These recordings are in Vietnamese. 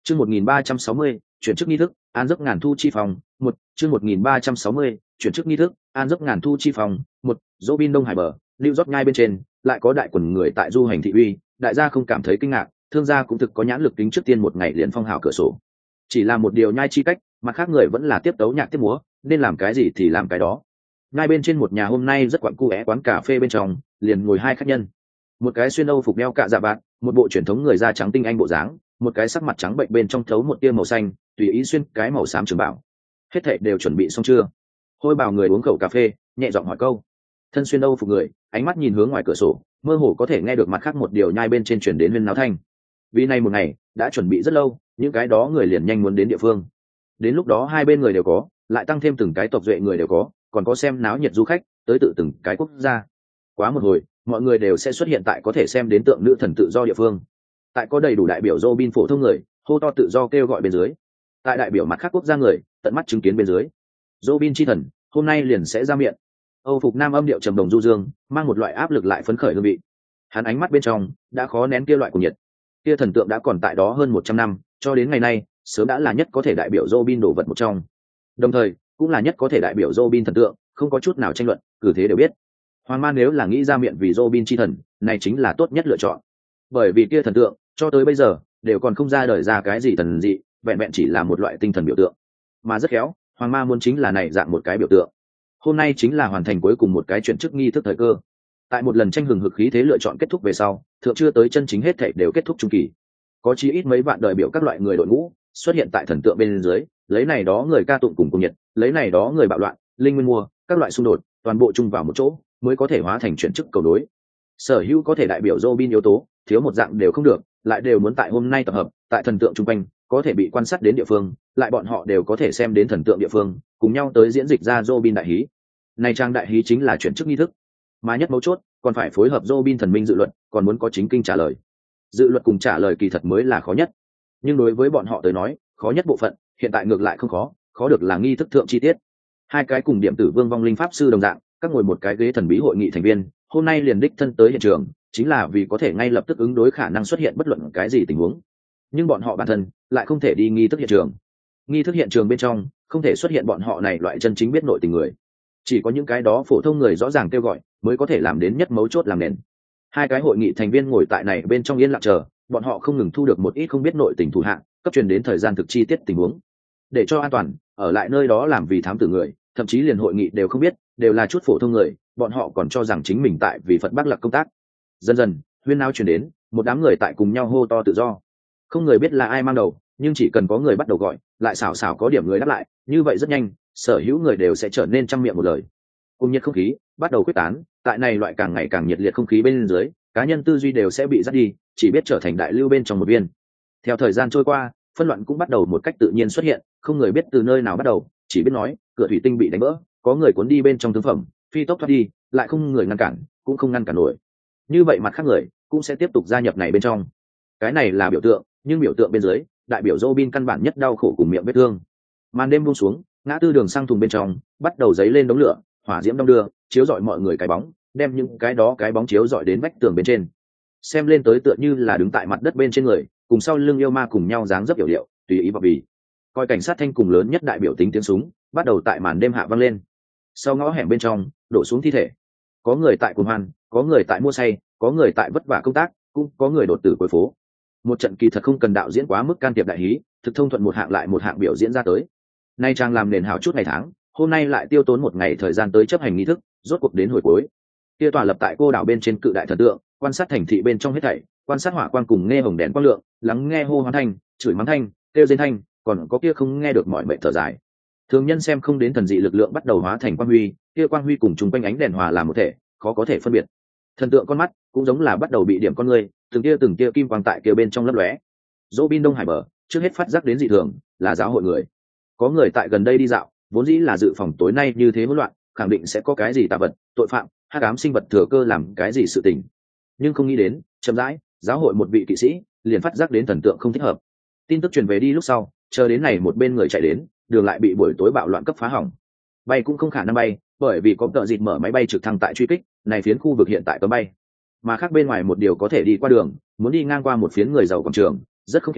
Chương 1360, chuyển chức nghi thức, an giấc ngàn thu chi phòng, một chương 1360, chuyển chức nghi thức, an giấc ngàn thu chi phòng, một Robin Đông Hải bờ, New York ngay bên trên, lại có đại quần người tại du hành thị uy, đại gia không cảm thấy kinh ngạc, thương gia cũng thực có nhãn lực tính trước tiên một ngày liền phong hào cửa sổ. Chỉ là một điều nhai chi cách, mặt khác người vẫn là tiếp tấu nhạc tiếp múa, nên làm cái gì thì làm cái đó. Ngay bên trên một nhà hôm nay rất quặn cu é quán cà phê bên trong, liền ngồi hai khách nhân. Một cái xuyên Âu phục đeo cạ dạ bạt, một bộ truyền thống người da trắng tinh anh bộ dáng, một cái sắc mặt trắng bệnh bên trong thấu một tia màu xanh, tùy ý xuyên cái màu xám trường bảo. Hết thảy đều chuẩn bị xong chưa? Hôi bảo người uống khẩu cà phê, nhẹ giọng hỏi câu. Thân xuyên Âu phục người, ánh mắt nhìn hướng ngoài cửa sổ, mơ hồ có thể nghe được mặt khác một điều nhai bên trên truyền đến huyên náo thanh. Vì này một ngày đã chuẩn bị rất lâu, những cái đó người liền nhanh muốn đến địa phương. Đến lúc đó hai bên người đều có, lại tăng thêm từng cái tộc duệ người đều có, còn có xem náo nhiệt du khách tới tự từng cái quốc gia. Quá một hồi, mọi người đều sẽ xuất hiện tại có thể xem đến tượng nữ thần tự do địa phương. Tại có đầy đủ đại biểu Robin phổ thông người, hô to tự do kêu gọi bên dưới. Tại đại biểu mặt khác quốc gia người, tận mắt chứng kiến bên dưới. Robin chi thần, hôm nay liền sẽ ra miệng. Âu phục nam âm điệu trầm đồng du dương, mang một loại áp lực lại phấn khởi hương vị. Hắn ánh mắt bên trong đã khó nén kia loại của nhiệt. Kia thần tượng đã còn tại đó hơn 100 năm, cho đến ngày nay, sớm đã là nhất có thể đại biểu Robin đồ vật một trong. Đồng thời, cũng là nhất có thể đại biểu Robin thần tượng, không có chút nào tranh luận, cử thế đều biết. Hoàng Ma nếu là nghĩ ra miệng vì Robin chi thần, này chính là tốt nhất lựa chọn. Bởi vì kia thần tượng, cho tới bây giờ, đều còn không ra đời ra cái gì thần dị, vẹn vẹn chỉ là một loại tinh thần biểu tượng. Mà rất khéo, Hoàng Ma muốn chính là này dạng một cái biểu tượng. Hôm nay chính là hoàn thành cuối cùng một cái chuyển chức nghi thức thời cơ. Tại một lần tranh hừng hực khí thế lựa chọn kết thúc về sau, thượng chưa tới chân chính hết thảy đều kết thúc trung kỳ. Có chí ít mấy vạn đời biểu các loại người đội ngũ xuất hiện tại thần tượng bên dưới, lấy này đó người ca tụng cùng cùng nhiệt, lấy này đó người bạo loạn, linh nguyên mua, các loại xung đột, toàn bộ chung vào một chỗ, mới có thể hóa thành chuyển chức cầu đối. Sở hữu có thể đại biểu Robin yếu tố, thiếu một dạng đều không được, lại đều muốn tại hôm nay tập hợp, tại thần tượng trung quanh, có thể bị quan sát đến địa phương, lại bọn họ đều có thể xem đến thần tượng địa phương, cùng nhau tới diễn dịch ra Robin đại hí. Này trang đại hí chính là chuyển chức nghi thức, mà nhất mấu chốt, còn phải phối hợp Robin thần minh dự luật, còn muốn có chính kinh trả lời. Dự luật cùng trả lời kỳ thật mới là khó nhất, nhưng đối với bọn họ tới nói, khó nhất bộ phận, hiện tại ngược lại không khó, khó được là nghi thức thượng chi tiết. Hai cái cùng điểm tử vương vong linh pháp sư đồng dạng, các ngồi một cái ghế thần bí hội nghị thành viên, hôm nay liền đích thân tới hiện trường, chính là vì có thể ngay lập tức ứng đối khả năng xuất hiện bất luận cái gì tình huống. Nhưng bọn họ bản thân lại không thể đi nghi thức hiện trường. Nghi thức hiện trường bên trong không thể xuất hiện bọn họ này loại chân chính biết nội tình người. Chỉ có những cái đó phổ thông người rõ ràng kêu gọi mới có thể làm đến nhất mấu chốt làm nền. Hai cái hội nghị thành viên ngồi tại này bên trong yên lặng chờ, bọn họ không ngừng thu được một ít không biết nội tình thủ hạng, cấp truyền đến thời gian thực chi tiết tình huống. Để cho an toàn, ở lại nơi đó làm vì thám tử người, thậm chí liền hội nghị đều không biết, đều là chút phổ thông người, bọn họ còn cho rằng chính mình tại vì Phật Bắc Lạc công tác. Dần dần, huyên náo truyền đến, một đám người tại cùng nhau hô to tự do. Không người biết là ai mang đầu, nhưng chỉ cần có người bắt đầu gọi, lại xảo xảo có điểm người đáp lại, như vậy rất nhanh, sở hữu người đều sẽ trở nên trăm miệng một lời. Cùng nhiệt không khí bắt đầu quyết tán, tại này loại càng ngày càng nhiệt liệt không khí bên dưới, cá nhân tư duy đều sẽ bị dắt đi, chỉ biết trở thành đại lưu bên trong một viên. Theo thời gian trôi qua, phân loạn cũng bắt đầu một cách tự nhiên xuất hiện, không người biết từ nơi nào bắt đầu, chỉ biết nói cửa thủy tinh bị đánh vỡ, có người cuốn đi bên trong thương phẩm, phi tốc thoát đi, lại không người ngăn cản, cũng không ngăn cản nổi. Như vậy mặt khác người cũng sẽ tiếp tục gia nhập này bên trong. Cái này là biểu tượng, nhưng biểu tượng bên dưới, đại biểu Robin căn bản nhất đau khổ cùng miệng vết thương. Màn đêm buông xuống, ngã tư đường sang thùng bên trong bắt đầu dấy lên đống lửa, hỏa diễm đong đưa, chiếu rọi mọi người cái bóng, đem những cái đó cái bóng chiếu rọi đến vách tường bên trên. Xem lên tới tựa như là đứng tại mặt đất bên trên người, cùng sau lưng yêu ma cùng nhau dáng dấp hiểu điệu, tùy ý vào bì. Coi cảnh sát thanh cùng lớn nhất đại biểu tính tiếng súng, bắt đầu tại màn đêm hạ vang lên. Sau ngõ hẻm bên trong, đổ xuống thi thể. Có người tại cuồng hoan, có người tại mua say, có người tại vất vả công tác, cũng có người đột tử cuối phố. Một trận kỳ thật không cần đạo diễn quá mức can thiệp đại hí, thực thông thuận một hạng lại một hạng biểu diễn ra tới. Nay trang làm nền hảo chút ngày tháng, hôm nay lại tiêu tốn một ngày thời gian tới chấp hành nghi thức, rốt cuộc đến hồi cuối. Kia tòa lập tại cô đảo bên trên cự đại thần tượng, quan sát thành thị bên trong hết thảy, quan sát hỏa quang cùng nghe hồng đèn quang lượng, lắng nghe hô hoán thanh, chửi mắng thanh, kêu rên thanh, còn có kia không nghe được mọi mệnh thở dài. Thường nhân xem không đến thần dị lực lượng bắt đầu hóa thành quang huy, kia quang huy cùng chung quanh ánh đèn hòa làm một thể, khó có thể phân biệt. Thần tượng con mắt cũng giống là bắt đầu bị điểm con người, từng tia kim quang tại kia bên trong lấp lóe. Robin Đông Hải bờ, trước hết phát giác đến dị thường, là giáo hội người. Có người tại gần đây đi dạo, vốn dĩ là dự phòng tối nay như thế hỗn loạn, khẳng định sẽ có cái gì tà vật, tội phạm, hắc ám sinh vật thừa cơ làm cái gì sự tình. Nhưng không nghĩ đến, chậm rãi, giáo hội một vị kỵ sĩ liền phát giác đến thần tượng không thích hợp. Tin tức truyền về đi lúc sau, chờ đến này một bên người chạy đến, đường lại bị buổi tối bạo loạn cấp phá hỏng. Bay cũng không khả năng bay, bởi vì có tợ dịt mở máy bay trực thăng tại truy kích, này phiến khu vực hiện tại cấm bay. Mà khác bên ngoài một điều có thể đi qua đường, muốn đi ngang qua một phiến người giàu quảng trường, rất không khéo,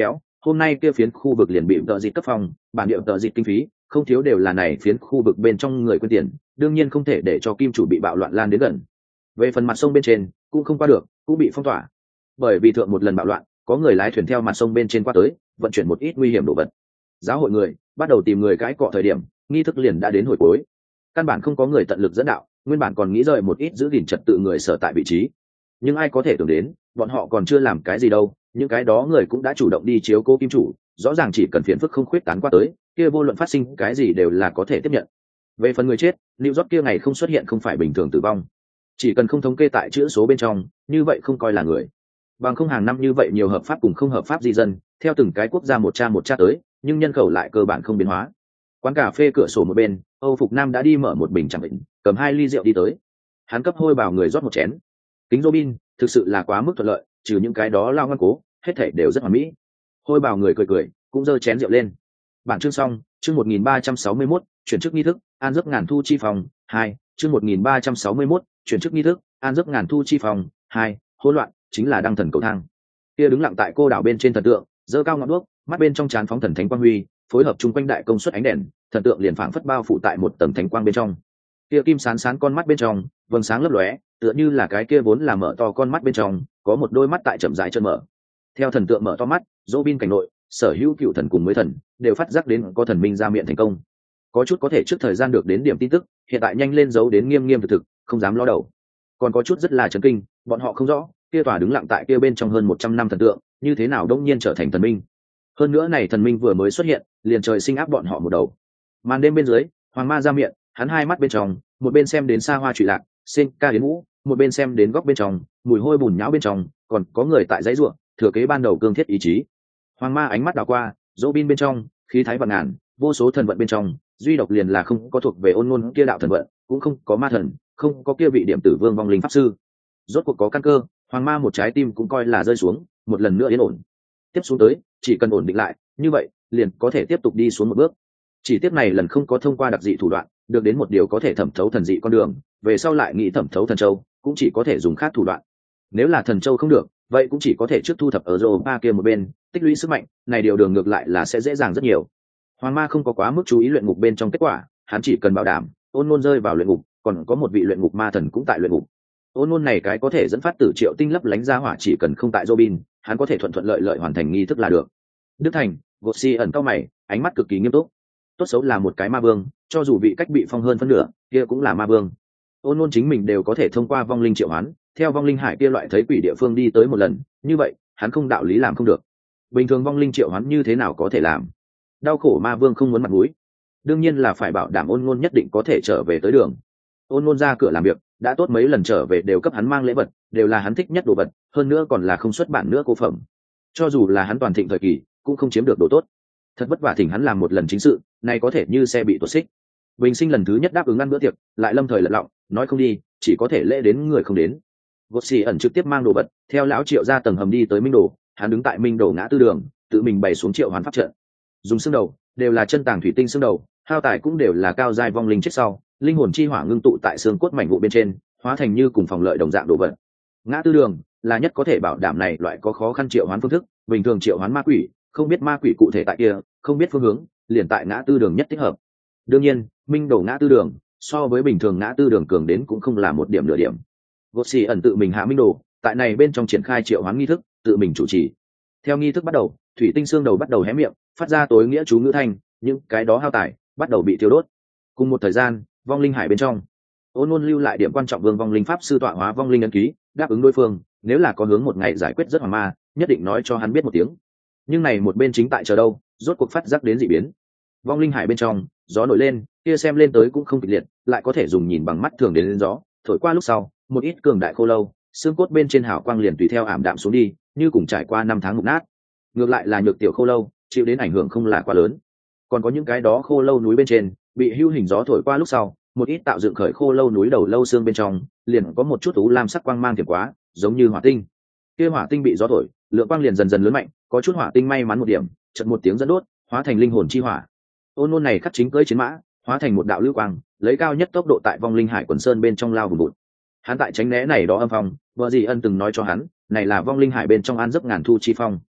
hôm nay kia phiến khu vực liền bị tợ dịt cấp phong, bản địa tợ dịt kinh phí không thiếu đều là này phiến khu vực bên trong người quyên tiền, đương nhiên không thể để cho kim chủ bị bạo loạn lan đến gần. Về phần mặt sông bên trên cũng không qua được, cũng bị phong tỏa, bởi vì thượng một lần bạo loạn có người lái thuyền theo mặt sông bên trên qua tới vận chuyển một ít nguy hiểm đồ vật. Giáo hội người bắt đầu tìm người cãi cọ thời điểm, nghi thức liền đã đến hồi cuối, căn bản không có người tận lực dẫn đạo, nguyên bản còn nghĩ rời một ít giữ gìn trật tự người sở tại vị trí, nhưng ai có thể tưởng đến bọn họ còn chưa làm cái gì đâu, những cái đó người cũng đã chủ động đi chiếu cố kim chủ, rõ ràng chỉ cần phiền phức không khuyết tán qua tới, kia vô luận phát sinh cái gì đều là có thể tiếp nhận. Về phần người chết, New York kia ngày không xuất hiện không phải bình thường tử vong, chỉ cần không thống kê tại chữ số bên trong, như vậy không coi là người. Bằng không hàng năm như vậy nhiều hợp pháp cùng không hợp pháp di dân, theo từng cái quốc gia một cha tới, nhưng nhân khẩu lại cơ bản không biến hóa. Quán cà phê cửa sổ một bên, Âu Phục Nam đã đi mở một bình chẳng định, cầm 2 ly rượu đi tới. Hắn cấp hôi bảo người rót một chén. Kính Robin, thực sự là quá mức thuận lợi, trừ những cái đó lao ngoan cố, hết thảy đều rất hoàn mỹ. Hôi bảo người cười, cũng giơ chén rượu lên. Bản chương xong, chương 1361, chuyển chức nghi thức, an giấc ngàn thu chi phòng 2, chương 1361, chuyển chức nghi thức, an giấc ngàn thu chi phòng 2, hỗn loạn chính là đăng thần cầu thang. Kia đứng lặng tại cô đảo bên trên thần tượng, giơ cao ngọn đuốc, mắt bên trong trán phóng thần thánh quang huy, phối hợp chung quanh đại công suất ánh đèn, thần tượng liền phảng phất bao phủ tại một tầng thánh quang bên trong. Kia kim sán sán con mắt bên trong, vầng sáng lấp lóe, tựa như là cái kia vốn là mở to con mắt bên trong, có một đôi mắt tại chậm rãi trơn mở. Theo thần tượng mở to mắt, Robin cảnh nội, sở hữu cựu thần cùng mới thần đều phát giác đến có thần minh ra miệng thành công. Có chút có thể trước thời gian được đến điểm tin tức, hiện tại nhanh lên giấu đến nghiêm thực, không dám lo đầu. Còn có chút rất là chấn kinh, bọn họ không rõ, kia tòa đứng lặng tại kia bên trong hơn 100 năm thần tượng, như thế nào đông nhiên trở thành thần minh. Hơn nữa này thần minh vừa mới xuất hiện, liền trời sinh áp bọn họ một đầu. Màn đêm bên dưới, hoàng ma ra miệng, hắn hai mắt bên trong, một bên xem đến xa hoa trụy lạc, sen ca đến ngũ, một bên xem đến góc bên trong, mùi hôi bùn nhão bên trong, còn có người tại dãy ruộng, thừa kế ban đầu cương thiết ý chí. Hoàng ma ánh mắt đảo qua, Robin bên trong, khí thái vạn ngàn, vô số thần vận bên trong, duy độc liền là không có thuộc về ôn ngôn kia đạo thần vận, cũng không có ma thần, không có kia vị điểm tử vương vong linh pháp sư. Rốt cuộc có căn cơ, hoàng ma một trái tim cũng coi là rơi xuống, một lần nữa yên ổn. Tiếp xuống tới, chỉ cần ổn định lại, như vậy, liền có thể tiếp tục đi xuống một bước. Chỉ tiếp này lần không có thông qua đặc dị thủ đoạn, được đến một điều có thể thẩm thấu thần dị con đường, về sau lại nghĩ thẩm thấu thần châu, cũng chỉ có thể dùng khác thủ đoạn. Nếu là thần châu không được, vậy cũng chỉ có thể trước thu thập ở Europa kia một bên, tích lũy sức mạnh, này điều đường ngược lại là sẽ dễ dàng rất nhiều. Hoàng ma không có quá mức chú ý luyện ngục bên trong kết quả, hắn chỉ cần bảo đảm ôn ngôn rơi vào luyện ngục, còn có một vị luyện ngục ma thần cũng tại luyện ngục. Ôn ngôn này cái có thể dẫn phát tử triệu tinh lấp lánh ra hỏa chỉ cần không tại Robin, hắn có thể thuận lợi hoàn thành nghi thức là được. Đức Thành, Gossi ẩn cao mày, ánh mắt cực kỳ nghiêm túc. Tốt xấu là một cái ma vương, cho dù vị cách bị phong hơn phân nửa, kia cũng là ma vương. Ôn ngôn chính mình đều có thể thông qua vong linh triệu hoán, theo vong linh hải kia loại thấy quỷ địa phương đi tới một lần, như vậy, hắn không đạo lý làm không được. Bình thường vong linh triệu hoán như thế nào có thể làm? Đau khổ ma vương không muốn mặt mũi, đương nhiên là phải bảo đảm ôn ngôn nhất định có thể trở về tới đường. Ôn ngôn ra cửa làm việc, đã tốt mấy lần trở về đều cấp hắn mang lễ vật, đều là hắn thích nhất đồ vật, hơn nữa còn là không xuất bản nữa cô phẩm. Cho dù là hắn toàn thịnh thời kỳ, cũng không chiếm được đồ tốt. Thật vất vả thỉnh hắn làm một lần chính sự, này có thể như xe bị tuột xích. Bình sinh lần thứ nhất đáp ứng ăn bữa tiệc, lại lâm thời lật lọng, nói không đi, chỉ có thể lễ đến người không đến. Gossi ẩn trực tiếp mang đồ vật, theo lão Triệu ra tầng hầm đi tới Minh Đồ, hắn đứng tại Minh Đồ ngã tư đường, tự mình bày xuống triệu hoán pháp trận. Dùng xương đầu, đều là chân tàng thủy tinh xương đầu, hao tài cũng đều là cao giai vong linh chết sau, linh hồn chi hỏa ngưng tụ tại xương cốt mảnh vụ bên trên, hóa thành như cùng phòng lợi đồng dạng đồ vật. Ngã tư đường là nhất có thể bảo đảm này loại có khó khăn triệu hoán phương thức, bình thường triệu hoán ma quỷ, không biết ma quỷ cụ thể tại kia, không biết phương hướng, liền tại ngã tư đường nhất thích hợp. Đương nhiên, Minh Đồ ngã tư đường, so với bình thường ngã tư đường cường đến cũng không là một điểm nửa điểm. Gossi ẩn tự mình hạ Minh Đồ, tại này bên trong triển khai triệu hoán nghi thức, tự mình chủ trì. Theo nghi thức bắt đầu, thủy tinh xương đầu bắt đầu hé miệng, phát ra tối nghĩa chú ngữ thanh, những cái đó hao tải bắt đầu bị tiêu đốt. Cùng một thời gian, vong linh hải bên trong, ôn ngôn lưu lại điểm quan trọng vương vong linh pháp sư tọa hóa vong linh ấn ký, đáp ứng đối phương, nếu là có hướng một ngày giải quyết rất hoàng ma, nhất định nói cho hắn biết một tiếng. Nhưng này một bên chính tại chờ đâu, rốt cuộc phát giác đến dị biến. Vong linh hải bên trong, gió nổi lên, kia xem lên tới cũng không kịch liệt, lại có thể dùng nhìn bằng mắt thường đến lên gió, thổi qua lúc sau, một ít cường đại khô lâu, xương cốt bên trên hào quang liền tùy theo ảm đạm xuống đi, như cùng trải qua 5 tháng mục nát. Ngược lại là nhược tiểu khô lâu, chịu đến ảnh hưởng không là quá lớn. Còn có những cái đó khô lâu núi bên trên, bị hưu hình gió thổi qua lúc sau, một ít tạo dựng khởi khô lâu núi đầu lâu xương bên trong, liền có một chút u lam sắc quang mang thiểm quá, giống như hỏa tinh. Kia hỏa tinh bị gió thổi, lượng quang liền dần dần lớn mạnh, có chút hỏa tinh may mắn một điểm, chợt một tiếng dẫn đốt, hóa thành linh hồn chi hỏa. Ôn ngôn này khắc chính cưỡi chiến mã, hóa thành một đạo lưu quang, lấy cao nhất tốc độ tại vong linh hải quần sơn bên trong lao vùng bụt. Hắn tại tránh né này đó âm phong, vợ gì ân từng nói cho hắn, này là vong linh hải bên trong an giấc ngàn thu chi phong.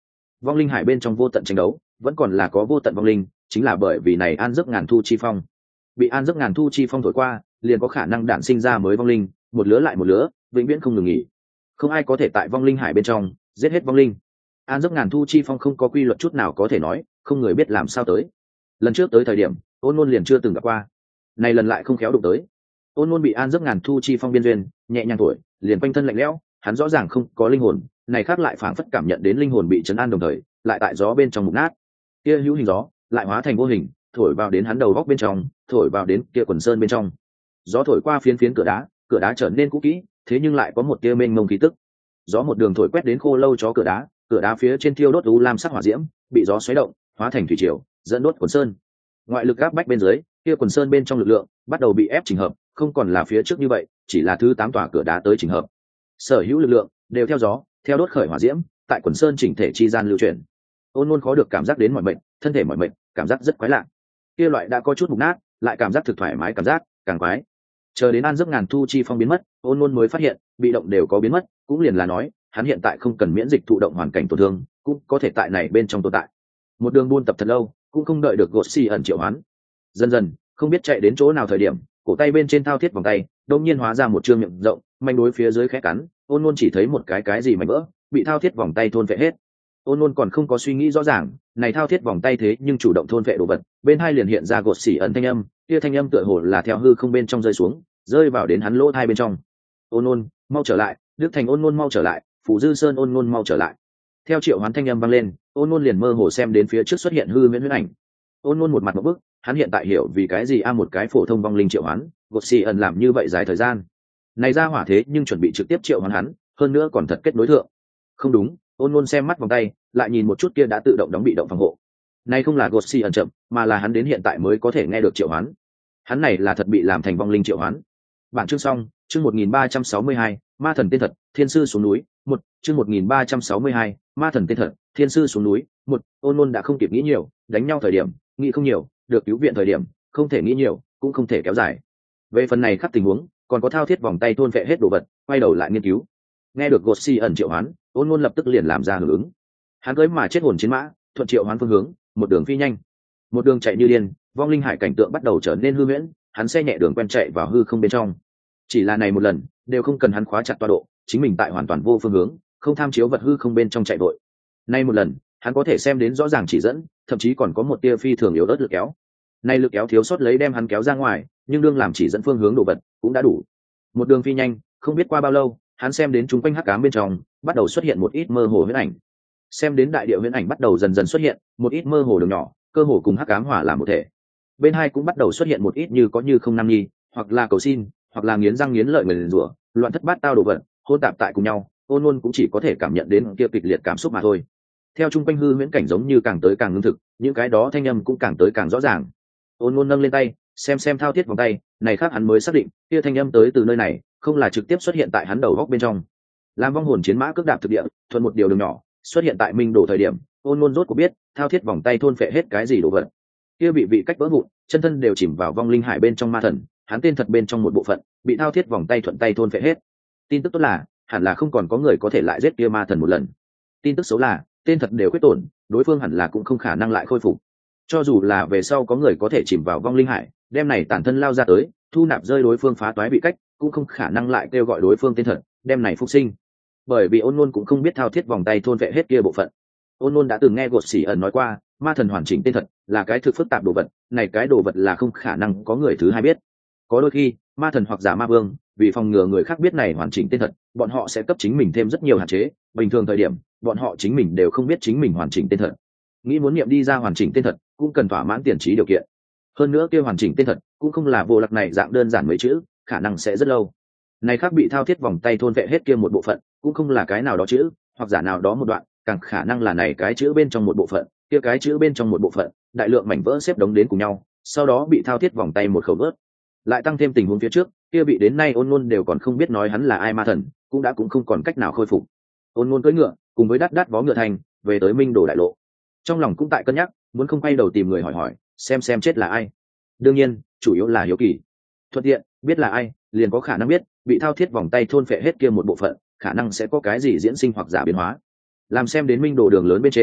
vong linh hải bên trong vô tận tranh đấu vẫn còn là có vô tận vong linh, chính là bởi vì này an giấc ngàn thu chi phong. Bị an giấc ngàn thu chi phong thổi qua, liền có khả năng đản sinh ra mới vong linh, một lứa lại một lứa, vĩnh viễn không ngừng nghỉ. Không ai có thể tại vong linh hải bên trong giết hết vong linh. An giấc ngàn thu chi phong không có quy luật chút nào có thể nói, không người biết làm sao tới. Lần trước tới thời điểm ôn ngôn liền chưa từng gặp qua, này lần lại không khéo đụng tới. Ôn ngôn bị an giấc ngàn thu chi phong biên duyên nhẹ nhàng thổi, liền quanh thân lạnh lẽo, hắn rõ ràng không có linh hồn, này khác lại phảng phất cảm nhận đến linh hồn bị chấn an, đồng thời lại tại gió bên trong mục nát. Kia hữu hình gió lại hóa thành vô hình, thổi vào đến hắn đầu góc bên trong, thổi vào đến kia quần sơn bên trong. Gió thổi qua phiến phiến cửa đá trở nên cũ kỹ, thế nhưng lại có một tia mênh mông khí tức. Gió một đường thổi quét đến khô lâu chó cửa đá phía trên thiêu đốt u lam sắc hỏa diễm, bị gió xoáy động, hóa thành thủy triều, dẫn đốt quần sơn. Ngoại lực áp bách bên dưới, kia quần sơn bên trong lực lượng bắt đầu bị ép chỉnh hợp, không còn là phía trước như vậy, chỉ là thứ 8 tòa cửa đá tới chỉnh hợp. Sở hữu lực lượng đều theo gió, theo đốt khởi hỏa diễm, tại quần sơn chỉnh thể chi gian lưu chuyển. Ôn Nôn khó được cảm giác đến mỏi mệt, thân thể mỏi mệt, cảm giác rất quái lạ. Kia loại đã có chút mục nát, lại cảm giác thực thoải mái cảm giác, càng quái. Chờ đến an giấc ngàn thu chi phong biến mất, Ôn Nôn mới phát hiện, bị động đều có biến mất, cũng liền là nói, hắn hiện tại không cần miễn dịch thụ động hoàn cảnh tổn thương, cũng có thể tại này bên trong tồn tại. Một đường buôn tập thật lâu, cũng không đợi được gột xì ẩn triệu hoán. Dần dần, không biết chạy đến chỗ nào thời điểm, cổ tay bên trên thao thiết vòng tay, đột nhiên hóa ra một trương miệng rộng, manh đối phía dưới khẽ cắn. Ôn Nôn chỉ thấy một cái gì mảnh vỡ, bị thao thiết vòng tay thôn vệ hết. Ôn Nôn còn không có suy nghĩ rõ ràng, này thao thiết vòng tay thế nhưng chủ động thôn vệ đồ vật, bên hai liền hiện ra gột xỉ ẩn thanh âm, kia thanh âm tựa hồ là theo hư không bên trong rơi xuống, rơi vào đến hắn lỗ tai bên trong. Ôn Nôn, mau trở lại, Đức Thành Ôn Nôn mau trở lại, Phủ Dư Sơn Ôn Nôn mau trở lại. Theo triệu hoán thanh âm vang lên, Ôn Nôn liền mơ hồ xem đến phía trước xuất hiện hư huyễn huyễn ảnh. Ôn Nôn một mặt một bức, hắn hiện tại hiểu vì cái gì một cái phổ thông vong linh triệu hoán, gột xỉ ẩn làm như vậy dài thời gian. Này ra hỏa thế nhưng chuẩn bị trực tiếp triệu hoán hắn, hơn nữa còn thật kết nối thượng. Không đúng, Ôn Nôn xem mắt vòng tay, lại nhìn một chút kia đã tự động đóng bị động phòng hộ. Này không là gột xỉ ẩn chậm, mà là hắn đến hiện tại mới có thể nghe được triệu hoán. Hắn này là thật bị làm thành vong linh triệu hoán. Bản chương xong, chương 1362, ma thần tên thật, thiên sư xuống núi, chương 1362, ma thần tên thật, thiên sư xuống núi, Ôn Nôn đã không kịp nghĩ nhiều, đánh nhau thời điểm, nghĩ không nhiều, được cứu viện thời điểm, không thể nghĩ nhiều, cũng không thể kéo dài. Về phần này khắc tình huống, còn có thao thiết vòng tay thôn vệ hết đồ vật, quay đầu lại nghiên cứu. Nghe được gột xì ẩn triệu hoán, Ôn Nôn lập tức liền làm ra hưởng ứng. Hắn cưỡi mà chết hồn chiến mã, thuận triệu hoán phương hướng, một đường phi nhanh, một đường chạy như điên, vong linh hải cảnh tượng bắt đầu trở nên hư huyễn, hắn xe nhẹ đường quen chạy vào hư không bên trong. Chỉ là này một lần, đều không cần hắn khóa chặt tọa độ, chính mình tại hoàn toàn vô phương hướng, không tham chiếu vật hư không bên trong chạy vội. Nay một lần, hắn có thể xem đến rõ ràng chỉ dẫn, thậm chí còn có một tia phi thường yếu ớt lực kéo. Nay lực kéo thiếu sót lấy đem hắn kéo ra ngoài, nhưng đương làm chỉ dẫn phương hướng đồ vật cũng đã đủ. Một đường phi nhanh, không biết qua bao lâu, hắn xem đến chúng quanh hắc ám bên trong bắt đầu xuất hiện một ít mơ hồ huyễn ảnh. Xem đến đại địa huyễn ảnh bắt đầu dần dần xuất hiện, một ít mơ hồ đường nhỏ, cơ hồ cùng hắc ám hòa làm một thể. Bên hai cũng bắt đầu xuất hiện một ít như có như không nam nhi, hoặc là cầu xin, hoặc là nghiến răng nghiến lợi nguyền rủa, loạn thất bát tao đồ vật, hỗn tạp tại cùng nhau. Ôn Nôn cũng chỉ có thể cảm nhận đến kia kịch liệt cảm xúc mà thôi. Theo chung quanh hư huyễn cảnh giống như càng tới càng ngưng thực, những cái đó thanh âm cũng càng tới càng rõ ràng. Ôn Nôn nâng lên tay, xem thao thiết vòng tay, này khác hắn mới xác định, kia thanh âm tới từ nơi này, không là trực tiếp xuất hiện tại hắn đầu góc bên trong. Làm vong hồn chiến mã cước đạp thực địa, thuận một điều đường nhỏ, xuất hiện tại Minh Đồ thời điểm, Ôn Nôn rốt cuộc biết, thao thiết vòng tay thôn phệ hết cái gì đồ vật. Kia bị vị cách vỡ vụn, chân thân đều chìm vào vong linh hải bên trong ma thần, hắn tên thật bên trong một bộ phận, bị thao thiết vòng tay thuận tay thôn phệ hết. Tin tức tốt là, hẳn là không còn có người có thể lại giết kia ma thần một lần. Tin tức xấu là, tên thật đều khuyết tổn, đối phương hẳn là cũng không khả năng lại khôi phục. Cho dù là về sau có người có thể chìm vào vong linh hải, đem này tản thân lao ra tới, thu nạp rơi đối phương phá toái bị cách, cũng không khả năng lại kêu gọi đối phương tên thật, đem này phục sinh. Bởi vì Ôn Nôn cũng không biết thao thiết vòng tay thôn vệ hết kia bộ phận. Ôn Nôn đã từng nghe gột xỉ ẩn nói qua, ma thần hoàn chỉnh tên thật là cái thực phức tạp đồ vật, này cái đồ vật là không khả năng có người thứ hai biết. Có đôi khi, ma thần hoặc giả ma vương, vì phòng ngừa người khác biết này hoàn chỉnh tên thật, bọn họ sẽ cấp chính mình thêm rất nhiều hạn chế, bình thường thời điểm, bọn họ chính mình đều không biết chính mình hoàn chỉnh tên thật. Nghĩ muốn niệm đi ra hoàn chỉnh tên thật, cũng cần thỏa mãn tiền trí điều kiện. Hơn nữa kia hoàn chỉnh tên thật cũng không là vô lạc này dạng đơn giản mấy chữ, khả năng sẽ rất lâu. Này khác bị thao thiết vòng tay thôn vệ hết kia một bộ phận, cũng không là cái nào đó chữ, hoặc giả nào đó một đoạn, càng khả năng là này cái chữ bên trong một bộ phận, kia cái chữ bên trong một bộ phận, đại lượng mảnh vỡ xếp đống đến cùng nhau, sau đó bị thao thiết vòng tay một khẩu vớt. Lại tăng thêm tình huống phía trước, kia bị đến nay Ôn Nôn đều còn không biết nói hắn là ai ma thần, cũng không còn cách nào khôi phục. Ôn Nôn cưỡi ngựa, cùng với đắt vó ngựa thành, về tới Minh Đồ đại lộ. Trong lòng cũng tại cân nhắc, muốn không quay đầu tìm người hỏi xem chết là ai. Đương nhiên, chủ yếu là hiếu kỳ. Thuận tiện, biết là ai, liền có khả năng biết, bị thao thiết vòng tay thôn phệ hết kia một bộ phận, khả năng sẽ có cái gì diễn sinh hoặc giả biến hóa. Làm xem đến Minh Đồ đường lớn bên trên,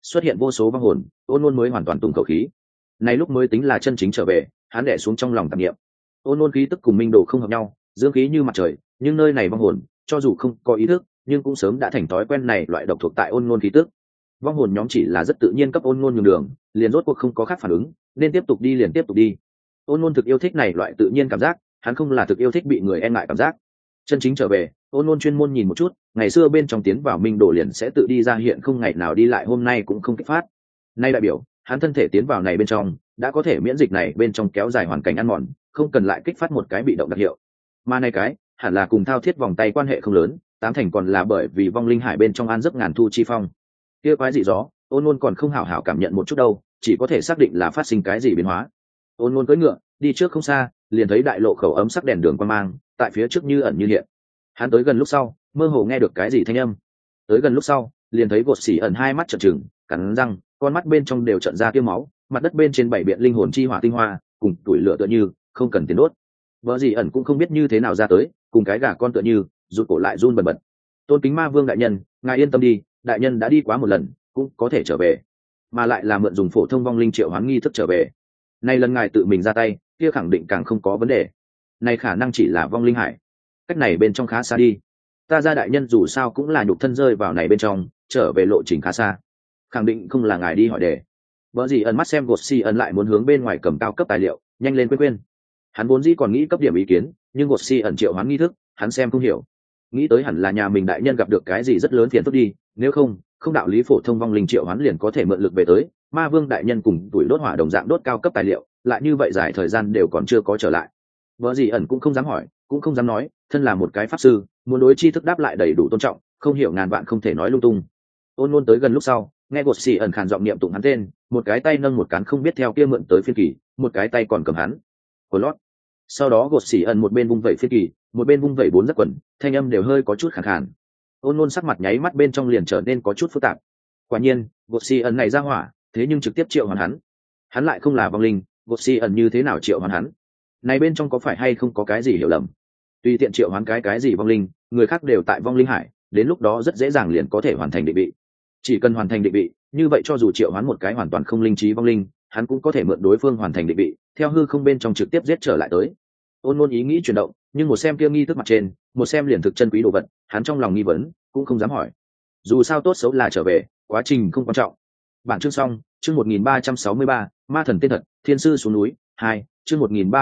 xuất hiện vô số vong hồn, ôn ôn mới hoàn toàn tùng khẩu khí. Này lúc mới tính là chân chính trở về, hắn đè xuống trong lòng tạp niệm. Ôn ôn khí tức cùng minh đồ không hợp nhau, dương khí như mặt trời, nhưng nơi này vong hồn cho dù không có ý thức nhưng cũng sớm đã thành thói quen này loại độc thuộc tại ôn ngôn khí tức. Vong hồn nhóm chỉ là rất tự nhiên cấp ôn ngôn nhường đường, liền rốt cuộc không có khác phản ứng, nên tiếp tục đi liền tiếp tục đi. Ôn ngôn thực yêu thích này loại tự nhiên cảm giác, hắn không là thực yêu thích bị người e ngại cảm giác. Chân chính trở về, ôn ngôn chuyên môn nhìn một chút, ngày xưa bên trong tiến vào minh đồ liền sẽ tự đi ra hiện, không ngày nào đi lại hôm nay cũng không kích phát. Nay đại biểu hắn thân thể tiến vào này bên trong đã có thể miễn dịch này bên trong kéo dài hoàn cảnh ăn mòn, không cần lại kích phát một cái bị động đặc hiệu. Mà này cái hẳn là cùng thao thiết vòng tay quan hệ không lớn, tám thành còn là bởi vì vong linh hải bên trong an giấc ngàn thu chi phong. Kia quái gì gió, ôn ôn còn không hảo hảo cảm nhận một chút đâu, chỉ có thể xác định là phát sinh cái gì biến hóa. Ôn ôn cưỡi ngựa đi trước không xa, liền thấy đại lộ khẩu ấm sắc đèn đường quan mang tại phía trước như ẩn như hiện. Hắn tới gần lúc sau mơ hồ nghe được cái gì thanh âm, tới gần lúc sau liền thấy Gột Xỉ ẩn hai mắt trợn trừng, cắn răng, con mắt bên trong đều trợn ra tiêu máu, mặt đất bên trên bảy biện linh hồn chi hỏa tinh hoa cùng tuổi lửa tựa như không cần tiền đốt. Vợ gì ẩn cũng không biết như thế nào ra tới, cùng cái gà con tựa như rụt cổ lại run bần bật. Tôn kính ma vương đại nhân, ngài yên tâm đi, đại nhân đã đi quá một lần cũng có thể trở về, mà lại là mượn dùng phổ thông vong linh triệu hoán nghi thức trở về. Nay lần ngài tự mình ra tay kia khẳng định càng không có vấn đề. Này khả năng chỉ là vong linh hải, cách này bên trong khá xa đi. Ta ra đại nhân dù sao cũng là nhục thân rơi vào này bên trong, trở về lộ trình khá xa, khẳng định không là ngài đi hỏi đề. Vợ gì ẩn mắt xem Gột Xỉ ẩn lại muốn hướng bên ngoài cầm cao cấp tài liệu, nhanh lên quên. Hắn vốn dĩ còn nghĩ cấp điểm ý kiến, nhưng Gột Xỉ ẩn triệu hoán nghi thức hắn xem không hiểu, nghĩ tới hẳn là nhà mình đại nhân gặp được cái gì rất lớn phiền phức đi, nếu không đạo lý phổ thông vong linh triệu hoán liền có thể mượn lực về tới, ma vương đại nhân cùng tuổi đốt hỏa đồng dạng đốt cao cấp tài liệu, lại như vậy dài thời gian đều còn chưa có trở lại. Vợ gì ẩn cũng không dám hỏi, cũng không dám nói, thân là một cái pháp sư muốn đối tri thức đáp lại đầy đủ tôn trọng, không hiểu ngàn vạn không thể nói lung tung. Ôn luôn tới gần lúc sau nghe Gột Xỉ ẩn khàn giọng niệm tụng hắn tên, một cái tay nâng một cán không biết theo kia mượn tới phiên kỳ, một cái tay còn cầm hắn của lót. Sau đó Gột Xỉ ẩn một bên vung vẩy phiên kỳ, một bên vung vẩy bốn giấc quần, thanh âm đều hơi có chút khàn khàn. Ôn luôn sắc mặt nháy mắt bên trong liền trở nên có chút phức tạp. Quả nhiên Gột Xỉ ẩn này ra hỏa, thế nhưng trực tiếp triệu hoán hắn lại không là vong linh, Gột Xỉ ẩn như thế nào triệu hoán hắn? Này bên trong có phải hay không có cái gì hiểu lầm? Tùy tiện triệu hoán cái gì vong linh, người khác đều tại vong linh hải, đến lúc đó rất dễ dàng liền có thể hoàn thành định vị. Chỉ cần hoàn thành định vị, như vậy cho dù triệu hoán một cái hoàn toàn không linh trí vong linh, hắn cũng có thể mượn đối phương hoàn thành định vị, theo hư không bên trong trực tiếp giết trở lại tới. Ôn ngôn ý nghĩ chuyển động, nhưng một xem kia nghi thức mặt trên, một xem liền thực chân quý đồ vật, hắn trong lòng nghi vấn cũng không dám hỏi. Dù sao tốt xấu là trở về, quá trình không quan trọng. Bản chương xong, chương 1363, ma thần tên thật, thiên sư xuống núi 2, chương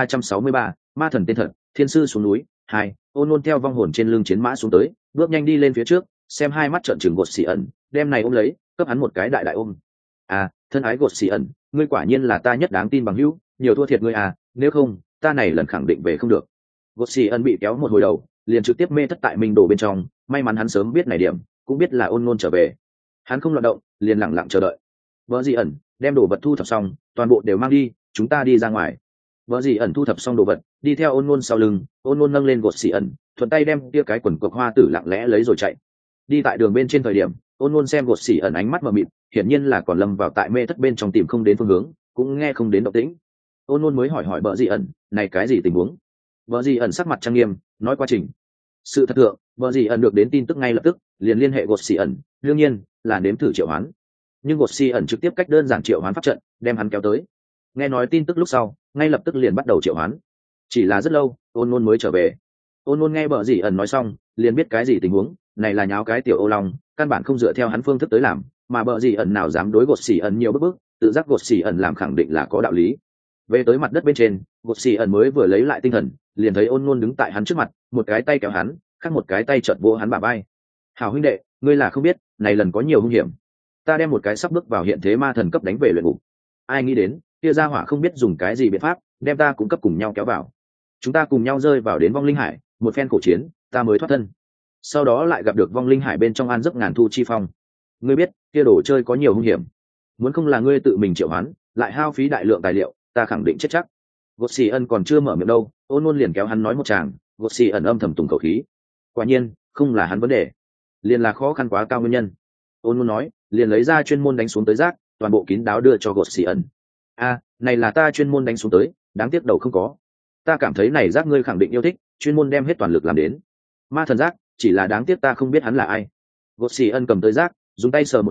1363, ma thần tên thật, thiên sư xuống núi 2. Ôn ngôn theo vong hồn trên lưng chiến mã xuống tới, bước nhanh đi lên phía trước, xem hai mắt trợn trừng Gột Xỉ ẩn, đem này ôm lấy, cấp hắn một cái đại đại ôm. À, thân ái Gột Xỉ ẩn, ngươi quả nhiên là ta nhất đáng tin bằng hữu, nhiều thua thiệt ngươi à, nếu không ta này lần khẳng định về không được. Gột Xỉ ẩn bị kéo một hồi đầu, liền trực tiếp mê thất tại minh đồ bên trong, may mắn hắn sớm biết này điểm, cũng biết là ôn ngôn trở về, hắn không loạn động, liền lặng lặng chờ đợi. Vợ gì ẩn đem đồ vật thu thập xong, toàn bộ đều mang đi, chúng ta đi ra ngoài. Vợ gì ẩn thu thập xong đồ vật, đi theo ôn ngôn sau lưng, ôn ngôn nâng lên Gột Xỉ ẩn, thuận tay đem kia cái quần cộc hoa tử lặng lẽ lấy rồi chạy. Đi tại đường bên trên thời điểm, ôn ngôn xem Gột Xỉ ẩn ánh mắt mờ mịt, hiển nhiên là còn lâm vào tại mê thất bên trong tìm không đến phương hướng, cũng nghe không đến động tĩnh. Ôn ngôn mới hỏi vợ gì ẩn, này cái gì tình huống? Vợ gì ẩn sắc mặt trang nghiêm, nói quá trình. Sự thật thượng, vợ gì ẩn được đến tin tức ngay lập tức, liền liên hệ Gột Xỉ ẩn, đương nhiên là nếm thử triệu hoán. Nhưng Gột Xỉ ẩn trực tiếp cách đơn giản triệu hoán pháp trận, đem hắn kéo tới. Nghe nói tin tức lúc sau, ngay lập tức liền bắt đầu triệu hoán. Chỉ là rất lâu, ôn ngôn mới trở về. Ôn ngôn nghe vợ gì ẩn nói xong, liền biết cái gì tình huống, này là nháo cái tiểu ô long, căn bản không dựa theo hắn phương thức tới làm, mà vợ gì ẩn nào dám đối Gột Xỉ ẩn nhiều bước, tự giác Gột Xỉ ẩn làm khẳng định là có đạo lý. Về tới mặt đất bên trên, Gột Xỉ ẩn mới vừa lấy lại tinh thần, liền thấy ôn ngôn đứng tại hắn trước mặt, một cái tay kéo hắn, khác một cái tay chợt vỗ hắn bả vai. Hảo huynh đệ, ngươi là không biết, này lần có nhiều hung hiểm. Ta đem một cái sắp bước vào hiện thế ma thần cấp đánh về luyện ngục. Ai nghĩ đến, kia gia hỏa không biết dùng cái gì biện pháp, đem ta cũng cấp cùng nhau kéo vào. Chúng ta cùng nhau rơi vào đến vong linh hải, một phen khổ chiến, ta mới thoát thân. Sau đó lại gặp được vong linh hải bên trong an giấc ngàn thu chi phong. Ngươi biết, kia đồ chơi có nhiều hung hiểm. Muốn không là ngươi tự mình triệu hoán, lại hao phí đại lượng tài liệu, ta khẳng định chết chắc. Gột Xỉ ẩn còn chưa mở miệng đâu, ôn ngôn liền kéo hắn nói một tràng, Gột Xỉ ẩn âm thầm tùng khẩu khí. Quả nhiên, không là hắn vấn đề, liền là khó khăn quá cao nguyên nhân. Ôn ngôn nói, liền lấy ra chuyên môn đánh xuống tới rác, toàn bộ kín đáo đưa cho Gột Xỉ ẩn. A, này là ta chuyên môn đánh xuống tới, đáng tiếc đầu không có. Ta cảm thấy này rác ngươi khẳng định yêu thích, chuyên môn đem hết toàn lực làm đến. Ma thần rác, chỉ là đáng tiếc ta không biết hắn là ai. Gột Xỉ ẩn cầm tới rác, dùng tay sờ một cái,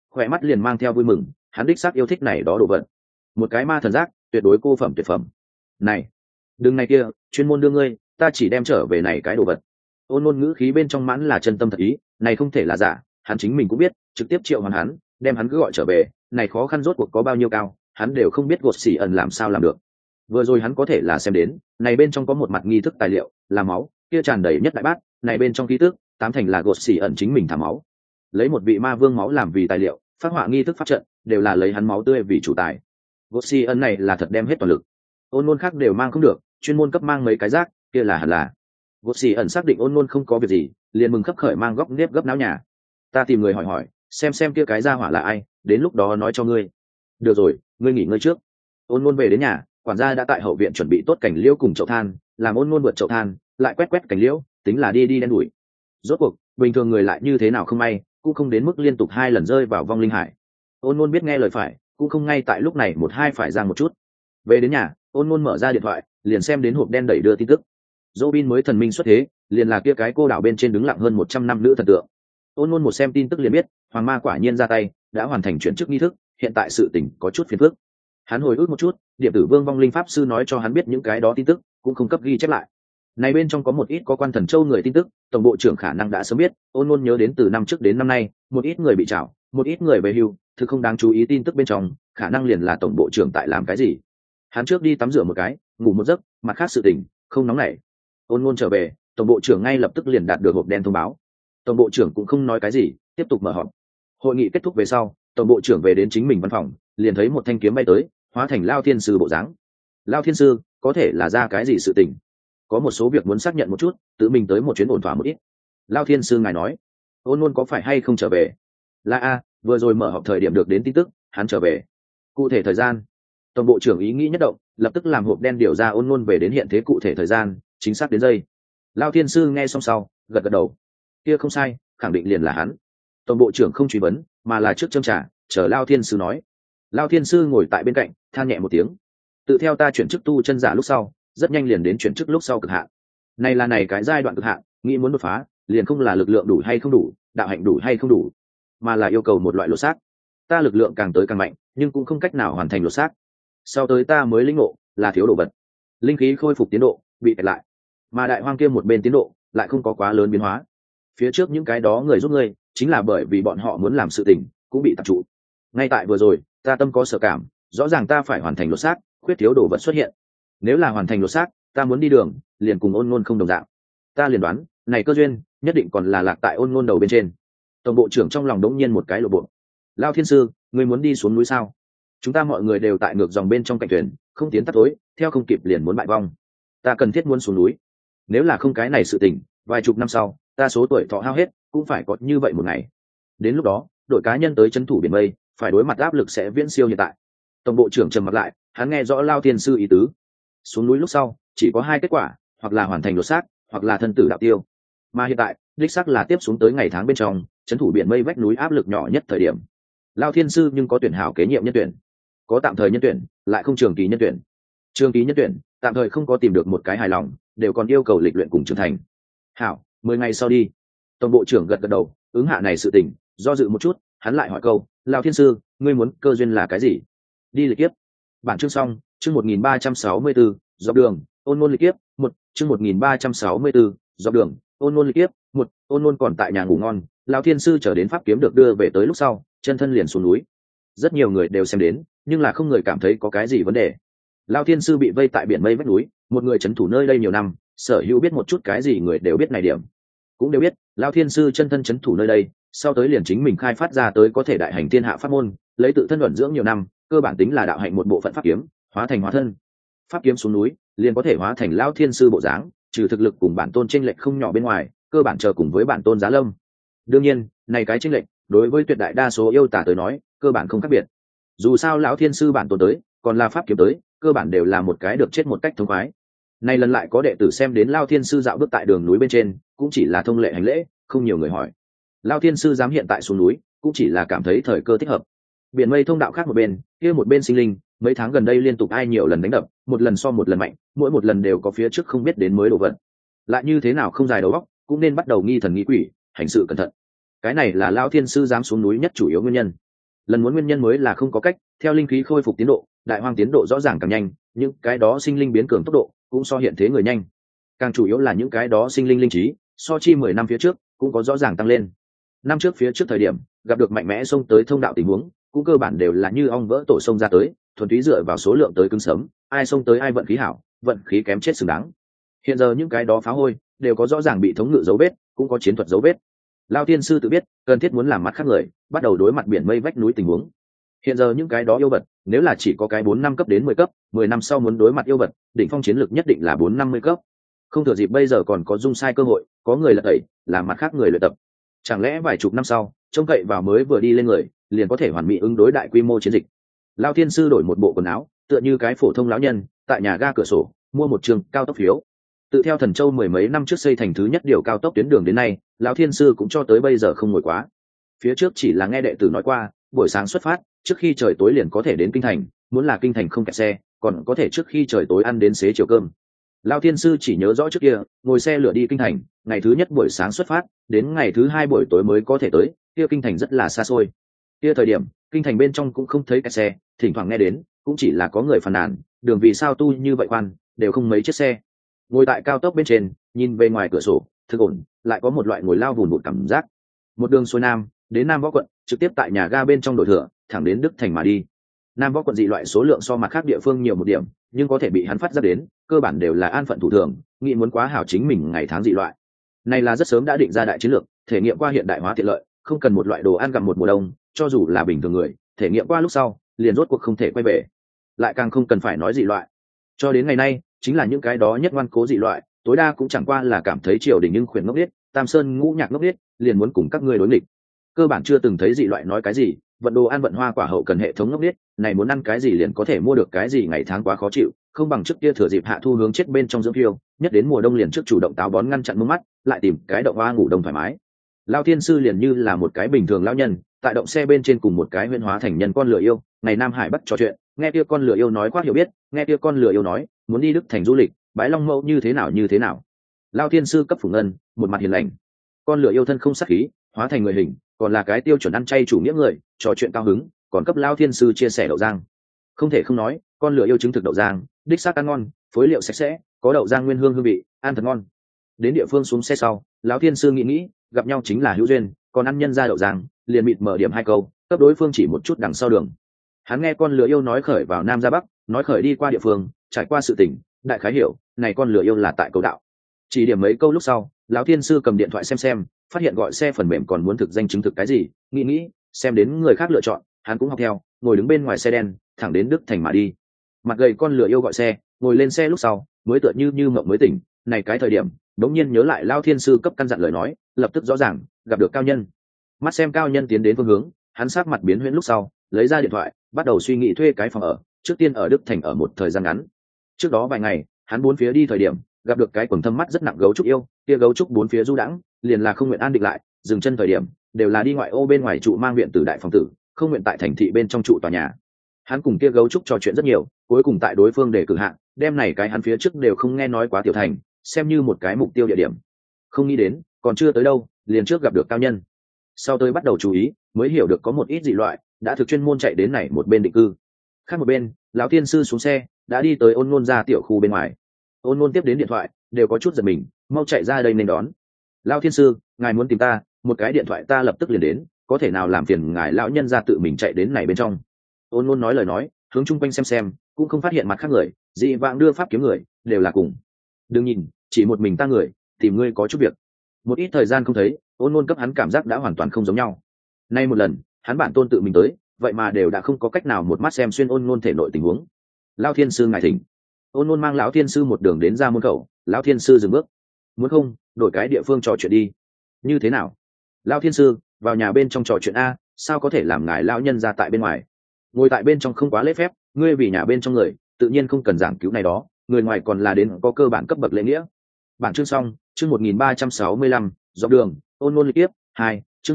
khỏe mắt liền mang theo vui mừng, hắn đích xác yêu thích này đó đồ vật. Một cái ma thần giác, tuyệt đối cô phẩm tuyệt phẩm. Này, đừng này kia, chuyên môn đưa ngươi, ta chỉ đem trở về này cái đồ vật. Ôn Nôn ngữ khí bên trong mãn là chân tâm thật ý, này không thể là giả, hắn chính mình cũng biết, trực tiếp triệu hoàn hắn, đem hắn cứ gọi trở về, này khó khăn rốt cuộc có bao nhiêu cao, hắn đều không biết gột xỉ ẩn làm sao làm được. Vừa rồi hắn có thể là xem đến, này bên trong có một mặt nghi thức tài liệu, là máu, kia tràn đầy nhất đại bát, này bên trong ký tức, tám thành là gột xỉ ẩn chính mình thả máu. Lấy một vị ma vương máu làm vì tài liệu, phát họa nghi thức pháp trận, đều là lấy hắn máu tươi vì chủ tài. Gột xỉ ẩn này là thật đem hết toàn lực. Ôn Nôn khác đều mang không được, chuyên môn cấp mang mấy cái rác, kia là hẳn là. Gột xỉ ẩn xác định Ôn Nôn không có việc gì, liền mừng khấp khởi mang góc nếp gấp náo nhà. Ta tìm người hỏi xem kia cái gia hỏa là ai, đến lúc đó nói cho ngươi. Được rồi, ngươi nghỉ ngơi trước. Ôn Nôn về đến nhà, quản gia đã tại hậu viện chuẩn bị tốt cảnh liễu cùng chậu than, làm Ôn Nôn vượt chậu than, lại quét cảnh liễu, tính là đi đen đủi. Rốt cuộc, bình thường người lại như thế nào không may, cũng không đến mức liên tục 2 lần rơi vào vong linh hải. Ôn Nôn biết nghe lời phải, cũng không ngay tại lúc này một hai phải giang một chút. Về đến nhà, Ôn Nôn mở ra điện thoại, liền xem đến hộp đen đẩy đưa tin tức. Robin mới thần minh xuất thế, liền là kia cái cô đảo bên trên đứng lặng hơn 100 năm nữ thần tượng. Ôn Nôn một xem tin tức liền biết, Hoàng Ma quả nhiên ra tay, đã hoàn thành chuyển chức nghi thức, hiện tại sự tình có chút phiền phức. Hắn hồi ức một chút, Điệp Tử Vương vong linh pháp sư nói cho hắn biết những cái đó tin tức, cũng không cấp ghi chép lại. Này bên trong có một ít có quan thần châu người tin tức, tổng bộ trưởng khả năng đã sớm biết. Ôn Nôn nhớ đến từ năm trước đến năm nay, một ít người bị trảo, một ít người về hưu, thực không đáng chú ý tin tức bên trong, khả năng liền là tổng bộ trưởng tại làm cái gì. Hắn trước đi tắm rửa một cái, ngủ một giấc, mặt khác sự tình không nóng nảy. Ôn Nôn trở về, tổng bộ trưởng ngay lập tức liền đạt được hộp đen thông báo. Tổng bộ trưởng cũng không nói cái gì, tiếp tục mở họp. Hội nghị kết thúc về sau, tổng bộ trưởng về đến chính mình văn phòng, liền thấy một thanh kiếm bay tới, hóa thành Lao Thiên Sư bộ dáng. Lao Thiên Sư, có thể là ra cái gì sự tình? Có một số việc muốn xác nhận một chút, tự mình tới một chuyến ổn thỏa một ít. Lao Thiên Sư ngài nói, Ôn Nôn có phải hay không trở về? Là a, vừa rồi mở họp thời điểm được đến tin tức, hắn trở về. Cụ thể thời gian? Tổng bộ trưởng ý nghĩ nhất động, lập tức làm hộp đen điều ra Ôn Nôn về đến hiện thế cụ thể thời gian, chính xác đến giây. Lao Thiên Sư nghe xong sau, gật đầu. Kia không sai, khẳng định liền là hắn. Tổng bộ trưởng không truy vấn, mà là trước châm trà, chờ Lao Thiên Sư nói. Lao Thiên Sư ngồi tại bên cạnh, than nhẹ một tiếng. Tự theo ta chuyển chức tu chân giả lúc sau, rất nhanh liền đến chuyển chức lúc sau cực hạn. Này là này cái giai đoạn cực hạn, nghĩ muốn đột phá, liền không là lực lượng đủ hay không đủ, đạo hạnh đủ hay không đủ, mà là yêu cầu một loại lột xác. Ta lực lượng càng tới càng mạnh, nhưng cũng không cách nào hoàn thành lột xác. Sau tới ta mới lĩnh ngộ, là thiếu đồ vật. Linh khí khôi phục tiến độ, bị kẹt lại. Mà đại hoang kia một bên tiến độ, lại không có quá lớn biến hóa. Phía trước những cái đó người giúp ngươi, chính là bởi vì bọn họ muốn làm sự tình, cũng bị tập trụ. Ngay tại vừa rồi, ta tâm có sở cảm, rõ ràng ta phải hoàn thành lột xác, khuyết thiếu đồ vật xuất hiện. Nếu là hoàn thành lột xác, ta muốn đi đường, liền cùng Ôn Nôn không đồng dạng. Ta liền đoán, này cơ duyên, nhất định còn là lạc tại Ôn Nôn đầu bên trên. Tổng bộ trưởng trong lòng đống nhiên một cái lộ bộ. Lao Thiên Sư, ngươi muốn đi xuống núi sao? Chúng ta mọi người đều tại ngược dòng bên trong cạnh thuyền, không tiến tắt tối, theo không kịp liền muốn bại vong. Ta cần thiết muốn xuống núi. Nếu là không cái này sự tình, vài chục năm sau, ta số tuổi thọ hao hết, cũng phải có như vậy một ngày. Đến lúc đó, đội cá nhân tới trấn thủ biển mây, phải đối mặt áp lực sẽ viễn siêu hiện tại. Tổng bộ trưởng trầm mặt lại, hắn nghe rõ Lao Thiên Sư ý tứ. Xuống núi lúc sau, chỉ có 2 kết quả, hoặc là hoàn thành đột xác, hoặc là thân tử đạo tiêu. Mà hiện tại, đích xác là tiếp xuống tới ngày tháng bên trong, trấn thủ biển mây vách núi áp lực nhỏ nhất thời điểm. Lao Thiên Sư nhưng có tuyển hảo kế nhiệm nhân tuyển, có tạm thời nhân tuyển, lại không trường kỳ nhân tuyển. Trường kỳ nhân tuyển, tạm thời không có tìm được một cái hài lòng, đều còn yêu cầu lịch luyện cùng trưởng thành. Hảo, 10 ngày sau đi. Tổng bộ trưởng gật đầu, ứng hạ này sự tình, do dự một chút, hắn lại hỏi câu, Lao Thiên Sư, ngươi muốn cơ duyên là cái gì? Đi lịch kiếp. Bản chương xong, chương 1364, dọc đường, Ôn Nôn lịch kiếp, chương 1364, dọc đường, Ôn Nôn lịch kiếp, Ôn Nôn còn tại nhà ngủ ngon, Lão Thiên Sư trở đến pháp kiếm được đưa về tới lúc sau, chân thân liền xuống núi. Rất nhiều người đều xem đến, nhưng là không người cảm thấy có cái gì vấn đề. Lão Thiên Sư bị vây tại biển mây vách núi, một người trấn thủ nơi đây nhiều năm, sở hữu biết một chút cái gì người đều biết này điểm. Cũng đều biết, Lão Thiên Sư chân thân trấn thủ nơi đây, sau tới liền chính mình khai phát ra tới có thể đại hành thiên hạ pháp môn, lấy tự thân luận dưỡng nhiều năm, cơ bản tính là đạo hạnh một bộ phận pháp kiếm, hóa thành hóa thân. Pháp kiếm xuống núi, liền có thể hóa thành Lão Thiên Sư bộ dáng, trừ thực lực cùng bản tôn chênh lệch không nhỏ bên ngoài, cơ bản chờ cùng với bản tôn giá lâm. Đương nhiên, này cái chênh lệch, đối với tuyệt đại đa số yêu tả tới nói, cơ bản không khác biệt. Dù sao Lão Thiên Sư bản tôn tới, còn là pháp kiếm tới, cơ bản đều là một cái được chết một cách thông khoái. Nay lần lại có đệ tử xem đến Lão Thiên Sư dạo bước tại đường núi bên trên, cũng chỉ là thông lệ hành lễ, không nhiều người hỏi. Lão Thiên Sư dám hiện tại xuống núi, cũng chỉ là cảm thấy thời cơ thích hợp. Biển mây thông đạo khác một bên, kia một bên sinh linh, mấy tháng gần đây liên tục ai nhiều lần đánh đập, một lần so một lần mạnh, mỗi một lần đều có phía trước không biết đến mới đồ vật. Lại như thế nào không dài đầu óc, cũng nên bắt đầu nghi thần nghi quỷ, hành sự cẩn thận. Cái này là Lão Thiên Sư dám xuống núi nhất chủ yếu nguyên nhân. Lần muốn nguyên nhân mới là không có cách, theo linh khí khôi phục tiến độ, đại hoang tiến độ rõ ràng càng nhanh, những cái đó sinh linh biến cường tốc độ cũng so hiện thế người nhanh. Càng chủ yếu là những cái đó sinh linh linh trí, so chi 10 năm phía trước cũng có rõ ràng tăng lên. Năm trước phía trước thời điểm, gặp được mạnh mẽ xông tới thông đạo tình huống, cũng cơ bản đều là như ong vỡ tổ sông ra tới, thuần túy dựa vào số lượng tới cứng sớm, ai xông tới ai vận khí hảo, vận khí kém chết xứng đáng. Hiện giờ những cái đó phá hôi đều có rõ ràng bị thống ngự dấu vết, cũng có chiến thuật dấu vết. Lao tiên sư tự biết cần thiết muốn làm mặt khác người, bắt đầu đối mặt biển mây vách núi tình huống. Hiện giờ những cái đó yêu vật, nếu là chỉ có cái 4 năm cấp đến 10 cấp, 10 năm sau muốn đối mặt yêu vật, đỉnh phong chiến lược nhất định là 450 cấp. Không thừa dịp bây giờ còn có dung sai cơ hội, có người lật tẩy, làm mặt khác người luyện tập. Chẳng lẽ vài chục năm sau, trông cậy vào mới vừa đi lên người, liền có thể hoàn mỹ ứng đối đại quy mô chiến dịch. Lao tiên sư đổi một bộ quần áo, tựa như cái phổ thông lão nhân, tại nhà ga cửa sổ, mua một trường cao tốc phiếu. Tự theo Thần Châu 10 mấy năm trước xây thành thứ nhất điều cao tốc tuyến đường đến nay, lão thiên sư cũng cho tới bây giờ không ngồi quá. Phía trước chỉ là nghe đệ tử nói qua, buổi sáng xuất phát, trước khi trời tối liền có thể đến kinh thành, muốn là kinh thành không kẹt xe, còn có thể trước khi trời tối ăn đến xế chiều cơm. Lão thiên sư chỉ nhớ rõ trước kia, ngồi xe lửa đi kinh thành, ngày thứ nhất buổi sáng xuất phát, đến ngày thứ hai buổi tối mới có thể tới, kia kinh thành rất là xa xôi. Kia thời điểm, kinh thành bên trong cũng không thấy kẹt xe, thỉnh thoảng nghe đến, cũng chỉ là có người phàn nàn, đường vì sao tu như vậy khoan, đều không mấy chiếc xe. Ngồi tại cao tốc bên trên, nhìn về ngoài cửa sổ, thực ổn, lại có một loại ngồi lao vùn vụt cảm giác. Một đường xuôi nam, đến Nam Võ quận, trực tiếp tại nhà ga bên trong đổi thừa, thẳng đến Đức Thành mà đi. Nam Võ quận dị loại số lượng so mặt khác địa phương nhiều một điểm, nhưng có thể bị hắn phát ra đến, cơ bản đều là an phận thủ thường, nghĩ muốn quá hảo chính mình ngày tháng dị loại. Này là rất sớm đã định ra đại chiến lược, thể nghiệm qua hiện đại hóa tiện lợi, không cần một loại đồ ăn gặm một mùa đông, cho dù là bình thường người, thể nghiệm qua lúc sau, liền rốt cuộc không thể quay về. Lại càng không cần phải nói dị loại. Cho đến ngày nay, chính là những cái đó nhất ngoan cố dị loại, tối đa cũng chẳng qua là cảm thấy triều đình nhưng khuyển ngốc biết, Tam Sơn ngũ nhạc ngốc biết, liền muốn cùng các ngươi đối nghịch. Cơ bản chưa từng thấy dị loại nói cái gì, vận đồ ăn vận hoa quả hậu cần hệ thống ngốc biết, này muốn ăn cái gì liền có thể mua được cái gì, ngày tháng quá khó chịu, không bằng trước kia thừa dịp hạ thu hướng chết bên trong dưỡng phiêu, nhất đến mùa đông liền trước chủ động táo bón ngăn chặn mông mắt, lại tìm cái động hoa ngủ đông thoải mái. Lao thiên sư liền như là một cái bình thường lão nhân, tại động xe bên trên cùng một cái huyễn hóa thành nhân con lửa yêu, ngày Nam Hải Bắc trò chuyện, nghe kia con lửa yêu nói quá hiểu biết, nghe kia con lửa yêu nói muốn đi Đức Thành du lịch, bái Long Mẫu như thế nào như thế nào. Lao thiên sư cấp phủ ngân, một mặt hiền lành. Con lửa yêu thân không sắc khí, hóa thành người hình, còn là cái tiêu chuẩn ăn chay chủ nghĩa người, trò chuyện cao hứng, còn cấp Lao thiên sư chia sẻ đậu giang. Không thể không nói, con lửa yêu chứng thực đậu giang, đích xác ăn ngon, phối liệu sạch sẽ, có đậu giang nguyên hương hương vị, ăn thật ngon. Đến địa phương xuống xe sau, lão thiên sư nghĩ, gặp nhau chính là hữu duyên, còn ăn nhân ra đậu giang, liền mịt mở điểm 2 câu, cấp đối phương chỉ một chút đằng sau đường. Hắn nghe con lửa yêu nói khởi vào Nam ra Bắc, nói khởi đi qua địa phương, trải qua sự tình, đại khái hiểu, này con lửa yêu là tại cầu đạo. Chỉ điểm mấy câu lúc sau, lão thiên sư cầm điện thoại xem, phát hiện gọi xe phần mềm còn muốn thực danh chứng thực cái gì, nghĩ, xem đến người khác lựa chọn, hắn cũng học theo, ngồi đứng bên ngoài xe đen, thẳng đến Đức Thành mà đi. Mặt gầy con lửa yêu gọi xe, ngồi lên xe lúc sau, mới tựa như mộng mới tỉnh, này cái thời điểm, đống nhiên nhớ lại Lão thiên sư cấp căn dặn lời nói, lập tức rõ ràng, gặp được cao nhân. Mắt xem cao nhân tiến đến phương hướng, hắn sắc mặt biến huyễn lúc sau, lấy ra điện thoại, bắt đầu suy nghĩ thuê cái phòng ở, trước tiên ở Đức Thành ở một thời gian ngắn. Trước đó vài ngày, hắn bốn phía đi thời điểm, gặp được cái quầng thâm mắt rất nặng gấu trúc yêu, kia gấu trúc bốn phía du đãng, liền là không nguyện an định lại, dừng chân thời điểm, đều là đi ngoại ô bên ngoài trụ mang viện tử đại phòng tử, không nguyện tại thành thị bên trong trụ tòa nhà. Hắn cùng kia gấu trúc trò chuyện rất nhiều, cuối cùng tại đối phương để cử hạng, đem này cái hắn phía trước đều không nghe nói quá tiểu thành, xem như một cái mục tiêu địa điểm. Không nghĩ đến, còn chưa tới đâu, liền trước gặp được cao nhân. Sau tới bắt đầu chú ý, mới hiểu được có một ít dị loại đã thực chuyên môn chạy đến này một bên định cư. Khác một bên, lão tiên sư xuống xe, đã đi tới Ôn Nôn ra tiểu khu bên ngoài. Ôn Nôn tiếp đến điện thoại, đều có chút giật mình, mau chạy ra đây nên đón. Lão tiên sư, ngài muốn tìm ta, một cái điện thoại ta lập tức liền đến, có thể nào làm phiền ngài lão nhân ra tự mình chạy đến này bên trong. Ôn Nôn nói lời nói, hướng chung quanh xem, cũng không phát hiện mặt khác người, dị vãng đưa pháp kiếm người, đều là cùng. Đừng nhìn, chỉ một mình ta người, tìm ngươi có chút việc. Một ít thời gian không thấy, Ôn Nôn cấp hắn cảm giác đã hoàn toàn không giống nhau. Nay một lần, hắn bản tôn tự mình tới, vậy mà đều đã không có cách nào một mắt xem xuyên Ôn Nôn thể nội tình huống. Lão thiên sư ngài thỉnh. Ôn Nôn mang lão thiên sư một đường đến ra môn khẩu, lão thiên sư dừng bước. Muốn không, đổi cái địa phương trò chuyện đi. Như thế nào? Lão thiên sư, vào nhà bên trong trò chuyện a, sao có thể làm ngài lão nhân ra tại bên ngoài? Ngồi tại bên trong không quá lễ phép, ngươi vì nhà bên trong người, tự nhiên không cần giảng cứu này đó, người ngoài còn là đến có cơ bản cấp bậc lễ nghĩa. Bản chương xong, chương 1365, dọc đường, Ôn Nôn lịch tiếp 2, chương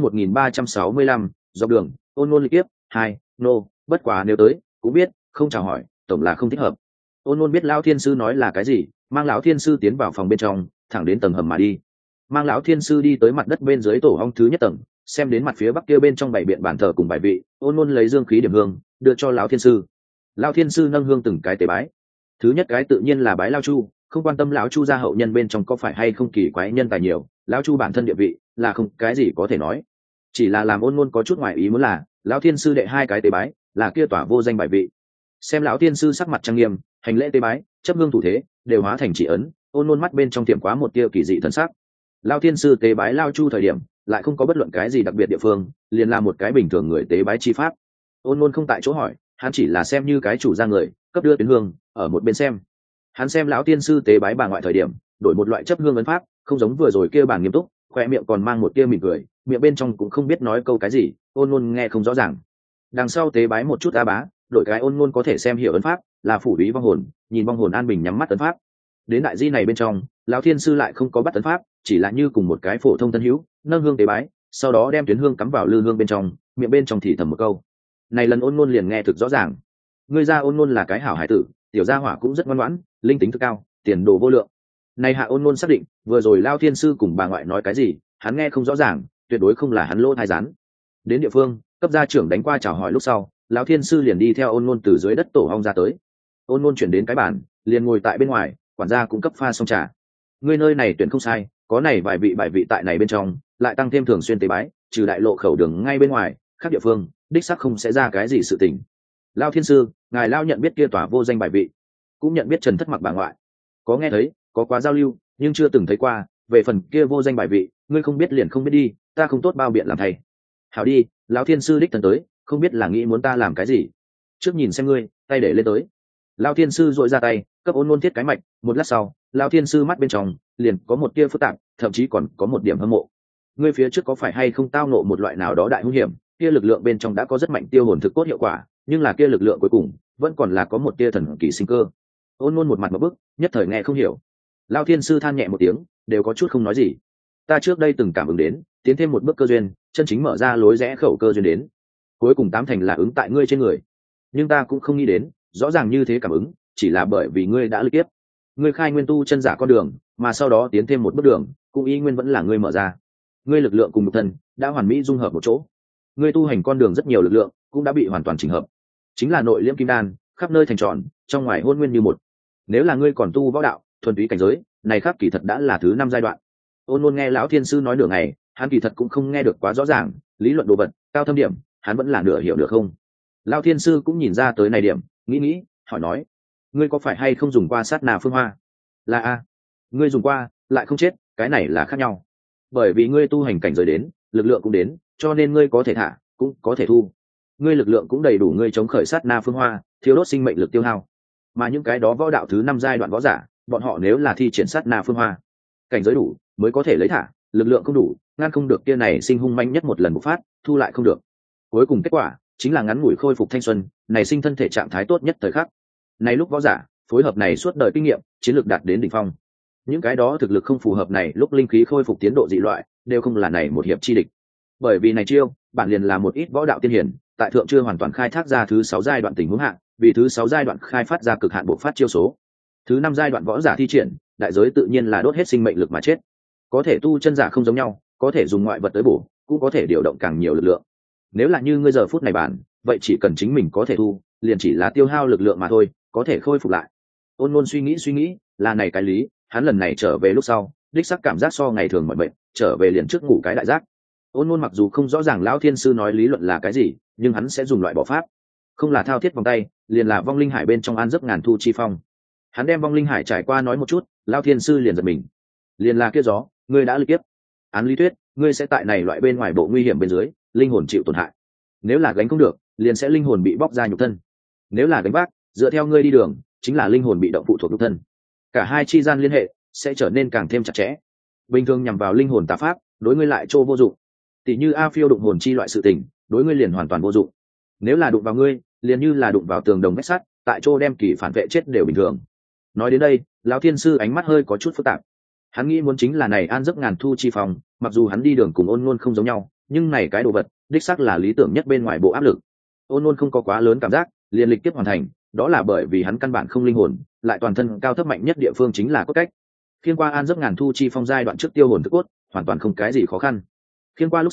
1365, dọc đường, Ôn Nôn lịch tiếp 2, nô, bất quá nếu tới, cũng biết, không chào hỏi, tổng là không thích hợp. Ôn Nôn biết lão thiên sư nói là cái gì, mang lão thiên sư tiến vào phòng bên trong, thẳng đến tầng hầm mà đi. Mang lão thiên sư đi tới mặt đất bên dưới tổ ong thứ nhất tầng, xem đến mặt phía bắc kia bên trong bảy biện bàn thờ cùng bài vị, ôn ngôn lấy dương khí điểm hương đưa cho lão thiên sư. Lão thiên sư nâng hương từng cái tế bái. Thứ nhất cái tự nhiên là bái Lão Chu, không quan tâm lão Chu gia hậu nhân bên trong có phải hay không kỳ quái nhân tài nhiều, lão Chu bản thân địa vị là không cái gì có thể nói. Chỉ là làm ôn ngôn có chút ngoài ý muốn là lão thiên sư đệ hai cái tế bái là kia tỏa vô danh bài vị. Xem lão thiên sư sắc mặt trang nghiêm, hành lễ tế bái, chấp hương thủ thế đều hóa thành chỉ ấn, ôn ngôn mắt bên trong tiệm quá một tia kỳ dị thần sắc. Lão thiên sư tế bái Lão Chu thời điểm lại không có bất luận cái gì đặc biệt địa phương, liền là một cái bình thường người tế bái chi pháp. Ôn ngôn không tại chỗ hỏi, hắn chỉ là xem như cái chủ gia người cấp đưa tuyến hương ở một bên xem. Hắn xem lão tiên sư tế bái bà ngoại thời điểm đổi một loại chấp hương ấn pháp, không giống vừa rồi kia bàn nghiêm túc, khoe miệng còn mang một tia mỉm cười, miệng bên trong cũng không biết nói câu cái gì, ôn ngôn nghe không rõ ràng. Đằng sau tế bái một chút a bá, đổi cái ôn ngôn có thể xem hiểu ấn pháp, là phủ ý vong hồn, nhìn vong hồn an bình nhắm mắt ấn pháp. Đến đại di này bên trong, lão thiên sư lại không có bắt ấn pháp, chỉ là như cùng một cái phổ thông thân hữu, nâng hương tế bái, sau đó đem tuyến hương cắm vào lư hương bên trong, miệng bên trong thì thầm một câu. Này lần ôn ngôn liền nghe thực rõ ràng. Ngươi ra ôn ngôn là cái hảo hải tử, tiểu gia hỏa cũng rất ngoan ngoãn, linh tính cực cao, tiền đồ vô lượng. Này hạ ôn ngôn xác định, vừa rồi Lão thiên sư cùng bà ngoại nói cái gì, hắn nghe không rõ ràng, tuyệt đối không là hắn lỗ thai rán. Đến địa phương, cấp gia trưởng đánh qua chào hỏi lúc sau, lão thiên sư liền đi theo ôn ngôn từ dưới đất tổ ong ra tới. Ôn ngôn chuyển đến cái bàn, liền ngồi tại bên ngoài, quản gia cũng cấp pha xong trà. Ngươi nơi này tuyển không sai, có này vài vị bài vị tại này bên trong, lại tăng thêm thường xuyên tế bái, trừ đại lộ khẩu đường ngay bên ngoài, khác địa phương đích xác không sẽ ra cái gì sự tình. Lão thiên sư, ngài Lão nhận biết kia tòa vô danh bài vị, cũng nhận biết Trần Thất Mặc bà ngoại, có nghe thấy, có quá giao lưu, nhưng chưa từng thấy qua. Về phần kia vô danh bài vị, ngươi không biết liền không biết đi, ta không tốt bao biện làm thầy. Hảo đi, lão thiên sư đích thân tới, không biết là nghĩ muốn ta làm cái gì. Trước nhìn xem ngươi, tay để lên tới. Lão thiên sư dội ra tay, cấp ôn ngôn thiết cái mạch. Một lát sau, lão thiên sư mắt bên trong liền có một tia phức tạp, thậm chí còn có một điểm hâm mộ. Ngươi phía trước có phải hay không tao nộ một loại nào đó đại hung hiểm? Kia lực lượng bên trong đã có rất mạnh tiêu hồn thực cốt hiệu quả, nhưng là kia lực lượng cuối cùng vẫn còn là có một tia thần kỳ sinh cơ. Ôn ngôn một mặt một bức, nhất thời nghe không hiểu. Lão thiên sư than nhẹ một tiếng, đều có chút không nói gì. Ta trước đây từng cảm ứng đến, tiến thêm một bước cơ duyên, chân chính mở ra lối rẽ khẩu cơ duyên đến. Cuối cùng tám thành là ứng tại ngươi trên người. Nhưng ta cũng không nghĩ đến, rõ ràng như thế cảm ứng, chỉ là bởi vì ngươi đã lực tiếp. Ngươi khai nguyên tu chân giả con đường, mà sau đó tiến thêm một bước đường, cũng ý nguyên vẫn là ngươi mở ra. Ngươi lực lượng cùng nhục thân đã hoàn mỹ dung hợp một chỗ. Ngươi tu hành con đường rất nhiều lực lượng, cũng đã bị hoàn toàn chỉnh hợp. Chính là nội liễm kim đan, khắp nơi thành tròn, trong ngoài hôn nguyên như một. Nếu là ngươi còn tu võ đạo, thuần túy cảnh giới, này khác kỳ thật đã là thứ 5 giai đoạn. Ôn ngôn nghe lão thiên sư nói nửa ngày, hắn kỳ thật cũng không nghe được quá rõ ràng, lý luận đồ vật cao thâm điểm, hắn vẫn là nửa hiểu được không. Lão thiên sư cũng nhìn ra tới này điểm, nghĩ, hỏi nói, ngươi có phải hay không dùng qua sát na phương hoa? Là a. Ngươi dùng qua, lại không chết, cái này là khác nhau. Bởi vì ngươi tu hành cảnh giới đến, lực lượng cũng đến, cho nên ngươi có thể thả, cũng có thể thu. Ngươi lực lượng cũng đầy đủ ngươi chống khởi sát na phương hoa, thiếu đốt sinh mệnh lực tiêu hao. Mà những cái đó võ đạo thứ 5 giai đoạn võ giả, bọn họ nếu là thi triển sát na phương hoa, cảnh giới đủ mới có thể lấy thả, lực lượng không đủ, ngăn không được kia này sinh hung manh nhất một lần bộc phát, thu lại không được. Cuối cùng kết quả chính là ngắn ngủi khôi phục thanh xuân, này sinh thân thể trạng thái tốt nhất thời khắc. Này lúc võ giả phối hợp này suốt đời kinh nghiệm, chiến lược đạt đến đỉnh phong. Những cái đó thực lực không phù hợp này lúc linh khí khôi phục tiến độ dị loại, đều không là này một hiệp chi địch. Bởi vì này chiêu, bản liền là một ít võ đạo tiên hiển, tại thượng chưa hoàn toàn khai thác ra thứ 6 giai đoạn tình huống hạn, vì thứ 6 giai đoạn khai phát ra cực hạn bộc phát chiêu số. Thứ 5 giai đoạn võ giả thi triển, đại giới tự nhiên là đốt hết sinh mệnh lực mà chết. Có thể tu chân giả không giống nhau, có thể dùng ngoại vật tới bổ, cũng có thể điều động càng nhiều lực lượng. Nếu là như ngươi giờ phút này bản, vậy chỉ cần chính mình có thể thu, liền chỉ là tiêu hao lực lượng mà thôi, có thể khôi phục lại. Ôn ngôn suy nghĩ, là này cái lý, hắn lần này trở về lúc sau, đích xác cảm giác so ngày thường mọi bệnh, trở về liền trước ngủ cái đại giác. Ôn ngôn mặc dù không rõ ràng lão thiên sư nói lý luận là cái gì, nhưng hắn sẽ dùng loại bỏ pháp, không là thao thiết vòng tay, liền là vong linh hải bên trong an giấc ngàn thu chi phong. Hắn đem vong linh hải trải qua nói một chút, lão thiên sư liền giật mình. Liền là kia gió, ngươi đã lực tiếp. Án lý thuyết, ngươi sẽ tại này loại bên ngoài bộ nguy hiểm bên dưới, linh hồn chịu tổn hại. Nếu là gánh không được, liền sẽ linh hồn bị bóc ra nhục thân. Nếu là gánh vác, dựa theo ngươi đi đường, chính là linh hồn bị động phụ thuộc nhục thân. Cả hai chi gian liên hệ sẽ trở nên càng thêm chặt chẽ. Bình thường nhằm vào linh hồn tà pháp, đối ngươi lại trô vô dụng. Tỷ như A Phiêu đụng hồn chi loại sự tình, đối ngươi liền hoàn toàn vô dụng. Nếu là đụng vào ngươi, liền như là đụng vào tường đồng vách sắt, tại chỗ đem kỳ phản vệ chết đều bình thường. Nói đến đây, lão thiên sư ánh mắt hơi có chút phức tạp. Hắn nghĩ muốn chính là này an giấc ngàn thu chi phòng, mặc dù hắn đi đường cùng ôn ngôn không giống nhau, nhưng này cái đồ vật đích xác là lý tưởng nhất bên ngoài bộ áp lực. Ôn ngôn không có quá lớn cảm giác, liền lịch tiếp hoàn thành, đó là bởi vì hắn căn bản không linh hồn, lại toàn thân cao thấp mạnh nhất địa phương chính là cốt cách. Khiên qua an giấc ngàn thu chi phong giai đoạn trước tiêu hồn thức cốt, hoàn toàn không cái gì khó khăn. Khiên qua lúc sau,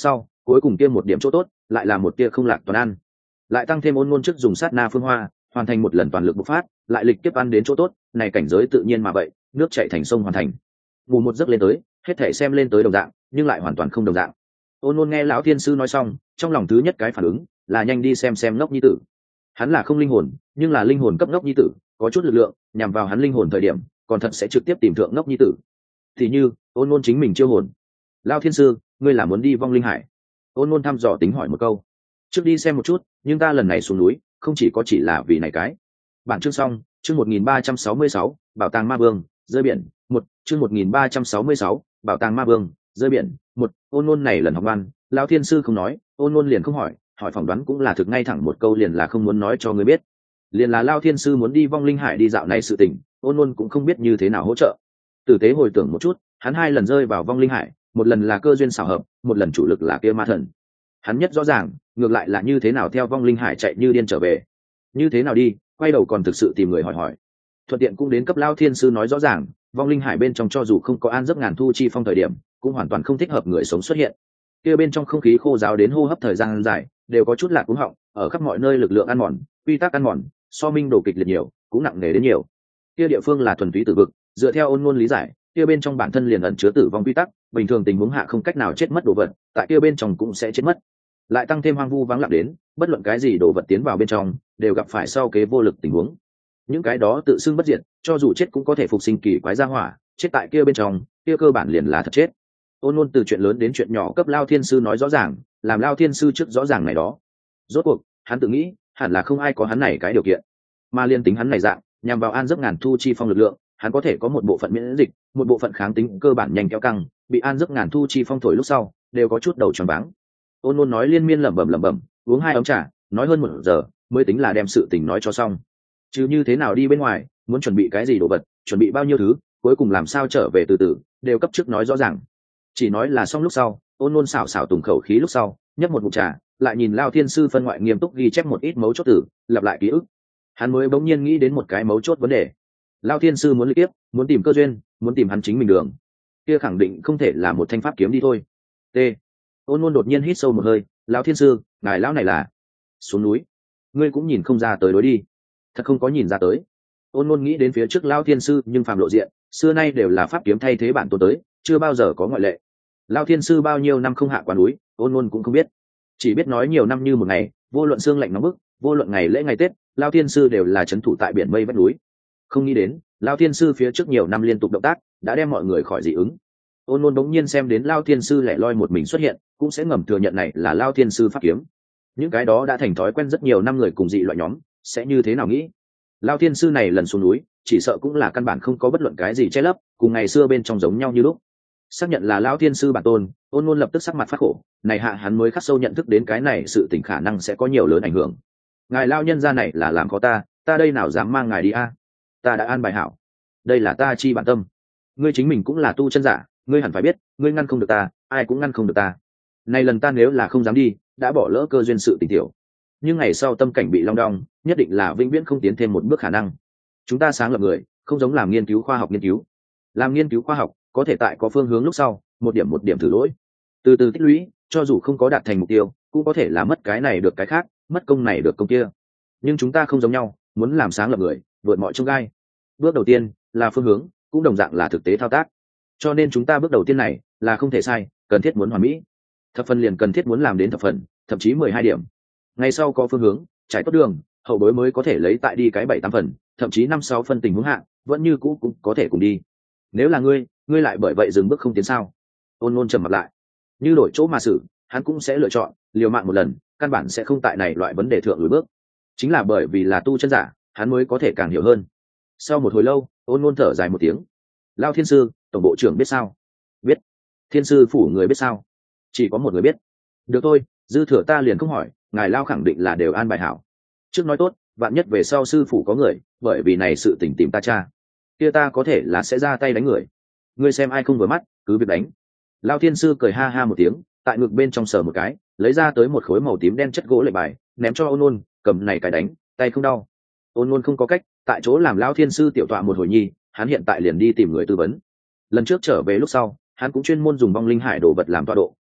cuối cùng kia một điểm chỗ tốt lại là một tia không lạc toàn ăn. Lại tăng thêm ôn ngôn trước dùng sát na phương hoa hoàn thành một lần toàn lực bộc phát, lại lịch tiếp ăn đến chỗ tốt này, cảnh giới tự nhiên mà vậy, nước chảy thành sông hoàn thành. Ngủ một giấc lên tới, hết thể xem lên tới đồng dạng nhưng lại hoàn toàn không đồng dạng. Ôn ngôn nghe lão thiên sư nói xong, trong lòng thứ nhất cái phản ứng là nhanh đi xem ngốc nhi tử. Hắn là không linh hồn, nhưng là linh hồn cấp ngốc nhi tử có chút lực lượng, nhằm vào hắn linh hồn thời điểm còn thật sẽ trực tiếp tìm thượng ngốc nhi tử. Thì như ôn ngôn chính mình chiêu hồn. Lão thiên sư, ngươi là muốn đi vong linh hải? Ôn ngôn thăm dò tính hỏi một câu. Trước đi xem một chút, nhưng ta lần này xuống núi không chỉ là vì này cái. Bản chương xong. Chương 1366, bảo tàng ma vương rơi biển. Một chương 1366, bảo tàng ma vương rơi biển. Một ôn ngôn này lần học văn, lão thiên sư không nói, ôn ngôn liền không hỏi phỏng đoán cũng là thực ngay thẳng một câu, liền là không muốn nói cho ngươi biết. Liền là lão thiên sư muốn đi vong linh hải đi dạo này sự tình, ôn ngôn cũng không biết như thế nào hỗ trợ. Tử tế hồi tưởng một chút, hắn 2 lần rơi vào vong linh hải, một lần là cơ duyên xảo hợp, một lần chủ lực là kia ma thần. Hắn nhất rõ ràng ngược lại là như thế nào theo vong linh hải chạy như điên trở về, như thế nào đi quay đầu còn thực sự tìm người hỏi, thuận tiện cũng đến cấp lao thiên sư nói rõ ràng, vong linh hải bên trong cho dù không có an giấc ngàn thu chi phong thời điểm cũng hoàn toàn không thích hợp người sống xuất hiện. Kia bên trong không khí khô ráo đến hô hấp thời gian dài đều có chút lạc cúng họng, ở khắp mọi nơi lực lượng ăn mòn, quy tắc ăn mòn, so minh đồ kịch liệt nhiều, cũng nặng nề đến nhiều. Kia địa phương là thuần túy tử vực, dựa theo ôn ngôn lý giải, kia bên trong bản thân liền ẩn chứa tử vong quy tắc, bình thường tình huống hạ không cách nào chết mất đồ vật, tại kia bên trong cũng sẽ chết mất. Lại tăng thêm hoang vu vắng lặng đến, bất luận cái gì đồ vật tiến vào bên trong đều gặp phải sau kế vô lực tình huống. Những cái đó tự xưng bất diệt, cho dù chết cũng có thể phục sinh kỳ quái ra hỏa, chết tại kia bên trong, kia cơ bản liền là thật chết. Ôn ngôn từ chuyện lớn đến chuyện nhỏ cấp lao thiên sư nói rõ ràng, làm lao thiên sư trước rõ ràng này đó. Rốt cuộc hắn tự nghĩ hẳn là không ai có hắn này cái điều kiện, mà liên tính hắn này dạng nhằm vào an giấc ngàn thu chi phong lực lượng, hắn có thể có một bộ phận miễn dịch, một bộ phận kháng tính cơ bản nhanh kéo căng, bị an giấc ngàn thu chi phong thổi lúc sau đều có chút đầu tròn váng. Ôn ngôn nói liên miên lẩm bẩm, uống 2 ống trà, nói hơn 1 giờ mới tính là đem sự tình nói cho xong. Chứ như thế nào đi bên ngoài, muốn chuẩn bị cái gì đồ vật, chuẩn bị bao nhiêu thứ, cuối cùng làm sao trở về từ từ, đều cấp trước nói rõ ràng. Chỉ nói là xong lúc sau, ôn ngôn xảo tùng khẩu khí lúc sau, nhấp một ngụm trà, lại nhìn lao thiên sư phân ngoại nghiêm túc ghi chép một ít mấu chốt tử, lặp lại ký ức. Hắn mới bỗng nhiên nghĩ đến một cái mấu chốt vấn đề. Lao thiên sư muốn lý tiếp, muốn tìm cơ duyên, muốn tìm hắn chính mình đường, kia khẳng định không thể là một thanh pháp kiếm đi thôi. T. Ôn ngôn đột nhiên hít sâu một hơi. Lão thiên sư, ngài lão này là xuống núi, ngươi cũng nhìn không ra tới đối đi? Thật không có nhìn ra tới. Ôn ngôn nghĩ đến phía trước lão thiên sư nhưng phàm lộ diện, xưa nay đều là pháp kiếm thay thế bản tôn tới, chưa bao giờ có ngoại lệ. Lão thiên sư bao nhiêu năm không hạ quả núi, ôn ngôn cũng không biết, chỉ biết nói nhiều năm như một ngày, vô luận sương lạnh nóng bức, vô luận ngày lễ ngày tết, lão thiên sư đều là trấn thủ tại biển mây vách núi. Không nghĩ đến lão thiên sư phía trước nhiều năm liên tục động tác đã đem mọi người khỏi dị ứng. Ôn ngôn bỗng nhiên xem đến lao thiên sư lẻ loi một mình xuất hiện, cũng sẽ ngầm thừa nhận này là lao thiên sư pháp kiếm. Những cái đó đã thành thói quen rất nhiều năm người cùng dị loại nhóm sẽ như thế nào nghĩ? Lao thiên sư này lần xuống núi chỉ sợ cũng là căn bản không có bất luận cái gì che lấp, cùng ngày xưa bên trong giống nhau như lúc. Xác nhận là lao thiên sư bản tôn, ôn ngôn lập tức sắc mặt phát khổ, này hạ hắn mới khắc sâu nhận thức đến cái này sự tình khả năng sẽ có nhiều lớn ảnh hưởng. Ngài lao nhân gia này là làm khó ta đây nào dám mang ngài đi a? Ta đã an bài hảo, đây là ta chi bản tâm. Ngươi chính mình cũng là tu chân giả, ngươi hẳn phải biết, ngươi ngăn không được ta, ai cũng ngăn không được ta. Này lần ta nếu là không dám đi, đã bỏ lỡ cơ duyên sự tình tiểu. Nhưng ngày sau tâm cảnh bị long đong, nhất định là vĩnh viễn không tiến thêm một bước khả năng. Chúng ta sáng lập người, không giống làm nghiên cứu khoa học nghiên cứu. Làm nghiên cứu khoa học, có thể tại có phương hướng lúc sau, một điểm thử lỗi. Từ từ tích lũy, cho dù không có đạt thành mục tiêu, cũng có thể là mất cái này được cái khác, mất công này được công kia. Nhưng chúng ta không giống nhau, muốn làm sáng lập người, vượt mọi chông gai. Bước đầu tiên là phương hướng, cũng đồng dạng là thực tế thao tác. Cho nên chúng ta bước đầu tiên này là không thể sai, cần thiết muốn hoàn mỹ. Thập phần liền cần thiết muốn làm đến thập phần, thậm chí 12 điểm. Ngày sau có phương hướng, trải tốt đường, hậu bối mới có thể lấy tại đi cái 7-8 phần, thậm chí 5-6 phân tình huống hạ, vẫn như cũ cũng có thể cùng đi. Nếu là ngươi lại bởi vậy dừng bước không tiến sao? Ôn ngôn trầm mặt lại. Như đổi chỗ mà xử, hắn cũng sẽ lựa chọn liều mạng một lần, căn bản sẽ không tại này loại vấn đề thượng lùi bước. Chính là bởi vì là tu chân giả, hắn mới có thể càng hiểu hơn. Sau một hồi lâu, ôn ngôn thở dài một tiếng. Lao thiên sư, tổng bộ trưởng biết sao? Biết. Thiên sư phủ người biết sao? Chỉ có một người biết. Được thôi, dư thừa ta liền không hỏi, ngài Lao khẳng định là đều an bài hảo. Trước nói tốt, vạn nhất về sau sư phủ có người, bởi vì này sự tình tìm ta cha, kia ta có thể là sẽ ra tay đánh người. Ngươi xem ai không vừa mắt, cứ việc đánh. Lao thiên sư cười ha ha một tiếng, tại ngực bên trong sờ một cái, lấy ra tới một khối màu tím đen chất gỗ lệnh bài, ném cho ôn ngôn, cầm này cái đánh, tay không đau. Ôn ngôn không có cách, tại chỗ làm Lao thiên sư tiểu tọa một hồi nhi, hắn hiện tại liền đi tìm người tư vấn. Lần trước trở về lúc sau, hắn cũng chuyên môn dùng vong linh hải đồ vật làm tọa độ,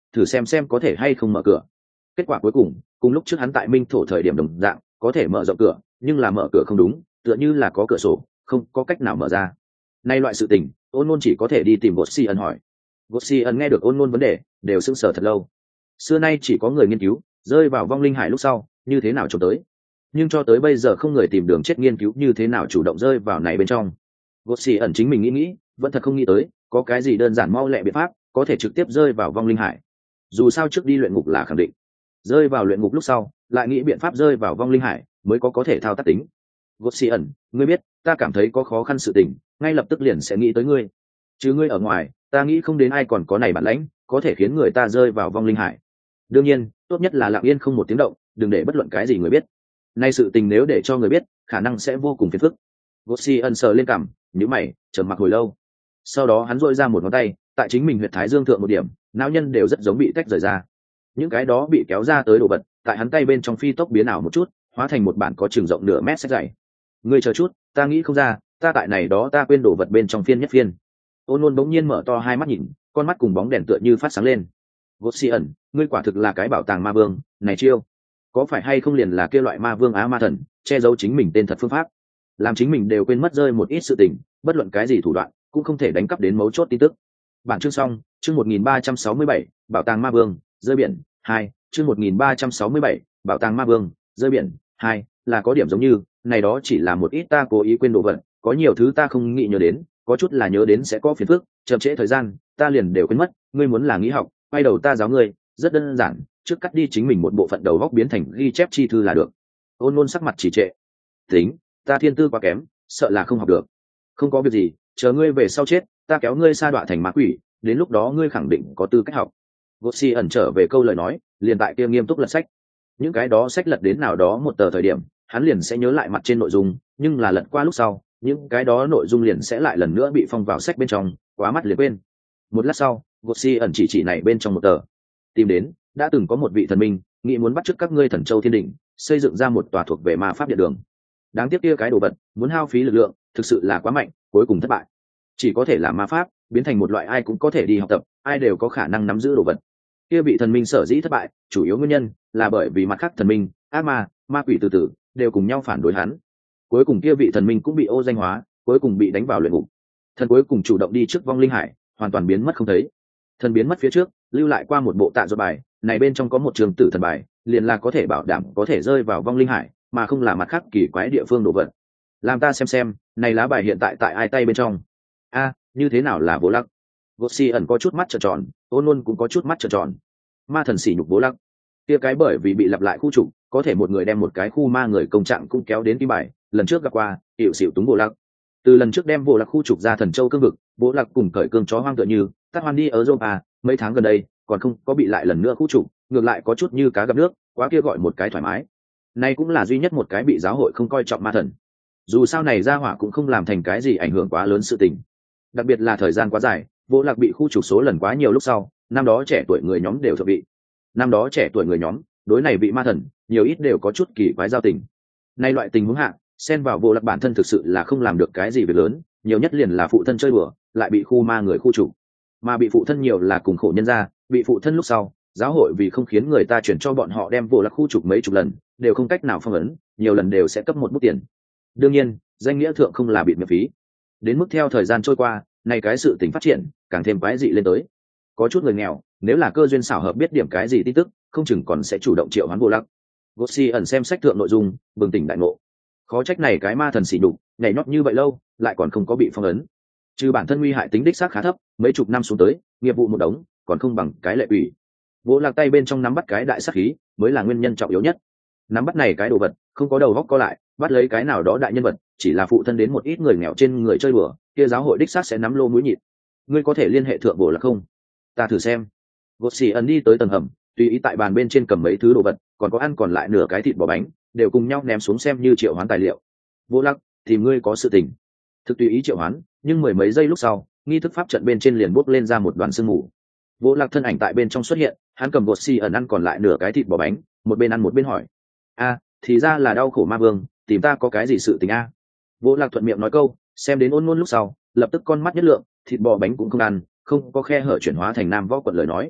thử xem có thể hay không mở cửa. Kết quả cuối cùng lúc trước hắn tại minh thổ thời điểm đồng dạng có thể mở rộng cửa, nhưng là mở cửa không đúng, tựa như là có cửa sổ không có cách nào mở ra. Nay loại sự tình ôn nôn chỉ có thể đi tìm Gột Si ẩn hỏi. Gột Si ẩn nghe được ôn nôn vấn đề đều sững sờ thật lâu. Xưa nay chỉ có người nghiên cứu rơi vào vong linh hải lúc sau như thế nào trốn tới, nhưng cho tới bây giờ không người tìm đường chết nghiên cứu như thế nào chủ động rơi vào này bên trong. Gột Si ẩn chính mình nghĩ vẫn thật không nghĩ tới có cái gì đơn giản mau lẹ biện pháp có thể trực tiếp rơi vào vong linh hải. Dù sao trước đi luyện ngục là khẳng định, rơi vào luyện ngục lúc sau lại nghĩ biện pháp rơi vào vong linh hải mới có thể thao tác tính. Gột Si ẩn, ngươi biết ta cảm thấy có khó khăn sự tình ngay lập tức liền sẽ nghĩ tới ngươi, chứ ngươi ở ngoài ta nghĩ không đến ai còn có này bản lãnh có thể khiến người ta rơi vào vong linh hải. Đương nhiên tốt nhất là lặng yên không một tiếng động, đừng để bất luận cái gì người biết. Nay sự tình nếu để cho người biết khả năng sẽ vô cùng phiền phức. Gột Si ẩn sờ lên cằm, nhíu mày trầm mặc hồi lâu, sau đó hắn dội ra một ngón tay tại chính mình huyệt thái dương thượng một điểm, não nhân đều rất giống bị tách rời ra. Những cái đó bị kéo ra tới đồ vật tại hắn tay bên trong phi tốc biến ảo một chút, hóa thành một bản có chừng rộng nửa mét sách dày. Ngươi chờ chút, ta nghĩ không ra, ta tại này đó ta quên đồ vật bên trong phiên nhất phiên. Ôn Nôn bỗng nhiên mở to hai mắt nhìn, con mắt cùng bóng đèn tựa như phát sáng lên. Gột Si ẩn, ngươi quả thực là cái bảo tàng ma vương, này chiêu, có phải hay không liền là kia loại ma vương á ma thần, che giấu chính mình tên thật phương pháp, làm chính mình đều quên mất rơi một ít sự tình, bất luận cái gì thủ đoạn cũng không thể đánh cắp đến mấu chốt tin tức. Bản chương xong, chương 1367, bảo tàng ma vương, rơi biển 2, chương 1367, bảo tàng ma vương, rơi biển 2, là có điểm giống như, này đó chỉ là một ít ta cố ý quên đồ vật, có nhiều thứ ta không nghĩ nhớ đến, có chút là nhớ đến sẽ có phiền phức, chậm trễ thời gian, ta liền đều quên mất, ngươi muốn là nghĩ học, quay đầu ta giáo ngươi, rất đơn giản, trước cắt đi chính mình một bộ phận đầu góc biến thành ghi chép chi thư là được. Ôn Nôn sắc mặt chỉ trệ. Tính, ta thiên tư quá kém, sợ là không học được. Không có việc gì, chờ ngươi về sau chết, ta kéo ngươi sa đọa thành ma quỷ, đến lúc đó ngươi khẳng định có tư cách học. Gột Si ẩn trở về câu lời nói, liền tại kia nghiêm túc lật sách. Những cái đó sách lật đến nào đó một tờ thời điểm, hắn liền sẽ nhớ lại mặt trên nội dung, nhưng là lật qua lúc sau, những cái đó nội dung liền sẽ lại lần nữa bị phong vào sách bên trong, quá mắt liền quên. Một lát sau, Gột Si ẩn chỉ này bên trong một tờ, tìm đến, đã từng có một vị thần minh, nghĩ muốn bắt chước các ngươi Thần Châu Thiên Đỉnh, xây dựng ra một tòa thuộc về ma pháp điện đường. Đáng tiếc kia cái đồ vật, muốn hao phí lực lượng, thực sự là quá mạnh, cuối cùng thất bại. Chỉ có thể làm ma pháp, biến thành một loại ai cũng có thể đi học tập, ai đều có khả năng nắm giữ đồ vật. Kia vị thần minh sở dĩ thất bại, chủ yếu nguyên nhân là bởi vì mặt khác thần minh, ác ma, ma quỷ từ từ đều cùng nhau phản đối hắn. Cuối cùng kia vị thần minh cũng bị ô danh hóa, cuối cùng bị đánh vào luyện ngục. Thần cuối cùng chủ động đi trước vong linh hải, hoàn toàn biến mất không thấy. Thần biến mất phía trước, lưu lại qua một bộ tạ do bài, này bên trong có một trường tử thần bài, liền là có thể bảo đảm có thể rơi vào vong linh hải, mà không là mặt khác kỳ quái địa phương đồ vật. Làm ta xem, này lá bài hiện tại tại ai tay bên trong? A, như thế nào là Vô Lắc? Gột Si ẩn có chút mắt trợn tròn, Ôn Nôn cũng có chút mắt trợn tròn. Ma thần sỉ nhục Vô Lắc. Kia cái bởi vì bị lặp lại khu trục, có thể một người đem một cái khu ma người công trạng cũng kéo đến kim bài, lần trước gặp qua, hiệu xỉu túng Vô Lắc. Từ lần trước đem Vô Lắc khu trục ra Thần Châu cương vực, Vô Lắc cùng cởi cương chó hoang tựa như, tắt hoan đi ở Europa, mấy tháng gần đây, còn không có bị lại lần nữa khu trục, ngược lại có chút như cá gặp nước, quá kia gọi một cái thoải mái. Này cũng là duy nhất một cái bị giáo hội không coi trọng ma thần. Dù sao này ra hỏa cũng không làm thành cái gì ảnh hưởng quá lớn sự tình. Đặc biệt là thời gian quá dài, Vô Lạc bị khu trục số lần quá nhiều lúc sau, năm đó trẻ tuổi người nhóm đều thượng vị. Năm đó trẻ tuổi người nhóm, đối này vị ma thần, nhiều ít đều có chút kỳ quái giao tình. Nay loại tình huống hạ, xen vào Vô Lạc bản thân thực sự là không làm được cái gì việc lớn, nhiều nhất liền là phụ thân chơi đùa, lại bị khu ma người khu trục. Mà bị phụ thân nhiều là cùng khổ nhân ra, bị phụ thân lúc sau, giáo hội vì không khiến người ta chuyển cho bọn họ đem Vô Lạc khu trục mấy chục lần, đều không cách nào phong ấn, nhiều lần đều sẽ cấp một bút tiền. Đương nhiên, danh nghĩa thượng không là bị miễn phí. Đến mức theo thời gian trôi qua, này cái sự tình phát triển càng thêm quái dị lên tới. Có chút người nghèo, nếu là cơ duyên xảo hợp biết điểm cái gì tin tức, không chừng còn sẽ chủ động triệu hoán Vô Lắc. Gột Si ẩn xem sách thượng nội dung, bừng tỉnh đại ngộ. Khó trách này cái ma thần xỉ đục, nhảy nhót như vậy lâu, lại còn không có bị phong ấn. Trừ bản thân nguy hại tính đích xác khá thấp, mấy chục năm xuống tới, nghiệp vụ một đống, còn không bằng cái lệ ủy. Vô Lạc tay bên trong nắm bắt cái đại sát khí, mới là nguyên nhân trọng yếu nhất. Nắm bắt này cái đồ vật, không có đầu góc co lại, bắt lấy cái nào đó đại nhân vật, chỉ là phụ thân đến một ít người nghèo trên người chơi đùa, kia giáo hội đích xác sẽ nắm lô mũi nhịn. Ngươi có thể liên hệ thượng Vô Lạc không? Ta thử xem. Gột Xỉ ẩn đi tới tầng hầm, tùy ý tại bàn bên trên cầm mấy thứ đồ vật, còn có ăn còn lại nửa cái thịt bò bánh, đều cùng nhau ném xuống xem như triệu hoán tài liệu. Vô Lạc, thì ngươi có sự tình. Thực tùy ý triệu hoán, nhưng mười mấy giây lúc sau, nghi thức pháp trận bên trên liền bốc lên ra một đoàn sương mù. Vô Lạc thân ảnh tại bên trong xuất hiện, hắn cầm Gột Xỉ ẩn ăn còn lại nửa cái thịt bò bánh, một bên ăn một bên hỏi: "A, thì ra là đau khổ ma vương, tìm ta có cái gì sự tình a?" Vô Lạc thuận miệng nói câu, xem đến Ôn Nôn lúc sau, lập tức con mắt nhất lượng, thịt bò bánh cũng không ăn, không có khe hở chuyển hóa thành nam võ quận lời nói.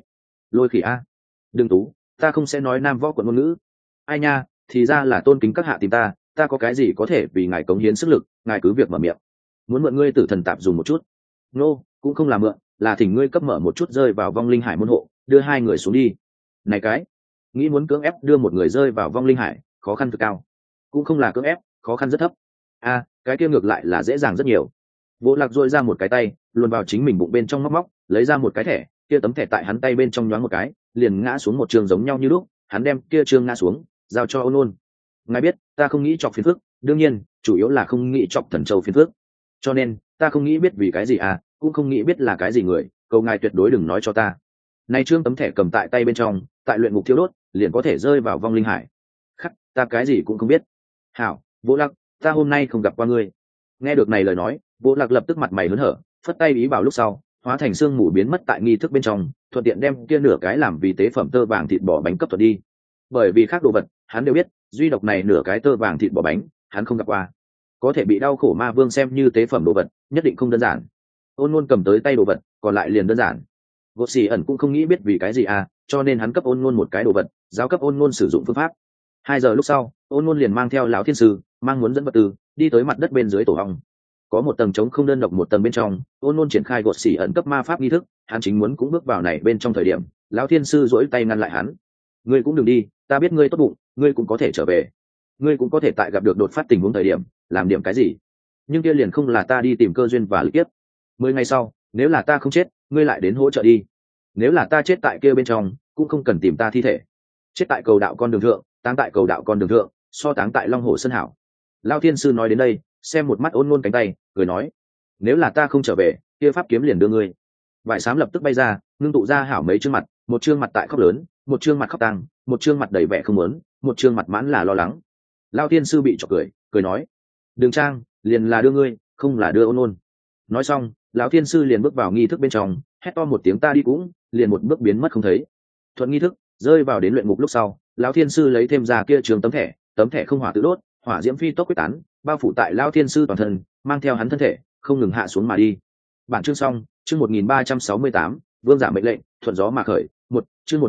Lôi khỉ a. Đừng tú, ta không sẽ nói nam võ quận ngôn ngữ. Ai nha, thì ra là tôn kính các hạ tìm ta có cái gì có thể vì ngài cống hiến sức lực, ngài cứ việc mở miệng. Muốn mượn ngươi tử thần tạp dùng một chút. Nô, cũng không là mượn, là thỉnh ngươi cấp mở một chút rơi vào vong linh hải môn hộ, đưa hai người xuống đi. Này cái, nghĩ muốn cưỡng ép đưa một người rơi vào vong linh hải, khó khăn cực cao. Cũng không là cưỡng ép, khó khăn rất thấp. A, cái kia ngược lại là dễ dàng rất nhiều. Vô Lạc dội ra một cái tay, luồn vào chính mình bụng bên trong móc, lấy ra một cái thẻ, kia tấm thẻ tại hắn tay bên trong nhoáng một cái, liền ngã xuống một trường giống nhau như lúc, hắn đem kia trường ngã xuống, giao cho Ôn Ôn. Ngài biết, ta không nghĩ chọc phiền phức, đương nhiên, chủ yếu là không nghĩ chọc thần châu phiền phức. Cho nên, ta không nghĩ biết vì cái gì à, cũng không nghĩ biết là cái gì người, cầu ngài tuyệt đối đừng nói cho ta. Nay trương tấm thẻ cầm tại tay bên trong, tại luyện ngục thiêu đốt, liền có thể rơi vào vong linh hải. Khắc, ta cái gì cũng không biết. Hảo, Vô Lạc, ta hôm nay không gặp qua ngươi. Nghe được này lời nói, Vô Lạc lập tức mặt mày hớn hở, phất tay ý bảo lúc sau, hóa thành xương mù biến mất tại nghi thức bên trong, thuận tiện đem kia nửa cái làm vì tế phẩm tơ vàng thịt bò bánh cấp thuật đi. Bởi vì khác đồ vật, hắn đều biết, duy độc này nửa cái tơ vàng thịt bò bánh, hắn không gặp qua. Có thể bị đau khổ ma vương xem như tế phẩm đồ vật, nhất định không đơn giản. Ôn Nôn cầm tới tay đồ vật, còn lại liền đơn giản. Gột Xỉ ẩn cũng không nghĩ biết vì cái gì à, cho nên hắn cấp Ôn Nôn một cái đồ vật, giáo cấp Ôn Nôn sử dụng phương pháp. 2 giờ lúc sau, Ôn Nôn liền mang theo lão thiên sư, mang muốn dẫn vật tư, đi tới mặt đất bên dưới tổ ong. Có một tầng trống không đơn độc một tầng bên trong, Ôn Nôn triển khai Gột Xỉ ẩn cấp ma pháp nghi thức, hắn chính muốn cũng bước vào này bên trong thời điểm, lão thiên sư duỗi tay ngăn lại hắn. Ngươi cũng đừng đi, ta biết ngươi tốt bụng, ngươi cũng có thể trở về. Ngươi cũng có thể tại gặp được đột phát tình huống thời điểm, làm điểm cái gì. Nhưng kia liền không là ta đi tìm cơ duyên và lịch tiếp. 10 ngày sau, nếu là ta không chết, ngươi lại đến hỗ trợ đi. Nếu là ta chết tại kia bên trong, cũng không cần tìm ta thi thể. Chết tại cầu đạo con đường thượng, táng tại cầu đạo con đường thượng, so táng tại Long Hồ Sơn hảo. Lão thiên sư nói đến đây, xem một mắt Ôn Nôn cánh tay, cười nói: nếu là ta không trở về, kia pháp kiếm liền đưa ngươi. Vải xám lập tức bay ra, ngưng tụ ra hảo mấy chương mặt, một chương mặt tại khóc lớn, một chương mặt khóc tang, một chương mặt đầy vẻ không muốn, một chương mặt mãn là lo lắng. Lão thiên sư bị chọc cười nói: đường trang, liền là đưa ngươi, không là đưa Ôn Nôn. Nói xong, lão thiên sư liền bước vào nghi thức bên trong, hét to một tiếng ta đi cũng, liền một bước biến mất không thấy. Thuận nghi thức, rơi vào đến luyện ngục lúc sau, lão thiên sư lấy thêm ra kia trường tấm thẻ không hỏa tự đốt, hỏa diễm phi tốc quyết tán, bao phủ tại lão thiên sư toàn thân, mang theo hắn thân thể, không ngừng hạ xuống mà đi. Bản chương xong, chương 1368, vương giả mệnh lệnh, thuận gió mà khởi, chương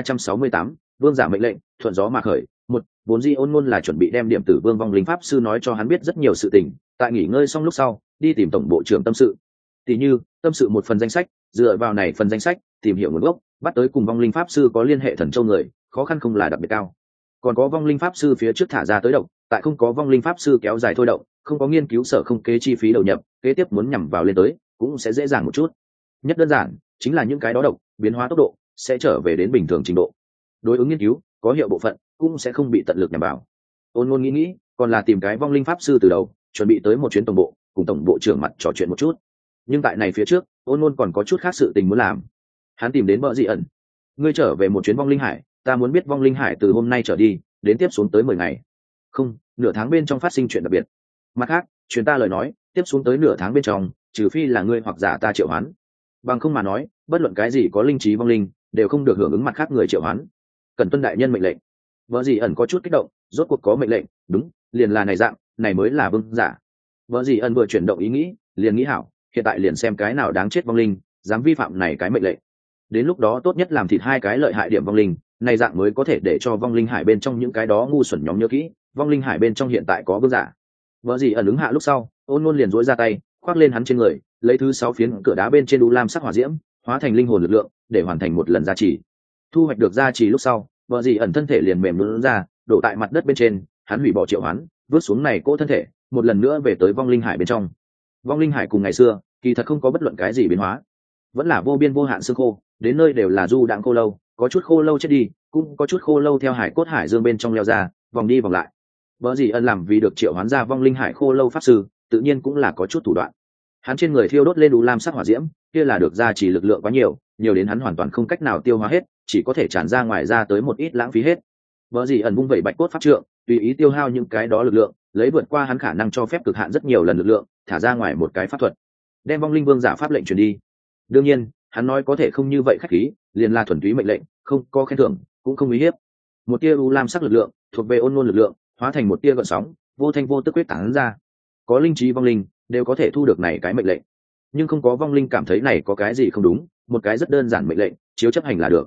1368, vương giả mệnh lệnh, thuận gió mà khởi. Vốn dĩ Ôn Nôn là chuẩn bị đem điểm tử vương vong linh pháp sư nói cho hắn biết rất nhiều sự tình, tại nghỉ ngơi xong lúc sau, đi tìm tổng bộ trưởng tâm sự. Tỷ như, tâm sự một phần danh sách, dựa vào này phần danh sách, tìm hiểu nguồn gốc, bắt tới cùng vong linh pháp sư có liên hệ thần châu người, khó khăn không là đặc biệt cao. Còn có vong linh pháp sư phía trước thả ra tới độc, tại không có vong linh pháp sư kéo dài thôi động, không có nghiên cứu sở không kế chi phí đầu nhập, kế tiếp muốn nhằm vào lên tới, cũng sẽ dễ dàng một chút. Nhất đơn giản, chính là những cái đó độc, biến hóa tốc độ sẽ trở về đến bình thường trình độ. Đối ứng nghiên cứu, có hiệu bộ phận cũng sẽ không bị tận lực nhằm vào. Ôn Nôn nghĩ, còn là tìm cái vong linh pháp sư từ đầu, chuẩn bị tới một chuyến tổng bộ, cùng tổng bộ trưởng mặt trò chuyện một chút. Nhưng tại này phía trước, Ôn Nôn còn có chút khác sự tình muốn làm. Hắn tìm đến Bợ Dị ẩn: ngươi trở về một chuyến vong linh hải, ta muốn biết vong linh hải từ hôm nay trở đi, đến tiếp xuống tới 10 ngày. Không, nửa tháng bên trong phát sinh chuyện đặc biệt. Mặt khác, truyền ta lời nói, tiếp xuống tới nửa tháng bên trong, trừ phi là ngươi hoặc giả ta triệu hoán. Bằng không mà nói, bất luận cái gì có linh trí vong linh, đều không được hưởng ứng mặt khác người triệu hoán. Cần tuân đại nhân mệnh lệnh. Bợ Dị ẩn có chút kích động, rốt cuộc có mệnh lệnh, đúng, liền là này dạng, này mới là vương giả. Bợ Dị ẩn vừa chuyển động ý nghĩ, liền nghĩ hảo, hiện tại liền xem cái nào đáng chết vong linh, dám vi phạm này cái mệnh lệnh. Đến lúc đó tốt nhất làm thịt 2 cái lợi hại điểm vong linh, này dạng mới có thể để cho vong linh hải bên trong những cái đó ngu xuẩn nhóm nhớ kỹ, vong linh hải bên trong hiện tại có vương giả. Vợ gì ẩn ứng hạ lúc sau, Ôn Nôn liền duỗi ra tay, khoác lên hắn trên người, lấy thứ 6 phiến cửa đá bên trên u lam sắc hỏa diễm, hóa thành linh hồn lực lượng, để hoàn thành một lần gia trì. Thu hoạch được gia trì lúc sau, vợ gì ẩn thân thể liền mềm nhũn ra, đổ tại mặt đất bên trên, hắn hủy bỏ triệu hoán, vứt xuống này cỗ thân thể, một lần nữa về tới vong linh hải bên trong. Vong linh hải cùng ngày xưa, kỳ thật không có bất luận cái gì biến hóa, vẫn là vô biên vô hạn xương khô, đến nơi đều là du đãng khô lâu, có chút khô lâu chết đi, cũng có chút khô lâu theo hải cốt hải dương bên trong leo ra, vòng đi vòng lại. Vợ gì ân làm vì được triệu hoán ra vong linh hải khô lâu pháp sư, tự nhiên cũng là có chút thủ đoạn. Hắn trên người thiêu đốt lên đủ lam sắc hỏa diễm, kia là được gia trì lực lượng quá nhiều, nhiều đến hắn hoàn toàn không cách nào tiêu hóa hết, chỉ có thể tràn ra ngoài ra tới một ít lãng phí hết. Vợ gì ẩn vung vẩy bạch cốt pháp trượng, tùy ý tiêu hao những cái đó lực lượng, lấy vượt qua hắn khả năng cho phép cực hạn rất nhiều lần lực lượng, thả ra ngoài một cái pháp thuật, đem vong linh vương giả pháp lệnh truyền đi. Đương nhiên, hắn nói có thể không như vậy khách khí, liền là thuần túy mệnh lệnh, không có khen thưởng, cũng không uy hiếp. Một tia u lam sắc lực lượng thuộc về Ôn Nôn lực lượng, hóa thành một tia gợn sóng, vô thanh vô tức quyết tán ra. Có linh trí vong linh đều có thể thu được này cái mệnh lệnh, nhưng không có vong linh cảm thấy này có cái gì không đúng, một cái rất đơn giản mệnh lệnh, chiếu chấp hành là được.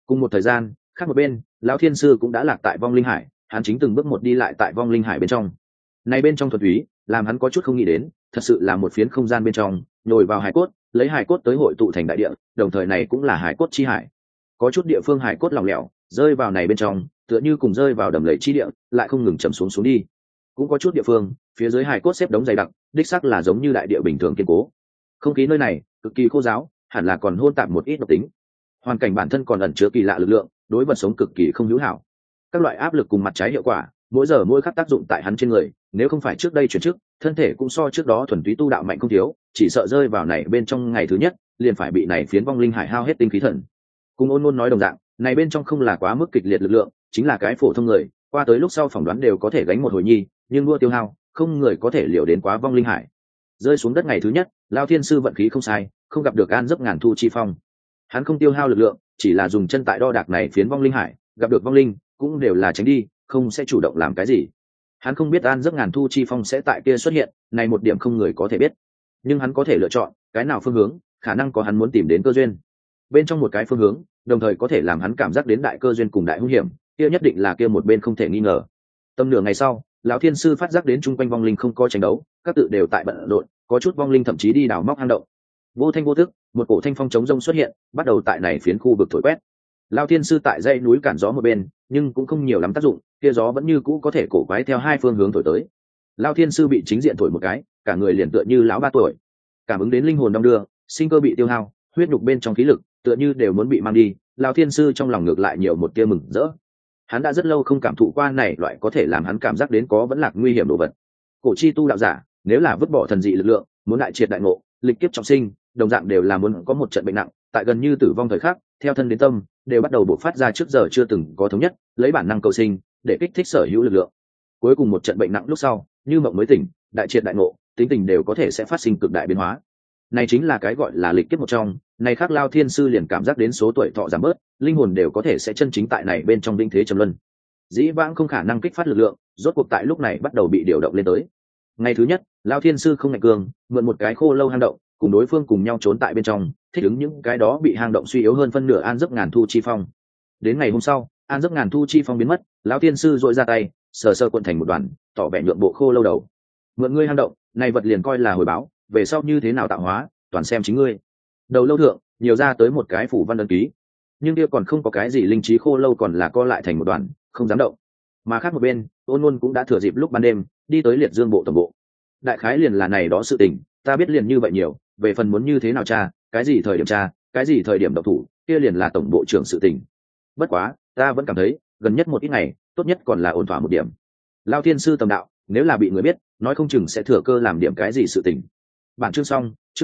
Cùng một thời gian khác một bên, lão thiên sư cũng đã lạc tại vong linh hải, hắn chính từng bước một đi lại tại vong linh hải bên trong. Này bên trong thuần túy làm hắn có chút không nghĩ đến, thật sự là một phiến không gian bên trong nhồi vào hải cốt, lấy hải cốt tới hội tụ thành đại địa, đồng thời này cũng là hải cốt chi hải. Có chút địa phương hải cốt lỏng lẻo rơi vào này bên trong, tựa như cùng rơi vào đầm lầy chi địa, lại không ngừng chầm xuống đi. Cũng có chút địa phương phía dưới hải cốt xếp đống dày đặc, đích xác là giống như đại địa bình thường kiên cố. Không khí nơi này cực kỳ khô giáo, hẳn là còn hôn tạp một ít độc tính. Hoàn cảnh bản thân còn ẩn chứa kỳ lạ lực lượng, đối vật sống cực kỳ không hữu hảo. Các loại áp lực cùng mặt trái hiệu quả mỗi giờ mỗi khắc tác dụng tại hắn trên người, nếu không phải trước đây chuyển chức, thân thể cũng so trước đó thuần túy tu đạo mạnh không thiếu, chỉ sợ rơi vào này bên trong ngày thứ nhất liền phải bị này phiến vong linh hải hao hết tinh khí thần. Cùng Ôn Ôn nói đồng dạng, này bên trong không là quá mức kịch liệt lực lượng, chính là cái phổ thông người qua tới lúc sau phỏng đoán đều có thể gánh một hồi nhi, nhưng đua tiêu hao không người có thể liều đến quá vong linh hải. Rơi xuống đất ngày thứ nhất, Lão thiên sư vận khí không sai, không gặp được An Giấc Ngàn Thu chi phong. Hắn không tiêu hao lực lượng, chỉ là dùng chân tại đo đạc này phiến vong linh hải, gặp được vong linh cũng đều là tránh đi, không sẽ chủ động làm cái gì. Hắn không biết An Giấc Ngàn Thu chi phong sẽ tại kia xuất hiện, này một điểm không người có thể biết, nhưng hắn có thể lựa chọn cái nào phương hướng, khả năng có hắn muốn tìm đến cơ duyên. Bên trong một cái phương hướng, đồng thời có thể làm hắn cảm giác đến đại cơ duyên cùng đại hung hiểm, kia nhất định là kia một bên không thể nghi ngờ. Tầm nửa ngày sau, lão thiên sư phát giác đến chung quanh vong linh không có tranh đấu, các tự đều tại bận rộn, có chút vong linh thậm chí đi đào móc hang động. Vô thanh vô tức, một cổ thanh phong chống rông xuất hiện, bắt đầu tại này phiến khu vực thổi quét. Lão thiên sư tại dãy núi cản gió một bên, nhưng cũng không nhiều lắm tác dụng, kia gió vẫn như cũ có thể cổ quái theo hai phương hướng thổi tới. Lão thiên sư bị chính diện thổi một cái, cả người liền tựa như lão 3 tuổi. Cảm ứng đến linh hồn đong đưa, sinh cơ bị tiêu hao, huyết nhục bên trong khí lực tựa như đều muốn bị mang đi, lão thiên sư trong lòng ngược lại nhiều một tia mừng rỡ. Hắn đã rất lâu không cảm thụ qua này loại có thể làm hắn cảm giác đến có vẫn lạc nguy hiểm đồ vật. Cổ chi tu đạo giả, nếu là vứt bỏ thần dị lực lượng, muốn đại triệt đại ngộ, lịch kiếp trọng sinh, đồng dạng đều là muốn có một trận bệnh nặng, tại gần như tử vong thời khắc, theo thân đến tâm, đều bắt đầu bộc phát ra trước giờ chưa từng có thống nhất, lấy bản năng cầu sinh, để kích thích sở hữu lực lượng. Cuối cùng một trận bệnh nặng lúc sau, như mộng mới tỉnh, đại triệt đại ngộ, tính tình đều có thể sẽ phát sinh cực đại biến hóa. Này chính là cái gọi là lịch kiếp một trong, này khác Lao thiên sư liền cảm giác đến số tuổi thọ giảm bớt, linh hồn đều có thể sẽ chân chính tại này bên trong vinh thế trầm luân. Dĩ vãng không khả năng kích phát lực lượng, rốt cuộc tại lúc này bắt đầu bị điều động lên tới. Ngày thứ nhất, Lao thiên sư không ngại cường, mượn một cái khô lâu hang động, cùng đối phương cùng nhau trốn tại bên trong, thích ứng những cái đó bị hang động suy yếu hơn phân nửa An Giấc Ngàn Thu chi phong. Đến ngày hôm sau, An Giấc Ngàn Thu chi phong biến mất, Lão thiên sư dội ra tay, sờ sờ cuộn thành một đoàn, tỏ vẻ nhượng bộ khô lâu đầu. Mượn ngươi hang động, này vật liền coi là hồi báo, về sau như thế nào tạo hóa, toàn xem chính ngươi. Đầu lâu thượng nhiều ra tới một cái phủ văn ấn ký, nhưng kia còn không có cái gì linh trí, khô lâu còn là co lại thành một đoàn, không dám động. Mà khác một bên, Ôn Ôn cũng đã thừa dịp lúc ban đêm đi tới Liệt Dương bộ tổng bộ. Đại khái liền là này đó sự tình, ta biết liền như vậy nhiều, về phần muốn như thế nào tra, cái gì thời điểm tra, cái gì thời điểm động thủ, kia liền là tổng bộ trưởng sự tình. Bất quá, ta vẫn cảm thấy gần nhất một ít ngày, tốt nhất còn là ổn thỏa một điểm. Lao thiên sư tầm đạo, nếu là bị người biết, nói không chừng sẽ thừa cơ làm điểm cái gì sự tình. Bản chương xong, chương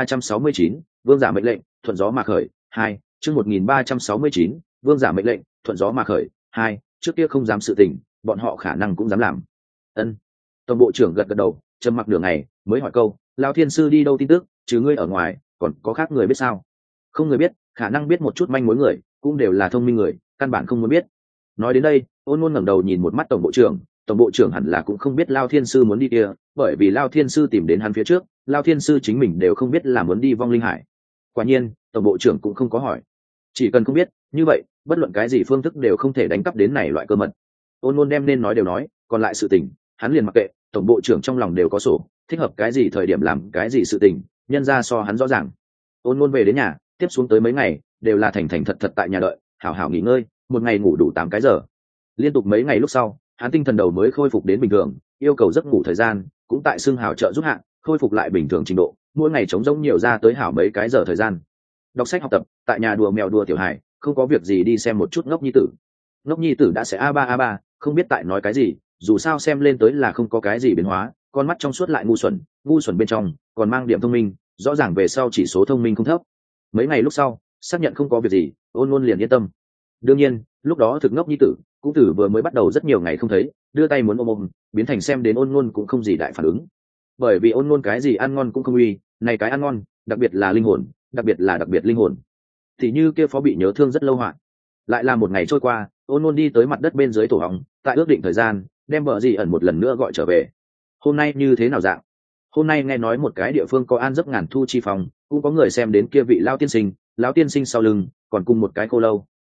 1369, vương giả mệnh lệnh, thuận gió mà khởi, 2, chương 1369, vương giả mệnh lệnh, thuận gió mà khởi, 2, trước kia không dám sự tình, bọn họ khả năng cũng dám làm. Ân. Tổng bộ trưởng gật gật đầu, trầm mặc nửa ngày, mới hỏi câu, Lão thiên sư đi đâu tin tức, trừ ngươi ở ngoài, còn có khác người biết sao? Không người biết, khả năng biết một chút manh mối người, cũng đều là thông minh người, căn bản không muốn biết. Nói đến đây, Ôn Ôn ngẩng đầu nhìn một mắt tổng bộ trưởng hẳn là cũng không biết Lão thiên sư muốn đi kia, bởi vì Lão thiên sư tìm đến hắn phía trước, Lão thiên sư chính mình đều không biết là muốn đi vong linh hải. Quả nhiên, tổng bộ trưởng cũng không có hỏi. Chỉ cần không biết, như vậy, bất luận cái gì phương thức đều không thể đánh cắp đến này loại cơ mật. Ôn Ôn đem nên nói đều nói, còn lại sự tình, hắn liền mặc kệ, tổng bộ trưởng trong lòng đều có sổ, thích hợp cái gì thời điểm làm cái gì sự tình, nhân ra so hắn rõ ràng. Ôn Ôn về đến nhà, tiếp xuống tới mấy ngày đều là thành thành thật thật tại nhà đợi, hảo hảo nghỉ ngơi, một ngày ngủ đủ 8 cái giờ. Liên tục mấy ngày lúc sau, hắn tinh thần đầu mới khôi phục đến bình thường, yêu cầu giấc ngủ thời gian cũng tại xương hảo trợ giúp hạn, khôi phục lại bình thường trình độ, mỗi ngày trống rỗng nhiều ra tới hảo mấy cái giờ thời gian. Đọc sách học tập, tại nhà đùa mèo đùa tiểu hài, không có việc gì đi xem một chút ngốc nhi tử. Ngốc nhi tử đã sẽ a ba, không biết tại nói cái gì, dù sao xem lên tới là không có cái gì biến hóa, con mắt trong suốt lại ngu xuẩn bên trong còn mang điểm thông minh, rõ ràng về sau chỉ số thông minh không thấp. Mấy ngày lúc sau xác nhận không có việc gì, Ôn Ôn liền yên tâm. Đương nhiên lúc đó thực ngốc nhi tử cũng tử vừa mới bắt đầu rất nhiều ngày không thấy, đưa tay muốn ôm, biến thành xem đến Ôn Ôn cũng không gì đại phản ứng, bởi vì Ôn Ôn cái gì ăn ngon cũng không uy, này cái ăn ngon đặc biệt là linh hồn, đặc biệt linh hồn. Thì như kia phó bị nhớ thương rất lâu hoạn. Lại là một ngày trôi qua, Ôn Ôn đi tới mặt đất bên dưới tổ hóng, tại ước định thời gian đem vợ gì ẩn một lần nữa gọi trở về. Hôm nay như thế nào dạng? Hôm nay nghe nói một cái địa phương có An Giấc Ngàn Thu chi phòng, cũng có người xem đến kia vị lão tiên sinh sau lưng còn cùng một cái khô lâu,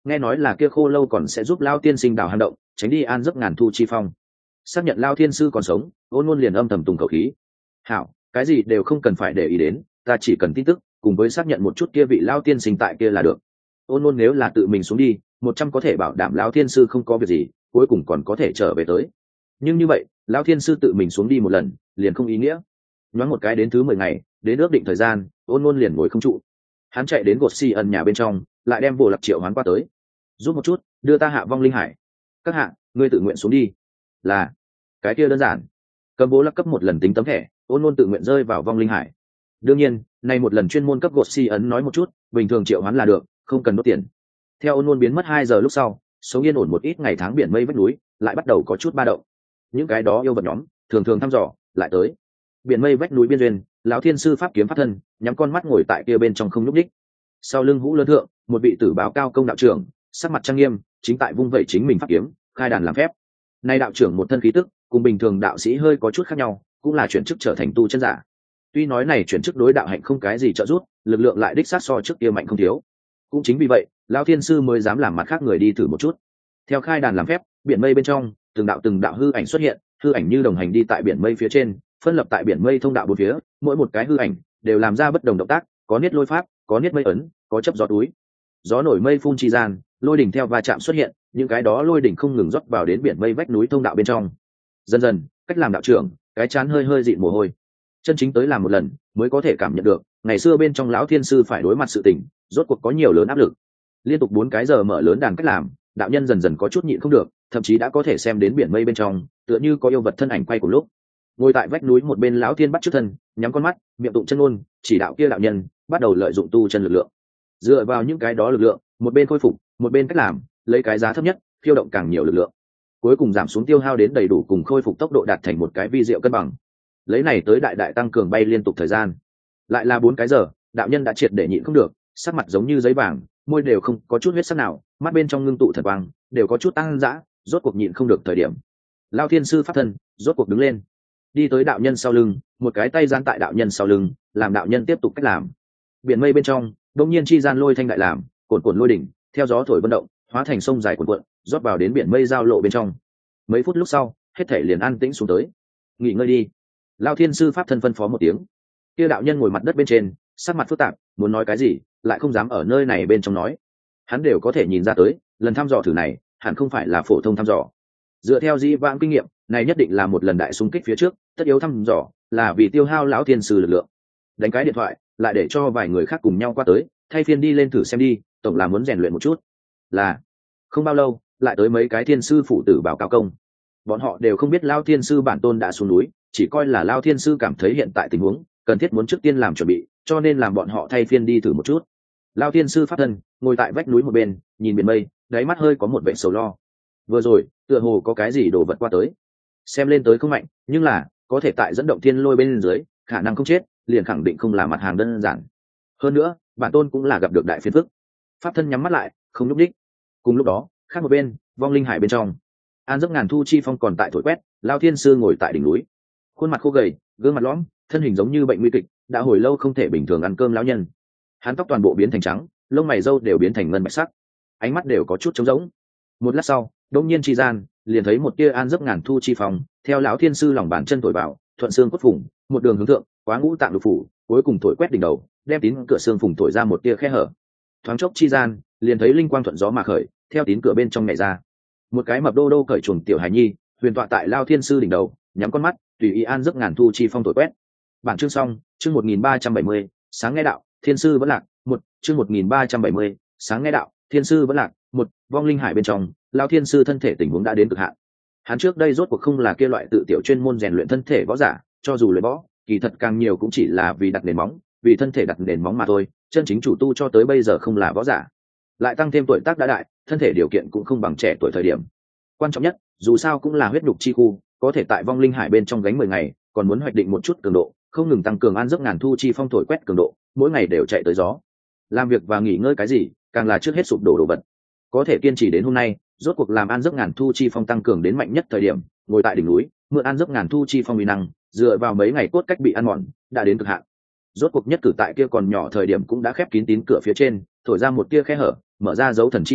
nghe nói là kia khô lâu còn sẽ giúp lao tiên sinh đào hang động tránh đi an giấc ngàn thu chi phong. Xác nhận lao thiên sư còn sống, ôn ngôn liền âm thầm tùng khẩu khí. Hảo, cái gì đều không cần phải để ý đến, ta chỉ cần tin tức cùng với xác nhận một chút kia vị lao tiên sinh tại kia là được. Ôn ngôn nếu là tự mình xuống đi 100 có thể bảo đảm lão thiên sư không có việc gì, cuối cùng còn có thể trở về tới. Nhưng như vậy lão thiên sư tự mình xuống đi một lần liền không ý nghĩa. Nhoáng một cái đến thứ 10 ngày, đến ước định thời gian, ôn ngôn liền ngồi không trụ. Hắn chạy đến gột xi ẩn nhà bên trong, lại đem Vô Lạc triệu hoán qua tới. Giúp một chút, đưa ta hạ vong linh hải. Các hạ, ngươi tự nguyện xuống đi. Là, cái kia đơn giản. Cầm Vô Lạc cấp một lần tính tấm thẻ, ôn ngôn tự nguyện rơi vào vong linh hải. Đương nhiên, này một lần chuyên môn cấp gột xi ẩn nói một chút, bình thường triệu hoán là được, không cần đốt tiền. Theo ôn ngôn biến mất 2 giờ lúc sau, sống yên ổn một ít ngày tháng biển mây vách núi lại bắt đầu có chút ba động. Những cái đó yêu vật nhóm thường thường thăm dò lại tới biển mây vách núi biên duyên. Lão thiên sư pháp kiếm pháp thân nhắm con mắt ngồi tại kia bên trong không nhúc đích. Sau lưng vũ lớn thượng, một vị tử báo cao công đạo trưởng sắc mặt trang nghiêm, chính tại vung vẩy chính mình pháp kiếm khai đàn làm phép. Nay đạo trưởng một thân khí tức cùng bình thường đạo sĩ hơi có chút khác nhau, cũng là chuyển chức trở thành tu chân giả. Tuy nói này chuyển chức đối đạo hạnh không cái gì trợ giúp, lực lượng lại đích sát so trước kia mạnh không thiếu. Cũng chính vì vậy lão thiên sư mới dám làm mặt khác người đi thử một chút. Theo khai đàn làm phép, biển mây bên trong từng đạo hư ảnh xuất hiện, hư ảnh như đồng hành đi tại biển mây phía trên, phân lập tại biển mây thông đạo bốn phía, mỗi một cái hư ảnh đều làm ra bất đồng động tác, có niết lôi pháp, có niết mây ấn, có chấp gió túi. Gió nổi mây phun chi gian, lôi đỉnh theo va chạm xuất hiện, những cái đó lôi đỉnh không ngừng rót vào đến biển mây vách núi thông đạo bên trong. Dần dần, cách làm đạo trưởng, cái chán hơi dịn mồ hôi. Chân chính tới làm một lần, mới có thể cảm nhận được, ngày xưa bên trong lão thiên sư phải đối mặt sự tình, rốt cuộc có nhiều lớn áp lực. Liên tục 4 cái giờ mở lớn đàn cách làm, đạo nhân dần dần có chút nhịn không được, thậm chí đã có thể xem đến biển mây bên trong, tựa như có yêu vật thân ảnh quay cùng lúc. Ngồi tại vách núi một bên lão thiên bắt trước thân, nhắm con mắt, miệng tụng chân ngôn, chỉ đạo kia đạo nhân bắt đầu lợi dụng tu chân lực lượng. Dựa vào những cái đó lực lượng, một bên khôi phục, một bên cách làm, lấy cái giá thấp nhất, khiêu động càng nhiều lực lượng. Cuối cùng giảm xuống tiêu hao đến đầy đủ cùng khôi phục tốc độ đạt thành một cái vi diệu cân bằng. Lấy này tới đại tăng cường bay liên tục thời gian. Lại là 4 cái giờ, đạo nhân đã triệt để nhịn không được, sắc mặt giống như giấy vàng, môi đều không có chút huyết sắc nào, mắt bên trong ngưng tụ thần quang đều có chút tăng dã, rốt cuộc nhịn không được thời điểm. Lão thiên sư pháp thân rốt cuộc đứng lên, đi tới đạo nhân sau lưng, một cái tay giáng tại đạo nhân sau lưng, làm đạo nhân tiếp tục cách làm. Biển mây bên trong đột nhiên chi gian lôi thanh đại làm, cuồn lôi đỉnh theo gió thổi vận động, hóa thành sông dài cuồn, rót vào đến biển mây giao lộ bên trong. Mấy phút lúc sau, hết thảy liền an tĩnh xuống tới. Nghỉ ngơi đi. Lão thiên sư pháp thân phân phó một tiếng. Kia đạo nhân ngồi mặt đất bên trên, sắc mặt phức tạp, muốn nói cái gì lại không dám ở nơi này bên trong nói. Hắn đều có thể nhìn ra tới, lần thăm dò thử này hẳn không phải là phổ thông thăm dò. Dựa theo dĩ vãng kinh nghiệm, này nhất định là một lần đại xung kích phía trước, tất yếu thăm dò là vì tiêu hao lão thiên sư lực lượng. Đánh cái điện thoại lại để cho vài người khác cùng nhau qua tới, thay phiên đi lên thử xem đi, tổng là muốn rèn luyện một chút. Là không bao lâu, lại tới mấy cái thiên sư phụ tử bảo cao công. Bọn họ đều không biết lão thiên sư bản tôn đã xuống núi, chỉ coi là lão thiên sư cảm thấy hiện tại tình huống cần thiết muốn trước tiên làm chuẩn bị, cho nên làm bọn họ thay phiên đi thử một chút. Lão thiên sư pháp thân ngồi tại vách núi một bên, nhìn biển mây, đáy mắt hơi có một vẻ sầu lo. Vừa rồi tựa hồ có cái gì đổ vật qua tới, xem lên tới không mạnh, nhưng là có thể tại dẫn động thiên lôi bên dưới, khả năng không chết, liền khẳng định không là mặt hàng đơn giản. Hơn nữa bản tôn cũng là gặp được đại phiền phức. Pháp thân nhắm mắt lại, không nhúc đích. Cùng lúc đó, khác một bên vong linh hải bên trong, an giấc ngàn thu chi phong còn tại thổi quét. Lão thiên sư ngồi tại đỉnh núi, khuôn mặt khô gầy, gương mặt lõm, thân hình giống như bệnh nguy kịch, đã hồi lâu không thể bình thường ăn cơm lão nhân. Hắn tóc toàn bộ biến thành trắng, lông mày râu đều biến thành ngân bạch sắc, ánh mắt đều có chút trống rỗng. Một lát sau, đột nhiên chi gian, liền thấy một tia an giấc ngàn thu chi phong theo lão thiên sư lòng bàn chân thổi vào, thuận xương cốt phùng, một đường hướng thượng, quá ngũ tạng lục phủ, cuối cùng thổi quét đỉnh đầu, đem tín cửa xương phùng thổi ra một tia khe hở. Thoáng chốc chi gian, liền thấy linh quang thuận gió mà khởi, theo tín cửa bên trong nhảy ra. Một cái mập đô đô cởi chuồng tiểu hài nhi, huyền tọa tại lão thiên sư đỉnh đầu, nhắm con mắt, tùy ý an giấc ngàn thu chi phong thổi quét. Bản chương xong, chương 1370, sáng nghe đạo, thiên sư vẫn lạc, một chương 1370, sáng nghe đạo, thiên sư vẫn lạc, một vong linh hải bên trong, lão thiên sư thân thể tình huống đã đến cực hạn. Hắn trước đây rốt cuộc không là kia loại tự tiểu chuyên môn rèn luyện thân thể võ giả, cho dù luyện võ, kỳ thật càng nhiều cũng chỉ là vì đặt nền móng, vì thân thể đặt nền móng mà thôi, chân chính chủ tu cho tới bây giờ không là võ giả. Lại tăng thêm tuổi tác đã đại, thân thể điều kiện cũng không bằng trẻ tuổi thời điểm. Quan trọng nhất, dù sao cũng là huyết nhục chi khu, có thể tại vong linh hải bên trong gánh 10 ngày, còn muốn hoạch định một chút cường độ, không ngừng tăng cường an giấc ngàn thu chi phong thổi quét cường độ, mỗi ngày đều chạy tới gió. Làm việc và nghỉ ngơi cái gì, càng là trước hết sụp đổ đồ vật. Có thể kiên trì đến hôm nay, rốt cuộc làm an giấc ngàn thu chi phong tăng cường đến mạnh nhất thời điểm, ngồi tại đỉnh núi, mượn an giấc ngàn thu chi phong uy năng, dựa vào mấy ngày cốt cách bị ăn mòn, đã đến cực hạn. Rốt cuộc nhất cử tại kia còn nhỏ thời điểm cũng đã khép kín tín cửa phía trên, thổi ra một tia khe hở, mở ra dấu thần chi hộ,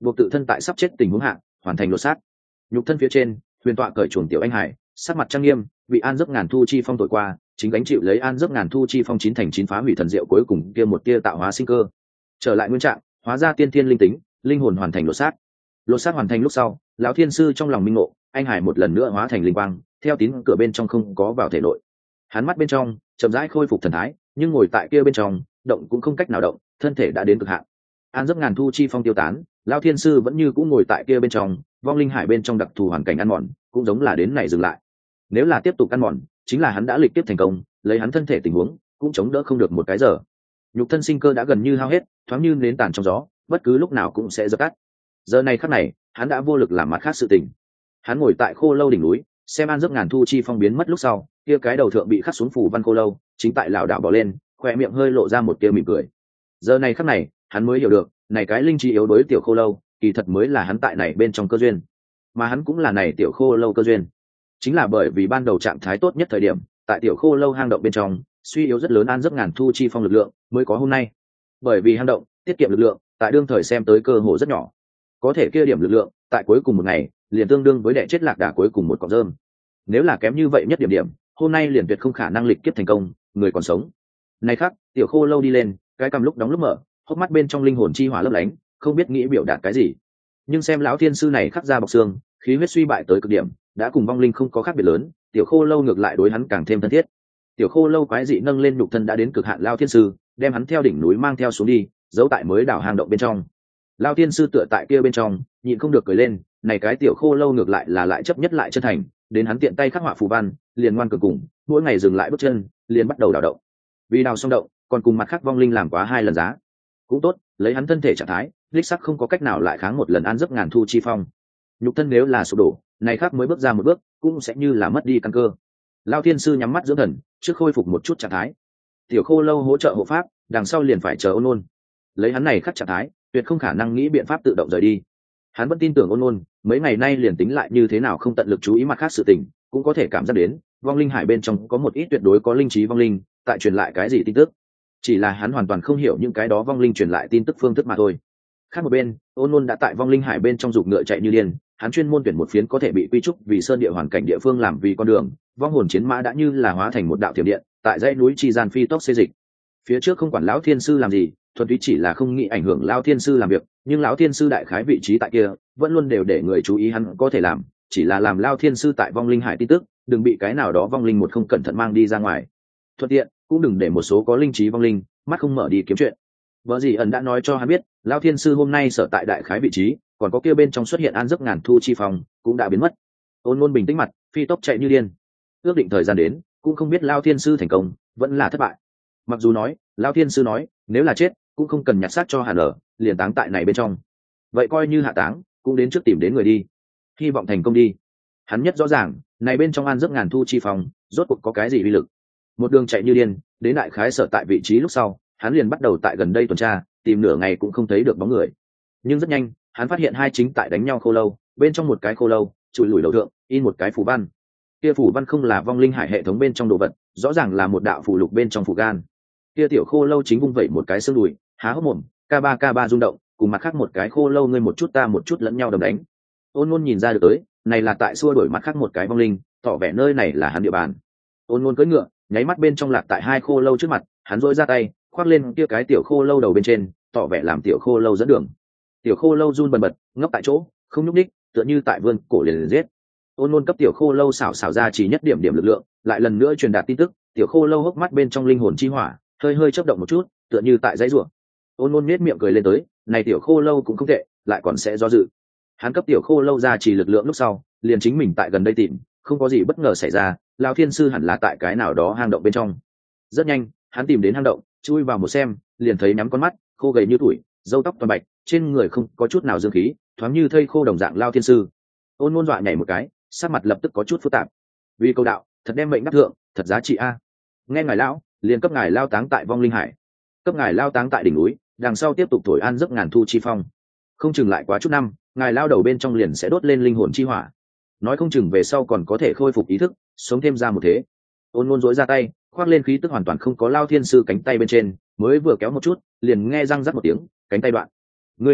buộc tự thân tại sắp chết tình huống hạ hoàn thành lột xác. Nhục thân phía trên huyền tọa cởi chuồng tiểu anh hải, sắc mặt trang nghiêm, bị an giấc ngàn thu chi phong thổi qua, chính gánh chịu lấy an giấc ngàn thu chi phong 9 thành 9 phá hủy thần diệu cuối cùng kia một tia tạo hóa sinh cơ, trở lại nguyên trạng, hóa ra tiên thiên linh tính, linh hồn hoàn thành lột xác. Lột xác hoàn thành lúc sau, lão thiên sư trong lòng minh ngộ, anh hải một lần nữa hóa thành linh quang, theo tín cửa bên trong không có vào thể nội. Hắn mắt bên trong chậm rãi khôi phục thần thái, nhưng ngồi tại kia bên trong động cũng không cách nào động, thân thể đã đến cực hạn. An giấc ngàn thu chi phong tiêu tán, lão thiên sư vẫn như cũng ngồi tại kia bên trong, vong linh hải bên trong đặc thù hoàn cảnh ăn mòn cũng giống là đến này dừng lại. Nếu là tiếp tục ăn mòn, chính là hắn đã lịch tiếp thành công, lấy hắn thân thể tình huống cũng chống đỡ không được một cái giờ. Nhục thân sinh cơ đã gần như hao hết, thoáng như nến tàn trong gió, bất cứ lúc nào cũng sẽ dập tắt. Giờ này khắc này, hắn đã vô lực làm mặt khác sự tình. Hắn ngồi tại khô lâu đỉnh núi, xem an giấc ngàn thu chi phong biến mất lúc sau, kia cái đầu thượng bị khắc xuống phù văn khô lâu chính tại lảo đảo bỏ lên, khỏe miệng hơi lộ ra một tia mỉm cười. Giờ này khắc này, hắn mới hiểu được, này cái linh trí yếu đối tiểu khô lâu, kỳ thật mới là hắn tại này bên trong cơ duyên, mà hắn cũng là này tiểu khô lâu cơ duyên. Chính là bởi vì ban đầu trạng thái tốt nhất thời điểm, tại tiểu khô lâu hang động bên trong, suy yếu rất lớn an giấc ngàn thu chi phong lực lượng, mới có hôm nay. Bởi vì hang động tiết kiệm lực lượng, tại đương thời xem tới cơ hội rất nhỏ, có thể kia điểm lực lượng, tại cuối cùng một ngày, liền tương đương với đẻ chết lạc đà cuối cùng một cọng rơm. Nếu là kém như vậy nhất điểm, hôm nay liền tuyệt không khả năng lịch kiếp thành công, người còn sống. Này khác, tiểu khô lâu đi lên, cái cằm lúc đóng lúc mở, hốc mắt bên trong linh hồn chi hỏa lấp lánh, không biết nghĩ biểu đạt cái gì. Nhưng xem lão thiên sư này khắc ra bọc xương, khí huyết suy bại tới cực điểm, đã cùng vong linh không có khác biệt lớn, tiểu khô lâu ngược lại đối hắn càng thêm thân thiết. Tiểu khô lâu quái dị nâng lên nhục thân đã đến cực hạn lão thiên sư, đem hắn theo đỉnh núi mang theo xuống đi, giấu tại mới đảo hang động bên trong. Lão thiên sư tựa tại kia bên trong, nhịn không được cười lên, này cái tiểu khô lâu ngược lại là lại chấp nhất lại chân thành, đến hắn tiện tay khắc họa phù văn, liền ngoan cường cùng, mỗi ngày dừng lại bước chân, liền bắt đầu đào động. Vì đào xong động, còn cùng mặt khác vong linh làm quá 2 lần giá. Cũng tốt, lấy hắn thân thể trạng thái, đích sắc không có cách nào lại kháng một lần an giấc ngàn thu chi phong. Nhục thân nếu là sụp đổ, này khác mới bước ra một bước, cũng sẽ như là mất đi căn cơ. Lão thiên sư nhắm mắt dưỡng thần, trước khôi phục một chút trạng thái. Tiểu khô lâu hỗ trợ hộ pháp, đằng sau liền phải chờ ôn ôn. Lấy hắn này khắc trạng thái, tuyệt không khả năng nghĩ biện pháp tự động rời đi. Hắn vẫn tin tưởng ôn ôn, mấy ngày nay liền tính lại như thế nào không tận lực chú ý mặt khác sự tình, cũng có thể cảm giác đến vong linh hải bên trong có một ít tuyệt đối có linh trí vong linh tại truyền lại cái gì tin tức, chỉ là hắn hoàn toàn không hiểu những cái đó vong linh truyền lại tin tức phương thức mà thôi. Khác một bên, ôn ôn đã tại vong linh hải bên trong giục ngựa chạy như điên, hắn chuyên môn tuyển một phiến có thể bị quy trúc vì sơn địa hoàn cảnh địa phương làm vì con đường, vong hồn chiến mã đã như là hóa thành một đạo thiểm điện, tại dãy núi chi gian phi tốc xê dịch. Phía trước không quản lão thiên sư làm gì, thuần túy chỉ là không nghĩ ảnh hưởng lão thiên sư làm việc, nhưng lão thiên sư đại khái vị trí tại kia, vẫn luôn đều để người chú ý hắn có thể làm, chỉ là làm lão thiên sư tại vong linh hải tin tức, đừng bị cái nào đó vong linh một không cẩn thận mang đi ra ngoài. Thuận tiện, cũng đừng để một số có linh trí vong linh mắt không mở đi kiếm chuyện. Vợ gì ẩn đã nói cho hắn biết, lão thiên sư hôm nay sở tại đại khái vị trí, còn có kia bên trong xuất hiện an giấc ngàn thu chi phòng cũng đã biến mất. Ôn Ôn bình tĩnh mặt, phi tốc chạy như điên. Ước định thời gian đến, cũng không biết lão thiên sư thành công vẫn là thất bại. Mặc dù nói, lão thiên sư nói, nếu là chết, cũng không cần nhặt xác cho Hàn ở, liền táng tại này bên trong. Vậy coi như hạ táng, cũng đến trước tìm đến người đi. Hy vọng thành công đi. Hắn nhất rõ ràng, này bên trong an giấc ngàn thu chi phòng, rốt cuộc có cái gì uy lực. Một đường chạy như điên, đến đại khái sở tại vị trí lúc sau, hắn liền bắt đầu tại gần đây tuần tra, tìm nửa ngày cũng không thấy được bóng người. Nhưng rất nhanh, hắn phát hiện hai chính tại đánh nhau khô lâu, bên trong một cái khô lâu, chùi lùi đầu thượng, in một cái phù văn. Kia phù văn không là vong linh hải hệ thống bên trong đồ vật, rõ ràng là một đạo phù lục bên trong phù gan. Kia tiểu khô lâu chính vung vẩy một cái xương đùi, há hốc mồm, K3 rung động, cùng mặt khác một cái khô lâu ngươi một chút ta một chút lẫn nhau đầm đánh. Ôn Ôn nhìn ra được tới, này là tại xua đuổi mặt khác một cái vong linh, tỏ vẻ nơi này là hắn địa bàn. Ôn Ôn cưỡi ngựa, nháy mắt bên trong lạc tại hai khô lâu trước mặt, hắn rỗi ra tay, khoác lên kia cái tiểu khô lâu đầu bên trên, tỏ vẻ làm tiểu khô lâu dẫn đường. Tiểu khô lâu run bần bật, ngốc tại chỗ, không nhúc nhích, tựa như tại vươn cổ liền giết. Ôn Ôn cấp tiểu khô lâu xảo ra chỉ nhất điểm lực lượng, lại lần nữa truyền đạt tin tức, tiểu khô lâu hốc mắt bên trong linh hồn chi hỏa, hơi chớp động một chút, tựa như tại dãy rủa. Ôn Ôn nhếch miệng cười lên tới, này tiểu khô lâu cũng không tệ, lại còn sẽ do dự. Hắn cấp tiểu khô lâu ra chỉ lực lượng lúc sau, liền chính mình tại gần đây tìm, không có gì bất ngờ xảy ra, lão thiên sư hẳn là tại cái nào đó hang động bên trong. Rất nhanh, hắn tìm đến hang động, chui vào một xem, liền thấy nhắm con mắt, khô gầy như tuổi, râu tóc toàn bạch, trên người không có chút nào dương khí, thoáng như thây khô đồng dạng lão thiên sư. Ôn Ôn dọa nhảy một cái, sắc mặt lập tức có chút phức tạp. Vì câu đạo, thật đem mệnh đắc thượng, thật giá trị a. Nghe ngài lão, liền cấp ngài lao táng tại vong linh hải, cấp ngài lao táng tại đỉnh núi, đằng sau tiếp tục thổi an giấc ngàn thu chi phong. Không chừng lại quá chút năm, ngài lao đầu bên trong liền sẽ đốt lên linh hồn chi hỏa, nói không chừng về sau còn có thể khôi phục ý thức, sống thêm ra một thế. Ôn Ôn dối ra tay, khoác lên khí tức hoàn toàn không có lao thiên sư cánh tay bên trên, mới vừa kéo một chút, liền nghe răng rắc một tiếng, cánh tay đoạn. Ngươi điểm nhẹ,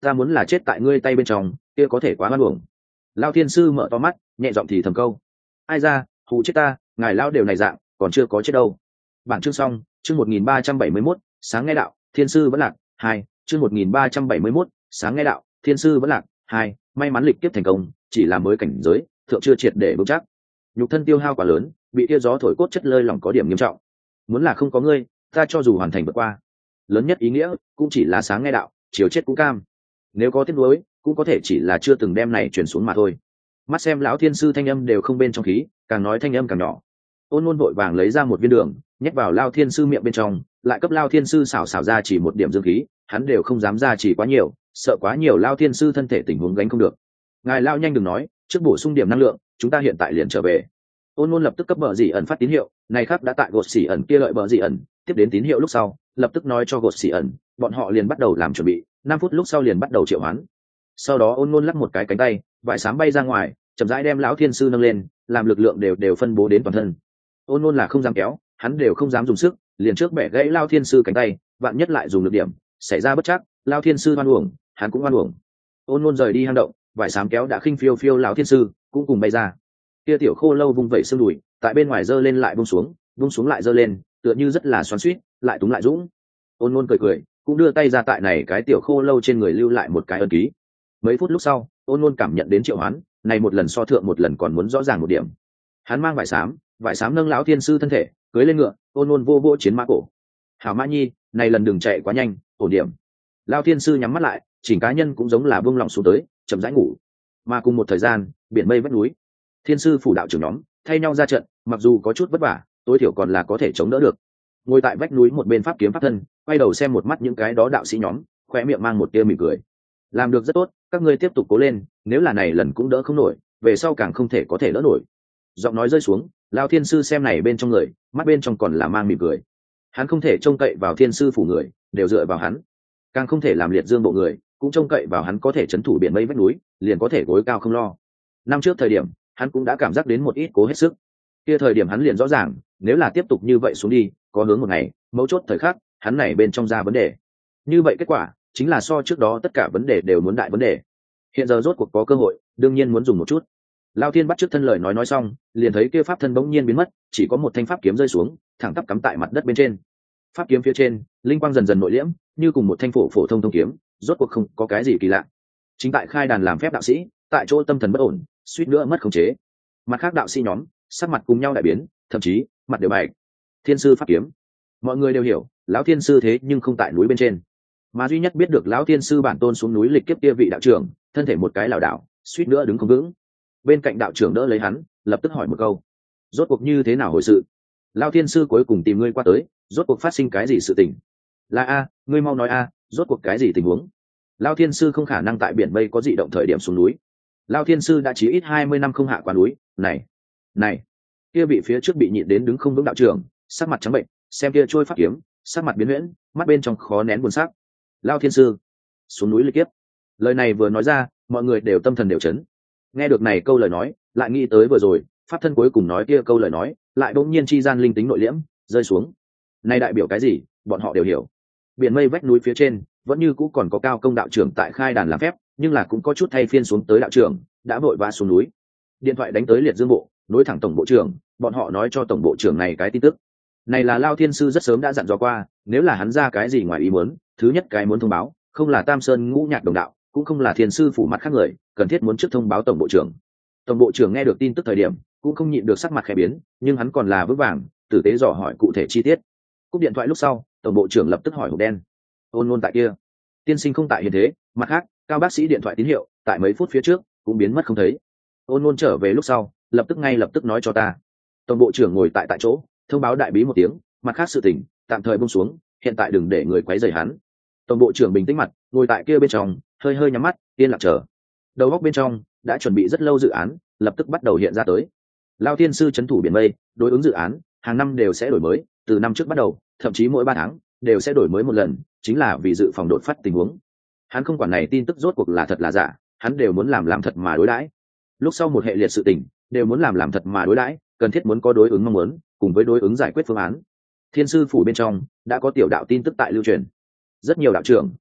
ta muốn là chết tại ngươi tay bên trong kia có thể quá hoan uổng. Lao thiên sư mở to mắt nhẹ giọng thì thầm câu. Ai ra, hù chết ta, ngài lao đều này dạng còn chưa có chết đâu. Bản chương xong. Chương 1371, sáng nghe đạo, thiên sư vẫn lạc. 2. Chương 1371, sáng nghe đạo, thiên sư vẫn lạc. 2. May mắn lịch kiếp thành công, chỉ là mới cảnh giới, thượng chưa triệt để vững chắc. Nhục thân tiêu hao quá lớn, bị tia gió thổi cốt chất lơi lỏng có điểm nghiêm trọng. Muốn là không có ngươi, ta cho dù hoàn thành vượt qua, lớn nhất ý nghĩa cũng chỉ là sáng nghe đạo, chiều chết cũng cam. Nếu có tiếc nuối, cũng có thể chỉ là chưa từng đem này truyền xuống mà thôi. Mắt xem lão thiên sư thanh âm đều không bên trong khí, càng nói thanh âm càng nhỏ. Ôn Nôn vội vàng lấy ra một viên đường, nhét vào Lao thiên sư miệng bên trong, lại cấp Lao thiên sư xảo ra chỉ một điểm dương khí, hắn đều không dám ra chỉ quá nhiều, sợ quá nhiều Lao thiên sư thân thể tình huống gánh không được. Ngài Lao nhanh đừng nói, trước bổ sung điểm năng lượng, chúng ta hiện tại liền trở về. Ôn Nôn lập tức cấp bờ dị ẩn phát tín hiệu, này khác đã tại gột xỉ ẩn kia lợi bờ dị ẩn, tiếp đến tín hiệu lúc sau, lập tức nói cho gột xỉ ẩn, bọn họ liền bắt đầu làm chuẩn bị, 5 phút lúc sau liền bắt đầu triệu hoán. Sau đó Ôn Nôn lắc một cái cánh tay, vải xám bay ra ngoài, chậm rãi đem lão thiên sư nâng lên, làm lực lượng đều phân bố đến toàn thân. Ôn Nôn là không dám kéo, hắn đều không dám dùng sức, liền trước bẻ gãy Lao thiên sư cánh tay, vạn nhất lại dùng lực điểm, xảy ra bất chắc, Lao thiên sư oan uổng, hắn cũng oan uổng. Ôn Nôn rời đi hang động, vải xám kéo đã khinh phiêu phiêu lão thiên sư cũng cùng bay ra. Kia tiểu khô lâu vung vẩy xương đùi, tại bên ngoài giơ lên lại buông xuống lại giơ lên, tựa như rất là xoắn xuýt, lại túng lại dũng. Ôn Nôn cười cười, cũng đưa tay ra tại này cái tiểu khô lâu trên người lưu lại một cái ấn ký. Mấy phút lúc sau, Ôn Nôn cảm nhận đến triệu hoán, này một lần so thượng một lần còn muốn rõ ràng một điểm. Hắn mang vải xám nâng lão thiên sư thân thể, cưỡi lên ngựa, Ôn Nôn vô vô chiến mã cổ. Hảo Mã Nhi, này lần đừng chạy quá nhanh, ổn điểm. Lão thiên sư nhắm mắt lại, chỉnh cá nhân cũng giống là buông lỏng xuống tới, chậm rãi ngủ. Mà cùng một thời gian, biển mây vách núi, thiên sư phủ đạo trưởng nhóm thay nhau ra trận, mặc dù có chút vất vả, tối thiểu còn là có thể chống đỡ được. Ngồi tại vách núi một bên pháp kiếm pháp thân, quay đầu xem một mắt những cái đó đạo sĩ nhóm, khoe miệng mang một tia mỉm cười. Làm được rất tốt, các ngươi tiếp tục cố lên, nếu là này lần cũng đỡ không nổi, về sau càng không thể có thể đỡ nổi. Giọng nói rơi xuống, Lão thiên sư xem này bên trong người, mắt bên trong còn là mang mỉm cười. Hắn không thể trông cậy vào thiên sư phủ người, đều dựa vào hắn. Càng không thể làm liệt dương bộ người, cũng trông cậy vào hắn có thể trấn thủ biển mây vách núi, liền có thể gối cao không lo. Năm trước thời điểm, hắn cũng đã cảm giác đến một ít cố hết sức. Kia thời điểm hắn liền rõ ràng, nếu là tiếp tục như vậy xuống đi, có hướng một ngày, mấu chốt thời khắc, hắn này bên trong ra vấn đề. Như vậy kết quả, chính là so trước đó tất cả vấn đề đều muốn đại vấn đề. Hiện giờ rốt cuộc có cơ hội, đương nhiên muốn dùng một chút. Lao thiên bắt trước thân lời nói xong, liền thấy kia pháp thân bỗng nhiên biến mất, chỉ có một thanh pháp kiếm rơi xuống, thẳng tắp cắm tại mặt đất bên trên. Pháp kiếm phía trên, linh quang dần dần nội liễm, như cùng một thanh phổ thông kiếm, rốt cuộc không có cái gì kỳ lạ. Chính tại khai đàn làm phép đạo sĩ, tại chỗ tâm thần bất ổn, suýt nữa mất khống chế. Mặt khác đạo sĩ nhóm, sắc mặt cùng nhau đại biến, thậm chí mặt đều bạch. Thiên sư pháp kiếm, mọi người đều hiểu, lão thiên sư thế nhưng không tại núi bên trên, mà duy nhất biết được lão thiên sư bản tôn xuống núi lịch kiếp kia vị đạo trưởng, thân thể một cái lảo đảo, suýt nữa đứng không vững. Bên cạnh đạo trưởng đỡ lấy hắn, lập tức hỏi một câu: rốt cuộc như thế nào hồi sự? Lão thiên sư cuối cùng tìm ngươi qua tới, rốt cuộc phát sinh cái gì sự tình? Là a, ngươi mau nói a, rốt cuộc cái gì tình huống? Lão thiên sư không khả năng tại biển mây có dị động thời điểm xuống núi. Lão thiên sư đã chí ít 20 năm không hạ qua núi. Này, kia bị phía trước bị nhịn đến đứng không vững đạo trưởng, sắc mặt trắng bệnh, xem kia trôi pháp kiếm, sắc mặt biến huyễn, mắt bên trong khó nén buồn sắc. Lão thiên sư xuống núi lịch kiếp. Lời này vừa nói ra, mọi người đều tâm thần đều chấn. Nghe được này câu lời nói, lại nghĩ tới vừa rồi pháp thân cuối cùng nói kia câu lời nói, lại bỗng nhiên chi gian linh tính nội liễm rơi xuống. Này đại biểu cái gì, bọn họ đều hiểu. Biển mây vách núi phía trên vẫn như cũ còn có cao công đạo trưởng tại khai đàn làm phép, nhưng là cũng có chút thay phiên xuống tới đạo trưởng đã vội vã xuống núi. Điện thoại đánh tới liệt dương bộ, nối thẳng tổng bộ trưởng, bọn họ nói cho tổng bộ trưởng này cái tin tức. Này là Lao thiên sư rất sớm đã dặn dò qua, nếu là hắn ra cái gì ngoài ý muốn, thứ nhất cái muốn thông báo, không là Tam Sơn Ngũ Nhạc đồng đạo, cũng không là thiên sư phủ mặt khác người, cần thiết muốn trước thông báo tổng bộ trưởng. Tổng bộ trưởng nghe được tin tức thời điểm cũng không nhịn được sắc mặt khẽ biến, nhưng hắn còn là vững vàng tử tế dò hỏi cụ thể chi tiết. Cúp điện thoại lúc sau, tổng bộ trưởng lập tức hỏi hộp đen: Ôn Nôn tại kia? Tiên sinh không tại hiện thế. Mặt khác, cao bác sĩ điện thoại tín hiệu tại mấy phút phía trước cũng biến mất không thấy. Ôn Nôn trở về lúc sau lập tức nói cho ta. Tổng bộ trưởng ngồi tại chỗ thông báo đại bí một tiếng, mặt khác sự tình tạm thời buông xuống, hiện tại đừng để người quấy rầy hắn. Tổng bộ trưởng bình tĩnh mặt ngồi tại kia bên trong, hơi nhắm mắt yên lặng chờ. Đầu góc bên trong đã chuẩn bị rất lâu dự án lập tức bắt đầu hiện ra tới. Lao thiên sư trấn thủ biển mây đối ứng dự án hàng năm đều sẽ đổi mới, từ năm trước bắt đầu thậm chí mỗi 3 tháng đều sẽ đổi mới một lần, chính là vì dự phòng đột phát tình huống. Hắn không quản này tin tức rốt cuộc là thật là giả, hắn đều muốn làm thật mà đối đãi. Lúc sau một hệ liệt sự tình đều muốn làm thật mà đối đãi, cần thiết muốn có đối ứng mong muốn cùng với đối ứng giải quyết phương án. Thiên sư phủ bên trong đã có tiểu đạo tin tức tại lưu truyền, rất nhiều đạo trưởng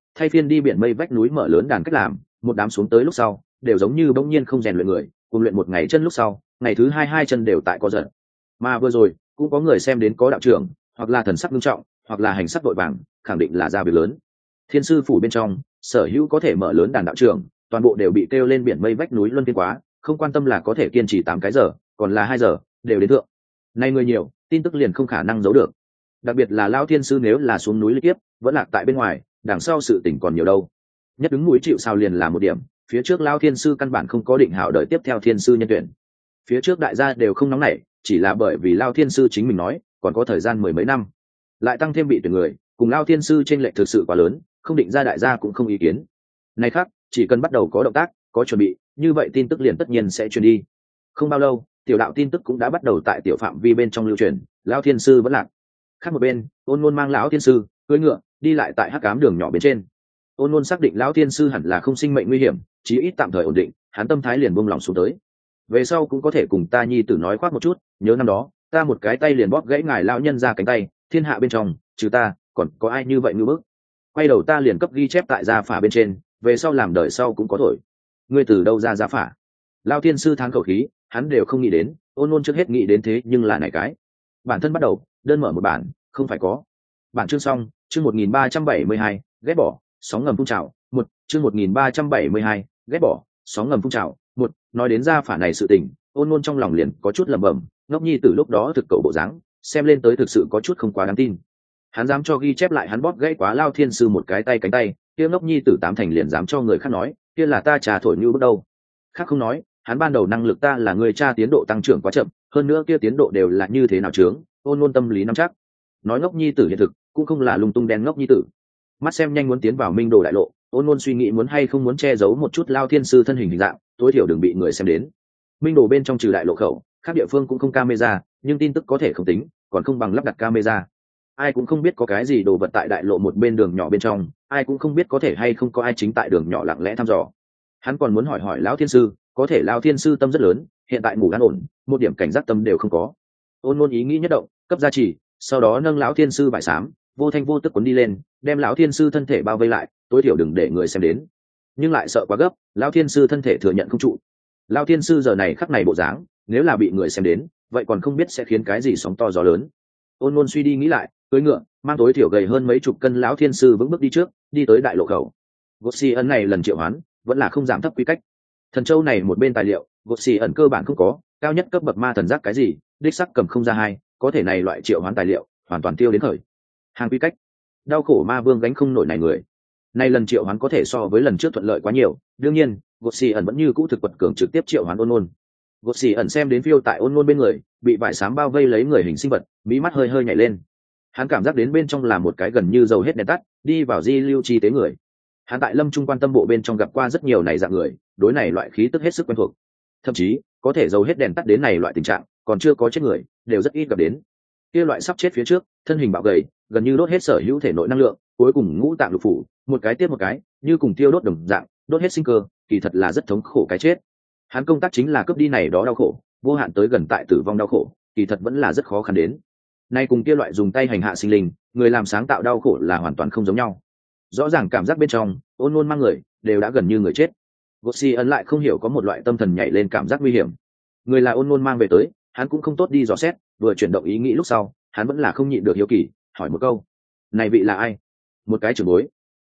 thay phiên đi biển mây vách núi mở lớn đàn cách làm, một đám xuống tới lúc sau đều giống như bỗng nhiên không rèn luyện người, cùng luyện một ngày chân lúc sau ngày thứ hai chân đều tại có giật. Mà vừa rồi cũng có người xem đến có đạo trưởng hoặc là thần sắc nghiêm trọng hoặc là hành sắc vội vàng, khẳng định là ra việc lớn. Thiên sư phủ bên trong sở hữu có thể mở lớn đàn đạo trưởng toàn bộ đều bị kêu lên biển mây vách núi luân phiên quá, không quan tâm là có thể kiên trì 8 cái giờ còn là 2 giờ đều đến thượng. Nay người nhiều, tin tức liền không khả năng giấu được, đặc biệt là Lão Thiên sư nếu là xuống núi liên tiếp vẫn lạc tại bên ngoài, đằng sau sự tình còn nhiều đâu. Nhất đứng mũi chịu sao liền là một điểm, phía trước Lão Thiên sư căn bản không có định hảo đợi tiếp theo thiên sư nhân tuyển. Phía trước đại gia đều không nóng nảy, chỉ là bởi vì Lão Thiên sư chính mình nói còn có thời gian 10 mấy năm, lại tăng thêm bị tuyển người cùng Lão Thiên sư trên lệch thực sự quá lớn, không định ra đại gia cũng không ý kiến. Này khác, chỉ cần bắt đầu có động tác, có chuẩn bị, như vậy tin tức liền tất nhiên sẽ truyền đi. Không bao lâu, tiểu đạo tin tức cũng đã bắt đầu tại tiểu phạm vi bên trong lưu truyền, Lão Thiên sư vẫn lạc. Khác một bên, Ôn Nôn mang Lão Thiên sư cưỡi ngựa đi lại tại hắc ám đường nhỏ bên trên. Ôn Nôn xác định Lão Thiên sư hẳn là không sinh mệnh nguy hiểm, chí ít tạm thời ổn định, hắn tâm thái liền buông lòng xuống tới. Về sau cũng có thể cùng ta nhi tử nói khoác một chút, nhớ năm đó ta một cái tay liền bóp gãy ngài lão nhân ra cánh tay, thiên hạ bên trong trừ ta còn có ai như vậy ngư bức. Quay đầu ta liền cấp ghi chép tại gia phả bên trên, về sau làm đời sau cũng có thổi. Ngươi từ đâu ra gia phả? Lão Thiên sư thán khẩu khí, hắn đều không nghĩ đến, Ôn Nôn trước hết nghĩ đến thế nhưng là này cái. Bản thân bắt đầu, đơn mở một bản, không phải có. Bản chương xong, chương 1372, ghét bỏ, sóng ngầm phun trào, một chương 1372, ghét bỏ, sóng ngầm phun trào, một nói đến gia phả này sự tình, Ôn Nôn trong lòng liền có chút lẩm bẩm, ngốc nhi từ lúc đó thực cậu bộ dáng, xem lên tới thực sự có chút không quá đáng tin. Hắn dám cho ghi chép lại hắn bóp gãy quá Lao Thiên sư một cái tay cánh tay, kia ngốc nhi tử 8 thành liền dám cho người khác nói, kia là ta trà thổi như bước đâu. Khác không nói, hắn ban đầu năng lực ta là người cha tiến độ tăng trưởng quá chậm, hơn nữa kia tiến độ đều là như thế nào chướng, Ôn Nôn tâm lý nắm chắc. Nói ngốc nhi tử hiện thực, cũng không là lung tung đen ngốc nhi tử. Mắt xem nhanh muốn tiến vào Minh Đồ đại lộ, Ôn Nôn suy nghĩ muốn hay không muốn che giấu một chút Lao Thiên sư thân hình dạng, tối thiểu đừng bị người xem đến. Minh Đồ bên trong trừ đại lộ khẩu, các địa phương cũng không camera, nhưng tin tức có thể không tính, còn không bằng lắp đặt camera. Ai cũng không biết có cái gì đồ vật tại đại lộ một bên đường nhỏ bên trong, ai cũng không biết có thể hay không có ai chính tại đường nhỏ lặng lẽ thăm dò. Hắn còn muốn hỏi hỏi Lão Thiên sư, có thể Lão Thiên sư tâm rất lớn, hiện tại ngủ an ổn, một điểm cảnh giác tâm đều không có. Ôn Nôn ý nghĩ nhất động, cấp gia trì, sau đó nâng Lão Thiên sư bại sám, vô thanh vô tức cuốn đi lên, đem Lão Thiên sư thân thể bao vây lại, tối thiểu đừng để người xem đến. Nhưng lại sợ quá gấp, Lão Thiên sư thân thể thừa nhận không trụ. Lão Thiên sư giờ này khắc này bộ dáng, nếu là bị người xem đến, vậy còn không biết sẽ khiến cái gì sóng to gió lớn. Ôn Nôn suy đi nghĩ lại, cưỡi ngựa mang tối thiểu gầy hơn mấy chục cân Lão Thiên sư vững bước đi trước, đi tới đại lộ khẩu. Gossi ẩn này lần triệu hoán vẫn là không giảm thấp quy cách. Thần châu này một bên tài liệu, Gossi ẩn cơ bản không có, cao nhất cấp bậc ma thần giác cái gì, đích sắc cầm không ra hai, có thể này loại triệu hoán tài liệu hoàn toàn tiêu đến khởi. Hàng quy cách, đau khổ ma vương gánh không nổi này người. Này lần triệu hoán có thể so với lần trước thuận lợi quá nhiều, đương nhiên, Gossi ẩn vẫn như cũ thực vật cường trực tiếp triệu hoán Ôn Nôn. Gossi ẩn xem đến phiêu tại Ôn Nôn bên người, bị vải xám bao vây lấy người hình sinh vật, mí mắt hơi hơi nhảy lên. Hắn cảm giác đến bên trong là một cái gần như dầu hết đèn tắt, đi vào di lưu chi tế người. Hắn tại Lâm Trung quan tâm bộ bên trong gặp qua rất nhiều này dạng người, đối này loại khí tức hết sức quen thuộc. Thậm chí, có thể dầu hết đèn tắt đến này loại tình trạng, còn chưa có chết người, đều rất ít gặp đến. Kia loại sắp chết phía trước, thân hình bạo gầy, gần như đốt hết sở hữu thể nội năng lượng, cuối cùng ngũ tạng lục phủ, một cái tiếp một cái, như cùng tiêu đốt đồng dạng, đốt hết sinh cơ, kỳ thật là rất thống khổ cái chết. Hắn công tác chính là cướp đi này đó đau khổ, vô hạn tới gần tại tử vong đau khổ, kỳ thật vẫn là rất khó khăn đến. Nay cùng kia loại dùng tay hành hạ sinh linh, người làm sáng tạo đau khổ là hoàn toàn không giống nhau. Rõ ràng cảm giác bên trong, Ôn Nôn mang người đều đã gần như người chết. Gossi ấn lại không hiểu có một loại tâm thần nhảy lên cảm giác nguy hiểm. Người là Ôn Nôn mang về tới, hắn cũng không tốt đi dò xét, vừa chuyển động ý nghĩ lúc sau, hắn vẫn là không nhịn được hiếu kỳ, hỏi một câu: "Này vị là ai?" "Một cái trưởng bối."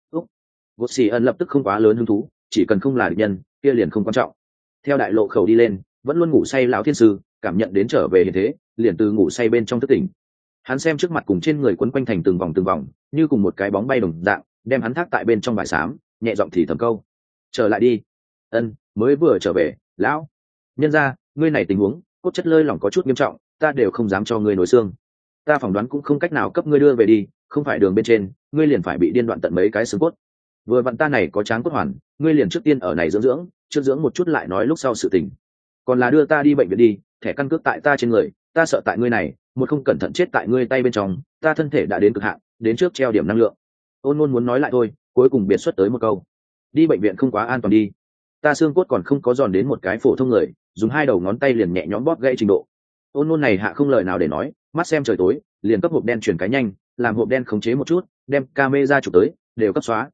Gossi ấn lập tức không quá lớn hứng thú, chỉ cần không là địch nhân, kia liền không quan trọng. Theo đại lộ khẩu đi lên, vẫn luôn ngủ say lão thiên sư, cảm nhận đến trở về hiện thế, liền từ ngủ say bên trong thức tỉnh. Hắn xem trước mặt cùng trên người quấn quanh thành từng vòng, như cùng một cái bóng bay đồng dạng, đem hắn thác tại bên trong vải xám, nhẹ giọng thì thầm câu: "Trở lại đi." "Ân, mới vừa trở về, lão nhân gia, ngươi này tình huống, cốt chất lơi lỏng có chút nghiêm trọng, ta đều không dám cho ngươi nổi xương. Ta phỏng đoán cũng không cách nào cấp ngươi đưa về đi, không phải đường bên trên, ngươi liền phải bị điên đoạn tận mấy cái xương cốt. Vừa vặn ta này có tráng cốt hoàn, ngươi liền trước tiên ở này dưỡng dưỡng, trước dưỡng một chút lại nói lúc sau sự tình. Còn là đưa ta đi bệnh viện đi, thẻ căn cước tại ta trên người, ta sợ tại ngươi này, một không cẩn thận chết tại ngươi tay bên trong, ta thân thể đã đến cực hạn, đến trước treo điểm năng lượng." Ôn Nôn muốn nói lại thôi, cuối cùng biệt xuất tới một câu: "Đi bệnh viện không quá an toàn đi, ta xương cốt còn không có giòn đến một cái phổ thông người, dùng 2 đầu ngón tay liền nhẹ nhõm bóp gãy trình độ." Ôn Nôn này hạ không lời nào để nói, mắt xem trời tối, liền cấp hộp đen chuyển cái nhanh, làm hộp đen khống chế một chút, đem camera chụp tới, đều cấp xóa.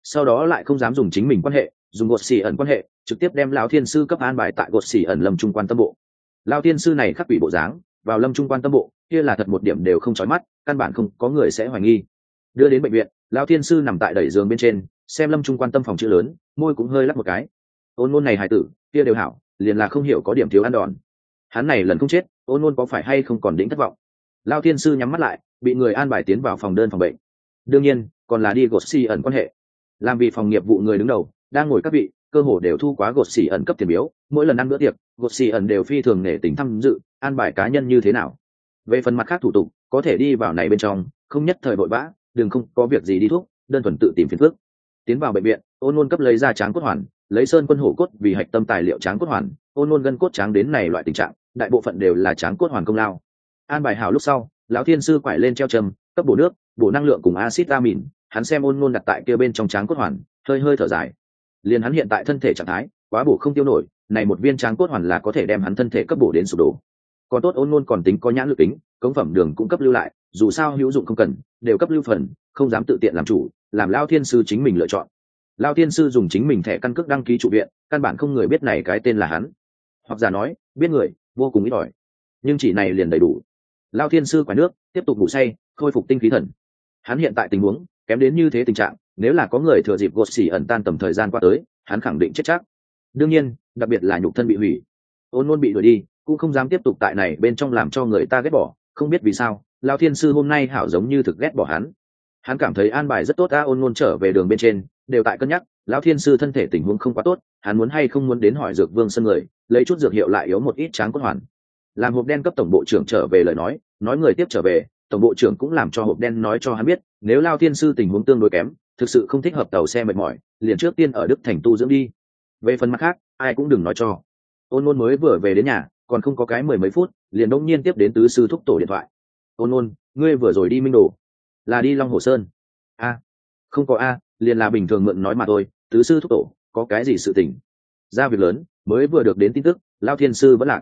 sau đó lại không dám dùng chính mình quan hệ, dùng gột xỉ ẩn quan hệ trực tiếp đem lão thiên sư cấp an bài tại gột xỉ ẩn lâm trung quan tâm bộ. Lão thiên sư này khắc quỷ bộ dáng vào lâm trung quan tâm bộ kia là thật một điểm đều không chói mắt, căn bản không có người sẽ hoài nghi. Đưa đến bệnh viện, lão thiên sư nằm tại đẩy giường bên trên, xem lâm trung quan tâm phòng chữ lớn, môi cũng hơi lắc một cái. Ôn Nôn này hài tử kia đều hảo, liền là không hiểu có điểm thiếu ăn đòn. Hắn này lần không chết, Ôn Nôn có phải hay không còn đỉnh thất vọng. Lão thiên sư nhắm mắt lại, bị người an bài tiến vào phòng đơn phòng bệnh. Đương nhiên còn là đi gột xỉ ẩn quan hệ, làm vì phòng nghiệp vụ người đứng đầu đang ngồi các vị cơ hồ đều thu quá gột xỉ ẩn cấp tiền biếu, mỗi lần ăn bữa tiệc gột xỉ ẩn đều phi thường nể tình tham dự an bài cá nhân như thế nào. Về phần mặt khác thủ tục có thể đi vào này bên trong, không nhất thời vội vã, đừng không có việc gì đi thuốc, đơn thuần tự tìm phiền phức. Tiến vào bệnh viện, Ôn Nôn cấp lấy ra tráng cốt hoàn, lấy sơn quân hổ cốt vì hạch tâm tài liệu tráng cốt hoàn. Ôn Nôn gân cốt tráng đến này loại tình trạng, đại bộ phận đều là tráng cốt hoàn công lao. An bài hảo lúc sau, lão thiên sư quải lên treo châm, cấp bổ nước, bổ năng lượng cùng axit amin. Hắn xem Ôn Nôn đặt tại kia bên trong tráng cốt hoàn, hơi hơi thở dài. Liền hắn hiện tại thân thể trạng thái quá bổ không tiêu nổi, này một viên tráng cốt hoàn là có thể đem hắn thân thể cấp bổ đến sụp đổ. Còn tốt Ôn Nôn còn tính có nhãn lực tính, cống phẩm đường cũng cấp lưu lại, dù sao hữu dụng không cần đều cấp lưu phần, không dám tự tiện làm chủ, làm lão thiên sư chính mình lựa chọn. Lão thiên sư dùng chính mình thẻ căn cước đăng ký trụ viện, căn bản không người biết này cái tên là hắn, hoặc giả nói biết người vô cùng ít ỏi, nhưng chỉ này liền đầy đủ. Lão thiên sư quải nước, tiếp tục ngủ say, khôi phục tinh khí thần. Hắn hiện tại tình huống kém đến như thế tình trạng, nếu là có người thừa dịp gột xỉ ẩn tan tầm thời gian qua tới, hắn khẳng định chết chắc. Đương nhiên đặc biệt là nhục thân bị hủy, Ôn Nôn bị đuổi đi cũng không dám tiếp tục tại này bên trong làm cho người ta ghét bỏ. Không biết vì sao lão thiên sư hôm nay hảo giống như thực ghét bỏ hắn. Hắn cảm thấy an bài rất tốt. Ôn Nôn trở về đường bên trên đều tại cân nhắc lão thiên sư thân thể tình huống không quá tốt, hắn muốn hay không muốn đến hỏi dược vương sân người lấy chút dược hiệu lại yếu một ít tráng cốt hoàn. Làm hộp đen cấp tổng bộ trưởng trở về lời nói người tiếp trở về, tổng bộ trưởng cũng làm cho hộp đen nói cho hắn biết, nếu lão thiên sư tình huống tương đối kém, thực sự không thích hợp tàu xe mệt mỏi, liền trước tiên ở Đức Thành tu dưỡng đi. Về phần mặt khác ai cũng đừng nói cho. Ôn Nôn mới vừa về đến nhà còn không có cái mười mấy phút, liền đột nhiên tiếp đến tứ sư thúc tổ điện thoại. Ôn Nôn, ngươi vừa rồi đi Minh Đồ? Là đi Long Hồ Sơn? Không có liền là bình thường mượn nói mà thôi. Tứ sư thúc tổ có cái gì sự tình? Ra việc lớn, mới vừa được đến tin tức lão thiên sư vẫn lạc.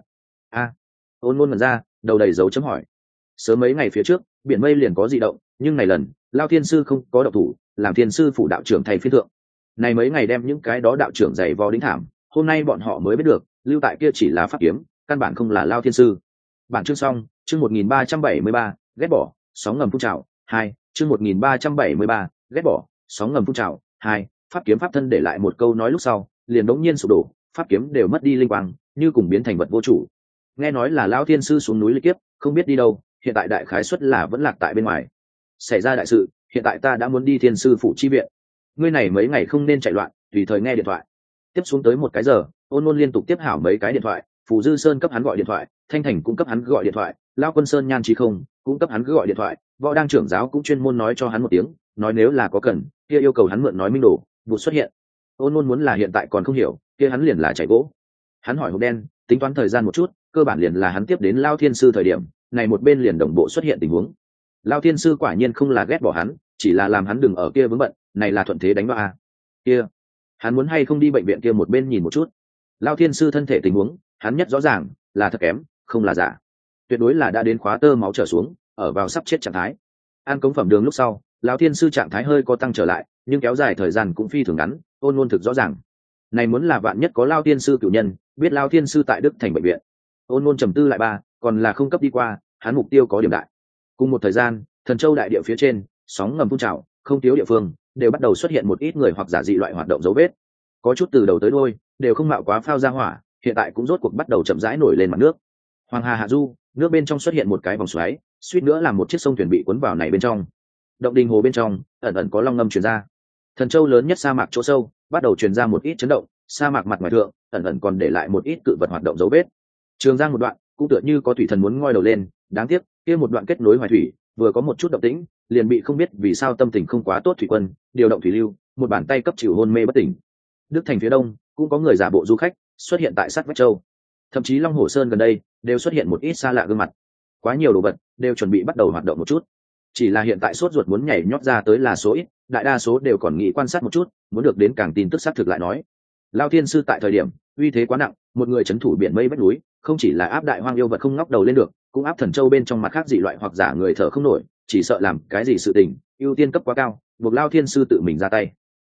Ôn Nôn ngẩn ra, đầu đầy dấu chấm hỏi. Sớm mấy ngày phía trước biển mây liền có dị động, nhưng này lần lão thiên sư không có động thủ, làm thiên sư phủ đạo trưởng thay phiên thượng. Này mấy ngày đem những cái đó đạo trưởng giày vò đính thảm, hôm nay bọn họ mới biết được lưu tại kia chỉ là pháp kiếm, căn bản không là lão thiên sư. Bản chương xong. Chương 1373, ghét bỏ sóng ngầm phun trào 2. Chương 1373, ghét bỏ sóng ngầm phun trào 2. Pháp kiếm pháp thân để lại một câu nói lúc sau liền đống nhiên sụp đổ, pháp kiếm đều mất đi linh quang, như cùng biến thành vật vô chủ. Nghe nói là lão thiên sư xuống núi lịch kiếp, không biết đi đâu, hiện tại đại khái suất là vẫn lạc tại bên ngoài. Xảy ra đại sự, hiện tại ta đã muốn đi thiên sư phủ chi viện, ngươi này mấy ngày không nên chạy loạn, tùy thời nghe điện thoại. Tiếp xuống tới một cái giờ, Ôn Nôn liên tục tiếp hảo mấy cái điện thoại, Phù Dư Sơn cấp hắn gọi điện thoại, Thanh Thành cũng cấp hắn gọi điện thoại, Lao Quân Sơn Nhan Trí Không cũng cấp hắn gọi điện thoại, Võ Đang trưởng giáo cũng chuyên môn nói cho hắn một tiếng, nói nếu là có cần kia yêu cầu hắn mượn nói minh đồ vụ xuất hiện. Ôn Nôn muốn là hiện tại còn không hiểu, kia hắn liền là chạy gỗ. Hắn hỏi hộp đen tính toán thời gian một chút, cơ bản liền là hắn tiếp đến Lao Thiên sư thời điểm này, một bên liền đồng bộ xuất hiện tình huống. Lao Thiên sư quả nhiên không là ghét bỏ hắn, chỉ là làm hắn đừng ở kia vướng bận, này là thuận thế đánh vào kia. Hắn muốn hay không đi bệnh viện kia một bên nhìn một chút. Lao Thiên sư thân thể tình huống hắn nhất rõ ràng, là thật kém, không là giả, tuyệt đối là đã đến khóa tơ máu trở xuống, ở vào sắp chết trạng thái. Ăn cống phẩm đường lúc sau, Lão Thiên sư trạng thái hơi có tăng trở lại, nhưng kéo dài thời gian cũng phi thường ngắn. Ôn Nôn thực rõ ràng, này muốn là vạn nhất có Lao Thiên sư cửu nhân biết Lao Thiên sư tại Đức Thành bệnh viện. Ôn Nôn trầm tư lại còn là không cấp đi qua, hắn mục tiêu có điểm đại. Cùng một thời gian, Thần Châu đại địa phía trên sóng ngầm phun trào, không thiếu địa phương đều bắt đầu xuất hiện một ít người hoặc giả dị loại hoạt động dấu vết, có chút từ đầu tới đuôi đều không mạo quá phao ra hỏa, hiện tại cũng rốt cuộc bắt đầu chậm rãi nổi lên mặt nước. Hoàng Hà hạ du, nước bên trong xuất hiện một cái vòng xoáy, suýt nữa làm một chiếc sông thuyền bị cuốn vào này bên trong. Động đình hồ bên trong ẩn ẩn có long ngâm truyền ra. Thần Châu lớn nhất sa mạc chỗ sâu bắt đầu truyền ra một ít chấn động, sa mạc mặt ngoài thượng ẩn ẩn còn để lại một ít cự vật hoạt động dấu vết. Trường Giang một đoạn cũng tựa như có thủy thần muốn ngoi đầu lên, đáng tiếc kia một đoạn kết nối hoài thủy vừa có một chút động tĩnh liền bị không biết vì sao tâm tình không quá tốt thủy quân điều động thủy lưu, một bàn tay cấp chịu hôn mê bất tỉnh. Đức Thành phía đông cũng có người giả bộ du khách xuất hiện tại sát vách châu, thậm chí Long Hồ Sơn gần đây đều xuất hiện một ít xa lạ gương mặt. Quá nhiều đồ vật đều chuẩn bị bắt đầu hoạt động một chút, chỉ là hiện tại sốt ruột muốn nhảy nhót ra tới là số ít, đại đa số đều còn nghĩ quan sát một chút, muốn được đến càng tin tức xác thực lại nói. Lao Thiên sư tại thời điểm uy thế quá nặng, một người trấn thủ biển mây vách núi, không chỉ là áp đại hoang yêu vật không ngóc đầu lên được, cũng áp Thần Châu bên trong mặt khác dị loại hoặc giả người thở không nổi, chỉ sợ làm cái gì sự tình ưu tiên cấp quá cao, buộc Lao Thiên sư tự mình ra tay.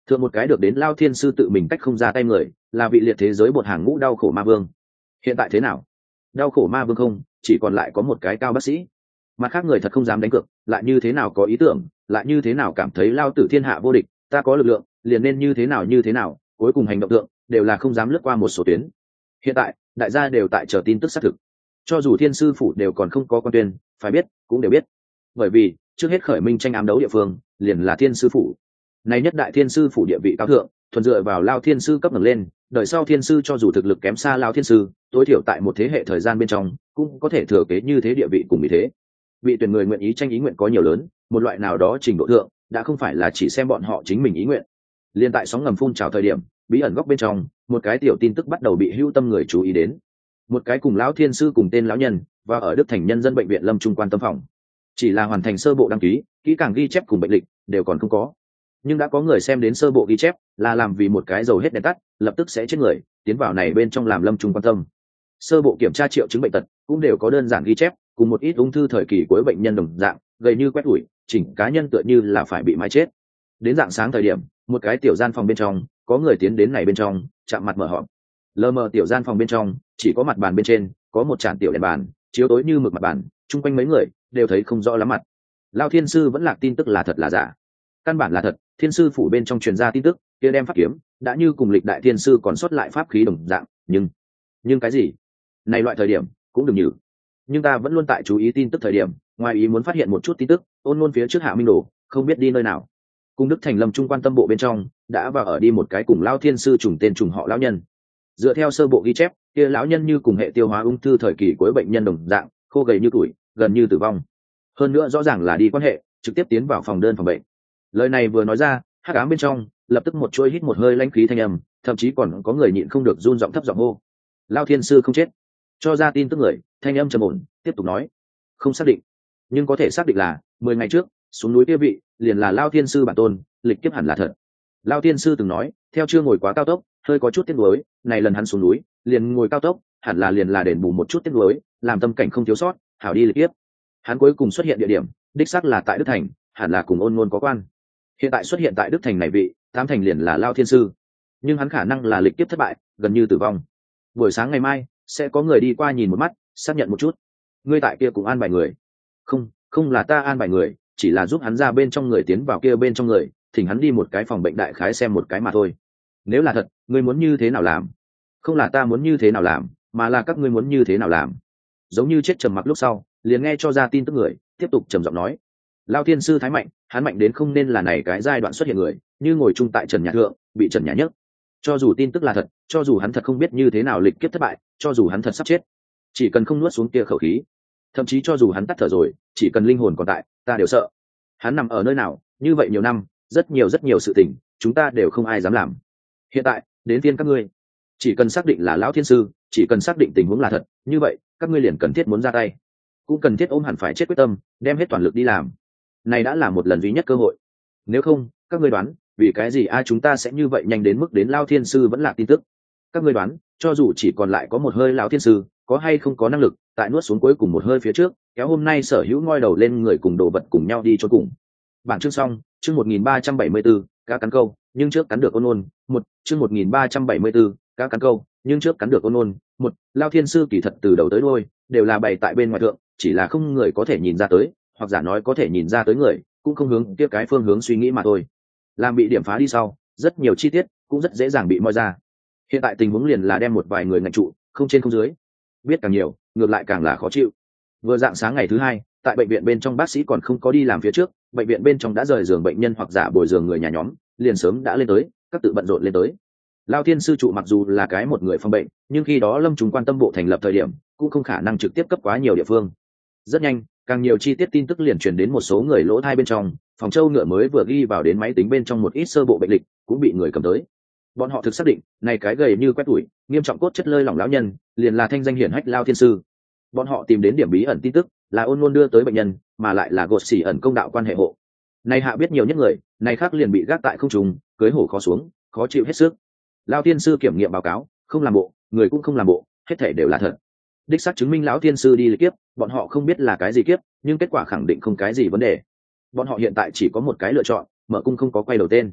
thượng một cái được đến Lao Thiên Sư tự mình cách không ra tay người là vị liệt thế giới bột hàng ngũ đau khổ ma vương. Hiện tại thế nào? Đau khổ ma vương không chỉ còn lại có một cái cao bác sĩ, mặt khác người thật không dám đánh cược, lại như thế nào có ý tưởng, lại như thế nào cảm thấy Lao Tử thiên hạ vô địch, ta có lực lượng liền nên như thế nào, cuối cùng hành động tượng đều là không dám lướt qua một số tuyến. Hiện tại đại gia đều tại chờ tin tức xác thực, cho dù Thiên Sư phủ đều còn không có quan tuyên, phải biết cũng đều biết, bởi vì trước hết khởi minh tranh ám đấu địa phương liền là Thiên Sư phủ. Này nhất đại Thiên Sư phủ địa vị cao thượng, thuần dựa vào Lao Thiên Sư cấp ngẩng lên, đời sau Thiên Sư cho dù thực lực kém xa Lao Thiên Sư, tối thiểu tại một thế hệ thời gian bên trong cũng có thể thừa kế như thế địa vị cùng vị thế. Vị tuyển người nguyện ý tranh ý nguyện có nhiều lớn, một loại nào đó trình độ thượng đã không phải là chỉ xem bọn họ chính mình ý nguyện. Liên tại sóng ngầm phun trào thời điểm, bí ẩn góc bên trong một cái tiểu tin tức bắt đầu bị hữu tâm người chú ý đến. Một cái cùng lão Thiên Sư cùng tên lão nhân và ở Đức Thành nhân dân bệnh viện Lâm Trung quan tâm phòng, chỉ là hoàn thành sơ bộ đăng ký, kỹ càng ghi chép cùng bệnh lịch đều còn không có, nhưng đã có người xem đến sơ bộ ghi chép là làm vì một cái dầu hết đèn tắt lập tức sẽ chết người tiến vào này bên trong làm Lâm Trung quan tâm. Sơ bộ kiểm tra triệu chứng bệnh tật cũng đều có đơn giản ghi chép, cùng một ít ung thư thời kỳ cuối bệnh nhân đồng dạng, gầy như quét ủi, chỉnh cá nhân tựa như là phải bị mái chết. Đến rạng sáng thời điểm, một cái tiểu gian phòng bên trong có người tiến đến này bên trong chạm mặt mở họp. Lờ mờ tiểu gian phòng bên trong chỉ có mặt bàn bên trên có một tràn tiểu đèn bàn chiếu tối như mực mặt bàn, chung quanh mấy người đều thấy không rõ lắm mặt. Lao Thiên Sư vẫn lạc tin tức là thật là giả? Căn bản là thật. Thiên Sư phủ bên trong truyền ra tin tức kia đem pháp kiếm đã như cùng lịch đại Thiên Sư còn sót lại pháp khí đồng dạng, nhưng cái gì? Này loại thời điểm cũng đừng nhử. Nhưng ta vẫn luôn tại chú ý tin tức thời điểm, ngoài ý muốn phát hiện một chút tin tức, ôn luôn phía trước Hạ Minh Đồ không biết đi nơi nào. Cung Đức Thành Lâm Trung quan tâm bộ bên trong đã vào ở đi một cái cùng Lao Thiên Sư trùng tên trùng họ lão nhân. Dựa theo sơ bộ ghi chép, kia lão nhân như cùng hệ tiêu hóa ung thư thời kỳ cuối bệnh nhân đồng dạng, khô gầy như tuổi, gần như tử vong. Hơn nữa rõ ràng là đi quan hệ trực tiếp tiến vào phòng đơn phòng bệnh. Lời này vừa nói ra, hắc ám bên trong lập tức một chuỗi hít một hơi lãnh khí thanh âm, thậm chí còn có người nhịn không được run giọng thấp giọng hô: Lao Thiên Sư không chết. Cho ra tin tức người thanh âm trầm ổn tiếp tục nói: không xác định, nhưng có thể xác định là 10 ngày trước xuống núi kia vị liền là Lao Thiên Sư bản tôn, lịch kiếp hẳn là thật. Lao Thiên Sư từng nói theo chưa ngồi quá cao tốc, hơi có chút tiếc nuối, này lần hắn xuống núi liền ngồi cao tốc, hẳn là liền là đền bù một chút tiếc nuối, làm tâm cảnh không thiếu sót, hảo đi lịch kiếp. Hắn cuối cùng xuất hiện địa điểm đích xác là tại Đức Thành, hẳn là cùng ôn ngôn có quan. Hiện tại xuất hiện tại Đức Thành này vị tám thành liền là Lao Thiên Sư, nhưng hắn khả năng là lịch kiếp thất bại, gần như tử vong. Buổi sáng ngày mai sẽ có người đi qua nhìn một mắt, xác nhận một chút. Ngươi tại kia cũng an bài người? Không là ta an bài người, chỉ là giúp hắn ra bên trong người tiến vào kia bên trong người, thỉnh hắn đi một cái phòng bệnh đại khái xem một cái mà thôi. Nếu là thật, ngươi muốn như thế nào làm? Không là ta muốn như thế nào làm, mà là các ngươi muốn như thế nào làm. Giống như chết trầm mặc lúc sau, liền nghe cho ra tin tức người tiếp tục trầm giọng nói: Lao Thiên Sư thái mạnh, hắn mạnh đến không nên là này cái giai đoạn xuất hiện người, như ngồi chung tại trần nhà thượng bị trần nhà nhấc. Cho dù tin tức là thật, cho dù hắn thật không biết như thế nào lịch kiếp thất bại, cho dù hắn thật sắp chết, chỉ cần không nuốt xuống kia khẩu khí, thậm chí cho dù hắn tắt thở rồi, chỉ cần linh hồn còn tại, ta đều sợ. Hắn nằm ở nơi nào, như vậy nhiều năm, rất nhiều sự tình, chúng ta đều không ai dám làm. Hiện tại đến phiên các ngươi, chỉ cần xác định là Lão Thiên Sư, chỉ cần xác định tình huống là thật, như vậy các ngươi liền cần thiết muốn ra tay, cũng cần thiết ôm hẳn phải chết quyết tâm, đem hết toàn lực đi làm. Này đã là một lần duy nhất cơ hội. Nếu không, các ngươi đoán vì cái gì chúng ta sẽ như vậy nhanh đến mức đến Lao Thiên Sư vẫn là tin tức? Các ngươi đoán, cho dù chỉ còn lại có một hơi Lão Thiên Sư, có hay không có năng lực tại nuốt xuống cuối cùng một hơi phía trước, kéo hôm nay sở hữu ngoi đầu lên người cùng đồ vật cùng nhau đi cho cùng. Bản chương xong, chương 1374, cá cắn câu, nhưng trước cắn được ôn ôn. Một chương 1374, cá cắn câu, nhưng trước cắn được ôn ôn. Một, Lao Thiên Sư kỳ thật từ đầu tới đuôi đều là bày tại bên ngoài thượng, chỉ là không người có thể nhìn ra tới, hoặc giả nói có thể nhìn ra tới người cũng không hướng tiếp cái phương hướng suy nghĩ mà thôi. Làm bị điểm phá đi sau, rất nhiều chi tiết cũng rất dễ dàng bị moi ra. Hiện tại tình huống liền là đem một vài người ngăn trụ, không trên không dưới, biết càng nhiều ngược lại càng là khó chịu. Vừa dạng sáng ngày thứ hai, tại bệnh viện bên trong bác sĩ còn không có đi làm phía trước, bệnh viện bên trong đã rời giường bệnh nhân hoặc giả bồi giường người nhà nhóm liền sớm đã lên tới, các tự bận rộn lên tới. Lao Thiên Sư trụ mặc dù là cái một người phòng bệnh, nhưng khi đó Lâm Trung quan tâm bộ thành lập thời điểm cũng không khả năng trực tiếp cấp quá nhiều địa phương. Rất nhanh, càng nhiều chi tiết tin tức liền truyền đến một số người lỗ thai bên trong. Phòng châu ngựa mới vừa ghi vào đến máy tính bên trong một ít sơ bộ bệnh lịch cũng bị người cầm tới. Bọn họ thực xác định này cái gầy như quét tủi, nghiêm trọng cốt chất lơi lỏng lão nhân liền là thanh danh hiển hách Lao Thiên Sư. Bọn họ tìm đến điểm bí ẩn tin tức là ôn luôn đưa tới bệnh nhân, mà lại là gột xỉ ẩn công đạo quan hệ hộ. Này hạ biết nhiều nhất người, này khác liền bị gác tại không trùng, cưới hổ khó xuống, khó chịu hết sức. Lao Thiên Sư kiểm nghiệm báo cáo, không làm bộ, người cũng không làm bộ, hết thể đều là thật. Đích xác chứng minh Lão Thiên Sư đi lịch kiếp, bọn họ không biết là cái gì kiếp, nhưng kết quả khẳng định không cái gì vấn đề. Bọn họ hiện tại chỉ có một cái lựa chọn, mở cung không có quay đầu tên.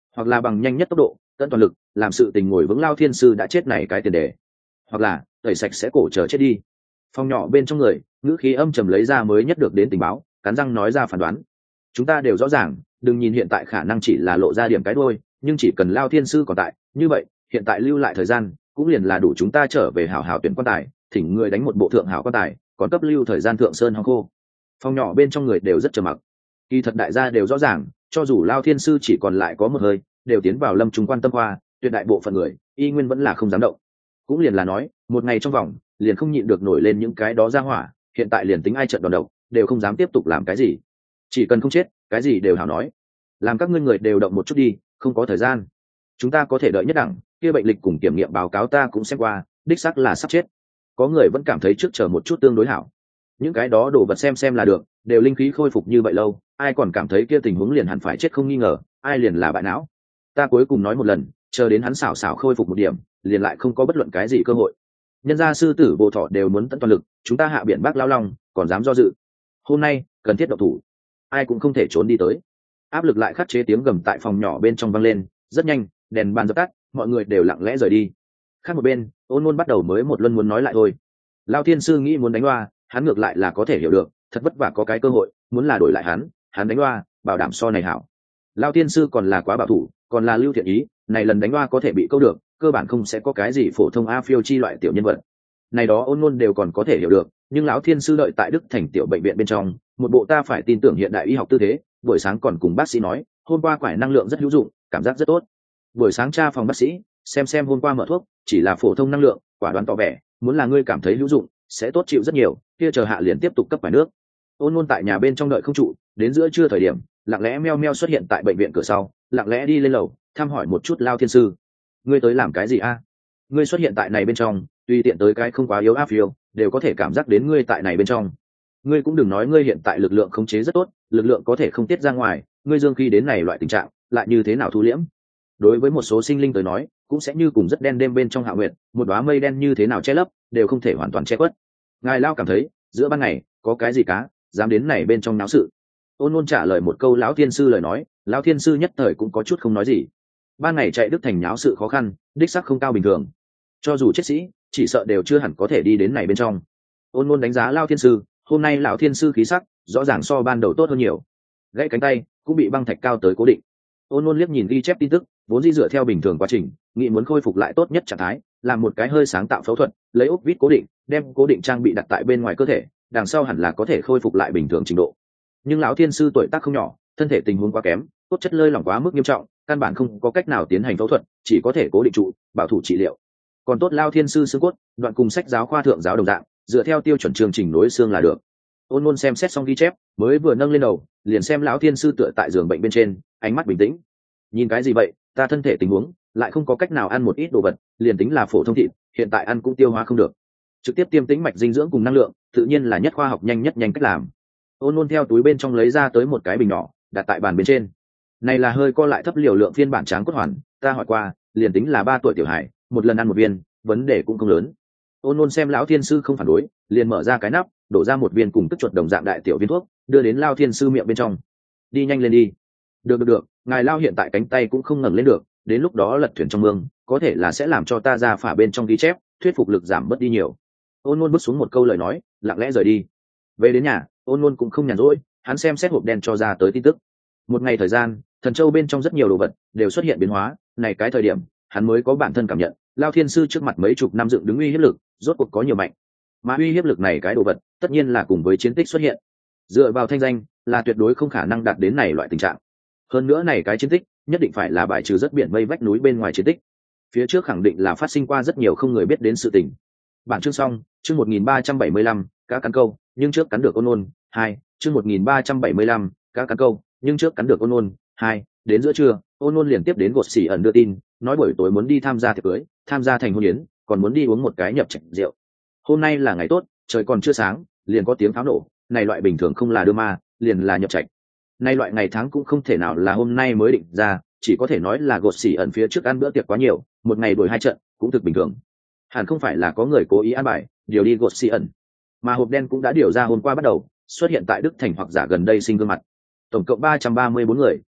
hoặc là bằng nhanh nhất tốc độ tận toàn lực làm sự tình ngồi vững Lao Thiên Sư đã chết này cái tiền đề, hoặc là tẩy sạch sẽ cổ chờ chết đi. Phòng nhỏ bên trong người ngữ khí âm trầm lấy ra mới nhất được đến tình báo, cắn răng nói ra phán đoán. Chúng ta đều rõ ràng, đừng nhìn hiện tại khả năng chỉ là lộ ra điểm cái đôi, nhưng chỉ cần Lao Thiên Sư còn tại, như vậy hiện tại lưu lại thời gian cũng liền là đủ chúng ta trở về hảo hảo tuyển quan tài, thỉnh người đánh một bộ thượng hảo quan tài, còn cấp lưu thời gian thượng sơn hong khô. Phòng nhỏ bên trong người đều rất trầm mặc. Kỳ thật đại gia đều rõ ràng, cho dù Lao Thiên Sư chỉ còn lại có một hơi, đều tiến vào Lâm Trung quan tâm khoa, tuyệt đại bộ phận người y nguyên vẫn là không dám động. Cũng liền là nói, một ngày trong vòng liền không nhịn được nổi lên những cái đó ra hỏa, hiện tại liền tính ai trận đòn độc đều không dám tiếp tục làm cái gì, chỉ cần không chết cái gì đều hảo nói. Làm các ngươi người đều động một chút đi, không có thời gian, chúng ta có thể đợi nhất đẳng, kia bệnh lịch cùng kiểm nghiệm báo cáo ta cũng xem qua, đích xác là sắp chết. Có người vẫn cảm thấy trước chờ một chút tương đối hảo, những cái đó đồ vật xem là được, đều linh khí khôi phục như vậy lâu, ai còn cảm thấy kia tình huống liền hẳn phải chết không nghi ngờ, ai liền là bại não. Ta cuối cùng nói một lần, chờ đến hắn xảo khôi phục một điểm, liền lại không có bất luận cái gì cơ hội. Nhân gia sư tử Bồ Thọ đều muốn tận toàn lực, chúng ta hạ biển Bắc Lao Long còn dám do dự? Hôm nay cần thiết động thủ, ai cũng không thể trốn đi tới. Áp lực lại khắc chế tiếng gầm tại phòng nhỏ bên trong vang lên, rất nhanh đèn bàn dập tắt, mọi người đều lặng lẽ rời đi. Khác một bên, Ôn Nôn bắt đầu mới một luân muốn nói lại thôi. Lao Thiên Sư nghĩ muốn đánh loa, hắn ngược lại là có thể hiểu được, thật vất vả có cái cơ hội, muốn là đổi lại hắn đánh loa, bảo đảm so này hảo. Lao Thiên Sư còn là quá bảo thủ, còn là lưu thiện ý, này lần đánh loa có thể bị câu được, cơ bản không sẽ có cái gì phổ thông a phiêu chi loại tiểu nhân vật. Này đó Ôn Nôn đều còn có thể hiểu được, nhưng lão Thiên Sư đợi tại Đức Thành tiểu bệnh viện bên trong, một bộ ta phải tin tưởng hiện đại y học tư thế, buổi sáng còn cùng bác sĩ nói, hôm qua quải năng lượng rất hữu dụng, cảm giác rất tốt. Buổi sáng tra phòng bác sĩ, xem hôm qua mở thuốc, chỉ là phổ thông năng lượng, quả đoán tỏ vẻ, muốn là ngươi cảm thấy hữu dụng, sẽ tốt chịu rất nhiều, kia chờ hạ liền tiếp tục cấp phải nước. Ôn Nôn tại nhà bên trong đợi không trụ, đến giữa trưa thời điểm, lặng lẽ meo meo xuất hiện tại bệnh viện cửa sau, lặng lẽ đi lên lầu, thăm hỏi một chút Lao Thiên Sư. Ngươi tới làm cái gì a? Ngươi xuất hiện tại này bên trong, tùy tiện tới cái không quá yếu áp phiêu, đều có thể cảm giác đến ngươi tại này bên trong. Ngươi cũng đừng nói ngươi hiện tại lực lượng khống chế rất tốt, lực lượng có thể không tiết ra ngoài, ngươi dương khí đến này loại tình trạng, lại như thế nào thu liễm? Đối với một số sinh linh tới nói, cũng sẽ như cùng rất đen đêm bên trong hạ nguyệt, một đóa mây đen như thế nào che lấp, đều không thể hoàn toàn che khuất. Ngài Lao cảm thấy, giữa ban ngày, có cái gì cá, dám đến này bên trong náo sự? Ôn Nôn trả lời một câu lão Thiên Sư lời nói, lão Thiên Sư nhất thời cũng có chút không nói gì. Ban ngày chạy Đức Thành nháo sự khó khăn, đích sắc không cao bình thường. Cho dù chết sĩ, chỉ sợ đều chưa hẳn có thể đi đến này bên trong. Ôn Nôn đánh giá Lao Thiên Sư, hôm nay lão Thiên Sư khí sắc rõ ràng so ban đầu tốt hơn nhiều. Gãy cánh tay cũng bị băng thạch cao tới cố định. Ôn Nôn liếc nhìn ghi chép tin tức, vốn dĩ dựa theo bình thường quá trình, nghĩ muốn khôi phục lại tốt nhất trạng thái, làm một cái hơi sáng tạo phẫu thuật, lấy ốc vít cố định, đem cố định trang bị đặt tại bên ngoài cơ thể, đằng sau hẳn là có thể khôi phục lại bình thường trình độ. Nhưng lão Thiên Sư tuổi tác không nhỏ, thân thể tình huống quá kém, cốt chất lơi lỏng quá mức nghiêm trọng, căn bản không có cách nào tiến hành phẫu thuật, chỉ có thể cố định trụ, bảo thủ trị liệu. Còn tốt Lao Thiên Sư xương cốt, đoạn cùng sách giáo khoa thượng giáo đồng dạng, dựa theo tiêu chuẩn chương trình nối xương là được. Ôn Nôn xem xét xong ghi chép, mới vừa nâng lên đầu, liền xem lão Thiên Sư tựa tại giường bệnh bên trên, ánh mắt bình tĩnh. Nhìn cái gì vậy, ta thân thể tình huống, lại không có cách nào ăn một ít đồ vật, liền tính là phổ thông thịt, hiện tại ăn cũng tiêu hóa không được. Trực tiếp tiêm tĩnh mạch dinh dưỡng cùng năng lượng, tự nhiên là nhất khoa học nhanh cách làm. Ôn Nôn theo túi bên trong lấy ra tới một cái bình nhỏ, đặt tại bàn bên trên. Này là hơi co lại thấp liều lượng phiên bản tráng cốt hoàn, ta hỏi qua, liền tính là 3 tuổi tiểu hải, một lần ăn một viên, vấn đề cũng không lớn. Ôn Nôn xem lão Thiên Sư không phản đối, liền mở ra cái nắp, đổ ra một viên cùng tức chuột đồng dạng đại tiểu viên thuốc, đưa đến Lao Thiên Sư miệng bên trong. Đi nhanh lên đi. Được, ngài Lao hiện tại cánh tay cũng không ngẩng lên được, đến lúc đó lật thuyền trong mương, có thể là sẽ làm cho ta ra phả bên trong ghi chép, thuyết phục lực giảm bớt đi nhiều. Ôn Nôn bước xuống một câu lời nói, lặng lẽ rời đi. Về đến nhà, Ôn Nôn cũng không nhàn rỗi, hắn xem xét hộp đen cho ra tới tin tức. Một ngày thời gian, Thần Châu bên trong rất nhiều đồ vật đều xuất hiện biến hóa, này cái thời điểm, hắn mới có bản thân cảm nhận, Lao Thiên Sư trước mặt mấy chục năm dựng đứng uy hiếp lực, rốt cuộc có nhiều mạnh. Mà uy hiếp lực này cái đồ vật, tất nhiên là cùng với chiến tích xuất hiện. Dựa vào thanh danh, là tuyệt đối không khả năng đạt đến này loại tình trạng. Hơn nữa này cái chiến tích, nhất định phải là bài trừ rất biển mây vách núi bên ngoài chiến tích. Phía trước khẳng định là phát sinh qua rất nhiều không người biết đến sự tình. Bản chương xong, chương 1375, cá cắn câu, nhưng trước cắn được Ôn Nôn, 2, chương 1375, cá cắn câu, nhưng trước cắn được Ôn Nôn, 2, đến giữa trưa, Ôn Nôn liền tiếp đến Gột Xỉ ẩn đưa tin, nói buổi tối muốn đi tham gia tiệc cưới, tham gia thành hôn yến, còn muốn đi uống một cái nhập trạch rượu. Hôm nay là ngày tốt, trời còn chưa sáng, liền có tiếng pháo nổ, này loại bình thường không là đưa ma, liền là nhập trạch. Nay loại ngày tháng cũng không thể nào là hôm nay mới định ra, chỉ có thể nói là Gột Xỉ ẩn phía trước ăn bữa tiệc quá nhiều, một ngày đuổi 2 trận, cũng thực bình thường. Hẳn không phải là có người cố ý ăn bài, điều đi Gột Xỉ ẩn, mà hộp đen cũng đã điều ra hôm qua bắt đầu xuất hiện tại Đức Thành hoặc giả gần đây sinh gương mặt. Tổng cộng 334 người,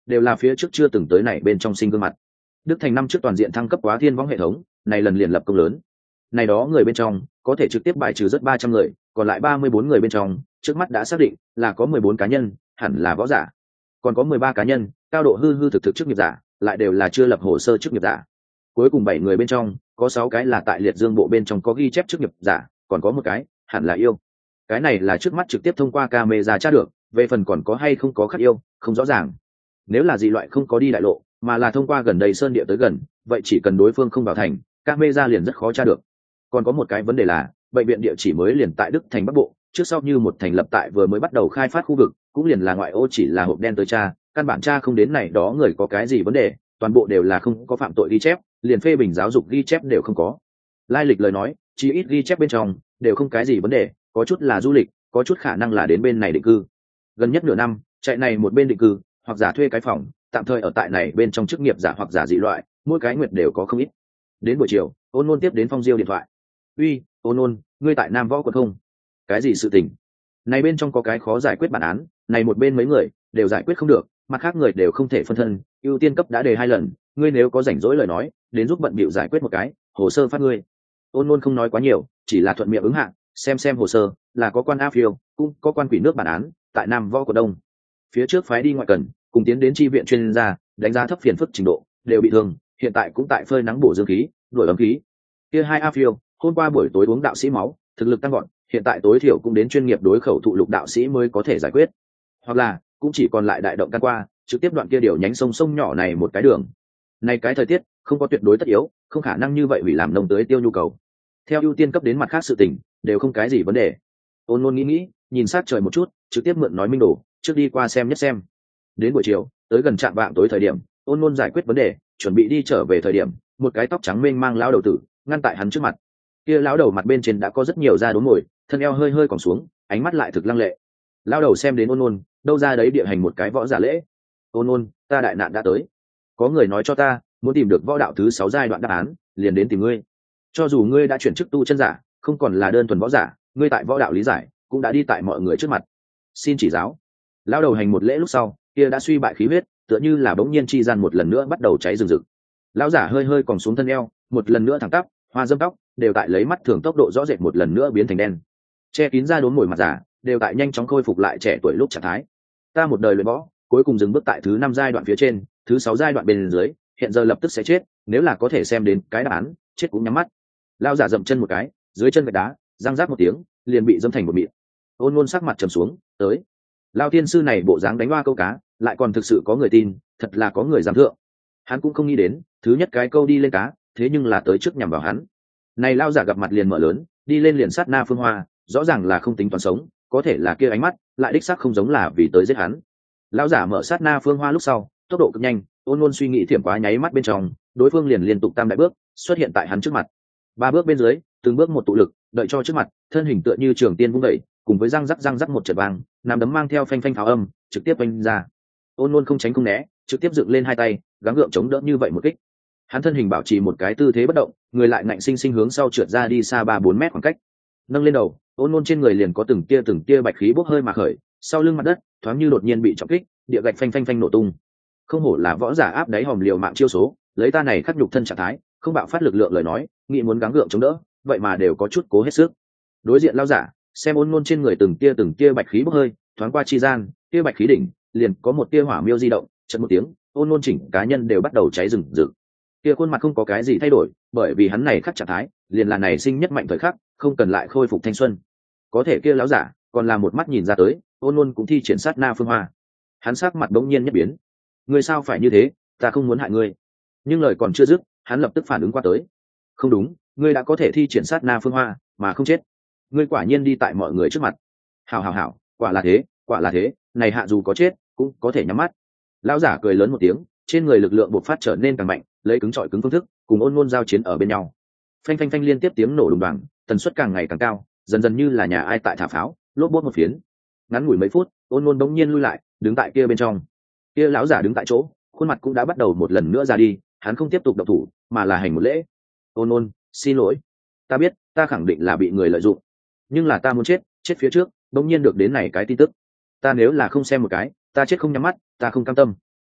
đều là phía trước chưa từng tới này bên trong sinh gương mặt. Đức Thành năm trước toàn diện thăng cấp quá thiên võng hệ thống, này lần liền lập công lớn. Này đó người bên trong có thể trực tiếp bài trừ rất 300 người, còn lại 34 người bên trong trước mắt đã xác định là có 14 cá nhân hẳn là võ giả, còn có 13 cá nhân cao độ hư thực chức nghiệp giả, lại đều là chưa lập hồ sơ chức nghiệp giả. Cuối cùng 7 người bên trong có 6 cái là tại liệt dương bộ bên trong có ghi chép chức nghiệp giả, còn có một cái hẳn là yêu. Cái này là trước mắt trực tiếp thông qua camera tra được, về phần còn có hay không có khắc yêu không rõ ràng. Nếu là dị loại không có đi đại lộ mà là thông qua gần đây sơn địa tới gần, vậy chỉ cần đối phương không vào thành, camera liền rất khó tra được. Còn có một cái vấn đề là bệnh viện địa chỉ mới liền tại Đức Thành Bắc Bộ, trước sau như một thành lập tại vừa mới bắt đầu khai phát khu vực, cũng liền là ngoại ô chỉ là hộp đen tới tra, căn bản tra không đến này đó người có cái gì vấn đề, toàn bộ đều là không có phạm tội ghi chép, liền phê bình giáo dục ghi chép đều không có. Lai lịch lời nói, chỉ ít ghi chép bên trong đều không cái gì vấn đề, có chút là du lịch, có chút khả năng là đến bên này định cư. Gần nhất nửa năm, chạy này một bên định cư, hoặc giả thuê cái phòng, tạm thời ở tại này bên trong chức nghiệp giả hoặc giả dị loại, mỗi cái nguyệt đều có không ít. Đến buổi chiều, Ôn Nôn tiếp đến Phong Diêu điện thoại. "Uy, Ôn Nôn, ngươi tại Nam Võ quận không? Cái gì sự tình? Này bên trong có cái khó giải quyết bản án, này một bên mấy người đều giải quyết không được, mặt khác người đều không thể phân thân, ưu tiên cấp đã đề 2 lần, ngươi nếu có rảnh rỗi lời nói, đến giúp bận bịu giải quyết một cái, hồ sơ phát ngươi." Ôn Nôn không nói quá nhiều, chỉ là thuận miệng ứng hạ, xem hồ sơ, là có quan A Phiêu, cũng có quan quỷ nước bản án, tại Nam Võ quận Đông. Phía trước phái đi ngoại cần, cùng tiến đến chi viện chuyên gia, đánh giá thấp phiền phức trình độ, đều bị thương, hiện tại cũng tại phơi nắng bổ dương khí, đuổi ấm khí. Kia 2 A Phiêu, hôm qua buổi tối uống đạo sĩ máu, thực lực tăng gọn, hiện tại tối thiểu cũng đến chuyên nghiệp đối khẩu thụ lục đạo sĩ mới có thể giải quyết, hoặc là cũng chỉ còn lại đại động can qua, trực tiếp đoạn kia điều nhánh sông nhỏ này một cái đường. Này cái thời tiết không có tuyệt đối tất yếu, không khả năng như vậy hủy làm nông tới tiêu nhu cầu. Theo ưu tiên cấp đến mặt khác sự tình, đều không cái gì vấn đề. Ôn Nôn nghĩ, nhìn sát trời một chút, trực tiếp mượn nói minh đồ, trước đi qua xem nhất xem. Đến buổi chiều, tới gần trạm vạng tối thời điểm, Ôn Nôn giải quyết vấn đề, chuẩn bị đi trở về thời điểm, một cái tóc trắng mênh mang lão đầu tử ngăn tại hắn trước mặt. Kia lão đầu mặt bên trên đã có rất nhiều da đốm mồi, thân eo hơi hơi còng xuống, ánh mắt lại thực lăng lệ. Lão đầu xem đến Ôn Nôn, đâu ra đấy địa hành một cái võ giả lễ. "Ôn Nôn, ta đại nạn đã tới. Có người nói cho ta, muốn tìm được võ đạo thứ 6 giai đoạn đáp án, liền đến tìm ngươi. Cho dù ngươi đã chuyển chức tu chân giả, không còn là đơn thuần võ giả, ngươi tại võ đạo lý giải cũng đã đi tại mọi người trước mặt. Xin chỉ giáo." Lão đầu hành một lễ lúc sau, kia đã suy bại khí huyết, tựa như là bỗng nhiên chi gian một lần nữa bắt đầu cháy rừng rực. Lão giả hơi hơi còng xuống thân eo, một lần nữa thẳng tắp, hoa dâm tóc đều tại lấy mắt thường tốc độ rõ rệt một lần nữa biến thành đen, che kín da đốm mồi mặt giả đều tại nhanh chóng khôi phục lại trẻ tuổi lúc trạng thái. "Ta một đời luyện võ, cuối cùng dừng bước tại thứ 5 giai đoạn phía trên, thứ 6 giai đoạn bên dưới, hiện giờ lập tức sẽ chết, nếu là có thể xem đến cái đáp án, chết cũng nhắm mắt." Lão giả dậm chân một cái, dưới chân gạch đá răng rác một tiếng, liền bị dâm thành một mịn. Ôn Nôn sắc mặt trầm xuống, tới. Lão tiên sư này bộ dáng đánh hoa câu cá, lại còn thực sự có người tin, thật là có người dám thượng. Hắn cũng không nghĩ đến, thứ nhất cái câu đi lên cá, thế nhưng là tới trước nhằm vào hắn. Này lão giả gặp mặt liền mở lớn, đi lên liền sát na Phương Hoa, rõ ràng là không tính toán sống, có thể là kia ánh mắt, lại đích xác không giống là vì tới giết hắn. Lão giả mở sát na Phương Hoa lúc sau, tốc độ cực nhanh, Ôn Nôn suy nghĩ thiểm quá nháy mắt bên trong, đối phương liền liên tục tam đại bước, xuất hiện tại hắn trước mặt. 3 bước bên dưới, từng bước một tụ lực, đợi cho trước mặt, thân hình tựa như trường tiên vung đẩy, cùng với răng rắc một trận vang, nắm đấm mang theo phanh phanh pháo âm, trực tiếp vung ra. Ôn Nôn không tránh không né, trực tiếp dựng lên 2 tay, gắng gượng chống đỡ như vậy một kích. Hắn thân hình bảo trì một cái tư thế bất động, người lại ngạnh sinh sinh hướng sau trượt ra đi xa 3-4 mét khoảng cách. Nâng lên đầu, Ôn Nôn trên người liền có từng tia bạch khí bốc hơi mà khởi, sau lưng mặt đất thoáng như đột nhiên bị trọng kích, địa gạch phanh phanh phanh nổ tung. Không hổ là võ giả áp đáy hòm liều mạng chiêu số, lấy ta này khắc nhục thân trạng thái, không bạo phát lực lượng lời nói, nghĩ muốn gắng gượng chống đỡ, vậy mà đều có chút cố hết sức. Đối diện lão giả, xem Ôn Nôn trên người từng tia bạch khí bốc hơi, thoáng qua chi gian, tia bạch khí đỉnh, liền có một tia hỏa miêu di động, chợt một tiếng, Ôn Nôn chỉnh cá nhân đều bắt đầu cháy rừng rực. Kia khuôn mặt không có cái gì thay đổi, bởi vì hắn này khắc trạng thái, liền là này sinh nhất mạnh thời khắc, không cần lại khôi phục thanh xuân. Có thể kia lão giả, còn là một mắt nhìn ra tới, Ôn Nôn cũng thi triển sát na Phương Hoa. Hắn sắc mặt bỗng nhiên nhất biến. "Ngươi sao phải như thế, ta không muốn hại ngươi." Nhưng lời còn chưa dứt, hắn lập tức phản ứng qua tới. "Không đúng, ngươi đã có thể thi triển sát na Phương Hoa, mà không chết. Ngươi quả nhiên đi tại mọi người trước mặt. Hảo, quả là thế, này hạ dù có chết, cũng có thể nhắm mắt." Lão giả cười lớn một tiếng, trên người lực lượng bộc phát trở nên càng mạnh, lấy cứng trọi cứng phương thức, cùng Ôn Nôn giao chiến ở bên nhau. Phanh phanh phanh liên tiếp tiếng nổ đùng đoàng, tần suất càng ngày càng cao, dần dần như là nhà ai tại thả pháo, lốp bốt một phiến. Ngắn ngủi mấy phút, Ôn Nôn bỗng nhiên lui lại, đứng tại kia bên trong. Kia lão giả đứng tại chỗ, khuôn mặt cũng đã bắt đầu một lần nữa ra đi, hắn không tiếp tục động thủ, mà là hành một lễ. "Ôn Nôn, xin lỗi. Ta biết, ta khẳng định là bị người lợi dụng, nhưng là ta muốn chết phía trước, bỗng nhiên được đến này cái tin tức. Ta nếu là không xem một cái, ta chết không nhắm mắt, ta không cam tâm."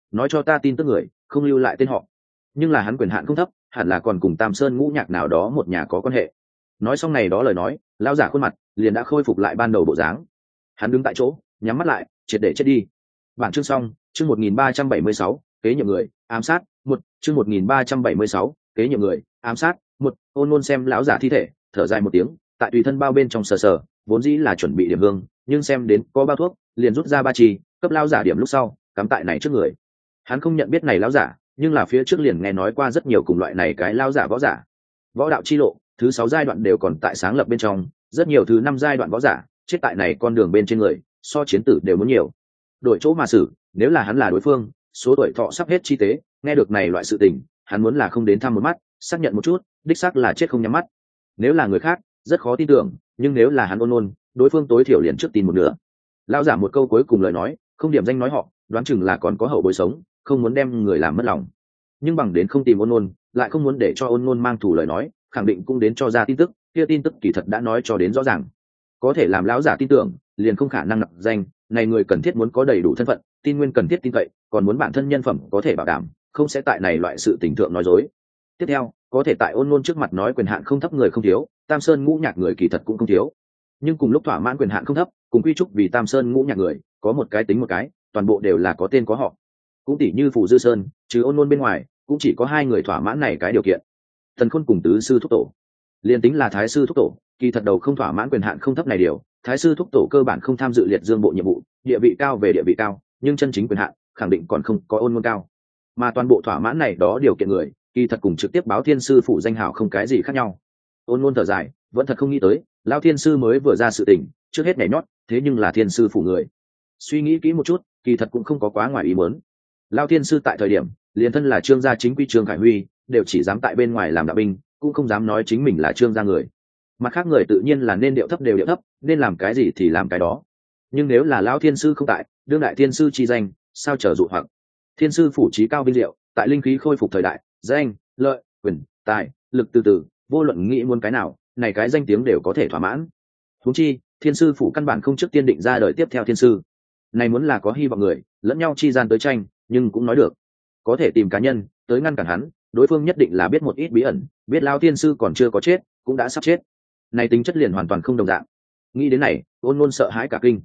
nói cho ta tin tức người không lưu lại tên họ, nhưng là hắn quyền hạn không thấp, hẳn là còn cùng Tam Sơn Ngũ Nhạc nào đó một nhà có quan hệ. Nói xong này đó lời nói, lão giả khuôn mặt liền đã khôi phục lại ban đầu bộ dáng. Hắn đứng tại chỗ, nhắm mắt lại, triệt để chết đi. Bản chương xong, chương 1376, kế nhiệm người, ám sát, một chương 1376, kế nhiệm người, ám sát, một. Ôn Nôn xem lão giả thi thể, thở dài một tiếng, tại tùy thân bao bên trong sờ sờ, vốn dĩ là chuẩn bị điểm hương, nhưng xem đến có bao thuốc, liền rút ra ba chi, cấp lão giả điểm lúc sau, cắm tại này trước người. Hắn không nhận biết này lão giả, nhưng là phía trước liền nghe nói qua rất nhiều cùng loại này cái lão giả võ giả. Võ đạo chi lộ, thứ 6 giai đoạn đều còn tại sáng lập bên trong, rất nhiều thứ 5 giai đoạn võ giả, chết tại này con đường bên trên người, so chiến tử đều muốn nhiều. Đổi chỗ mà xử, nếu là hắn là đối phương, số tuổi thọ sắp hết chi tế, nghe được này loại sự tình, hắn muốn là không đến thăm một mắt, xác nhận một chút, đích xác là chết không nhắm mắt. Nếu là người khác, rất khó tin tưởng, nhưng nếu là hắn Ôn Nôn, đối phương tối thiểu liền trước tin một nửa. Lão giả một câu cuối cùng lời nói, không điểm danh nói họ, đoán chừng là còn có hậu bối sống, không muốn đem người làm mất lòng. Nhưng bằng đến không tìm Ôn Nôn, lại không muốn để cho Ôn Nôn mang thủ lời nói, khẳng định cũng đến cho ra tin tức, kia tin tức kỳ thật đã nói cho đến rõ ràng. Có thể làm lão giả tin tưởng, liền không khả năng nặc danh, này người cần thiết muốn có đầy đủ thân phận, tin nguyên cần thiết tin cậy, còn muốn bản thân nhân phẩm có thể bảo đảm, không sẽ tại này loại sự tình thượng nói dối. Tiếp theo, có thể tại Ôn Nôn trước mặt nói quyền hạn không thấp người không thiếu, Tam Sơn Ngũ Nhạc người kỳ thật cũng không thiếu. Nhưng cùng lúc thỏa mãn quyền hạn không thấp, cùng quy trúc vì Tam Sơn Ngũ Nhạc người, có một cái tính một cái, toàn bộ đều là có tên có họ. Cũng tỷ như Phù Dư Sơn, trừ Ôn Nôn bên ngoài, cũng chỉ có 2 người thỏa mãn này cái điều kiện. Thần Khôn cùng Tứ sư thúc tổ. Liên tính là Thái sư thúc tổ, kỳ thật đầu không thỏa mãn quyền hạn không thấp này điều, Thái sư thúc tổ cơ bản không tham dự liệt dương bộ nhiệm vụ, địa vị cao về địa vị cao, nhưng chân chính quyền hạn khẳng định còn không có Ôn Nôn cao. Mà toàn bộ thỏa mãn này đó điều kiện người, kỳ thật cùng trực tiếp báo thiên sư phủ danh hào không cái gì khác nhau. Ôn Nôn thở dài, vẫn thật không nghĩ tới, lão thiên sư mới vừa ra sự tình, trước hết nhảy nhót, thế nhưng là thiên sư phủ người. Suy nghĩ kỹ một chút, kỳ thật cũng không có quá ngoài ý muốn. Lão thiên sư tại thời điểm, liền thân là Trương gia chính quy Trương Khải Huy, đều chỉ dám tại bên ngoài làm đạo binh, cũng không dám nói chính mình là Trương gia người. Mặt khác người tự nhiên là nên điệu thấp đều điệu thấp, nên làm cái gì thì làm cái đó. Nhưng nếu là lão thiên sư không tại, đương đại thiên sư chi danh, sao trở dụ hoặc. Thiên sư phủ trí cao vinh diệu, tại linh khí khôi phục thời đại, danh, lợi, quyền, tài, lực từ từ, vô luận nghĩ muốn cái nào, này cái danh tiếng đều có thể thỏa mãn. Huống chi, thiên sư phủ căn bản không trước tiên định ra đời tiếp theo thiên sư. Này muốn là có hy vọng người, lẫn nhau chi gian tới tranh, nhưng cũng nói được. Có thể tìm cá nhân, tới ngăn cản hắn, đối phương nhất định là biết một ít bí ẩn, biết lão thiên sư còn chưa có chết, cũng đã sắp chết. Này tính chất liền hoàn toàn không đồng dạng. Nghĩ đến này, Ôn Nôn sợ hãi cả kinh.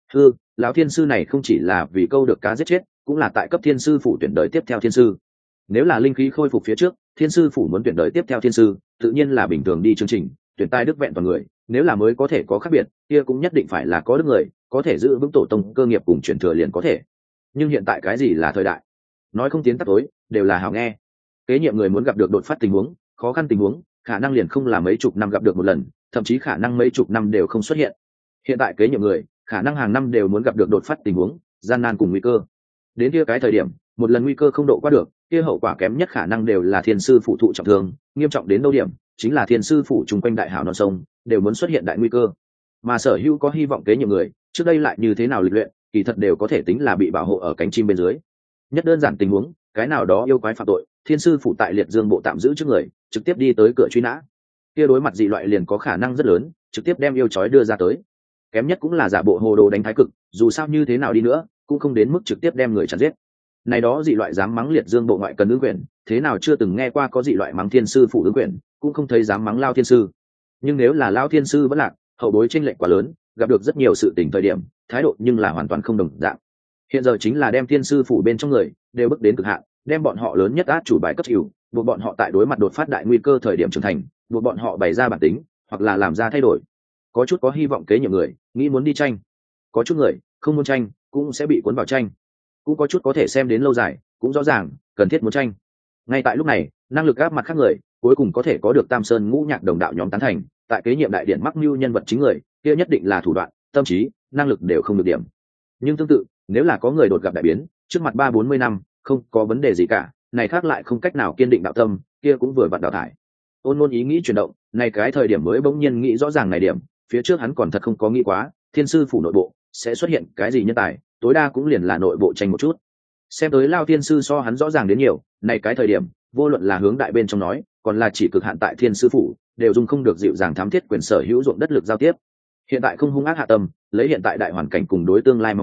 Lão thiên sư này không chỉ là vì câu được cá giết chết, cũng là tại cấp thiên sư phủ tuyển đời tiếp theo thiên sư. Nếu là linh khí khôi phục phía trước, thiên sư phủ muốn tuyển đời tiếp theo thiên sư, tự nhiên là bình thường đi chương trình, tuyển tai đức vẹn toàn người, nếu là mới có thể có khác biệt, kia cũng nhất định phải là có đức người, có thể giữ vững tổ tông cơ nghiệp cùng truyền thừa liền có thể. Nhưng hiện tại cái gì là thời đại? Nói không tiến tắt tối, đều là hảo nghe. Kế nhiệm người muốn gặp được đột phát tình huống, khó khăn tình huống, khả năng liền không là mấy chục năm gặp được một lần, thậm chí khả năng mấy chục năm đều không xuất hiện. Hiện tại kế nhiệm người, khả năng hàng năm đều muốn gặp được đột phát tình huống, gian nan cùng nguy cơ. Đến kia cái thời điểm, một lần nguy cơ không độ qua được, kia hậu quả kém nhất khả năng đều là thiên sư phụ thụ trọng thương, nghiêm trọng đến đâu điểm, chính là thiên sư phủ chung quanh đại hảo non sông, đều muốn xuất hiện đại nguy cơ. Mà sở hữu có hy vọng kế nhiệm người, trước đây lại như thế nào lịch luyện, kỳ thật đều có thể tính là bị bảo hộ ở cánh chim bên dưới. Nhất đơn giản tình huống, cái nào đó yêu quái phạm tội, thiên sư phủ tại liệt dương bộ tạm giữ trước người, trực tiếp đi tới cửa truy nã. Kia đối mặt dị loại liền có khả năng rất lớn, trực tiếp đem yêu chói đưa ra tới. Kém nhất cũng là giả bộ hồ đồ đánh thái cực, dù sao như thế nào đi nữa, cũng không đến mức trực tiếp đem người chặt giết. Này đó dị loại dám mắng liệt dương bộ ngoại cần ứng quyền, thế nào chưa từng nghe qua có dị loại mắng thiên sư phủ ứng quyền, cũng không thấy dám mắng lao thiên sư. Nhưng nếu là lao thiên sư vẫn lạc, hậu bối chênh lệch quá lớn, gặp được rất nhiều sự tình thời điểm, thái độ nhưng là hoàn toàn không đồng dạng. Hiện giờ chính là đem thiên sư phủ bên trong người đều bước đến cực hạn, đem bọn họ lớn nhất át chủ bài cấp chịu, buộc bọn họ tại đối mặt đột phát đại nguy cơ thời điểm trưởng thành, buộc bọn họ bày ra bản tính, hoặc là làm ra thay đổi. Có chút có hy vọng kế nhiệm người, nghĩ muốn đi tranh. Có chút người không muốn tranh, cũng sẽ bị cuốn vào tranh. Cũng có chút có thể xem đến lâu dài, cũng rõ ràng cần thiết muốn tranh. Ngay tại lúc này, năng lực áp mặt khác người, cuối cùng có thể có được Tam Sơn Ngũ Nhạc đồng đạo nhóm tán thành, tại kế nhiệm đại điện mắc mưu nhân vật chính người, kia nhất định là thủ đoạn, tâm trí, năng lực đều không được điểm. Nhưng tương tự, nếu là có người đột gặp đại biến, trước mặt 30-40 năm, không có vấn đề gì cả, này khác lại không cách nào kiên định đạo tâm, kia cũng vừa vặn đào thải. Ôn Nôn ý nghĩ chuyển động, này cái thời điểm mới bỗng nhiên nghĩ rõ ràng này điểm, phía trước hắn còn thật không có nghĩ quá, thiên sư phủ nội bộ sẽ xuất hiện cái gì nhân tài, tối đa cũng liền là nội bộ tranh một chút. Xem tới lao thiên sư so hắn rõ ràng đến nhiều, này cái thời điểm, vô luận là hướng đại bên trong nói, còn là chỉ cực hạn tại thiên sư phủ, đều dùng không được dịu dàng thám thiết quyền sở hữu ruộng đất lực giao tiếp. Hiện tại không hung ác hạ tâm, lấy hiện tại đại hoàn cảnh cùng đối tương lai mong muốn,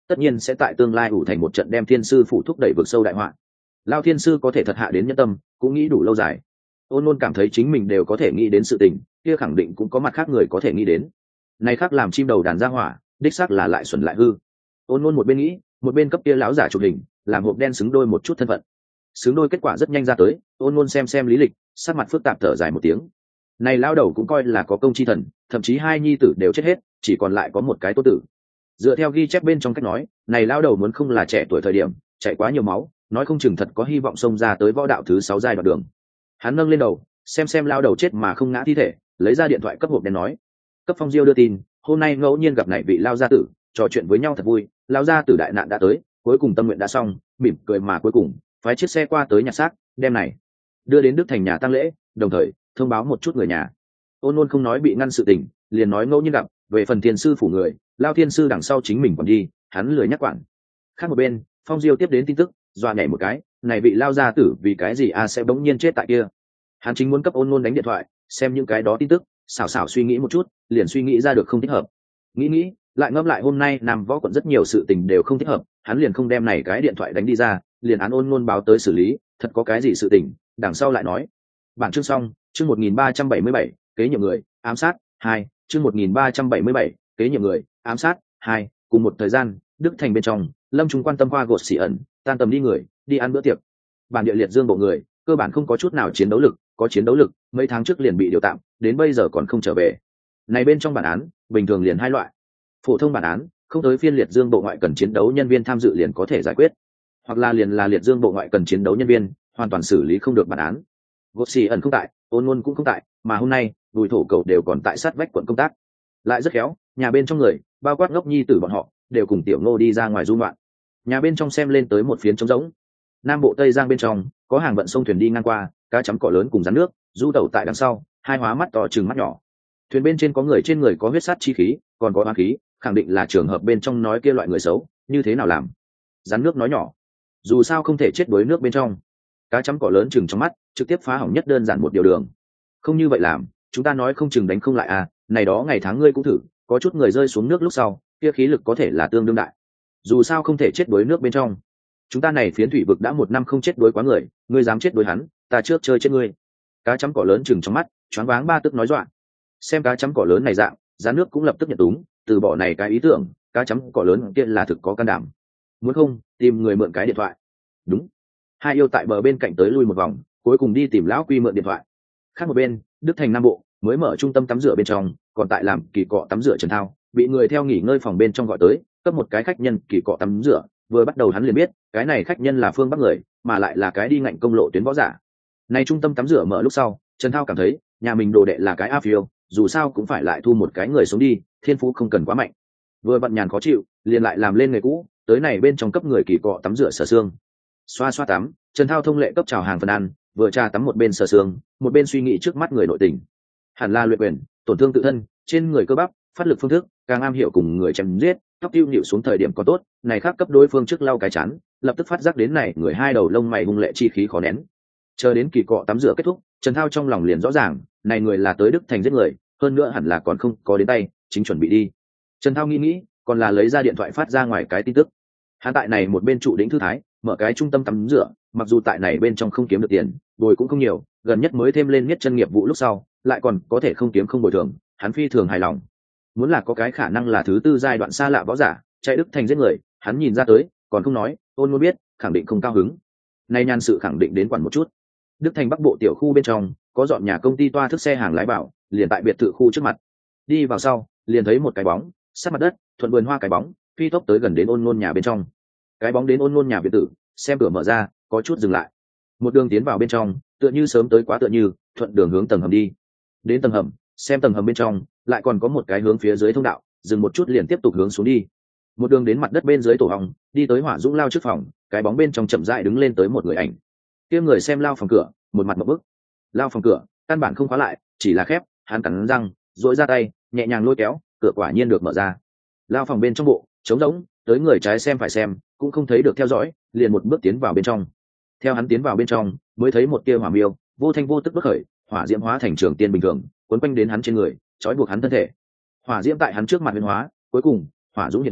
tất nhiên sẽ tại tương lai ủ thành một trận đem thiên sư phủ thúc đẩy vực sâu đại họa. Lao thiên sư có thể thật hạ đến nhân tâm, cũng nghĩ đủ lâu dài. Ôn Nôn cảm thấy chính mình đều có thể nghĩ đến sự tình, kia khẳng định cũng có mặt khác người có thể nghĩ đến. Này khác làm chim đầu đàn ra hỏa, đích xác là lại xuẩn lại hư. Ôn Nôn một bên nghĩ, một bên cấp kia lão giả chụp hình, làm hộp đen xứng đôi một chút thân phận. Xứng đôi kết quả rất nhanh ra tới, Ôn Nôn xem lý lịch, sắc mặt phức tạp thở dài một tiếng. Này lão đầu cũng coi là có công chi thần, thậm chí hai nhi tử đều chết hết, chỉ còn lại có một cái tốt tử. Dựa theo ghi chép bên trong cách nói, này lão đầu muốn không là trẻ tuổi thời điểm chạy quá nhiều máu, nói không chừng thật có hy vọng xông ra tới võ đạo thứ 6 giai đoạn đường. Hắn nâng lên đầu, xem lão đầu chết mà không ngã thi thể, lấy ra điện thoại cấp hộp đen nói: cấp Phong Diêu đưa tin, hôm nay ngẫu nhiên gặp này vị lão gia tử, trò chuyện với nhau thật vui, lão gia tử đại nạn đã tới, cuối cùng tâm nguyện đã xong, mỉm cười mà cuối cùng phái chiếc xe qua tới nhặt xác, đem này đưa đến Đức Thành nhà tang lễ, đồng thời thông báo một chút người nhà. Ôn Nôn không nói bị ngăn sự tình, liền nói ngẫu nhiên gặp, về phần thiên sư phủ người, Lao thiên sư đằng sau chính mình còn đi, hắn lười nhắc quản. Khác một bên, Phong Diêu tiếp đến tin tức, dọa nhảy một cái, này vị Lao gia tử vì cái gì sẽ bỗng nhiên chết tại kia. Hắn chính muốn cấp Ôn Nôn đánh điện thoại, xem những cái đó tin tức, xảo suy nghĩ một chút, liền suy nghĩ ra được không thích hợp. Nghĩ, lại ngẫm lại hôm nay Nam Võ quận rất nhiều sự tình đều không thích hợp, hắn liền không đem này cái điện thoại đánh đi ra, liền án Ôn Nôn báo tới xử lý, thật có cái gì sự tình, đằng sau lại nói. Bản chương xong, chương 1377, kế nhiệm người, ám sát 2, chương 1377, kế nhiệm người, ám sát 2, cùng một thời gian, Đức Thành bên trong, Lâm Trung quan tâm khoa gột xỉ ẩn, tan tầm đi người, đi ăn bữa tiệc. Bản địa liệt dương bộ người, cơ bản không có chút nào chiến đấu lực, có chiến đấu lực, mấy tháng trước liền bị điều tạm, đến bây giờ còn không trở về. Này bên trong bản án, bình thường liền hai loại. Phổ thông bản án, không tới phiên liệt dương bộ ngoại cần chiến đấu nhân viên tham dự liền có thể giải quyết, hoặc là liền là liệt dương bộ ngoại cần chiến đấu nhân viên, hoàn toàn xử lý không được bản án. Gột xì ẩn không tại, Ôn Nôn cũng không tại, mà hôm nay Bùi Thổ Cầu đều còn tại sát vách quận công tác, lại rất khéo, nhà bên trong người, bao quát ngốc nhi tử bọn họ, đều cùng Tiểu Ngô đi ra ngoài du ngoạn. Nhà bên trong xem lên tới một phiến trống rỗng. Nam bộ Tây Giang bên trong, có hàng vận sông thuyền đi ngang qua, cá chấm cỏ lớn cùng rắn nước, du tẩu tại đằng sau, hai hóa mắt to trừng mắt nhỏ. Thuyền bên trên có người, trên người có huyết sát chi khí, còn có oán khí, khẳng định là trường hợp bên trong nói kia loại người xấu, như thế nào làm? Rắn nước nói nhỏ, dù sao không thể chết đuối nước bên trong. Cá chấm cỏ lớn chừng trong mắt, trực tiếp phá hỏng nhất đơn giản một điều đường. Không như vậy làm, chúng ta nói không chừng đánh không lại à, này đó ngày tháng ngươi cũng thử, có chút người rơi xuống nước lúc sau, kia khí lực có thể là tương đương đại. Dù sao không thể chết đuối nước bên trong. Chúng ta này phiến thủy vực đã 1 năm không chết đuối quá người, ngươi dám chết đuối hắn, ta trước chơi chết ngươi. Cá chấm cỏ lớn chừng trong mắt, choáng váng ba tức nói dọa. Xem cá chấm cỏ lớn này dạng, giá nước cũng lập tức nhận túng, từ bỏ này cái ý tưởng, cá chấm cỏ lớn kia là thực có can đảm. Muốn không, tìm người mượn cái điện thoại. Đúng. Hai yêu tại bờ bên cạnh tới lui một vòng, cuối cùng đi tìm lão Quy mượn điện thoại. Khác một bên, Đức Thành Nam Bộ mới mở trung tâm tắm rửa bên trong, còn tại làm kỳ cọ tắm rửa Trần Thao, bị người theo nghỉ ngơi phòng bên trong gọi tới, cấp một cái khách nhân kỳ cọ tắm rửa. Vừa bắt đầu hắn liền biết, cái này khách nhân là phương Bắc người, mà lại là cái đi ngạnh công lộ tuyến võ giả. Này trung tâm tắm rửa mở lúc sau, Trần Thao cảm thấy, nhà mình đồ đệ là cái A phiêu, dù sao cũng phải lại thu một cái người sống đi, thiên phú không cần quá mạnh. Vừa bận nhàn khó chịu, liền lại làm lên nghề cũ, tới này bên trong cấp người kỳ cọ tắm rửa sờ xương. Xoa tắm, Trần Thao thông lệ cấp chào hàng phần ăn, vừa trà tắm một bên sờ xương, một bên suy nghĩ trước mắt người nội tình. Hẳn là luyện quyền, tổn thương tự thân, trên người cơ bắp, phát lực phương thức, càng am hiểu cùng người chém giết, tóc tiêu nhịu xuống thời điểm có tốt, này khác cấp đối phương trước lau cái chán, lập tức phát giác đến này người hai đầu lông mày hung lệ chi khí khó nén. Chờ đến kỳ cọ tắm rửa kết thúc, Trần Thao trong lòng liền rõ ràng, này người là tới Đức Thành giết người, hơn nữa hẳn là còn không có đến tay, chính chuẩn bị đi. Trần Thao nghĩ, còn là lấy ra điện thoại phát ra ngoài cái tin tức. Hắn tại này một bên trụ đỉnh thư thái, mở cái trung tâm tắm rửa, mặc dù tại này bên trong không kiếm được tiền, bồi cũng không nhiều, gần nhất mới thêm lên nhất chân nghiệp vụ lúc sau, lại còn có thể không kiếm không bồi thường, hắn phi thường hài lòng. Muốn là có cái khả năng là thứ tư giai đoạn xa lạ võ giả, chạy Đức Thành giết người, hắn nhìn ra tới, còn không nói, Ôn Nôn biết, khẳng định không cao hứng. Nay nhan sự khẳng định đến quản một chút. Đức Thành Bắc Bộ tiểu khu bên trong, có dọn nhà công ty toa thức xe hàng lái bảo, liền tại biệt thự khu trước mặt. Đi vào sau, liền thấy một cái bóng, sát mặt đất, thuận vườn hoa cái bóng, phi tốc tới gần đến Ôn Nôn nhà bên trong. Cái bóng đến Ôn Nôn nhà biệt thự, xem cửa mở ra, có chút dừng lại. Một đường tiến vào bên trong, tựa như sớm tới quá tựa như, thuận đường hướng tầng hầm đi. Đến tầng hầm, xem tầng hầm bên trong, lại còn có một cái hướng phía dưới thông đạo, dừng một chút liền tiếp tục hướng xuống đi. Một đường đến mặt đất bên dưới tổ hong, đi tới Hỏa Dũng lao trước phòng, cái bóng bên trong chậm rãi đứng lên tới một người ảnh. Kia người xem lao phòng cửa, một mặt một bức. Lao phòng cửa, căn bản không khóa lại, chỉ là khép, hắn cắn răng, duỗi ra tay, nhẹ nhàng lôi kéo, cửa quả nhiên được mở ra. Lao phòng bên trong bộ, trống rỗng, tới người trái xem phải xem, cũng không thấy được theo dõi, liền một bước tiến vào bên trong. Theo hắn tiến vào bên trong, mới thấy một tia hỏa miêu, vô thanh vô tức bốc khởi, hỏa diễm hóa thành trường tiên bình thường, quấn quanh đến hắn trên người, trói buộc hắn thân thể. Hỏa diễm tại hắn trước mặt biến hóa, cuối cùng, hỏa dũng hiện thân,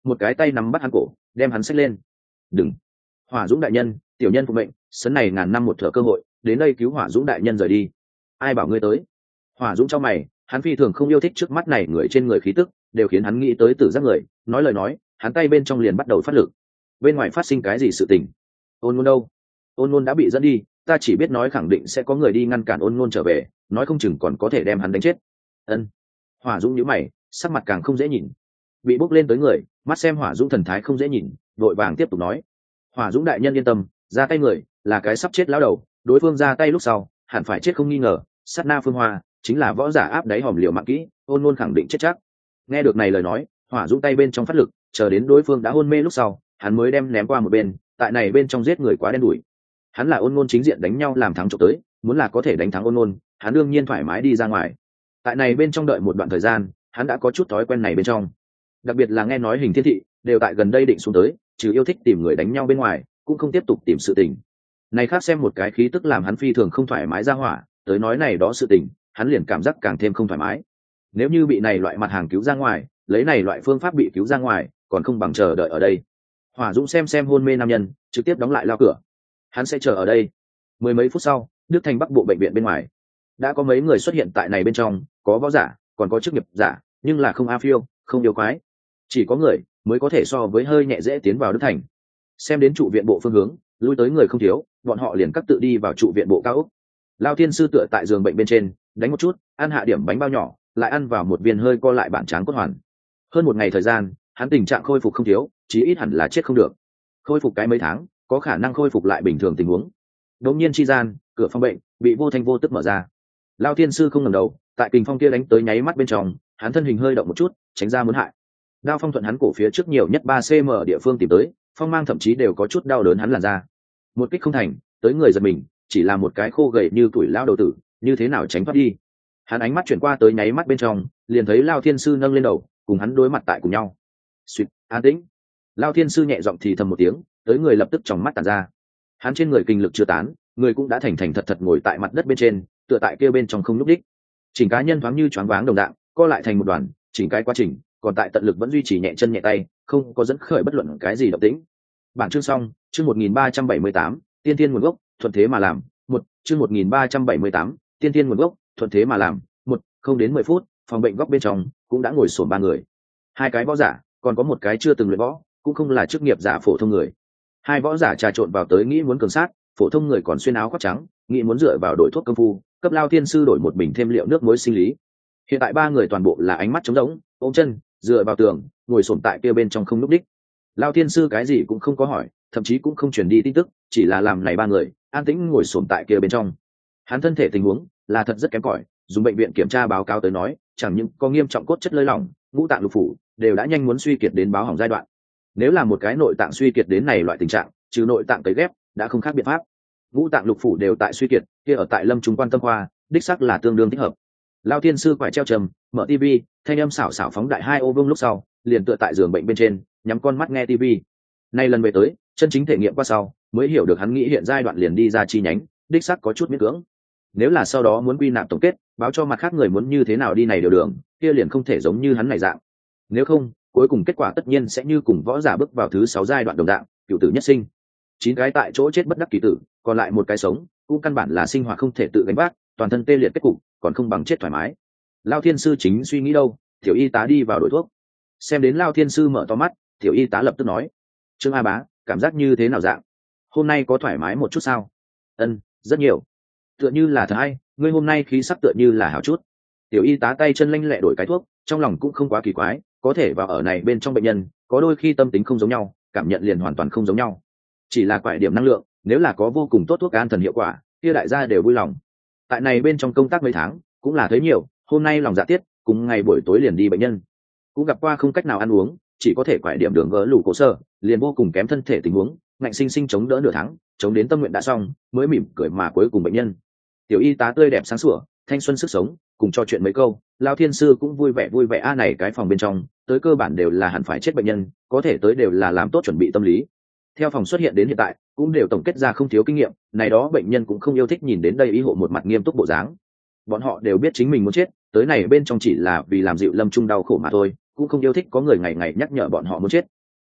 một cái tay nắm bắt hắn cổ đem hắn xách lên. Đừng! Hỏa Dũng đại nhân, tiểu nhân phục mệnh, sấn này ngàn năm một thở cơ hội đến đây cứu Hỏa Dũng đại nhân rời đi. Ai bảo ngươi tới? Hỏa Dũng trong mày, hắn phi thường không yêu thích trước mắt này người trên người khí tức, đều khiến hắn nghĩ tới tử giác người. Nói lời nói, hắn tay bên trong liền bắt đầu phát lực. Bên ngoài phát sinh cái gì sự tình? Ôn Ngôn đâu? Ôn Ngôn đã bị dẫn đi, ta chỉ biết nói khẳng định sẽ có người đi ngăn cản Ôn Ngôn trở về, nói không chừng còn có thể đem hắn đánh chết. Ân. Hỏa Dũng nhíu mày, sắc mặt càng không dễ nhìn. Bị bốc lên tới người, mắt xem Hỏa Dũng thần thái không dễ nhìn, vội vàng tiếp tục nói: Hỏa Dũng đại nhân yên tâm, ra tay người là cái sắp chết lão đầu, đối phương ra tay lúc sau hẳn phải chết không nghi ngờ. Sát na Phương Hoa chính là võ giả áp đáy hòm liều mạng kỹ, Ôn Ngôn khẳng định chết chắc. Nghe được này lời nói, Hỏa Dũng tay bên trong phát lực, chờ đến đối phương đã hôn mê lúc sau, hắn mới đem ném qua một bên. Tại này bên trong giết người quá đen đủi, hắn là Ôn Ngôn chính diện đánh nhau làm thắng trộm tới, muốn là có thể đánh thắng Ôn Ngôn, hắn đương nhiên thoải mái đi ra ngoài. Tại này bên trong đợi một đoạn thời gian, hắn đã có chút thói quen này bên trong, đặc biệt là nghe nói Hình Thiên Thị đều tại gần đây định xuống tới, trừ yêu thích tìm người đánh nhau bên ngoài, cũng không tiếp tục tìm sự tình. Này khác xem một cái khí tức làm hắn phi thường không thoải mái ra hỏa, tới nói này đó sự tình, hắn liền cảm giác càng thêm không thoải mái. Nếu như bị này loại mặt hàng cứu ra ngoài, lấy này loại phương pháp bị cứu ra ngoài, còn không bằng chờ đợi ở đây. Hỏa Dũng xem hôn mê nam nhân, trực tiếp đóng lại lao cửa. Hắn sẽ chờ ở đây. Mười mấy phút sau, Đức Thành Bắc bộ bệnh viện bên ngoài, đã có mấy người xuất hiện tại này bên trong, có võ giả, còn có chức nghiệp giả, nhưng là không a phiêu, không yêu quái. Chỉ có người mới có thể so với hơi nhẹ dễ tiến vào Đức Thành. Xem đến trụ viện bộ phương hướng, lui tới người không thiếu, bọn họ liền cắt tự đi vào trụ viện bộ cao ốc. Lao Thiên Sư tựa tại giường bệnh bên trên, đánh một chút, ăn hạ điểm bánh bao nhỏ, lại ăn vào một viên hơi co lại bản tráng cốt hoàn. Hơn một ngày thời gian, hắn tình trạng khôi phục không thiếu, chí ít hẳn là chết không được. Khôi phục cái mấy tháng, có khả năng khôi phục lại bình thường tình huống. Đột nhiên chi gian, cửa phòng bệnh bị vô thanh vô tức mở ra. Lao Thiên Sư không ngẩng đầu, tại kình phong kia đánh tới nháy mắt bên trong, hắn thân hình hơi động một chút, tránh ra muốn hại. Đao phong thuận hắn cổ phía trước nhiều nhất 3 cm địa phương tìm tới, phong mang thậm chí đều có chút đau đớn hắn làn ra. Một kích không thành, tới người giật mình, chỉ là một cái khô gầy như tuổi lao đầu tử, như thế nào tránh thoát đi. Hắn ánh mắt chuyển qua tới nháy mắt bên trong, liền thấy Lao Thiên Sư nâng lên đầu, cùng hắn đối mặt tại cùng nhau. Xuyệt, an tĩnh. Lao Thiên Sư nhẹ giọng thì thầm một tiếng, tới người lập tức tròng mắt tản ra. Hắn trên người kinh lực chưa tán, người cũng đã thành thật thật ngồi tại mặt đất bên trên, tựa tại kia bên trong không nhúc đích. Chỉnh cá nhân thoáng như choáng váng đồng dạng, co lại thành một đoàn, chỉnh cái quá trình, còn tại tận lực vẫn duy trì nhẹ chân nhẹ tay, không có dẫn khởi bất luận cái gì động tĩnh. Bản chương xong, chương 1378, tiên tiên nguồn gốc, thuận thế mà làm. Một, chương 1378, tiên tiên nguồn gốc, thuận thế mà làm. Một, không đến 10 phút, phòng bệnh góc bên trong cũng đã ngồi xổm 3 người. 2 cái võ giả, còn có một cái chưa từng luyện võ, cũng không là chức nghiệp giả phổ thông người. 2 võ giả trà trộn vào tới nghĩ muốn cường sát, phổ thông người còn xuyên áo khoác trắng, nghĩ muốn dựa vào đổi thuốc công phu, cấp Lao Thiên Sư đổi một bình thêm liệu nước muối sinh lý. Hiện tại 3 người toàn bộ là ánh mắt trống rỗng, ôm chân, dựa vào tường, ngồi xổm tại kia bên trong không núp đích. Lao Thiên Sư cái gì cũng không có hỏi, thậm chí cũng không truyền đi tin tức, chỉ là làm này 3 người an tĩnh ngồi xổm tại kia bên trong. Hắn thân thể tình huống là thật rất kém cỏi, dùng bệnh viện kiểm tra báo cáo tới nói, chẳng những có nghiêm trọng cốt chất lơi lỏng, ngũ tạng lục phủ đều đã nhanh muốn suy kiệt đến báo hỏng giai đoạn. Nếu là một cái nội tạng suy kiệt đến này loại tình trạng, trừ nội tạng cấy ghép đã không khác biện pháp. Ngũ tạng lục phủ đều tại suy kiệt, kia ở tại Lâm Trung Quan Tâm khoa, đích xác là tương đương thích hợp. Lao Thiên Sư phải treo trầm, mở tivi, thanh âm xảo xảo phóng đại 2 ô vương lúc sau, liền tựa tại giường bệnh bên trên, nhắm con mắt nghe tivi. Nay lần về tới, chân chính thể nghiệm qua sau, mới hiểu được hắn nghĩ hiện giai đoạn liền đi ra chi nhánh, đích xác có chút miễn cưỡng. Nếu là sau đó muốn quy nạp tổng kết, báo cho mặt khác người muốn như thế nào đi này điều đường, kia liền không thể giống như hắn này dạng. Nếu không, cuối cùng kết quả tất nhiên sẽ như cùng võ giả bước vào thứ 6 giai đoạn đồng dạng, cửu tử nhất sinh. 9 cái tại chỗ chết bất đắc kỳ tử, còn lại một cái sống, cũng căn bản là sinh hoạt không thể tự gánh vác, toàn thân tê liệt kết cục, còn không bằng chết thoải mái. Lao Thiên Sư chính suy nghĩ đâu, tiểu y tá đi vào đổi thuốc. Xem đến Lao Thiên Sư mở to mắt, tiểu y tá lập tức nói: Trương A Bá, cảm giác như thế nào dạng? Hôm nay có thoải mái một chút sao? Ân, rất nhiều. Tựa như là thật hay, ngươi hôm nay khí sắc tựa như là hảo chút. Tiểu y tá tay chân lanh lẹ đổi cái thuốc, trong lòng cũng không quá kỳ quái, có thể vào ở này bên trong bệnh nhân, có đôi khi tâm tính không giống nhau, cảm nhận liền hoàn toàn không giống nhau. Chỉ là quại điểm năng lượng, nếu là có vô cùng tốt thuốc an thần hiệu quả, kia đại gia đều vui lòng. Tại này bên trong công tác mấy tháng, cũng là thấy nhiều, hôm nay lòng dạ tiết, cùng ngày buổi tối liền đi bệnh nhân, cũng gặp qua không cách nào ăn uống, chỉ có thể quại điểm đường gỡ lủ cổ sơ, liền vô cùng kém thân thể tình huống, ngạnh sinh sinh chống đỡ nửa tháng, chống đến tâm nguyện đã xong, mới mỉm cười mà cuối cùng bệnh nhân. Tiểu y tá tươi đẹp sáng sủa, thanh xuân sức sống, cùng trò chuyện mấy câu, Lao Thiên Sư cũng vui vẻ a này cái phòng bên trong, tới cơ bản đều là hẳn phải chết bệnh nhân, có thể tới đều là làm tốt chuẩn bị tâm lý. Theo phòng xuất hiện đến hiện tại, cũng đều tổng kết ra không thiếu kinh nghiệm, này đó bệnh nhân cũng không yêu thích nhìn đến đây y hộ một mặt nghiêm túc bộ dáng. Bọn họ đều biết chính mình muốn chết, tới này bên trong chỉ là vì làm dịu Lâm Trung đau khổ mà thôi, cũng không yêu thích có người ngày ngày nhắc nhở bọn họ muốn chết.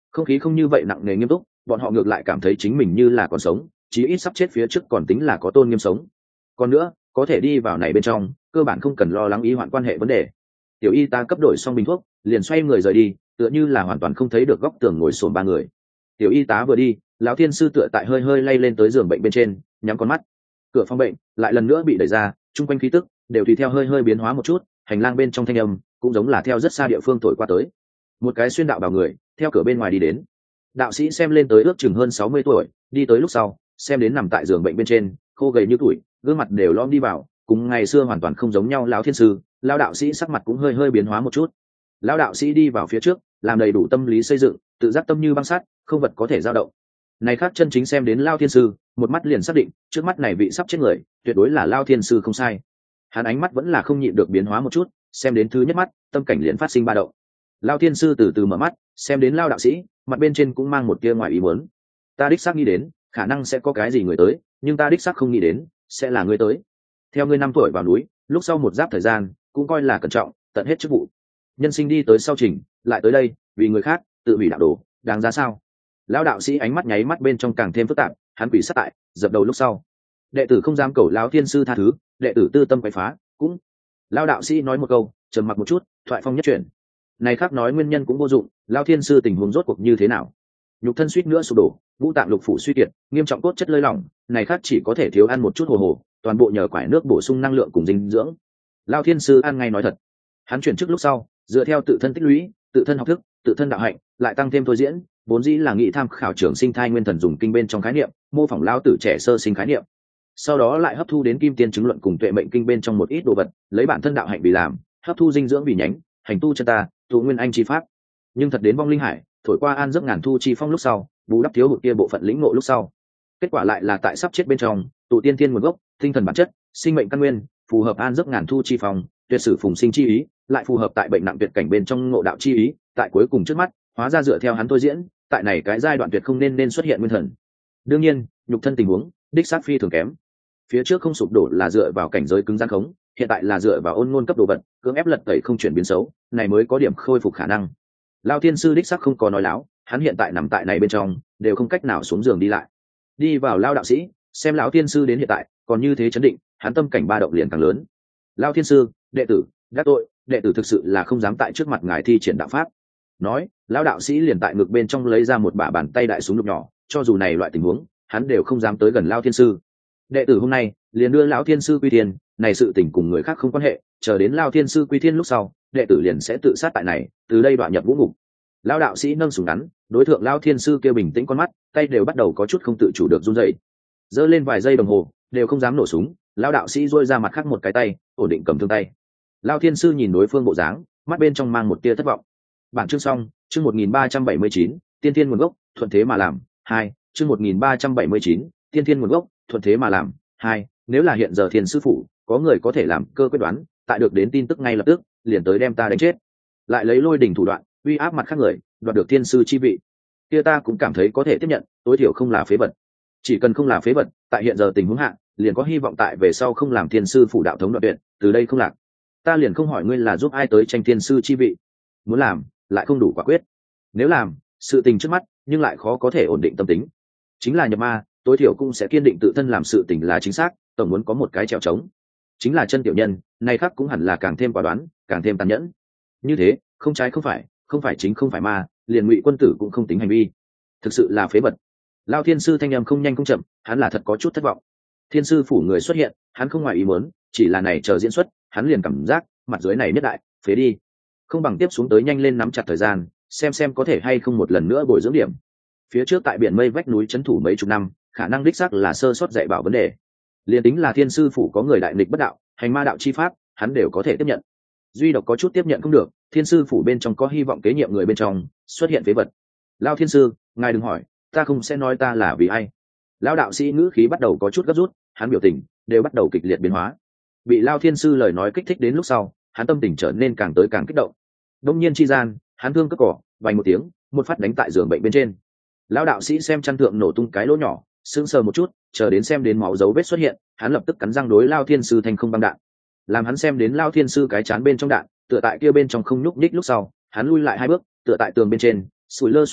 Không khí không như vậy nặng nề nghiêm túc, bọn họ ngược lại cảm thấy chính mình như là còn sống, chí ít sắp chết phía trước còn tính là có tôn nghiêm sống. Còn nữa, có thể đi vào này bên trong, cơ bản không cần lo lắng y hoạn quan hệ vấn đề. Tiểu y tá cấp đổi xong bình thuốc, liền xoay người rời đi, tựa như là hoàn toàn không thấy được góc tường ngồi xổm ba người. Tiểu y tá vừa đi, lão thiên sư tựa tại hơi hơi lay lên tới giường bệnh bên trên, nhắm con mắt. Cửa phòng bệnh lại lần nữa bị đẩy ra, chung quanh khí tức đều tùy theo hơi hơi biến hóa một chút, hành lang bên trong thanh âm cũng giống là theo rất xa địa phương thổi qua tới. Một cái xuyên đạo bào người theo cửa bên ngoài đi đến. Đạo sĩ xem lên tới ước chừng hơn 60 tuổi, đi tới lúc sau, xem đến nằm tại giường bệnh bên trên, khô gầy như tuổi, gương mặt đều lõm đi vào, cùng ngày xưa hoàn toàn không giống nhau. Lão thiên sư, lão đạo sĩ sắc mặt cũng hơi hơi biến hóa một chút. Lão đạo sĩ đi vào phía trước, làm đầy đủ tâm lý xây dựng, tự giác tâm như băng sắt, không vật có thể dao động. Này khác chân chính xem đến Lão thiên sư, một mắt liền xác định, trước mắt này vị sắp chết người, tuyệt đối là Lão thiên sư không sai. Hắn ánh mắt vẫn là không nhịn được biến hóa một chút, xem đến thứ nhất mắt, tâm cảnh liền phát sinh ba động. Lão thiên sư từ từ mở mắt, xem đến Lão đạo sĩ, mặt bên trên cũng mang một tia ngoài ý muốn. Ta đích xác nghĩ đến, khả năng sẽ có cái gì người tới, nhưng ta đích xác không nghĩ đến sẽ là người tới. Theo ngươi 5 tuổi vào núi, lúc sau một giáp thời gian, cũng coi là cẩn trọng, tận hết chức vụ. Nhân sinh đi tới sau trình, lại tới đây, vì người khác, tự hủy đạo đồ, đáng giá sao? Lão đạo sĩ ánh mắt nháy mắt bên trong càng thêm phức tạp, hắn quỳ sát tại, dập đầu lúc sau. Đệ tử không dám cầu lão thiên sư tha thứ, đệ tử tư tâm quấy phá, cũng. Lão đạo sĩ nói một câu, trầm mặc một chút, thoại phong nhất chuyển. Này khác nói nguyên nhân cũng vô dụng, lão thiên sư tình huống rốt cuộc như thế nào? Nhục thân suýt nữa sụp đổ, ngũ tạng lục phủ suy kiệt, nghiêm trọng cốt chất lơi lỏng, này khác chỉ có thể thiếu ăn một chút hồ hồ, toàn bộ nhờ quải nước bổ sung năng lượng cùng dinh dưỡng. Lão thiên sư ăn ngay nói thật. Hắn chuyển chức lúc sau, dựa theo tự thân tích lũy, tự thân học thức, tự thân đạo hạnh, lại tăng thêm thôi diễn, vốn dĩ là nghị tham khảo trường sinh thai nguyên thần dùng kinh bên trong khái niệm, mô phỏng lão tử trẻ sơ sinh khái niệm. Sau đó lại hấp thu đến kim tiên chứng luận cùng tuệ mệnh kinh bên trong một ít đồ vật, lấy bản thân đạo hạnh vì làm, hấp thu dinh dưỡng vì nhánh, hành tu chân ta, tu nguyên anh chi pháp. Nhưng thật đến vong linh hải, thổi qua an giấc ngàn thu chi phong lúc sau, bù đắp thiếu hụt kia bộ phận lĩnh ngộ lúc sau, kết quả lại là tại sắp chết bên trong, tụ tiên thiên nguồn gốc, tinh thần bản chất, sinh mệnh căn nguyên, phù hợp an giấc ngàn thu chi phong, tuyệt sử phùng sinh chi ý, lại phù hợp tại bệnh nặng tuyệt cảnh bên trong ngộ đạo chi ý, tại cuối cùng trước mắt, hóa ra dựa theo hắn thôi diễn, tại này cái giai đoạn tuyệt không nên xuất hiện nguyên thần. Đương nhiên, nhục thân tình huống, đích sát phi thường kém. Phía trước không sụp đổ là dựa vào cảnh giới cứng rắn khống, hiện tại là dựa vào ôn ngôn cấp đồ vật, cưỡng ép lật tẩy không chuyển biến xấu, này mới có điểm khôi phục khả năng. Lão thiên sư đích xác không có nói láo, hắn hiện tại nằm tại này bên trong, đều không cách nào xuống giường đi lại. Đi vào Lão đạo sĩ, xem lão thiên sư đến hiện tại, còn như thế chấn định, hắn tâm cảnh ba động liền càng lớn. Lão thiên sư, đệ tử, gác tội, đệ tử thực sự là không dám tại trước mặt ngài thi triển đạo pháp. Nói, lão đạo sĩ liền tại ngực bên trong lấy ra một bả bàn tay đại súng lục nhỏ, cho dù này loại tình huống, hắn đều không dám tới gần lão thiên sư. Đệ tử hôm nay liền đưa lão thiên sư quy thiên, này sự tình cùng người khác không quan hệ, chờ đến lão thiên sư quy thiên lúc sau, đệ tử liền sẽ tự sát tại này, từ đây đoạn nhập ngũ ngục. Lão đạo sĩ nâng súng ngắn, đối tượng lão thiên sư kia bình tĩnh con mắt, tay đều bắt đầu có chút không tự chủ được run rẩy. Giơ lên vài giây đồng hồ, đều không dám nổ súng, lão đạo sĩ duỗi ra mặt khác một cái tay, ổn định cầm thương tay. Lão thiên sư nhìn đối phương bộ dáng, mắt bên trong mang một tia thất vọng. Bản chương xong, chương 1379, tiên thiên nguồn gốc, thuận thế mà làm, 2, chương 1379, tiên thiên nguồn gốc, thuận thế mà làm, 2, nếu là hiện giờ thiên sư phụ, có người có thể làm cơ quyết đoán, tại được đến tin tức ngay lập tức, liền tới đem ta đánh chết. Lại lấy lôi đỉnh thủ đoạn, uy áp mặt khác người, đoạt được thiên sư chi vị. Kia ta cũng cảm thấy có thể tiếp nhận, tối thiểu không là phế vật. Chỉ cần không là phế vật, tại hiện giờ tình huống hạ, liền có hy vọng tại về sau không làm thiên sư phụ đạo thống đoạn tuyệt, từ đây không lạc. Ta liền không hỏi ngươi là giúp ai tới tranh thiên sư chi vị. Muốn làm, lại không đủ quả quyết. Nếu làm, sự tình trước mắt, nhưng lại khó có thể ổn định tâm tính. Chính là nhập ma, tối thiểu cũng sẽ kiên định tự thân làm sự tình là chính xác, tổng muốn có một cái trèo trống. Chính là chân tiểu nhân, này khác cũng hẳn là càng thêm quả đoán, càng thêm tàn nhẫn. Như thế, không trái không phải, không phải chính không phải ma, liền Ngụy quân tử cũng không tính hành vi. Thực sự là phế vật. Lão thiên sư thanh âm không nhanh không chậm, hắn là thật có chút thất vọng. Thiên sư phủ người xuất hiện, hắn không ngoài ý muốn, chỉ là này chờ diễn xuất, hắn liền cảm giác, mặt dưới này nhất đại, phế đi. Không bằng tiếp xuống tới nhanh lên nắm chặt thời gian, xem có thể hay không một lần nữa bồi dưỡng điểm. Phía trước tại biển mây vách núi trấn thủ mấy chục năm, khả năng đích xác là sơ sót dạy bảo vấn đề. Liền tính là thiên sư phủ có người đại nghịch bất đạo, hành ma đạo chi pháp, hắn đều có thể tiếp nhận. Duy độc có chút tiếp nhận không được, thiên sư phủ bên trong có hy vọng kế nhiệm người bên trong xuất hiện phế vật. Lão thiên sư, ngài đừng hỏi, ta không sẽ nói ta là vì ai. Lão đạo sĩ ngữ khí bắt đầu có chút gấp rút, hắn biểu tình đều bắt đầu kịch liệt biến hóa. Bị Lão thiên sư lời nói kích thích đến lúc sau, hắn tâm tình trở nên càng tới càng kích động. Đông nhiên chi gian, hắn thương cất cỏ, vành một tiếng, một phát đánh tại giường bệnh bên trên. Lão đạo sĩ xem chăn thượng nổ tung cái lỗ nhỏ, sững sờ một chút, chờ đến xem đến máu dấu vết xuất hiện, hắn lập tức cắn răng đối Lão thiên sư thành không băng đạn. Làm hắn xem đến Lão thiên sư cái chán bên trong đạn, tựa tại kia bên trong không nhúc nhích lúc sau, hắn lui lại 2 bước, tựa tại tường bên trên, sủi lơ xuống đi,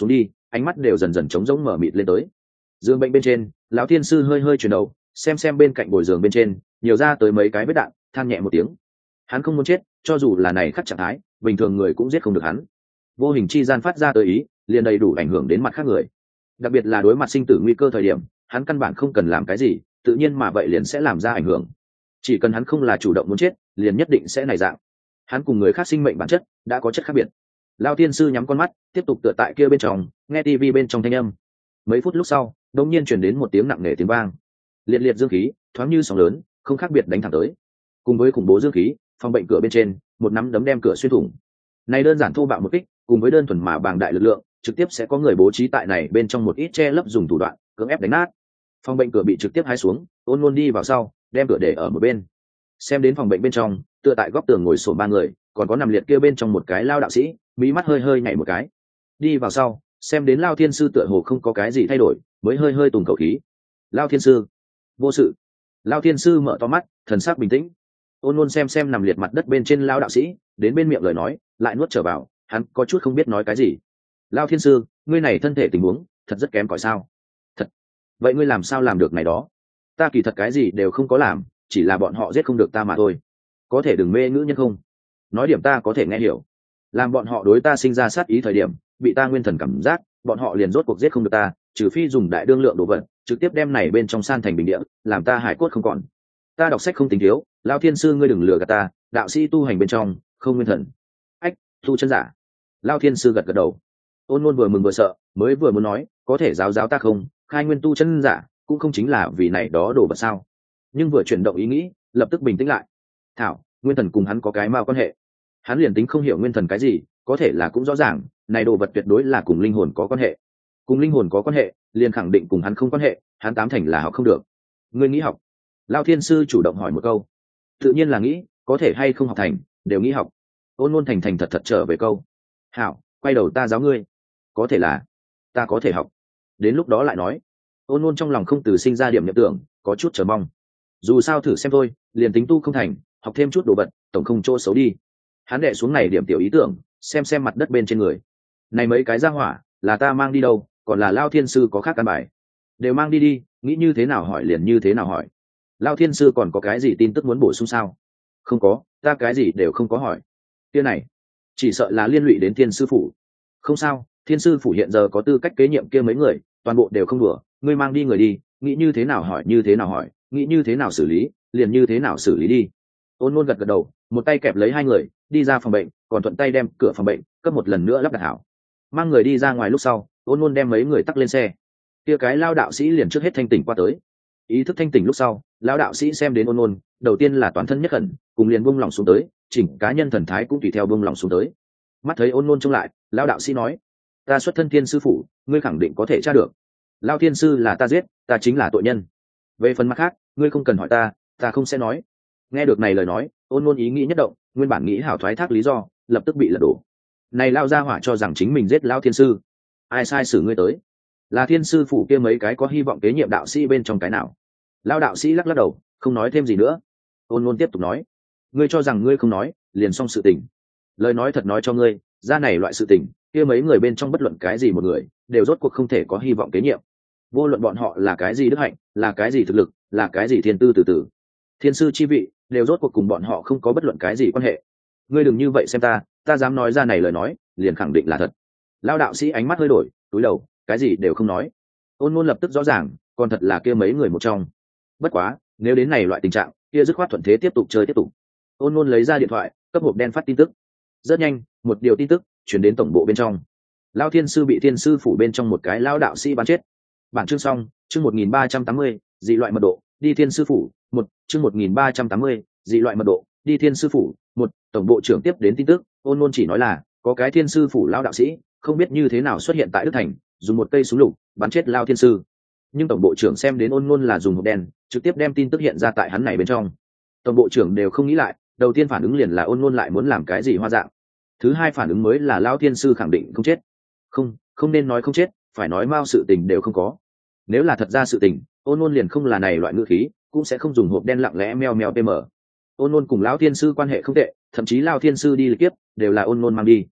ánh mắt đều dần dần trống rỗng mở mịt lên tới. Giường bệnh bên trên, lão thiên sư hơi hơi chuyển đầu, xem bên cạnh bồi giường bên trên nhiều ra tới mấy cái vết đạn, than nhẹ một tiếng. Hắn không muốn chết, cho dù là này khắc trạng thái bình thường người cũng giết không được hắn. Vô hình chi gian phát ra tới ý liền đầy đủ ảnh hưởng đến mặt khác người, đặc biệt là đối mặt sinh tử nguy cơ thời điểm, hắn căn bản không cần làm cái gì, tự nhiên mà vậy liền sẽ làm ra ảnh hưởng. Chỉ cần hắn không là chủ động muốn chết, liền nhất định sẽ nảy dạng. Hắn cùng người khác sinh mệnh bản chất đã có chất khác biệt. Lão thiên sư nhắm con mắt, tiếp tục tựa tại kia bên trong, nghe tivi bên trong thanh âm. Mấy phút lúc sau, đột nhiên truyền đến một tiếng nặng nề tiếng vang. Liệt liệt dương khí, thoáng như sóng lớn, không khác biệt đánh thẳng tới. Cùng với khủng bố dương khí, phòng bệnh cửa bên trên, một nắm đấm đem cửa xuyên thủng. Này đơn giản thô bạo một kích, cùng với đơn thuần mà bàng đại lực lượng, trực tiếp sẽ có người bố trí tại này bên trong một ít che lấp dùng thủ đoạn, cưỡng ép đánh nát. Phòng bệnh cửa bị trực tiếp hái xuống, Ôn Nôn đi vào sau, đem cửa để ở một bên. Xem đến phòng bệnh bên trong, tựa tại góc tường ngồi xổm ba người, còn có nằm liệt kia bên trong một cái lao đạo sĩ, mí mắt hơi hơi nhảy một cái. Đi vào sau, xem đến Lao Thiên sư tựa hồ không có cái gì thay đổi, mới hơi hơi tùng khẩu khí. Lao Thiên sư, vô sự. Lao Thiên sư mở to mắt, thần sắc bình tĩnh. Ôn Nôn xem nằm liệt mặt đất bên trên lao đạo sĩ, đến bên miệng lời nói lại nuốt trở vào, hắn có chút không biết nói cái gì. Lao Thiên sư, ngươi này thân thể tình huống thật rất kém cỏi sao? Thật. Vậy ngươi làm sao làm được này đó? Ta kỳ thật cái gì đều không có làm, chỉ là bọn họ giết không được ta mà thôi. Có thể đừng mê ngữ nhân không? Nói điểm ta có thể nghe hiểu. Làm bọn họ đối ta sinh ra sát ý thời điểm, bị ta nguyên thần cảm giác, bọn họ liền rốt cuộc giết không được ta, trừ phi dùng đại đương lượng đồ vật, trực tiếp đem này bên trong san thành bình địa, làm ta hải cốt không còn. Ta đọc sách không tính thiếu, Lao Thiên sư ngươi đừng lừa gạt ta, đạo sĩ tu hành bên trong không nguyên thần. Ách, tu chân giả. Lao Thiên sư gật gật đầu. Ôn Nôn vừa mừng vừa sợ, mới vừa muốn nói có thể giáo ta không, khai nguyên tu chân giả cũng không chính là vì này đó đồ vật sao. Nhưng vừa chuyển động ý nghĩ, lập tức bình tĩnh lại. Thảo, nguyên thần cùng hắn có cái mao quan hệ. Hắn liền tính không hiểu nguyên thần cái gì, có thể là cũng rõ ràng này đồ vật tuyệt đối là cùng linh hồn có quan hệ. Cùng linh hồn có quan hệ, liền khẳng định cùng hắn không quan hệ, hắn tám thành là học không được. Ngươi nghĩ học? Lao Thiên sư chủ động hỏi một câu. Tự nhiên là nghĩ, có thể hay không học thành đều nghĩ học. Ôn Nôn thành thật trở về câu. Hảo, quay đầu ta giáo ngươi. Có thể là ta có thể học, đến lúc đó lại nói. Ôn Nôn trong lòng không từ sinh ra điểm nhập tưởng, có chút chờ mong. Dù sao thử xem thôi, liền tính tu không thành, học thêm chút đồ vật tổng không chỗ xấu đi. Hắn đệ xuống này điểm tiểu ý tưởng, xem mặt đất bên trên người. Này mấy cái ra hỏa là ta mang đi đâu, còn là Lao Thiên sư có khác căn bài, đều mang đi, nghĩ như thế nào hỏi liền như thế nào hỏi. Lao Thiên sư còn có cái gì tin tức muốn bổ sung sao? Không có, ta cái gì đều không có hỏi. Kia này chỉ sợ là liên lụy đến Thiên sư phủ. Không sao, Thiên sư phủ hiện giờ có tư cách kế nhiệm kia mấy người, toàn bộ đều không đùa, ngươi mang đi người đi, nghĩ như thế nào hỏi như thế nào hỏi, nghĩ như thế nào xử lý liền như thế nào xử lý đi. Ôn Nôn gật đầu, một tay kẹp lấy hai người đi ra phòng bệnh, còn thuận tay đem cửa phòng bệnh cấp một lần nữa lắp đặt hảo. Mang người đi ra ngoài lúc sau, Ôn Nôn đem mấy người tắc lên xe. Kia cái lao đạo sĩ liền trước hết thanh tỉnh qua tới. Ý thức thanh tỉnh lúc sau, lao đạo sĩ xem đến Ôn Nôn, đầu tiên là toàn thân nhất khẩn, cùng liền buông lỏng xuống tới, chỉnh cá nhân thần thái cũng tùy theo buông lỏng xuống tới. Mắt thấy Ôn Nôn trông lại, lao đạo sĩ nói: ta xuất thân Thiên sư phủ, ngươi khẳng định có thể tra được. Lao Thiên sư là ta giết, ta chính là tội nhân. Về phần mặt khác, ngươi không cần hỏi ta không sẽ nói. Nghe được này lời nói, Ôn Nôn ý nghĩ nhất động, nguyên bản nghĩ hảo thoái thác lý do lập tức bị lật đổ. Này lao ra hỏa cho rằng chính mình giết Lao Thiên sư, ai sai xử ngươi tới? Là Thiên sư phủ kia mấy cái có hy vọng kế nhiệm đạo sĩ bên trong cái nào? Lao đạo sĩ lắc đầu, không nói thêm gì nữa. Ôn Nôn tiếp tục nói: ngươi cho rằng ngươi không nói liền xong sự tình. Lời nói thật nói cho ngươi, ra này loại sự tình, kia mấy người bên trong bất luận cái gì một người đều rốt cuộc không thể có hy vọng kế nhiệm. Vô luận bọn họ là cái gì đức hạnh, là cái gì thực lực, là cái gì thiên tư từ từ, thiên sư chi vị đều rốt cuộc cùng bọn họ không có bất luận cái gì quan hệ. Ngươi đừng như vậy xem ta dám nói ra này lời nói liền khẳng định là thật. Lao đạo sĩ ánh mắt hơi đổi, cúi đầu, cái gì đều không nói. Ôn Nôn lập tức rõ ràng, còn thật là kia mấy người một trong. Bất quá, nếu đến này loại tình trạng, kia dứt khoát thuận thế tiếp tục chơi tiếp tục. Ôn Nôn lấy ra điện thoại, cấp hộp đen phát tin tức. Rất nhanh, một điều tin tức chuyển đến tổng bộ bên trong. Lao Thiên sư bị Thiên sư phủ bên trong một cái lao đạo sĩ bắn chết. Bản chương xong, chương 1380, dị loại mật độ, đi Thiên sư phủ, một chương 1380, dị loại mật độ, đi Thiên sư phủ, một. Tổng bộ trưởng tiếp đến tin tức, Ôn Nôn chỉ nói là có cái Thiên sư phủ lao đạo sĩ, không biết như thế nào xuất hiện tại Đức Thành, dùng một cây súng lục bắn chết Lao Thiên sư. Nhưng tổng bộ trưởng xem đến Ôn Nôn là dùng hộp đen, trực tiếp đem tin tức hiện ra tại hắn này bên trong. Tổng bộ trưởng đều không nghĩ lại, đầu tiên phản ứng liền là Ôn Nôn lại muốn làm cái gì hoa dạng. Thứ hai phản ứng mới là Lao Thiên sư khẳng định không chết. Không nên nói không chết, phải nói mao sự tình đều không có. Nếu là thật ra sự tình, Ôn Nôn liền không là này loại ngữ khí, cũng sẽ không dùng hộp đen lặng lẽ meo meo pm. Ôn Nôn cùng Lão Thiên sư quan hệ không tệ, thậm chí Lão Thiên sư đi lịch kiếp đều là Ôn Nôn mang đi.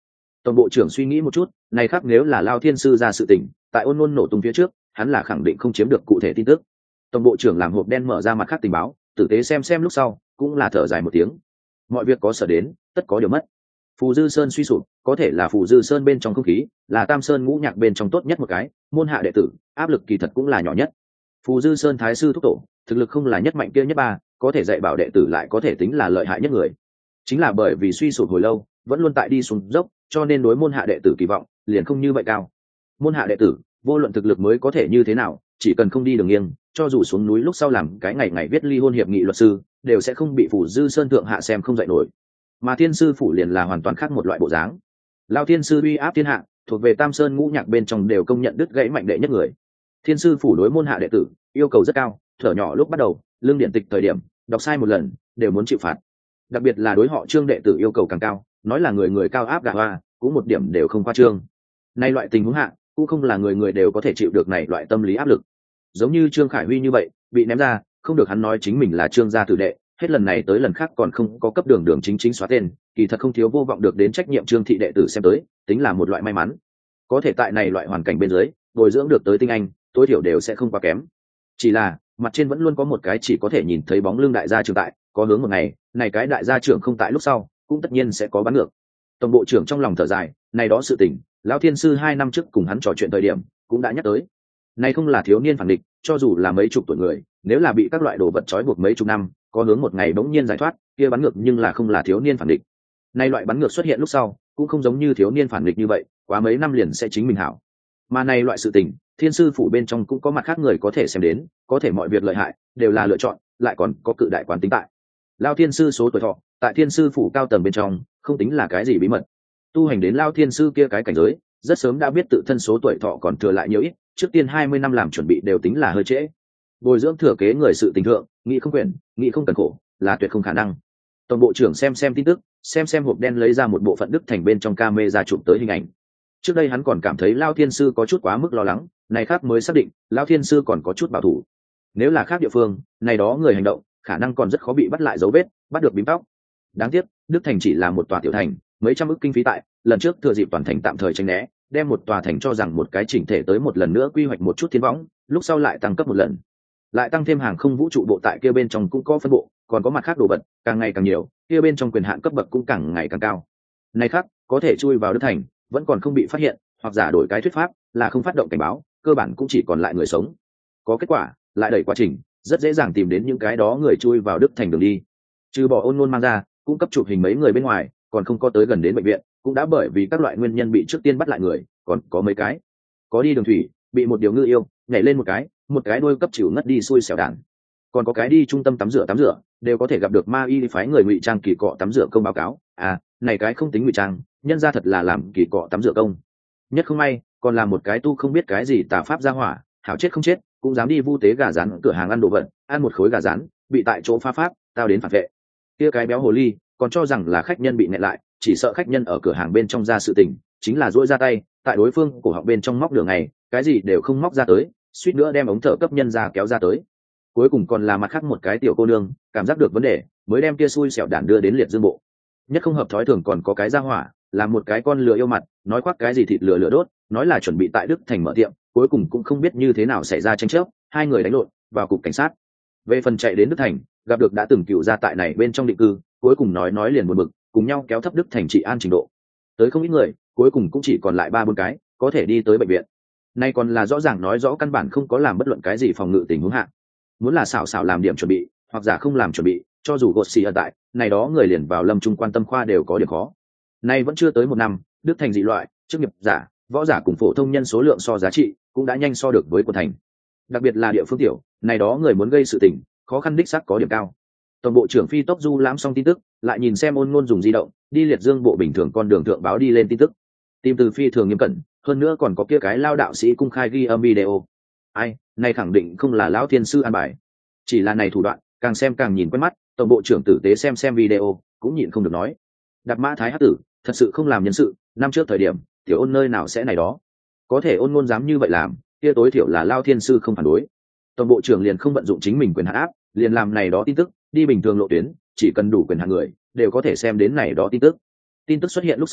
Tổng bộ trưởng suy nghĩ một chút, này khác nếu là Lao Thiên sư ra sự tình, tại ôn ngôn nổ tung phía trước, hắn là khẳng định không chiếm được cụ thể tin tức. Tổng bộ trưởng làm hộp đen mở ra mặt khác tình báo, tử tế xem lúc sau, cũng là thở dài một tiếng. Mọi việc có sở đến, tất có điều mất. Phù Dư Sơn suy sụp, có thể là Phù Dư Sơn bên trong không khí, là Tam Sơn ngũ nhạc bên trong tốt nhất một cái, môn hạ đệ tử, áp lực kỳ thật cũng là nhỏ nhất. Phù Dư Sơn thái sư thúc tổ, thực lực không là nhất mạnh kia nhất ba, có thể dạy bảo đệ tử lại có thể tính là lợi hại nhất người. Chính là bởi vì suy sụp hồi lâu, vẫn luôn tại đi xuống dốc, cho nên đối môn hạ đệ tử kỳ vọng liền không như vậy cao. Môn hạ đệ tử, vô luận thực lực mới có thể như thế nào, chỉ cần không đi đường nghiêng, cho dù xuống núi lúc sau làm cái ngày viết ly hôn hiệp nghị luật sư, đều sẽ không bị Phù Dư Sơn thượng hạ xem không dạy nổi. Mà Thiên sư phủ liền là hoàn toàn khác một loại bộ dáng. Lao Thiên sư uy áp thiên hạ, thuộc về Tam Sơn ngũ nhạc bên trong đều công nhận đứt gãy mạnh đệ nhất người. Thiên sư phủ đối môn hạ đệ tử yêu cầu rất cao, thở nhỏ lúc bắt đầu, lương điển tịch thời điểm, đọc sai một lần đều muốn chịu phạt. Đặc biệt là đối họ Trương đệ tử yêu cầu càng cao, nói là người cao áp gà hoa, cũng một điểm đều không khoa trương. Nay loại tình huống hạ, cũng không là người đều có thể chịu được này loại tâm lý áp lực. Giống như Trương Khải Huy như vậy, bị ném ra, không được hắn nói chính mình là Trương gia tử đệ, hết lần này tới lần khác còn không có cấp đường chính xóa tên, kỳ thật không thiếu vô vọng được đến trách nhiệm Trương thị đệ tử xem tới, tính là một loại may mắn. Có thể tại này loại hoàn cảnh bên dưới, bồi dưỡng được tới tinh anh, tối thiểu đều sẽ không quá kém. Chỉ là, mặt trên vẫn luôn có một cái chỉ có thể nhìn thấy bóng lưng đại gia trưởng tại, có hướng một ngày, này cái đại gia trưởng không tại lúc sau, cũng tất nhiên sẽ có bắn ngược. Tổng bộ trưởng trong lòng thở dài, này đó sự tình, lão thiên sư 2 năm trước cùng hắn trò chuyện thời điểm, cũng đã nhắc tới. Này không là thiếu niên phản địch, cho dù là mấy chục tuổi người, nếu là bị các loại đồ vật trói buộc mấy chục năm, có hướng một ngày bỗng nhiên giải thoát, kia bắn ngược nhưng là không là thiếu niên phản địch. Nay loại bắn ngược xuất hiện lúc sau, cũng không giống như thiếu niên phản địch như vậy, quá mấy năm liền sẽ chính mình hảo. Mà này loại sự tình, Thiên sư phủ bên trong cũng có mặt khác người có thể xem đến, có thể mọi việc lợi hại đều là lựa chọn, lại còn có cự đại quán tính tại. Lao thiên sư số tuổi thọ, tại Thiên sư phủ cao tầng bên trong, không tính là cái gì bí mật. Tu hành đến Lao thiên sư kia cái cảnh giới, rất sớm đã biết tự thân số tuổi thọ còn thừa lại nhiều ít, trước tiên 20 năm làm chuẩn bị đều tính là hơi trễ. Bồi dưỡng thừa kế người sự tình thượng, nghĩ không quyền, nghĩ không cần khổ, là tuyệt không khả năng. Tổng bộ trưởng xem tin tức, xem hộp đen lấy ra một bộ phận đức thành bên trong camera chụp tới hình ảnh. Trước đây hắn còn cảm thấy Lao thiên sư có chút quá mức lo lắng, này khác mới xác định Lao thiên sư còn có chút bảo thủ. Nếu là khác địa phương, này đó người hành động khả năng còn rất khó bị bắt lại dấu vết, bắt được bím tóc. Đáng tiếc, đức thành chỉ là một tòa tiểu thành, mấy trăm ức kinh phí tại, lần trước thừa dịp toàn thành tạm thời tránh né, đem một tòa thành cho rằng một cái chỉnh thể tới một lần nữa quy hoạch một chút thiên võng, lúc sau lại tăng cấp một lần, lại tăng thêm hàng không vũ trụ bộ tại kia bên trong cũng có phân bộ, còn có mặt khác đồ vật càng ngày càng nhiều, kia bên trong quyền hạn cấp bậc cũng càng ngày càng cao. Này khác có thể chui vào đức thành, vẫn còn không bị phát hiện, hoặc giả đổi cái thuyết pháp là không phát động cảnh báo, cơ bản cũng chỉ còn lại người sống. Có kết quả lại đẩy quá trình, rất dễ dàng tìm đến những cái đó người chui vào đức thành đường đi. Trừ bỏ Ôn Nôn mang ra, cũng cấp chụp hình mấy người bên ngoài, còn không có tới gần đến bệnh viện, cũng đã bởi vì các loại nguyên nhân bị trước tiên bắt lại người, còn có mấy cái có đi đường thủy, bị một điều ngư yêu nhảy lên một cái đuôi cấp chịu ngất đi xui xẻo đạn, còn có cái đi trung tâm tắm rửa đều có thể gặp được ma y phái người ngụy trang kỳ cọ tắm rửa công báo cáo. Này cái không tính ngụy trang, nhân ra thật là làm kỳ cọ tắm rửa công. Nhất không may còn là một cái tu không biết cái gì tà pháp ra hỏa, hảo chết không chết cũng dám đi vu tế gà rán cửa hàng ăn đồ vật, ăn một khối gà rán bị tại chỗ phá pháp, tao đến phản vệ. Kia cái béo hồ ly còn cho rằng là khách nhân bị nẹt lại, chỉ sợ khách nhân ở cửa hàng bên trong ra sự tình, chính là duỗi ra tay tại đối phương cổ họng bên trong móc đường này, cái gì đều không móc ra tới, suýt nữa đem ống thở cấp nhân ra kéo ra tới. Cuối cùng còn là mặt khác một cái tiểu cô nương cảm giác được vấn đề, mới đem kia xui xẻo đản đưa đến liệt dương bộ. Nhất không hợp thói thường còn có cái ra hỏa, là một cái con lừa yêu mặt, nói khoác cái gì thịt lừa đốt, nói là chuẩn bị tại đức thành mở tiệm, cuối cùng cũng không biết như thế nào xảy ra tranh chấp, hai người đánh lộn vào cục cảnh sát. Về phần chạy đến đức thành, gặp được đã từng cựu gia tại này bên trong định cư, cuối cùng nói liền buồn bực, cùng nhau kéo thấp đức thành trị an trình độ. Tới không ít người, cuối cùng cũng chỉ còn lại 3-4 cái có thể đi tới bệnh viện. Nay còn là rõ ràng nói rõ căn bản không có làm bất luận cái gì phòng ngự tình huống hạ. Muốn là xảo làm điểm chuẩn bị, hoặc giả không làm chuẩn bị, cho dù gột xì ở tại, này đó người liền vào lâm trung quan tâm khoa đều có điểm khó. Nay vẫn chưa tới 1 năm, đức thành dị loại, chức nghiệp giả, võ giả cùng phổ thông nhân số lượng so giá trị cũng đã nhanh so được với quận thành. Đặc biệt là địa phương tiểu, này đó người muốn gây sự tình, khó khăn đích xác có điểm cao. Tổng bộ trưởng phi tốc du lãm xong tin tức, lại nhìn xem Ôn Nôn dùng di động đi liệt dương bộ bình thường con đường thượng báo đi lên tin tức, tìm từ phi thường nghiêm cẩn, hơn nữa còn có kia cái lao đạo sĩ cung khai ghi âm video. Ai, này khẳng định không là lão thiên sư an bài, chỉ là này thủ đoạn càng xem càng nhìn quen mắt. Tổng bộ trưởng tử tế xem video cũng nhịn không được nói, Đạp Mã Thái Hắc Tử thật sự không làm nhân sự, năm trước thời điểm tiểu Ôn nơi nào sẽ này đó, có thể Ôn Nôn dám như vậy làm, kia tối thiểu là lao thiên sư không phản đối. Tổng bộ trưởng liền không vận dụng chính mình quyền hạn áp, liền làm này đó tin tức đi bình thường lộ tuyến, chỉ cần đủ quyền hạn người đều có thể xem đến này đó tin tức xuất hiện lúc sau,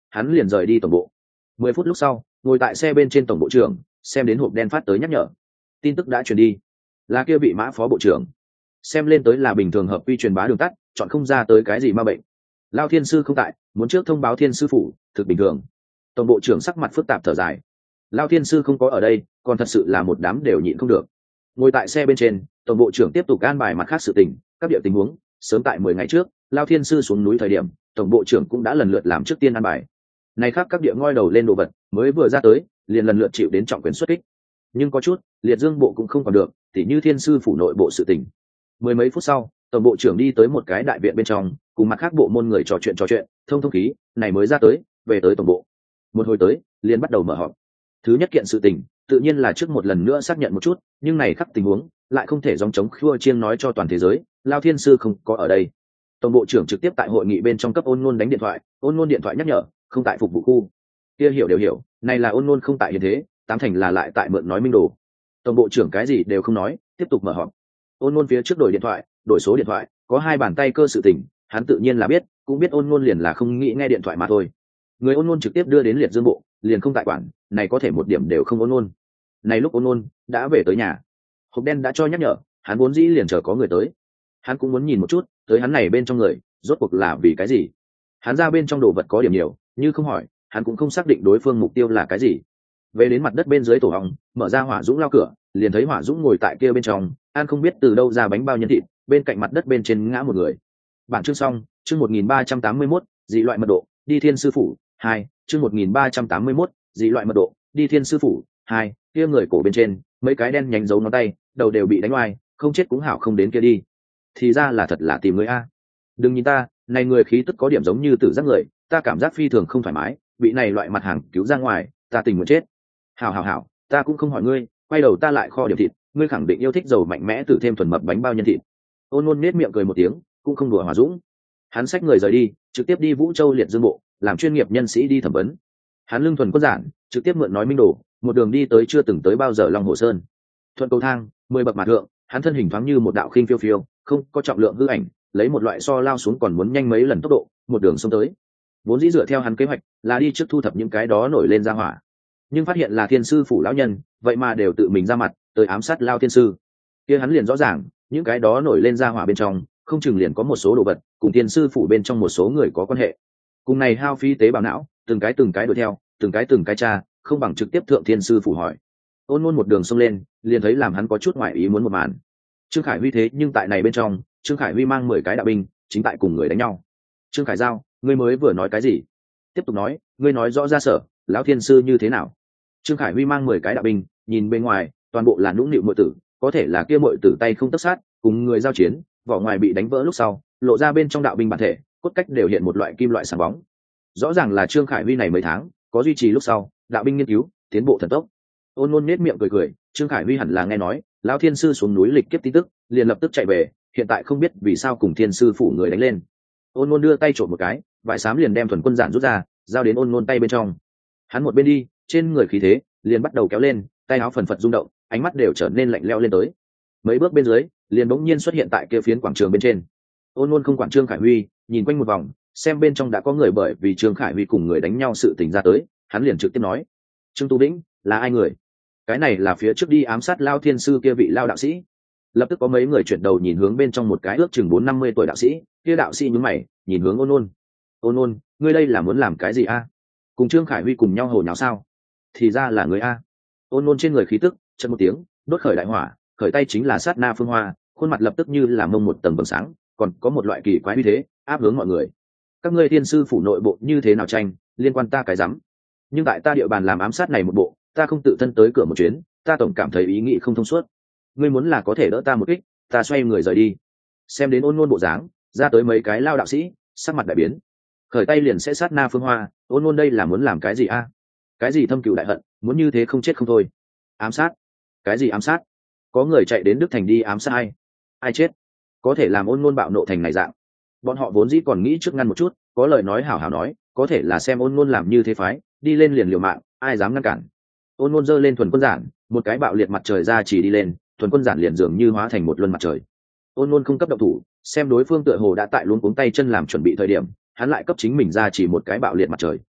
hắn liền rời đi tổng bộ. 10 phút lúc sau, ngồi tại xe bên trên tổng bộ trưởng xem đến hộp đen phát tới nhắc nhở, tin tức đã truyền đi, là kia bị mã phó bộ trưởng. Xem lên tới là bình thường hợp quy truyền bá đường tắt, chọn không ra tới cái gì ma bệnh. Lao thiên sư không tại, muốn trước thông báo thiên sư phủ, thực bình thường. Tổng bộ trưởng sắc mặt phức tạp thở dài. Lao thiên sư không có ở đây, còn thật sự là một đám đều nhịn không được. Ngồi tại xe bên trên, tổng bộ trưởng tiếp tục an bài mặt khác sự tình, các địa tình huống. Sớm tại 10 ngày trước, Lao thiên sư xuống núi thời điểm, tổng bộ trưởng cũng đã lần lượt làm trước tiên an bài. Này khác các địa ngoi đầu lên đồ vật, mới vừa ra tới, liền lần lượt chịu đến trọng quyền xuất kích. Nhưng có chút, liệt dương bộ cũng không còn được, tỉ như thiên sư phủ nội bộ sự tình. 10 mấy phút sau, tổng bộ trưởng đi tới một cái đại viện bên trong, cùng mặt khác bộ môn người trò chuyện, thông khí, này mới ra tới, về tới tổng bộ. Một hồi tới, liền bắt đầu mở họp. Thứ nhất kiện sự tình, tự nhiên là trước một lần nữa xác nhận một chút, nhưng này khắc tình huống, lại không thể gióng trống khua chiêng nói cho toàn thế giới, Lao thiên sư không có ở đây. Tổng bộ trưởng trực tiếp tại hội nghị bên trong cấp Ôn Nôn đánh điện thoại, Ôn Nôn điện thoại nhắc nhở, không tại phục vụ khu. Kia hiểu đều hiểu, này là Ôn Nôn không tại hiện thế, tám thành là lại tại mượn nói minh đồ. Tổng bộ trưởng cái gì đều không nói, tiếp tục mở họp. Ôn Nôn phía trước đổi điện thoại, đổi số điện thoại, có hai bàn tay cơ sự tình, hắn tự nhiên là biết, cũng biết Ôn Nôn liền là không nghĩ nghe điện thoại mà thôi. Người Ôn Nôn trực tiếp đưa đến liệt dương bộ, liền không tại quản, này có thể một điểm đều không Ôn Nôn. Này lúc Ôn Nôn đã về tới nhà, hộp đen đã cho nhắc nhở, hắn vốn dĩ liền chờ có người tới. Hắn cũng muốn nhìn một chút, tới hắn này bên trong người, rốt cuộc là vì cái gì. Hắn ra bên trong đồ vật có điểm nhiều, như không hỏi, hắn cũng không xác định đối phương mục tiêu là cái gì. Về đến mặt đất bên dưới tổ hong, mở ra Hỏa Dũng lao cửa, liền thấy Hỏa Dũng ngồi tại kia bên trong, ăn không biết từ đâu ra bánh bao nhân thịt, bên cạnh mặt đất bên trên ngã một người. Bản chương xong, chương 1381, dị loại mật độ, đi thiên sư phủ 2, chương 1381, dị loại mật độ, đi thiên sư phủ 2, kia người cổ bên trên, mấy cái đen nhánh dấu ngón tay, đầu đều bị đánh oai, không chết cũng hảo không đến kia đi. Thì ra là thật là tìm người a. Đừng nhìn ta, này người khí tức có điểm giống như tử giác người, ta cảm giác phi thường không thoải mái, bị này loại mặt hàng cứu ra ngoài, ta tình nguyện chết. Hảo, ta cũng không hỏi ngươi, quay đầu ta lại kho điểm thịt, ngươi khẳng định yêu thích dầu mạnh mẽ từ thêm thuần mập bánh bao nhân thịt. Ôn Nôn nết miệng cười một tiếng, cũng không đùa Hỏa Dũng. Hắn xách người rời đi, trực tiếp đi Vũ Châu liệt dương bộ, làm chuyên nghiệp nhân sĩ đi thẩm vấn. Hắn lưng thuần quân giản, trực tiếp mượn nói minh đồ, một đường đi tới chưa từng tới bao giờ Long Hồ Sơn. Thuận cầu thang, 10 bậc mà thượng, hắn thân hình thoáng như một đạo khinh phiêu phiêu, không có trọng lượng hư ảnh, lấy một loại so lao xuống còn muốn nhanh mấy lần tốc độ, một đường xông tới. Vốn dĩ dựa theo hắn kế hoạch, là đi trước thu thập những cái đó nổi lên ra hỏa. Nhưng phát hiện là thiên sư phủ lão nhân, vậy mà đều tự mình ra mặt, tới ám sát Lao thiên sư. Kia hắn liền rõ ràng, những cái đó nổi lên ra hỏa bên trong, không chừng liền có một số đồ vật, cùng thiên sư phủ bên trong một số người có quan hệ. Cùng này hao phí tế bào não, từng cái đuổi theo, từng cái tra, không bằng trực tiếp thượng thiên sư phủ hỏi. Ôn Nôn một đường xông lên, liền thấy làm hắn có chút ngoại ý muốn một màn. Trương Khải Huy thế nhưng tại này bên trong, Trương Khải Huy mang 10 cái đạo binh, chính tại cùng người đánh nhau. Trương Khải Giao, ngươi mới vừa nói cái gì? Tiếp tục nói, ngươi nói rõ ra sở, lão thiên sư như thế nào? Trương Khải Huy mang 10 cái đạo binh, nhìn bên ngoài, toàn bộ là nũng nịu muội tử, có thể là kia muội tử tay không tấc sát, cùng người giao chiến, vỏ ngoài bị đánh vỡ lúc sau, lộ ra bên trong đạo binh bản thể, cốt cách đều hiện một loại kim loại sáng bóng. Rõ ràng là Trương Khải Huy này mấy tháng, có duy trì lúc sau, đạo binh nghiên cứu, tiến bộ thần tốc. Ôn Nôn nết miệng cười, Trương Khải Huy hẳn là nghe nói, lão thiên sư xuống núi lịch kiếp tin tức, liền lập tức chạy về, hiện tại không biết vì sao cùng thiên sư phủ người đánh lên. Ôn Nôn đưa tay trộm một cái, vải xám liền đem thuần quân giản rút ra, giao đến Ôn Nôn tay bên trong. Hắn một bên đi, trên người khí thế liền bắt đầu kéo lên, tay áo phần phật rung động, ánh mắt đều trở nên lạnh lẽo lên tới. Mấy bước bên dưới, liền bỗng nhiên xuất hiện tại kia phiến quảng trường bên trên. Ôn Nôn không quản Trương Khải Huy, nhìn quanh một vòng, xem bên trong đã có người bởi vì Trương Khải Huy cùng người đánh nhau sự tình ra tới, hắn liền trực tiếp nói: Trương Tu Vĩnh, là ai người? Cái này là phía trước đi ám sát Lao thiên sư kia vị Lao đạo sĩ. Lập tức có mấy người chuyển đầu nhìn hướng bên trong một cái ước chừng 40-50 tuổi đạo sĩ, kia đạo sĩ nhướng mày, nhìn hướng Ôn Nôn. Ôn Nôn, ngươi đây là muốn làm cái gì a? Cùng Trương Khải Huy cùng nhau hồ nháo sao? Thì ra là người a. Ôn Nôn trên người khí tức chợt một tiếng, đốt khởi đại hỏa, khởi tay chính là sát na phương hoa, khuôn mặt lập tức như là mông một tầng vầng sáng, còn có một loại kỳ quái uy thế áp hướng mọi người. Các ngươi thiên sư phủ nội bộ như thế nào tranh, liên quan ta cái rắm. Nhưng tại ta địa bàn làm ám sát này một bộ, ta không tự thân tới cửa một chuyến, ta tổng cảm thấy ý nghĩ không thông suốt. Ngươi muốn là có thể đỡ ta một kích, ta xoay người rời đi. Xem đến Ôn Nôn bộ dáng, ra tới mấy cái Lao đạo sĩ, sắc mặt đại biến. Khởi tay liền sẽ sát na phương hoa, Ôn Nôn đây là muốn làm cái gì a? Cái gì thâm cừu đại hận, muốn như thế không chết không thôi. Ám sát? Cái gì ám sát? Có người chạy đến Đức Thành đi ám sát ai chết? Có thể làm Ôn Nôn bạo nộ thành này dạng. Bọn họ vốn dĩ còn nghĩ trước ngăn một chút, có lời nói hảo hảo nói, có thể là xem Ôn Nôn làm như thế phái, đi lên liền liều mạng, ai dám ngăn cản. Ôn Nôn giơ lên thuần quân giản, một cái bạo liệt mặt trời ra chỉ đi lên, thuần quân giản liền dường như hóa thành một luân mặt trời. Ôn Nôn không cấp động thủ, xem đối phương tựa hồ đã tại luống cuống tay chân làm chuẩn bị thời điểm, hắn lại cấp chính mình ra chỉ một cái bạo liệt mặt trời.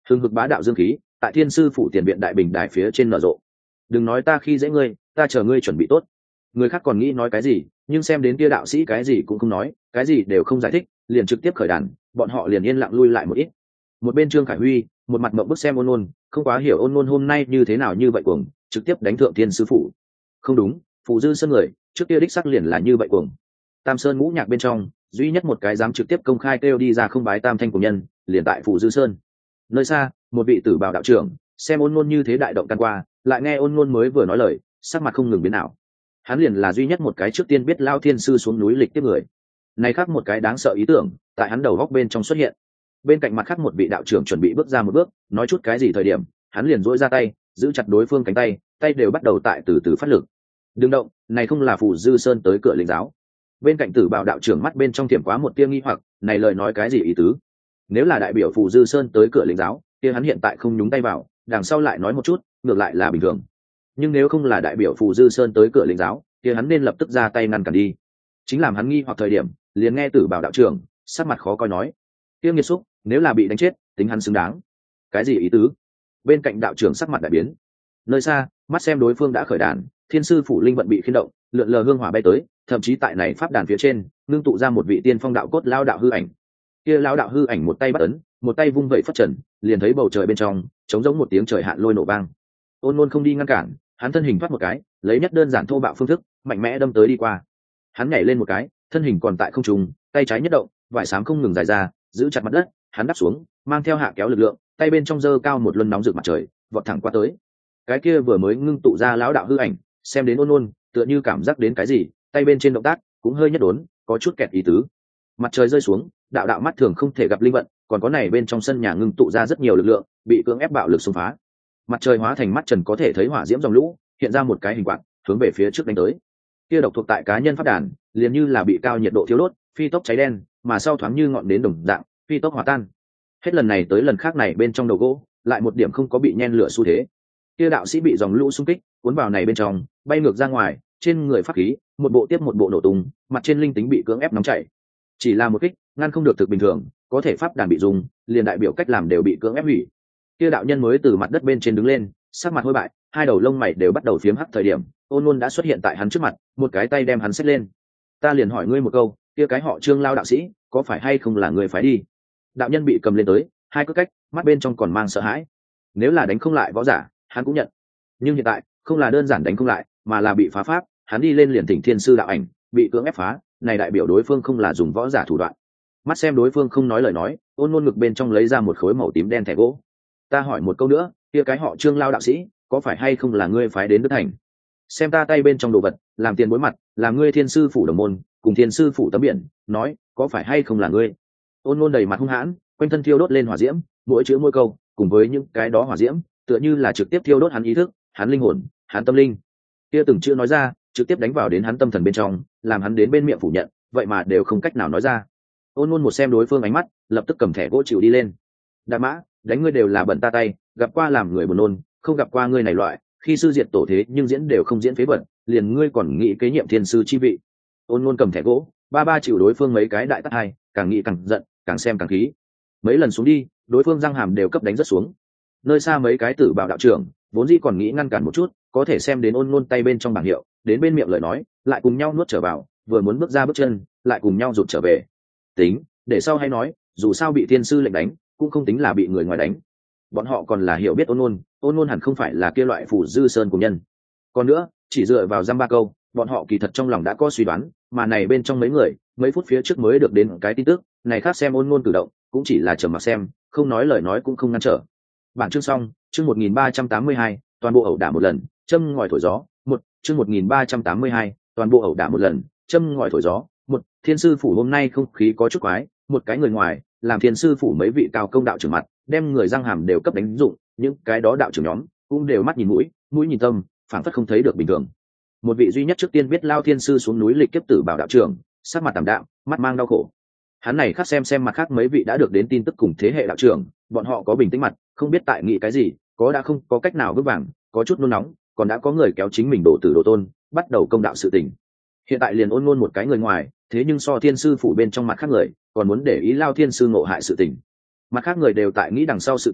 hừng hực bá đạo dương khí tại thiên sư phủ tiền viện đại bình đài phía trên nở rộ. Đừng nói ta khi dễ ngươi, ta chờ ngươi chuẩn bị tốt. Người khác còn nghĩ nói cái gì, nhưng xem đến kia đạo sĩ cái gì cũng không nói, cái gì đều không giải thích, liền trực tiếp khởi đàn, bọn họ liền yên lặng lui lại một ít. Một bên Trương Khải Huy một mặt mộng bức xem Ôn Ôn, không quá hiểu Ôn Ôn hôm nay như thế nào như vậy cuồng, trực tiếp đánh thượng thiên sư phủ. Không đúng, Phù Dư Sơn người trước kia đích sắc liền là như vậy cuồng. Tam Sơn ngũ nhạc bên trong duy nhất một cái dám trực tiếp công khai kêu đi ra không bái tam thanh của nhân, liền tại Phù Dư Sơn. Nơi xa, một vị tử bào đạo trưởng xem Ôn Ôn như thế đại động can qua, lại nghe Ôn Ôn mới vừa nói lời, sắc mặt không ngừng biến ảo. Hắn liền là duy nhất một cái trước tiên biết lao thiên sư xuống núi lịch tiếp người. Này khác một cái đáng sợ ý tưởng tại hắn đầu góc bên trong xuất hiện. Bên cạnh mặt khác một vị đạo trưởng chuẩn bị bước ra một bước, nói chút cái gì thời điểm, hắn liền duỗi ra tay giữ chặt đối phương cánh tay, tay đều bắt đầu tại từ từ phát lực. Đừng động, này không là Phù Dư Sơn tới cửa lĩnh giáo. Bên cạnh tử bào đạo trưởng mắt bên trong tiềm quá một tia nghi hoặc, này lời nói cái gì ý tứ? Nếu là đại biểu Phù Dư Sơn tới cửa lĩnh giáo, kia hắn hiện tại không nhúng tay vào, đằng sau lại nói một chút, ngược lại là bình thường. Nhưng nếu không là đại biểu Phù Dư Sơn tới cửa lĩnh giáo, kia hắn nên lập tức ra tay ngăn cản đi. Chính làm hắn nghi hoặc thời điểm, liền nghe tử bảo đạo trưởng sắc mặt khó coi nói: "Tiêu nghiệt xúc, nếu là bị đánh chết, tính hắn xứng đáng." Cái gì ý tứ? Bên cạnh đạo trưởng sắc mặt đại biến. Nơi xa, mắt xem đối phương đã khởi đàn, thiên sư phủ linh vận bị khiên động, lượn lờ hương hỏa bay tới, thậm chí tại này pháp đàn phía trên ngưng tụ ra một vị tiên phong đạo cốt lao đạo hư ảnh. Kia lao đạo hư ảnh một tay bắt ấn, một tay vung vẩy phất trần, liền thấy bầu trời bên trong trống giống một tiếng trời hạn lôi nổ vang. Ôn Ôn không đi ngăn cản, hắn thân hình thoát một cái, lấy nhất đơn giản thô bạo phương thức mạnh mẽ đâm tới đi qua. Hắn nhảy lên một cái, thân hình còn tại không trung, tay trái nhất động, vải xám không ngừng dài ra, giữ chặt mặt đất. Hắn đáp xuống, mang theo hạ kéo lực lượng, tay bên trong giơ cao một luân nóng rực mặt trời, vọt thẳng qua tới. Cái kia vừa mới ngưng tụ ra lão đạo hư ảnh, xem đến Ôn Ôn tựa như cảm giác đến cái gì, tay bên trên động tác cũng hơi nhất đốn, có chút kẹt ý tứ. Mặt trời rơi xuống, đạo đạo mắt thường không thể gặp linh vận, còn có này bên trong sân nhà ngưng tụ ra rất nhiều lực lượng, bị cưỡng ép bạo lực xung phá. Mặt trời hóa thành mắt trần có thể thấy hỏa diễm dòng lũ, hiện ra một cái hình quạt, hướng về phía trước đánh tới. Kia độc thuộc tại cá nhân pháp đàn, liền như là bị cao nhiệt độ thiêu đốt, phi tốc cháy đen, mà sau thoáng như ngọn nến đồng dạng, phi tốc hòa tan. Hết lần này tới lần khác này bên trong đầu gỗ, lại một điểm không có bị nhen lửa xu thế. Kia đạo sĩ bị dòng lũ xung kích, cuốn vào này bên trong, bay ngược ra ngoài, trên người pháp khí, một bộ tiếp một bộ nổ tung, mặt trên linh tính bị cưỡng ép nóng chảy. Chỉ là một kích, ngăn không được thực bình thường, có thể pháp đàn bị dùng, liền đại biểu cách làm đều bị cưỡng ép hủy. Kia đạo nhân mới từ mặt đất bên trên đứng lên, sắc mặt hôi bại, hai đầu lông mày đều bắt đầu phiếm hắc thời điểm, Ôn Ôn đã xuất hiện tại hắn trước mặt, một cái tay đem hắn xách lên. "Ta liền hỏi ngươi một câu, kia cái họ Trương lao đạo sĩ, có phải hay không là người phái đi?" Đạo nhân bị cầm lên tới, hai cước cách, mắt bên trong còn mang sợ hãi. Nếu là đánh không lại võ giả, hắn cũng nhận. Nhưng hiện tại, không là đơn giản đánh không lại, mà là bị phá pháp, hắn đi lên liền thỉnh thiên sư đạo ảnh, bị cưỡng ép phá, này đại biểu đối phương không là dùng võ giả thủ đoạn. Mắt xem đối phương không nói lời nói, Ôn Ôn ngực bên trong lấy ra một khối màu tím đen thẻ gỗ. "Ta hỏi một câu nữa, kia cái họ Trương lao đạo sĩ, có phải hay không là ngươi phái đến Đức Thành? Xem ta tay bên trong đồ vật, làm tiền bối mặt, làm ngươi thiên sư phủ đồng môn, cùng thiên sư phủ tấm biển, nói, có phải hay không là ngươi?" Ôn Ôn đầy mặt hung hãn, quanh thân thiêu đốt lên hỏa diễm, mỗi chữ mỗi câu, cùng với những cái đó hỏa diễm, tựa như là trực tiếp thiêu đốt hắn ý thức, hắn linh hồn, hắn tâm linh. Kia từng chữ nói ra, trực tiếp đánh vào đến hắn tâm thần bên trong, làm hắn đến bên miệng phủ nhận, vậy mà đều không cách nào nói ra. Ôn Ôn một xem đối phương ánh mắt, lập tức cầm thẻ gỗ chịu đi lên. "Đa mã, đánh ngươi đều là bẩn ta tay, gặp qua làm người buồn nôn, không gặp qua ngươi này loại, khi sư diệt tổ thế nhưng diễn đều không diễn phế vật, liền ngươi còn nghĩ kế nhiệm thiên sư chi vị." Ôn Ôn cầm thẻ gỗ, ba chịu đối phương mấy cái đại tát hai, càng nghĩ càng giận, càng xem càng khí. Mấy lần xuống đi, đối phương răng hàm đều cấp đánh rất xuống. Nơi xa mấy cái tử bảo đạo trưởng, vốn dĩ còn nghĩ ngăn cản một chút, có thể xem đến Ôn Ôn tay bên trong bảng hiệu, đến bên miệng lời nói, lại cùng nhau nuốt trở vào, vừa muốn bước ra bước chân, lại cùng nhau rụt trở về. Tính, để sau hay nói, dù sao bị thiên sư lệnh đánh, cũng không tính là bị người ngoài đánh. Bọn họ còn là hiểu biết Ôn Ôn hẳn không phải là kia loại Phù Dư Sơn của nhân. Còn nữa, chỉ dựa vào dăm ba câu, bọn họ kỳ thật trong lòng đã có suy đoán, mà này bên trong mấy người, mấy phút phía trước mới được đến cái tin tức, này khác xem Ôn cử động, cũng chỉ là trầm mặc xem, không nói lời nói cũng không ngăn trở. Bản chương xong, chương 1382, toàn bộ ẩu đả một lần, châm ngòi thổi gió, chương 1382, toàn bộ ẩu đả một lần, châm ngòi thổi gió, thiên sư phủ hôm nay không khí có chút quái, một cái người ngoài, làm thiên sư phủ mấy vị cao công đạo trưởng mặt, đem người răng hàm đều cấp đánh dụng, những cái đó đạo trưởng nhóm cũng đều mắt nhìn mũi, mũi nhìn tâm, phảng phất không thấy được bình thường. Một vị duy nhất trước tiên biết lao thiên sư xuống núi lịch kiếp tử bảo đạo trưởng, sắc mặt tạm đạm, mắt mang đau khổ. Hắn này khác xem mặt khác mấy vị đã được đến tin tức cùng thế hệ đạo trưởng, bọn họ có bình tĩnh mặt, không biết tại nghĩ cái gì, có đã không có cách nào vững vàng, có chút nôn nóng, còn đã có người kéo chính mình đổ tử đổ tôn, bắt đầu công đạo sự tình. Hiện tại liền Ôn Ôn một cái người ngoài, thế nhưng so thiên sư phủ bên trong mặt khác người, còn muốn để ý lao thiên sư ngộ hại sự tình. Mặt khác người đều tại nghĩ đằng sau sự tình,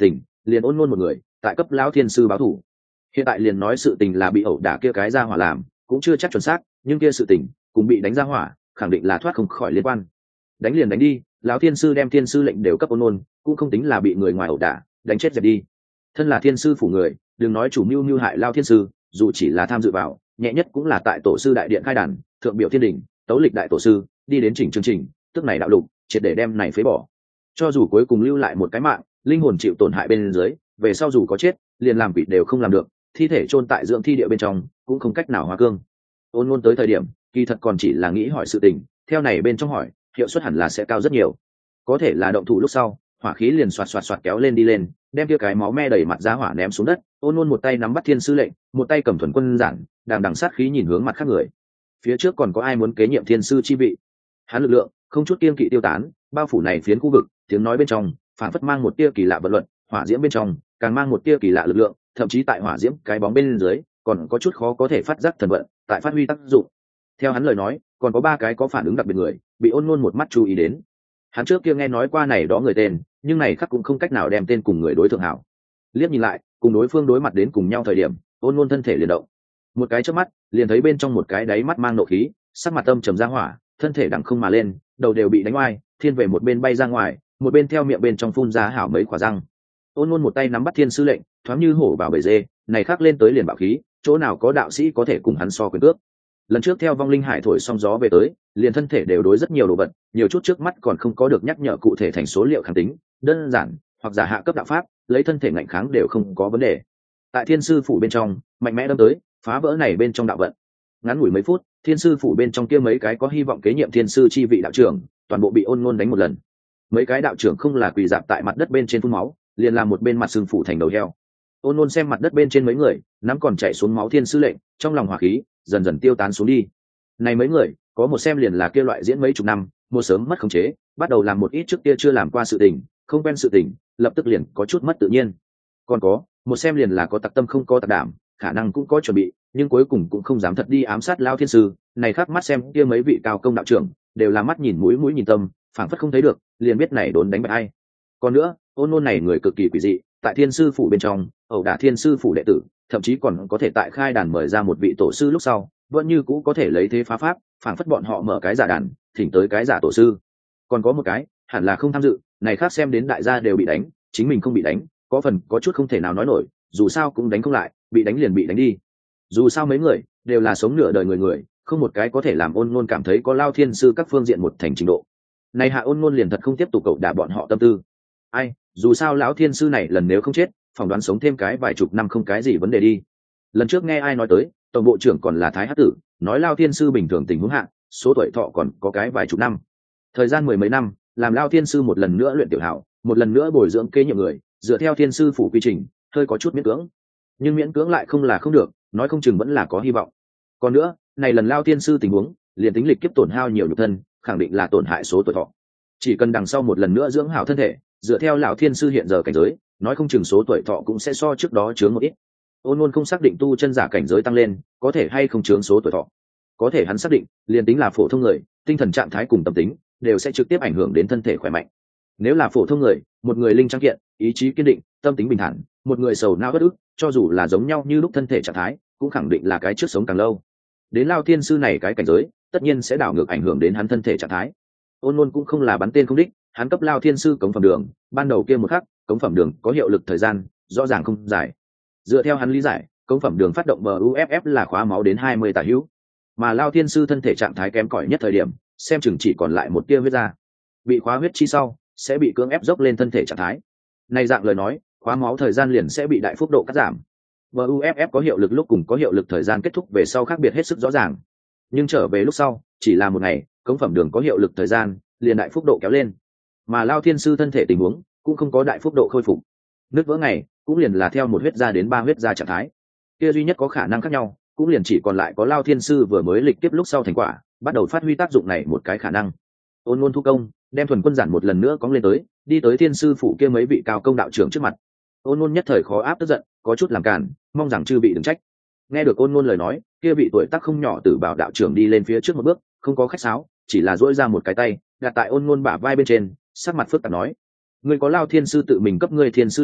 liền ôn ngôn một người tại cấp lão thiên sư báo thủ. Hiện tại liền nói sự tình là bị ẩu đả kia cái ra hỏa làm cũng chưa chắc chuẩn xác, nhưng kia sự tình cũng bị đánh ra hỏa khẳng định là thoát không khỏi liên quan. Đánh liền đánh đi, lão thiên sư đem thiên sư lệnh đều cấp ôn ngôn, cũng không tính là bị người ngoài ẩu đả đánh chết dẹp đi. Thân là thiên sư phủ người, đừng nói chủ mưu mưu hại lao thiên sư, dù chỉ là tham dự vào nhẹ nhất cũng là tại tổ sư đại điện khai đàn thượng biểu thiên đình tấu lịch đại tổ sư đi đến chỉnh chương trình tức này đạo lục triệt để đem này phế bỏ. Cho dù cuối cùng lưu lại một cái mạng, linh hồn chịu tổn hại bên dưới, về sau dù có chết liền làm quỷ đều không làm được, thi thể chôn tại dưỡng thi địa bên trong cũng không cách nào hóa cương. Ôn ngôn tới thời điểm kỳ thật còn chỉ là nghĩ hỏi sự tình, theo này bên trong hỏi hiệu suất hẳn là sẽ cao rất nhiều. Có thể là động thủ lúc sau hỏa khí liền xoạt xoạt xoạt kéo lên đi lên, đem kia cái máu me đầy mặt giá hỏa ném xuống đất. Ôn ngôn một tay nắm bắt thiên sư lệnh, một tay cầm thuần quân giản đằng đằng sát khí nhìn hướng mặt khác người. Phía trước còn có ai muốn kế nhiệm thiên sư chi vị? Hắn lực lượng không chút kiêng kỵ tiêu tán, bao phủ này phiến khu vực, tiếng nói bên trong phản phất mang một tia kỳ lạ vận luận, hỏa diễm bên trong càng mang một tia kỳ lạ lực lượng, thậm chí tại hỏa diễm cái bóng bên dưới còn có chút khó có thể phát giác thần vận tại phát huy tác dụng. Theo hắn lời nói, còn có 3 cái có phản ứng đặc biệt người bị ôn ngôn một mắt chú ý đến. Hắn trước kia nghe nói qua này đó người tên, nhưng này khắc cũng không cách nào đem tên cùng người đối thượng hảo. Liếc nhìn lại, cùng đối phương đối mặt đến cùng nhau thời điểm, ôn ngôn thân thể liền động. Một cái chớp mắt, liền thấy bên trong một cái đáy mắt mang nộ khí, sắc mặt âm trầm ra hỏa, thân thể đằng không mà lên, đầu đều bị đánh oai, thiên về một bên bay ra ngoài, một bên theo miệng bên trong phun ra hảo mấy quả răng. Ôn ngôn một tay nắm bắt thiên sư lệnh, thoáng như hổ vào bầy dê, này khắc lên tới liền bạo khí, chỗ nào có đạo sĩ có thể cùng hắn so quyền cước. Lần trước theo vong linh hải thổi xong gió về tới, liền thân thể đều đối rất nhiều đồ vật, nhiều chút trước mắt còn không có được nhắc nhở cụ thể thành số liệu kháng tính, đơn giản hoặc giả hạ cấp đạo pháp, lấy thân thể ngạnh kháng đều không có vấn đề. Tại thiên sư phủ bên trong, mạnh mẽ đâm tới, phá vỡ này bên trong đạo vận. Ngắn ngủi mấy phút, thiên sư phủ bên trong kia mấy cái có hy vọng kế nhiệm thiên sư chi vị đạo trưởng, toàn bộ bị ôn ngôn đánh một lần. Mấy cái đạo trưởng không là quỳ dạp tại mặt đất bên trên phun máu, liền làm một bên mặt xương phủ thành đầu heo. Ôn ngôn xem mặt đất bên trên mấy người, nắm còn chảy xuống máu thiên sư lệnh, trong lòng hỏa khí dần dần tiêu tán xuống đi. Này mấy người, có một xem liền là kia loại diễn mấy chục năm, một sớm mất khống chế, bắt đầu làm một ít trước kia chưa làm qua sự tình, không quen sự tình, lập tức liền có chút mất tự nhiên. Còn có, một xem liền là có tặc tâm không có tặc đảm, khả năng cũng có chuẩn bị, nhưng cuối cùng cũng không dám thật đi ám sát lao thiên sư. Này khác mắt xem kia mấy vị cao công đạo trưởng, đều là mắt nhìn mũi mũi nhìn tâm, phảng phất không thấy được, liền biết này đốn đánh bại ai. Còn nữa, ôn ngôn này người cực kỳ quỷ dị, tại thiên sư phủ bên trong, ẩu đả thiên sư phủ đệ tử, thậm chí còn có thể tại khai đàn mời ra một vị tổ sư lúc sau, vẫn như cũ có thể lấy thế phá pháp, phảng phất bọn họ mở cái giả đàn, thỉnh tới cái giả tổ sư. Còn có một cái, hẳn là không tham dự, này khác xem đến đại gia đều bị đánh, chính mình không bị đánh, có phần có chút không thể nào nói nổi, dù sao cũng đánh không lại, bị đánh liền bị đánh đi. Dù sao mấy người đều là sống nửa đời người, không một cái có thể làm ôn ngôn cảm thấy có lao thiên sư các phương diện một thành trình độ. Này hạ ôn ngôn liền thật không tiếp tục cậu đả bọn họ tâm tư. Ai, dù sao lão thiên sư này lần nếu không chết, phỏng đoán sống thêm cái vài chục năm không cái gì vấn đề đi. Lần trước nghe ai nói tới, tổng bộ trưởng còn là thái hắc tử, nói lao thiên sư bình thường tình huống hạ, số tuổi thọ còn có cái vài chục năm. Thời gian 10 mấy năm, làm lao thiên sư một lần nữa luyện tiểu hảo, một lần nữa bồi dưỡng kế nhiệm người, dựa theo thiên sư phủ quy trình, hơi có chút miễn cưỡng. Nhưng miễn cưỡng lại không là không được, nói không chừng vẫn là có hy vọng. Còn nữa, này lần lao thiên sư tình huống, liền tính lịch kiếp tổn hao nhiều nhục thân, khẳng định là tổn hại số tuổi thọ. Chỉ cần đằng sau một lần nữa dưỡng hảo thân thể, dựa theo lão thiên sư hiện giờ cảnh giới, nói không chừng số tuổi thọ cũng sẽ so trước đó chướng một ít. Ôn ngôn không xác định tu chân giả cảnh giới tăng lên có thể hay không chướng số tuổi thọ, có thể hắn xác định liền tính là phổ thông người, tinh thần trạng thái cùng tâm tính đều sẽ trực tiếp ảnh hưởng đến thân thể khỏe mạnh. Nếu là phổ thông người, một người linh trắng kiện, ý chí kiên định, tâm tính bình thản, một người sầu não bất ức, cho dù là giống nhau như lúc thân thể trạng thái, cũng khẳng định là cái trước sống càng lâu. Đến lao thiên sư này cái cảnh giới, tất nhiên sẽ đảo ngược ảnh hưởng đến hắn thân thể trạng thái. Ôn ngôn cũng không là bắn tên không đích, hắn cấp lao thiên sư cống phẩm đường, ban đầu kia một khắc, cống phẩm đường có hiệu lực thời gian rõ ràng không dài. Dựa theo hắn lý giải, cống phẩm đường phát động buff là khóa máu đến 20 tả hữu, mà lao thiên sư thân thể trạng thái kém cỏi nhất thời điểm, xem chừng chỉ còn lại một tia huyết ra. Bị khóa huyết chi sau, sẽ bị cưỡng ép dốc lên thân thể trạng thái. Này dạng lời nói, khóa máu thời gian liền sẽ bị đại phúc độ cắt giảm. buff có hiệu lực lúc cùng có hiệu lực thời gian kết thúc về sau khác biệt hết sức rõ ràng, nhưng trở về lúc sau chỉ là một ngày, cống phẩm đường có hiệu lực thời gian liền đại phúc độ kéo lên, mà lao thiên sư thân thể tình huống cũng không có đại phúc độ khôi phục. Nứt vỡ ngày cũng liền là theo 1 huyết ra đến 3 huyết ra trạng thái, kia duy nhất có khả năng khác nhau cũng liền chỉ còn lại có lao thiên sư vừa mới lịch tiếp lúc sau thành quả bắt đầu phát huy tác dụng này một cái khả năng. Ôn ngôn thu công, đem thuần quân giản một lần nữa cóng lên tới, đi tới thiên sư phủ kia mấy vị cao công đạo trưởng trước mặt. Ôn ngôn nhất thời khó áp tức giận, có chút làm cản, mong rằng chư bị đừng trách. Nghe được ôn ngôn lời nói, kia vị tuổi tác không nhỏ Tử Bảo đạo trưởng đi lên phía trước một bước, không có khách sáo, chỉ là duỗi ra một cái tay đặt tại ôn ngôn bả vai bên trên, sắc mặt phức tạp nói: ngươi có lao thiên sư tự mình cấp ngươi thiên sư lệnh,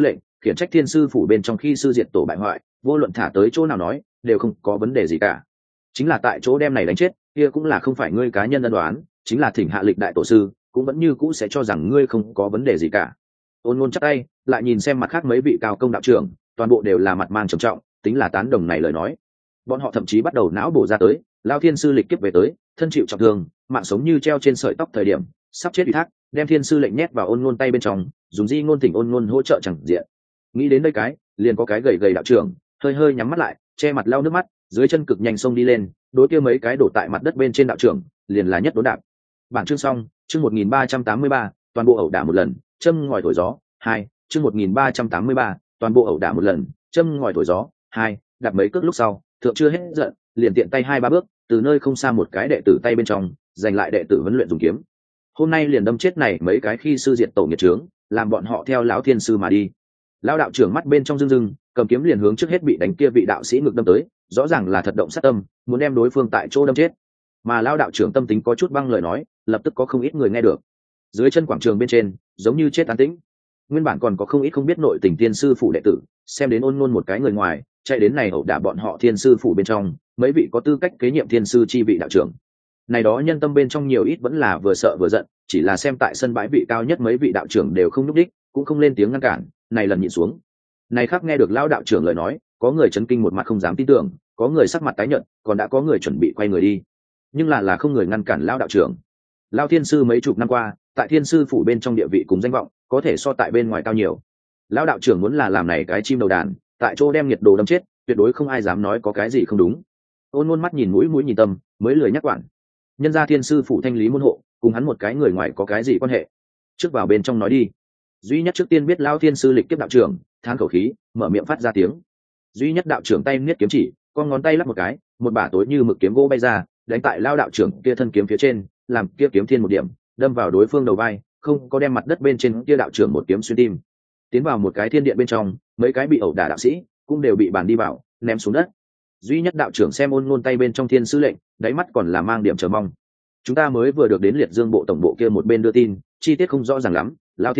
khiển trách thiên sư phủ bên trong khi sư diệt tổ bại hoại, vô luận thả tới chỗ nào nói đều không có vấn đề gì cả. Chính là tại chỗ đem này đánh chết, kia cũng là không phải ngươi cá nhân ân đoán, chính là thỉnh hạ lịch đại tổ sư cũng vẫn như cũ sẽ cho rằng ngươi không có vấn đề gì cả. Ôn Nôn chắp tay lại nhìn xem mặt khác mấy vị cao công đạo trưởng, toàn bộ đều là mặt mang trầm trọng, tính là tán đồng này lời nói. Bọn họ thậm chí bắt đầu não bổ ra tới lao thiên sư lịch kiếp về tới, thân chịu trọng thương, mạng sống như treo trên sợi tóc thời điểm sắp chết ủy thác, đem thiên sư lệnh nhét vào Ôn Nôn tay bên trong, dùng di ngôn thỉnh Ôn Nôn hỗ trợ chẳng diện. Nghĩ đến đây cái liền có cái gầy gầy đạo trưởng hơi hơi nhắm mắt lại, che mặt lau nước mắt, dưới chân cực nhanh xông đi lên, đối kia mấy cái đổ tại mặt đất bên trên đạo trưởng liền là nhất đốn đạp. Bản chương xong, chương 1383, toàn bộ ẩu đả một lần, châm ngòi thổi gió. 2, chương 1383, toàn bộ ẩu đả một lần, châm ngòi thổi gió. 2, đạp mấy cước lúc sau, thượng chưa hết giận, liền tiện tay 2-3 bước, từ nơi không xa một cái đệ tử tay bên trong, giành lại đệ tử huấn luyện dùng kiếm. Hôm nay liền đâm chết này mấy cái khi sư diệt tổ nghiệt trướng, làm bọn họ theo lão thiên sư mà đi. Lão đạo trưởng mắt bên trong rưng rưng, cầm kiếm liền hướng trước hết bị đánh kia vị đạo sĩ ngực đâm tới, rõ ràng là thật động sát tâm, muốn đem đối phương tại chỗ đâm chết. Mà lão đạo trưởng tâm tính có chút băng lời nói, lập tức có không ít người nghe được. Dưới chân quảng trường bên trên, giống như chết an tĩnh. Nguyên bản còn có không ít không biết nội tình thiên sư phủ đệ tử, xem đến Ôn Nôn một cái người ngoài, chạy đến này ẩu đả bọn họ thiên sư phủ bên trong, mấy vị có tư cách kế nhiệm thiên sư chi vị đạo trưởng. Này đó nhân tâm bên trong nhiều ít vẫn là vừa sợ vừa giận, chỉ là xem tại sân bãi vị cao nhất mấy vị đạo trưởng đều không nhúc đích, cũng không lên tiếng ngăn cản, này lần nhịn xuống. Này khác nghe được lão đạo trưởng lời nói, có người chấn kinh một mặt không dám tin tưởng, có người sắc mặt tái nhợt, còn đã có người chuẩn bị quay người đi. Nhưng là không người ngăn cản lão đạo trưởng. Lão thiên sư mấy chục năm qua, tại thiên sư phủ bên trong địa vị cùng danh vọng, có thể so tại bên ngoài cao nhiều. Lão đạo trưởng muốn là làm này cái chim đầu đàn, tại chỗ đem nhiệt đồ đâm chết, tuyệt đối không ai dám nói có cái gì không đúng. Ôn Nôn mắt nhìn mũi nhìn tâm, mới lười nhắc quản. Nhân gia thiên sư phủ thanh lý môn hộ, cùng hắn một cái người ngoài có cái gì quan hệ? Trước vào bên trong nói đi. Duy nhất trước tiên biết lão thiên sư lịch kiếp đạo trưởng, than khẩu khí, mở miệng phát ra tiếng. Duy nhất đạo trưởng tay niết kiếm chỉ, con ngón tay lắp một cái, một bả tối như mực kiếm gỗ bay ra, đánh tại lao đạo trưởng kia thân kiếm phía trên, làm kia kiếm thiên một điểm, đâm vào đối phương đầu vai, không có đem mặt đất bên trên kia đạo trưởng một kiếm xuyên tim. Tiến vào một cái thiên điện bên trong, mấy cái bị ẩu đả đạo sĩ cũng đều bị bàn đi vào, ném xuống đất. Duy nhất đạo trưởng xem Ôn Nôn tay bên trong thiên sư lệnh, đáy mắt còn là mang điểm chờ mong. Chúng ta mới vừa được đến liệt dương bộ tổng bộ kia một bên đưa tin, chi tiết không rõ ràng lắm. Lao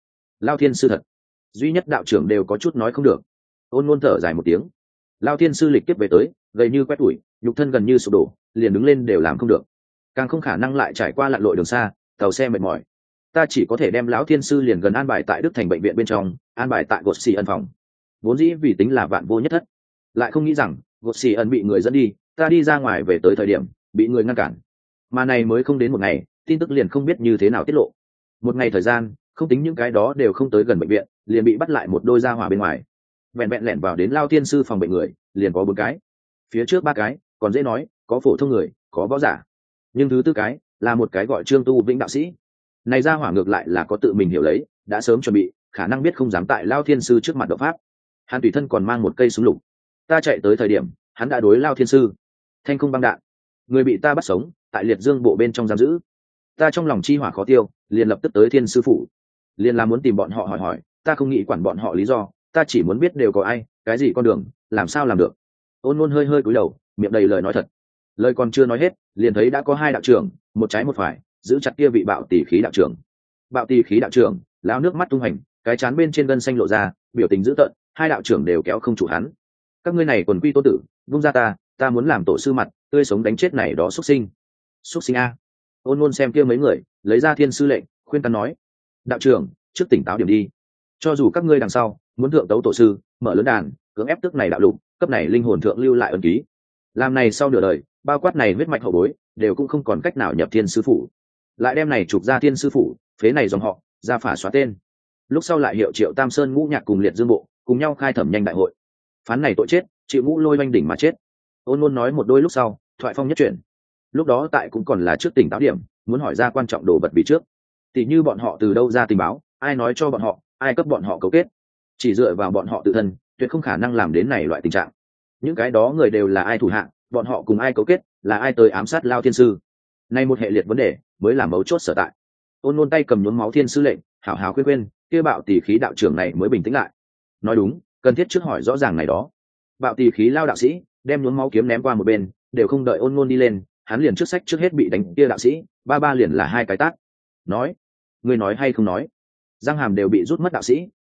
thiên sư thật. Duy nhất đạo trưởng đều có chút nói không được. Ôn Nôn thở dài một tiếng. Lao thiên sư lịch kiếp về tới, gầy như quét tủi, nhục thân gần như sụp đổ, liền đứng lên đều làm không được, càng không khả năng lại trải qua lặn lội đường xa, tàu xe mệt mỏi. Ta chỉ có thể đem lão thiên sư liền gần an bài tại Đức Thành bệnh viện bên trong, an bài tại Gột Xì Ân phòng. Vốn dĩ vì tính là vạn vô nhất thất, lại không nghĩ rằng Gột Xì Ân bị người dẫn đi, ta đi ra ngoài về tới thời điểm bị người ngăn cản. Mà này mới không đến một ngày, tin tức liền không biết như thế nào tiết lộ. Một ngày thời gian, không tính những cái đó đều không tới gần bệnh viện, liền bị bắt lại một đôi gia hỏa bên ngoài. Vẹn vẹn lẻn vào đến lao thiên sư phòng bệnh người, liền có 4 cái. Phía trước 3 cái, còn dễ nói, có phổ thông người, có võ giả. Nhưng thứ 4 cái, là một cái gọi Trương Tu Vĩnh đạo sĩ. Này gia hỏa ngược lại là có tự mình hiểu lấy, đã sớm chuẩn bị, khả năng biết không dám tại lao thiên sư trước mặt động pháp. Hắn tùy thân còn mang một cây súng lục. Ta chạy tới thời điểm, hắn đã đối lao thiên sư thanh không băng đạn. Người bị ta bắt sống, tại liệt dương bộ bên trong giam giữ. Ta trong lòng chi hỏa khó tiêu, liền lập tức tới thiên sư phủ, liền là muốn tìm bọn họ hỏi, ta không nghĩ quản bọn họ lý do, ta chỉ muốn biết đều có ai, cái gì con đường, làm sao làm được. Ôn Nôn hơi hơi cúi đầu, miệng đầy lời nói thật. Lời còn chưa nói hết, liền thấy đã có 2 đạo trưởng, một trái một phải, giữ chặt kia vị bạo tỷ khí đạo trưởng. Bạo tỷ khí đạo trưởng lao nước mắt tung hành, cái trán bên trên gân xanh lộ ra, biểu tình dữ tợn. 2 đạo trưởng đều kéo không chủ hắn. Các ngươi này quần quy tô tử, vung ra ta muốn làm tổ sư mặt, tươi sống đánh chết này đó xuất sinh a. Ôn Nôn xem kia mấy người, lấy ra thiên sư lệnh, khuyên can nói: đạo trưởng, trước tỉnh táo điểm đi. Cho dù các ngươi đằng sau muốn thượng tấu tổ sư, mở lớn đàn, cưỡng ép tức này đạo lục, cấp này linh hồn thượng lưu lại ân ký, làm này sau nửa đời, bao quát này huyết mạch hậu bối, đều cũng không còn cách nào nhập thiên sư phủ. Lại đem này trục ra thiên sư phủ, phế này dòng họ, ra phả xóa tên. Lúc sau lại hiệu triệu Tam Sơn Ngũ Nhạc cùng liệt dương bộ, cùng nhau khai thẩm nhanh đại hội. Phán này tội chết, chịu Ngũ Lôi oanh đỉnh mà chết. Ôn Nôn nói một đôi lúc sau, thoại phong nhất chuyển. Lúc đó tại cũng còn là trước tỉnh táo điểm, muốn hỏi ra quan trọng đồ vật vì trước. Tỷ như bọn họ từ đâu ra tình báo, ai nói cho bọn họ, ai cấp bọn họ cấu kết. Chỉ dựa vào bọn họ tự thân, tuyệt không khả năng làm đến này loại tình trạng. Những cái đó người đều là ai thủ hạ, bọn họ cùng ai cấu kết, là ai tới ám sát lao thiên sư. Nay một hệ liệt vấn đề mới là mấu chốt sở tại. Ôn Nôn tay cầm nhuốm máu thiên sư lệnh, hảo hảo khuyên kia bạo tỷ khí đạo trưởng này mới bình tĩnh lại. Nói đúng, cần thiết trước hỏi rõ ràng này đó. Bạo tỷ khí lao đạo sĩ đem nhuốm máu kiếm ném qua một bên, đều không đợi Ôn Nôn đi lên, hắn liền trước sách trước hết bị đánh kia đạo sĩ, ba liền là 2 cái tát. Nói, ngươi nói hay không nói? Răng hàm đều bị rút mất đạo sĩ,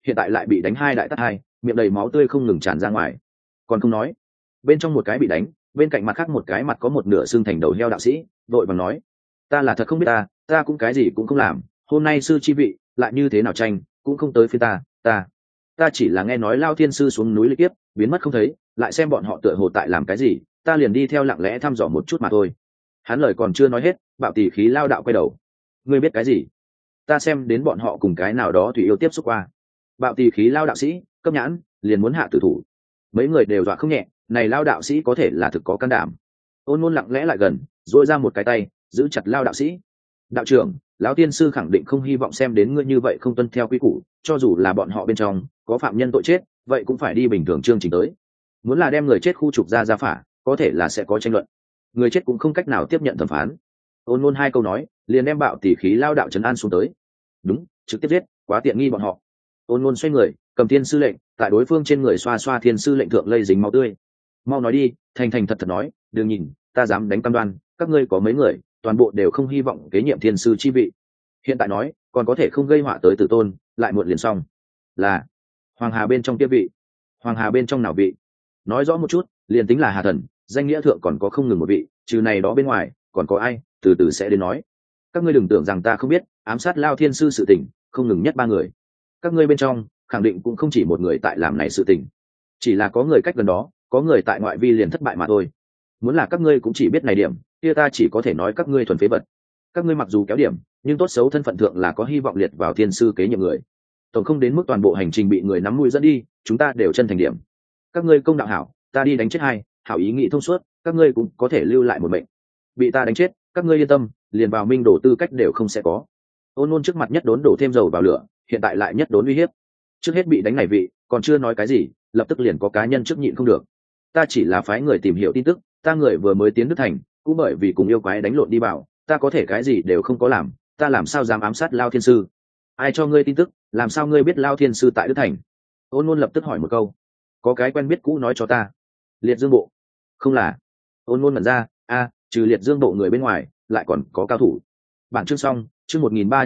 hiện tại lại bị đánh hai đại tát hai, miệng đầy máu tươi không ngừng tràn ra ngoài. Còn không nói, bên trong một cái bị đánh, bên cạnh mặt khác một cái mặt có một nửa xương thành đầu heo đạo sĩ vội vàng nói: ta là thật không biết, ta cũng cái gì cũng không làm, hôm nay sư chi vị lại như thế nào tranh cũng không tới phía ta chỉ là nghe nói Lao Thiên sư xuống núi lịch tiếp biến mất không thấy, lại xem bọn họ tựa hồ tại làm cái gì, ta liền đi theo lặng lẽ thăm dò một chút mà thôi. Hắn lời còn chưa nói hết, Bạo Tỳ Khí Lao đạo quay đầu: ngươi biết cái gì? Ta xem đến bọn họ cùng cái nào đó tùy yêu tiếp xúc qua. Bạo Tỳ Khí Lao đạo sĩ cấp nhãn, liền muốn hạ tử thủ. Mấy người đều dọa không nhẹ, này Lao đạo sĩ có thể là thực có can đảm. Ôn Nôn lặng lẽ lại gần, duỗi ra một cái tay giữ chặt Lao đạo sĩ. Đạo trưởng, lão tiên sư khẳng định không hy vọng xem đến ngươi như vậy không tuân theo quy củ, cho dù là bọn họ bên trong có phạm nhân tội chết, vậy cũng phải đi bình thường chương trình tới. Muốn là đem người chết khu trục ra phả, có thể là sẽ có tranh luận, người chết cũng không cách nào tiếp nhận thẩm phán. Ôn Nôn hai câu nói liền đem Bạo Tỳ Khí Lao đạo trấn an xuống tới. Đúng, trực tiếp giết, quá tiện nghi bọn họ. Ôn Nôn xoay người cầm thiên sư lệnh tại đối phương trên người xoa xoa thiên sư lệnh thượng lây dính máu tươi. Mau nói đi, thành thành thật thật nói, đừng nhìn ta dám đánh cam đoan các ngươi có mấy người toàn bộ đều không hy vọng kế nhiệm thiên sư chi vị. Hiện tại nói còn có thể không gây họa tới tử tôn, lại muộn liền xong. Là Hoàng Hà bên trong kia vị? Hoàng Hà bên trong nào vị? Nói rõ một chút, liền tính là Hà thần, danh nghĩa thượng còn có không ngừng một vị, trừ này đó bên ngoài còn có ai, từ từ sẽ đến nói. Các ngươi đừng tưởng rằng ta không biết, ám sát Lao Thiên sư sự tình không ngừng nhất 3 người. Các ngươi bên trong khẳng định cũng không chỉ một người tại làm này sự tình, chỉ là có người cách gần đó, có người tại ngoại vi liền thất bại mà thôi. Muốn là các ngươi cũng chỉ biết này điểm, kia ta chỉ có thể nói các ngươi thuần phế vật. Các ngươi mặc dù kéo điểm, nhưng tốt xấu thân phận thượng là có hy vọng liệt vào thiên sư kế nhiệm người, tổng không đến mức toàn bộ hành trình bị người nắm mũi dẫn đi, chúng ta đều chân thành điểm. Các ngươi công đạo hảo, ta đi đánh chết hai, hảo ý nghĩ thông suốt, các ngươi cũng có thể lưu lại một mệnh. Bị ta đánh chết, các ngươi yên tâm, liền vào minh đổ tư cách đều không sẽ có. Ôn Nôn trước mặt nhất đốn đổ thêm dầu vào lửa, hiện tại lại nhất đốn uy hiếp. Trước hết bị đánh này vị, còn chưa nói cái gì, lập tức liền có cá nhân trước nhịn không được. Ta chỉ là phái người tìm hiểu tin tức, ta người vừa mới tiến Đức Thành, cũng bởi vì cùng yêu quái đánh lộn đi vào, ta có thể cái gì đều không có làm, ta làm sao dám ám sát Lao Thiên sư? Ai cho ngươi tin tức, làm sao ngươi biết Lao Thiên sư tại Đức Thành? Ôn Nôn lập tức hỏi một câu. Có cái quen biết cũ nói cho ta. Liệt Dương bộ? Không là. Ôn Nôn mở ra, trừ Liệt Dương bộ người bên ngoài, lại còn có cao thủ. Bản chương xong, chương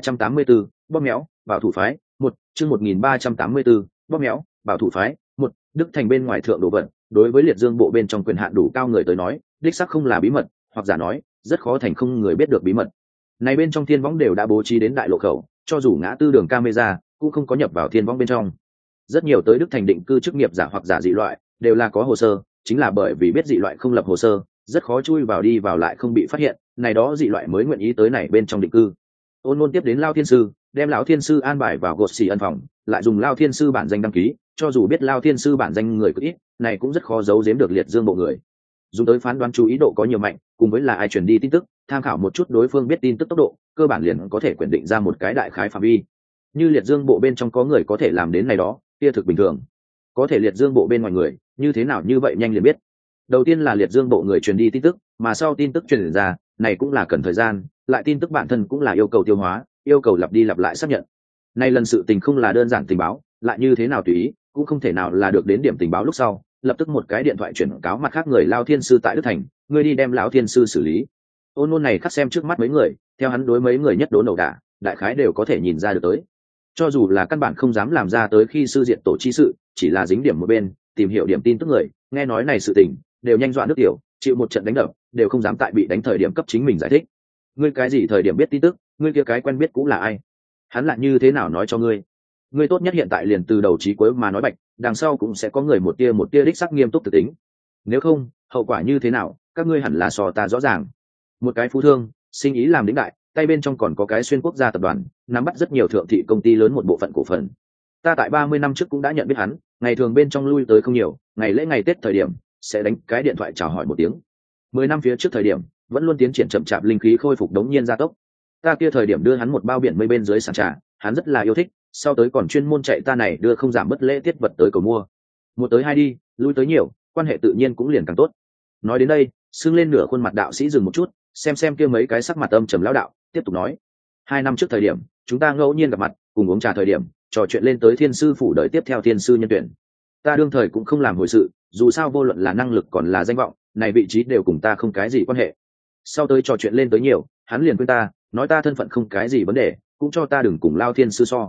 1384, bóp méo, bảo thủ phái, 1, chương 1384, bóp méo, bảo thủ phái, 1, Đức Thành bên ngoài thượng đồ vận, đối với Liệt Dương bộ bên trong quyền hạn đủ cao người tới nói, đích xác không là bí mật, hoặc giả nói, rất khó thành không người biết được bí mật. Này bên trong thiên võng đều đã bố trí đến đại lộ khẩu, cho dù ngã tư đường camera cũng không có nhập vào thiên võng bên trong. Rất nhiều tới Đức Thành định cư chức nghiệp giả hoặc giả dị loại đều là có hồ sơ, chính là bởi vì biết dị loại không lập hồ sơ, rất khó chui vào đi vào lại không bị phát hiện, này đó dị loại mới nguyện ý tới này bên trong định cư. Ôn Nôn tiếp đến Lao Thiên sư, đem lão Thiên sư an bài vào gột xì ân phòng, lại dùng Lao Thiên sư bản danh đăng ký, cho dù biết Lao Thiên sư bản danh người cực ít, này cũng rất khó giấu giếm được Liệt Dương bộ người. Dùng tới phán đoán chú ý độ có nhiều mạnh, cùng với là ai truyền đi tin tức, tham khảo một chút đối phương biết tin tức tốc độ, cơ bản liền có thể quyết định ra một cái đại khái phạm vi. Như Liệt Dương bộ bên trong có người có thể làm đến này đó, kia thực bình thường. Có thể Liệt Dương bộ bên ngoài người, như thế nào như vậy nhanh liền biết. Đầu tiên là Liệt Dương bộ người truyền đi tin tức, mà sau tin tức truyền ra, này cũng là cần thời gian, lại tin tức bản thân cũng là yêu cầu tiêu hóa, yêu cầu lặp đi lặp lại xác nhận. Này lần sự tình không là đơn giản tình báo, lại như thế nào tùy ý, cũng không thể nào là được đến điểm tình báo lúc sau, lập tức một cái điện thoại chuyển cáo mặt khác người Lao Thiên sư tại Đức Thành, ngươi đi đem lão Thiên sư xử lý. Ôn Nôn này khắc xem trước mắt mấy người, theo hắn đối mấy người nhất đốn đầu đả, đại khái đều có thể nhìn ra được tới. Cho dù là căn bản không dám làm ra tới khi sư diện tổ chi sự, chỉ là dính điểm một bên, tìm hiểu điểm tin tức người, nghe nói này sự tình, đều nhanh dọa nước tiểu, chịu một trận đánh đập, đều không dám tại bị đánh thời điểm cấp chính mình giải thích. Ngươi cái gì thời điểm biết tin tức, ngươi kia cái quen biết cũng là ai? Hắn lại như thế nào nói cho ngươi? Ngươi tốt nhất hiện tại liền từ đầu chí cuối mà nói bạch, đằng sau cũng sẽ có người một tia đích sắc nghiêm túc thực tính. Nếu không, hậu quả như thế nào, các ngươi hẳn là so ta rõ ràng. Một cái phú thương, sinh ý làm đỉnh đại, tay bên trong còn có cái xuyên quốc gia tập đoàn, nắm bắt rất nhiều thượng thị công ty lớn một bộ phận cổ phần. Ta tại 30 năm trước cũng đã nhận biết hắn, ngày thường bên trong lui tới không nhiều, ngày lễ ngày Tết thời điểm sẽ đánh cái điện thoại chào hỏi một tiếng. 10 năm phía trước thời điểm, vẫn luôn tiến triển chậm chạp, linh khí khôi phục đống nhiên gia tốc. Ta kia thời điểm đưa hắn một bao biển mây bên dưới sàn trà, hắn rất là yêu thích, sau tới còn chuyên môn chạy ta này đưa không giảm bất lễ tiết vật tới cầu mua. Một tới hai đi, lui tới nhiều, quan hệ tự nhiên cũng liền càng tốt. Nói đến đây, sưng lên nửa khuôn mặt đạo sĩ dừng một chút, xem kia mấy cái sắc mặt âm trầm lão đạo, tiếp tục nói: 2 năm trước thời điểm, chúng ta ngẫu nhiên gặp mặt, cùng uống trà thời điểm, trò chuyện lên tới thiên sư phủ đợi tiếp theo thiên sư nhân tuyển. Ta đương thời cũng không làm hồi sự, dù sao vô luận là năng lực còn là danh vọng, này vị trí đều cùng ta không cái gì quan hệ. Sau tới trò chuyện lên tới nhiều, hắn liền khuyên ta, nói ta thân phận không cái gì vấn đề, cũng cho ta đừng cùng Lao Thiên sư so.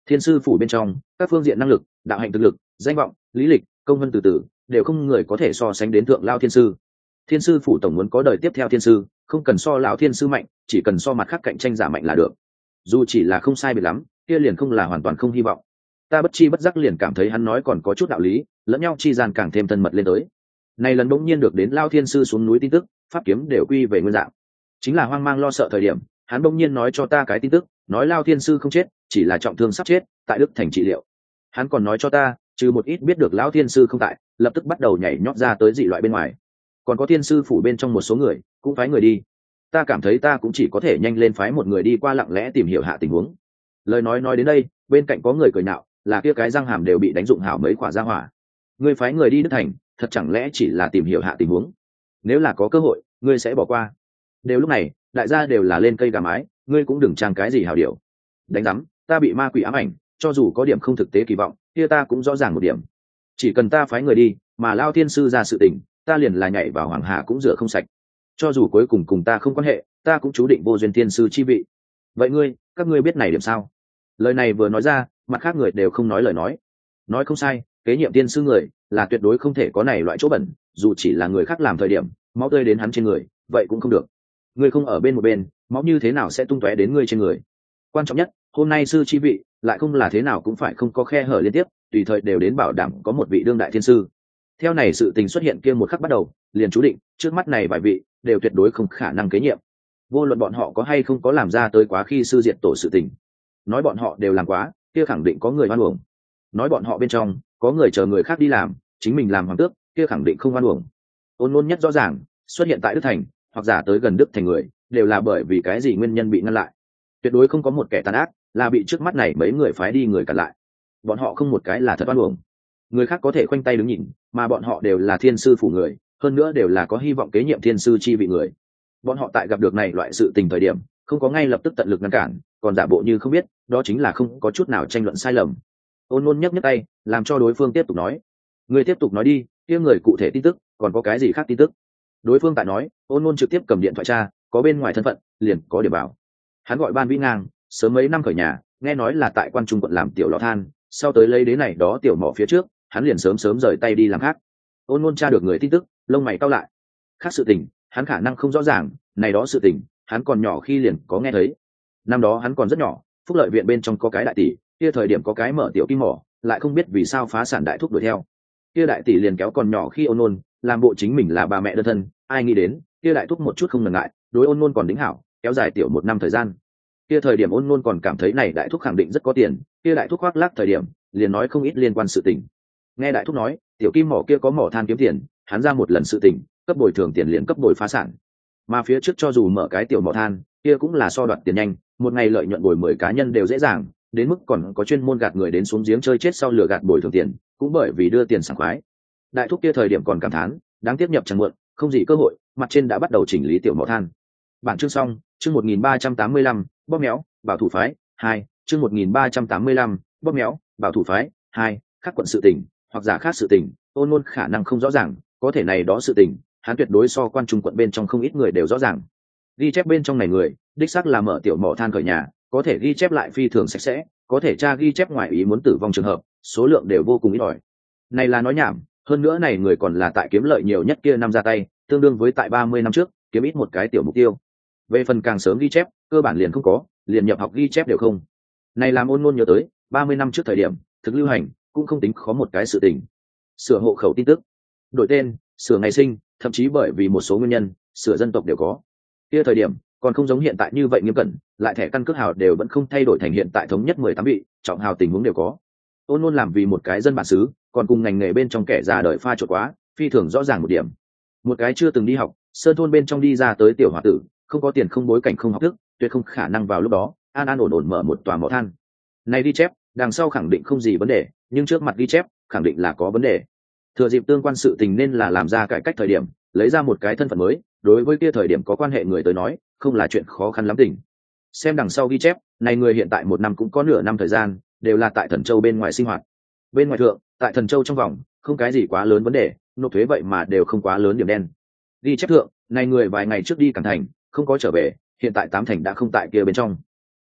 Thiên sư phủ bên trong các phương diện năng lực, đạo hạnh thực lực, danh vọng, lý lịch, công vân từ từ đều không người có thể so sánh đến thượng lao thiên sư. Thiên sư phủ tổng muốn có đời tiếp theo thiên sư, không cần so lão thiên sư mạnh, chỉ cần so mặt khác cạnh tranh giả mạnh là được. Dù chỉ là không sai biệt lắm, kia liền không là hoàn toàn không hy vọng. Ta bất chi bất giác liền cảm thấy hắn nói còn có chút đạo lý, lẫn nhau chi gian càng thêm thân mật lên tới. Này lần bỗng nhiên được đến lao thiên sư xuống núi tin tức, pháp kiếm đều quy về nguyên dạng. Chính là hoang mang lo sợ thời điểm, hắn bỗng nhiên nói cho ta cái tin tức, nói lao thiên sư không chết, chỉ là trọng thương sắp chết, tại Đức Thành trị liệu. Hắn còn nói cho ta, trừ một ít biết được lão thiên sư không tại, lập tức bắt đầu nhảy nhót ra tới dị loại bên ngoài. Còn có thiên sư phủ bên trong một số người, cũng phái người đi. Ta cảm thấy ta cũng chỉ có thể nhanh lên phái một người đi qua lặng lẽ tìm hiểu hạ tình huống. Lời nói đến đây, bên cạnh có người cười nhạo, là kia cái răng hàm đều bị đánh dụng hảo mấy quả ra hỏa. Ngươi phái người đi Đức Thành, thật chẳng lẽ chỉ là tìm hiểu hạ tình huống? Nếu là có cơ hội, ngươi sẽ bỏ qua. Đều lúc này, đại gia đều là lên cây gà mái, ngươi cũng đừng trang cái gì hảo điều. Đánh rắm, ta bị ma quỷ ám ảnh, cho dù có điểm không thực tế kỳ vọng, kia ta cũng rõ ràng một điểm. Chỉ cần ta phái người đi, mà lao thiên sư ra sự tình, ta liền là nhảy vào hoàng hà cũng rửa không sạch. Cho dù cuối cùng cùng ta không quan hệ, ta cũng chú định vô duyên thiên sư chi vị. Vậy các ngươi biết này điểm sao? Lời này vừa nói ra, mặt khác người đều không nói lời nói không sai, kế nhiệm tiên sư người là tuyệt đối không thể có này loại chỗ bẩn, dù chỉ là người khác làm thời điểm máu tươi đến hắn trên người, vậy cũng không được. Ngươi không ở bên một bên, máu như thế nào sẽ tung tóe đến ngươi trên người? Quan trọng nhất, hôm nay sư chi vị lại không là thế nào cũng phải không có khe hở liên tiếp, tùy thời đều đến bảo đảm có một vị đương đại thiên sư. Theo này sự tình xuất hiện kia một khắc bắt đầu, liền chú định trước mắt này vài vị đều tuyệt đối không khả năng kế nhiệm. Vô luận bọn họ có hay không có làm ra tới quá khi sư diệt tổ sự tình, nói bọn họ đều làm quá, kia khẳng định có người oan uổng. Nói bọn họ bên trong có người chờ người khác đi làm, chính mình làm hoàng tước, kia khẳng định không oan uổng. Ôn Nôn nhất rõ ràng, xuất hiện tại Đức Thành hoặc giả tới gần Đức Thành người, đều là bởi vì cái gì nguyên nhân bị ngăn lại. Tuyệt đối không có một kẻ tàn ác là bị trước mắt này mấy người phái đi người cản lại. Bọn họ không một cái là thật oan uổng. Người khác có thể khoanh tay đứng nhìn, mà bọn họ đều là thiên sư phủ người, hơn nữa đều là có hy vọng kế nhiệm thiên sư chi vị người. Bọn họ tại gặp được này loại sự tình thời điểm, không có ngay lập tức tận lực ngăn cản, còn giả bộ như không biết, đó chính là không có chút nào tranh luận sai lầm. Ôn Nôn nhấc tay, làm cho đối phương tiếp tục nói. Người tiếp tục nói đi, kia người cụ thể tin tức, còn có cái gì khác tin tức? Đối phương tại nói, Ôn Nôn trực tiếp cầm điện thoại tra, có bên ngoài thân phận, liền có điểm bảo. Hắn gọi Ban Vĩ Ngang, sớm mấy năm khởi nhà, nghe nói là tại Quan Trung quận làm tiểu lò than, sau tới lấy đế này đó tiểu mỏ phía trước, hắn liền sớm rời tay đi làm khác. Ôn Nôn tra được người tin tức, lông mày cau lại. Khác sự tình, hắn khả năng không rõ ràng, này đó sự tình, hắn còn nhỏ khi liền có nghe thấy. Năm đó hắn còn rất nhỏ, Phúc Lợi viện bên trong có cái đại tỷ, kia thời điểm có cái mở tiểu kim mỏ, lại không biết vì sao phá sản đại thúc đuổi theo. Kia đại tỷ liền kéo còn nhỏ khi Ôn Nôn, làm bộ chính mình là bà mẹ đơn thân, ai nghĩ đến, kia đại thúc một chút không ngần ngại, đối Ôn Nôn còn đính hảo, kéo dài tiểu 1 năm thời gian. Kia thời điểm Ôn Nôn còn cảm thấy này đại thúc khẳng định rất có tiền, kia đại thúc khoác lác thời điểm, liền nói không ít liên quan sự tình. Nghe đại thúc nói, tiểu kim mỏ kia có mỏ than kiếm tiền, hắn ra một lần sự tình, cấp bồi thường tiền liền cấp bồi phá sản. Mà phía trước cho dù mở cái tiểu mỏ than, kia cũng là so đoạt tiền nhanh, một ngày lợi nhuận bồi 10 cá nhân đều dễ dàng, đến mức còn có chuyên môn gạt người đến xuống giếng chơi chết sau lừa gạt bồi thường tiền, cũng bởi vì đưa tiền sảng khoái. Đại thúc kia thời điểm còn cảm thán, đáng tiếc nhập chẳng muộn, không gì cơ hội, mặt trên đã bắt đầu chỉnh lý tiểu mỏ than. Bản chương xong, chương 1385, bóp méo, bảo thủ phái 2, chương 1385, bóp méo, bảo thủ phái 2, khác quận sự tình, hoặc giả khác sự tình, Ôn Nôn khả năng không rõ ràng, có thể này đó sự tình, hắn tuyệt đối so Quan Trung quận bên trong không ít người đều rõ ràng. Ghi chép bên trong này người, đích xác là mở tiểu mỏ than khởi nhà, có thể ghi chép lại phi thường sạch sẽ, có thể tra ghi chép ngoài ý muốn tử vong trường hợp, số lượng đều vô cùng ít ỏi. Này là nói nhảm, hơn nữa này người còn là tại kiếm lợi nhiều nhất kia năm ra tay, tương đương với tại 30 năm trước, kiếm ít một cái tiểu mục tiêu. Về phần càng sớm ghi chép, cơ bản liền không có, liền nhập học ghi chép đều không. Này làm Ôn Nôn nhớ tới, 30 năm trước thời điểm, thực lưu hành, cũng không tính khó một cái sự tình. Sửa hộ khẩu tin tức, đổi tên, sửa ngày sinh, thậm chí bởi vì một số nguyên nhân, sửa dân tộc đều có. Kia thời điểm, còn không giống hiện tại như vậy nghiêm cẩn, lại thẻ căn cước hào đều vẫn không thay đổi thành hiện tại thống nhất 18 vị, trọng hào tình huống đều có. Ôn Nôn làm vì một cái dân bản xứ, còn cùng ngành nghề bên trong kẻ già đời pha trộn quá, phi thường rõ ràng một điểm. Một cái chưa từng đi học, sơn thôn bên trong đi ra tới tiểu hòa tử, không có tiền không bối cảnh không học thức, tuyệt không khả năng vào lúc đó an ổn mở một tòa mỏ than. Này ghi chép, đằng sau khẳng định không gì vấn đề, nhưng trước mặt ghi chép, khẳng định là có vấn đề. Thừa dịp tương quan sự tình nên là làm ra cải cách thời điểm, lấy ra một cái thân phận mới, đối với kia thời điểm có quan hệ người tới nói, không là chuyện khó khăn lắm tình. Xem đằng sau ghi chép, này người hiện tại 1 năm cũng có nửa năm thời gian, đều là tại Thần Châu bên ngoài sinh hoạt. Bên ngoài thượng, tại Thần Châu trong vòng, không cái gì quá lớn vấn đề, nộp thuế vậy mà đều không quá lớn điểm đen. Ghi chép thượng, này người vài ngày trước đi Cảng Thành, không có trở về, hiện tại 8 thành đã không tại kia bên trong.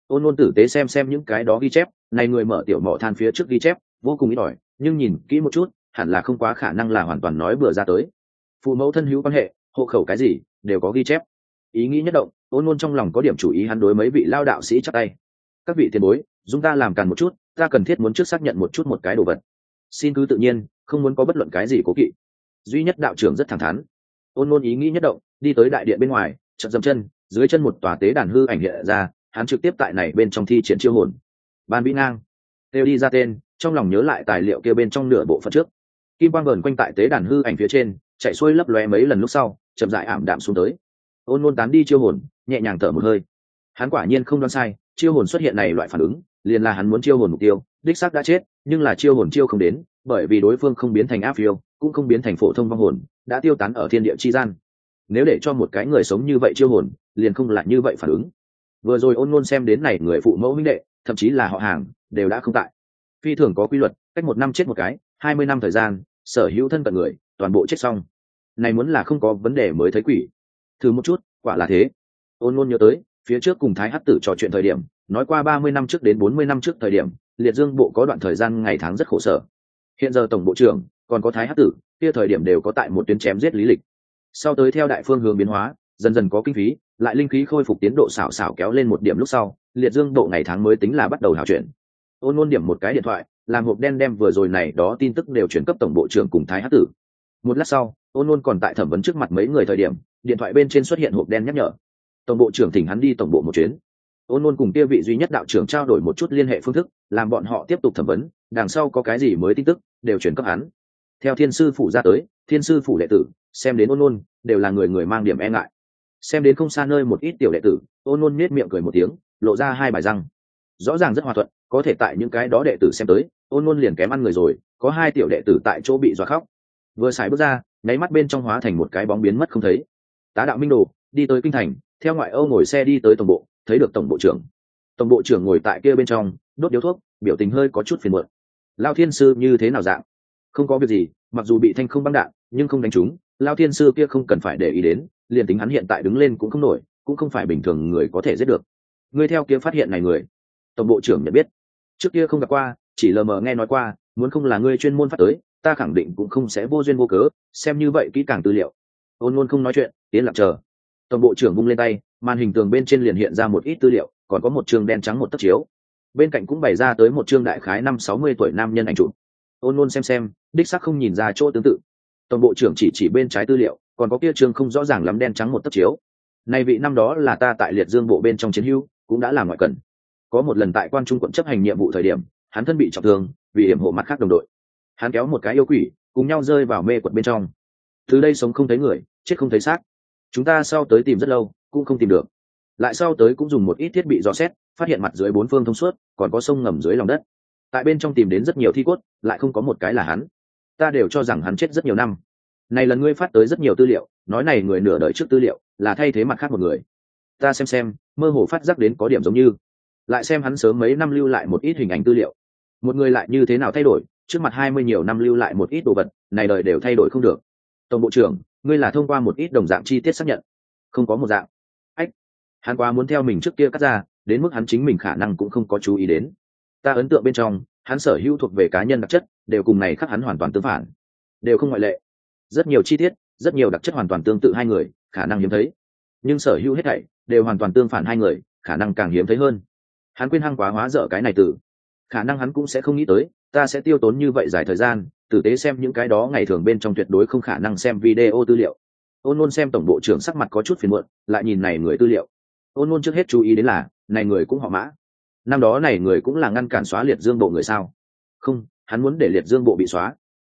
Ôn Nôn tử tế xem những cái đó ghi chép, này người mở tiểu mỏ than phía trước ghi chép vô cùng ít ỏi, nhưng nhìn kỹ một chút hẳn là không quá khả năng là hoàn toàn nói bừa ra tới. Phụ mẫu thân hữu quan hệ, hộ khẩu cái gì đều có ghi chép. Ý nghĩ nhất động, Ôn Nôn trong lòng có điểm chủ ý, hắn đối mấy vị lao đạo sĩ chắp tay: các vị tiền bối, chúng ta làm càn một chút, ta cần thiết muốn trước xác nhận một chút một cái đồ vật, xin cứ tự nhiên, không muốn có bất luận cái gì cố kỵ. Duy Nhất đạo trưởng rất thẳng thắn. Ôn Nôn ý nghĩ nhất động, đi tới đại điện bên ngoài, chợt dậm chân, dưới chân một tòa tế đàn hư ảnh hiện ra, hắn trực tiếp tại này bên trong thi triển chiêu hồn. Ban Vĩ Ngang đều đi ra tên, trong lòng nhớ lại tài liệu kia bên trong nửa bộ phận trước. Kim quang vờn quanh tại tế đàn hư ảnh phía trên, chạy xuôi lấp lóe mấy lần lúc sau, chậm rãi ảm đạm xuống tới. Ôn Nôn tán đi chiêu hồn, nhẹ nhàng thở một hơi. Hắn quả nhiên không đoán sai, chiêu hồn xuất hiện này loại phản ứng, liền là hắn muốn chiêu hồn mục tiêu, đích xác đã chết, nhưng là chiêu hồn chiêu không đến, bởi vì đối phương không biến thành áp phiêu, cũng không biến thành phổ thông vong hồn, đã tiêu tán ở thiên địa chi gian. Nếu để cho một cái người sống như vậy chiêu hồn, liền không lại như vậy phản ứng. Vừa rồi Ôn Nôn xem đến này người phụ mẫu huynh đệ, thậm chí là họ hàng, đều đã không tại. Phi thường có quy luật, cách 1 năm chết một cái, 20 năm thời gian, sở hữu thân cận người, toàn bộ chết xong. Này muốn là không có vấn đề mới thấy quỷ. Thử một chút, quả là thế. Ôn Nôn nhớ tới, phía trước cùng Thái Hắc Tử trò chuyện thời điểm, nói qua 30 năm trước đến 40 năm trước thời điểm, Liệt Dương bộ có đoạn thời gian ngày tháng rất khổ sở. Hiện giờ tổng bộ trưởng, còn có Thái Hắc Tử, kia thời điểm đều có tại một tuyến chém giết lý lịch. Sau tới theo đại phương hướng biến hóa, dần dần có kinh phí, lại linh khí khôi phục tiến độ xảo xảo kéo lên một điểm lúc sau, Liệt Dương bộ ngày tháng mới tính là bắt đầu hào chuyển. Ôn Nôn điểm một cái điện thoại, làm hộp đen đem vừa rồi này đó tin tức đều chuyển cấp tổng bộ trưởng cùng Thái Hắc Tử. Một lát sau, Ôn Nôn còn tại thẩm vấn trước mặt mấy người thời điểm, điện thoại bên trên xuất hiện hộp đen nhắc nhở: tổng bộ trưởng thỉnh hắn đi tổng bộ một chuyến. Ôn Nôn cùng kia vị Duy Nhất đạo trưởng trao đổi một chút liên hệ phương thức, làm bọn họ tiếp tục thẩm vấn, đằng sau có cái gì mới tin tức đều chuyển cấp hắn. Theo Thiên sư phủ ra tới, Thiên sư phủ đệ tử xem đến Ôn Nôn đều là người người mang điểm e ngại. Xem đến không xa nơi một ít tiểu đệ tử, Ôn Nôn nhếch miệng cười một tiếng, lộ ra 2 bài răng. Rõ ràng rất hòa thuận, có thể tại những cái đó đệ tử xem tới, Ôn Nôn liền kém ăn người rồi, có 2 tiểu đệ tử tại chỗ bị dọa khóc. Vừa xài bước ra, nháy mắt bên trong hóa thành một cái bóng biến mất không thấy. Tá đạo Minh Đồ đi tới kinh thành, theo ngoại Âu ngồi xe đi tới tổng bộ, thấy được tổng bộ trưởng. Tổng bộ trưởng ngồi tại kia bên trong, đốt điếu thuốc, biểu tình hơi có chút phiền muộn. Lao Thiên sư như thế nào dạng? Không có việc gì, mặc dù bị thanh không băng đạn, nhưng không đánh trúng, Lao Thiên sư kia không cần phải để ý đến, liền tính hắn hiện tại đứng lên cũng không nổi, cũng không phải bình thường người có thể giết được. Ngươi theo kia phát hiện này người, tổng bộ trưởng nhận biết. Trước kia không gặp qua, chỉ lờ mờ nghe nói qua, muốn không là ngươi chuyên môn phát tới, ta khẳng định cũng không sẽ vô duyên vô cớ, xem như vậy kỹ càng tư liệu. Ôn Nôn không nói chuyện, tiến lặng chờ. Tổng bộ trưởng vung lên tay, màn hình tường bên trên liền hiện ra một ít tư liệu, còn có một chương đen trắng một tấc chiếu. Bên cạnh cũng bày ra tới một chương đại khái 50-60 tuổi nam nhân ảnh chụp. Ôn Nôn xem, đích xác không nhìn ra chỗ tương tự. Tổng bộ trưởng chỉ bên trái tư liệu, còn có kia chương không rõ ràng lắm đen trắng một tấc chiếu. Này vị năm đó là ta tại Liệt Dương bộ bên trong chiến hữu, cũng đã làm ngoại cần. Có một lần tại Quan Trung quận chấp hành nhiệm vụ thời điểm, hắn thân bị trọng thương, vì hiểm hộ mặt khác đồng đội, hắn kéo một cái yêu quỷ, cùng nhau rơi vào mê quật bên trong. Từ đây sống không thấy người, chết không thấy xác. Chúng ta sau tới tìm rất lâu, cũng không tìm được. Lại sau tới cũng dùng một ít thiết bị dò xét, phát hiện mặt dưới 4 phương thông suốt, còn có sông ngầm dưới lòng đất. Tại bên trong tìm đến rất nhiều thi cốt, lại không có một cái là hắn. Ta đều cho rằng hắn chết rất nhiều năm. Này lần ngươi phát tới rất nhiều tư liệu, nói này người nửa đời trước tư liệu là thay thế mặt khác một người. Ta xem, mơ hồ phát giác đến có điểm giống như. Lại xem hắn sớm mấy năm lưu lại một ít hình ảnh tư liệu. Một người lại như thế nào thay đổi, trước mặt 20 nhiều năm lưu lại một ít đồ vật, này đời đều thay đổi không được. Tổng bộ trưởng, ngươi là thông qua một ít đồng dạng chi tiết xác nhận, không có một dạng. Ách, hắn quá muốn theo mình trước kia cắt ra, đến mức hắn chính mình khả năng cũng không có chú ý đến. Ta ấn tượng bên trong, hắn sở hữu thuộc về cá nhân đặc chất, đều cùng này khác hắn hoàn toàn tương phản, đều không ngoại lệ. Rất nhiều chi tiết, rất nhiều đặc chất hoàn toàn tương tự hai người, khả năng hiếm thấy. Nhưng sở hữu hết thảy đều hoàn toàn tương phản hai người, khả năng càng hiếm thấy hơn. Hắn quên hăng quá hóa dở cái này từ, khả năng hắn cũng sẽ không nghĩ tới, ta sẽ tiêu tốn như vậy dài thời gian, tử tế xem những cái đó ngày thường bên trong tuyệt đối không khả năng xem video tư liệu. Ôn Nôn xem tổng bộ trưởng sắc mặt có chút phiền muộn, lại nhìn này người tư liệu. Ôn Nôn trước hết chú ý đến là, này người cũng họ Mã. Năm đó này người cũng là ngăn cản xóa Liệt Dương bộ người sao? Không, hắn muốn để Liệt Dương bộ bị xóa.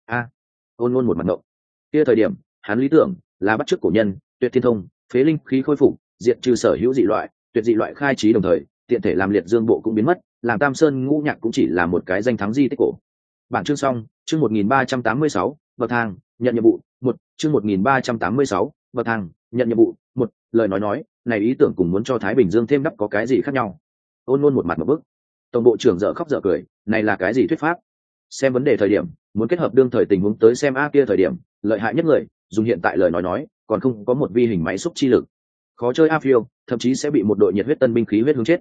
Ôn Nôn một mặt ngộng. Kia thời điểm, hắn lý tưởng là bắt chước cổ nhân, tuyệt thiên thông, phế linh khí khôi phục, diệt trừ sở hữu dị loại, tuyệt dị loại khai trí đồng thời, tiện thể làm Liệt Dương bộ cũng biến mất, làm Tam Sơn Ngũ Nhạc cũng chỉ là một cái danh thắng di tích cổ. Bản chương xong, chương 1386, bậc thang, nhận nhiệm vụ, 1, chương 1386, bậc thang, nhận nhiệm vụ, 1, lời nói, này ý tưởng cùng muốn cho Thái Bình Dương thêm đắp có cái gì khác nhau. Ôn Nôn một mặt một bức. Tổng bộ trưởng dở khóc dở cười, này là cái gì thuyết pháp? Xem vấn đề thời điểm, muốn kết hợp đương thời tình huống tới xem kia thời điểm, lợi hại nhất người, dùng hiện tại lời nói, còn không có một vi hình máy xúc chi lực. Khó chơi phiêu, thậm chí sẽ bị một đội nhiệt huyết tân binh khí huyết hướng chết.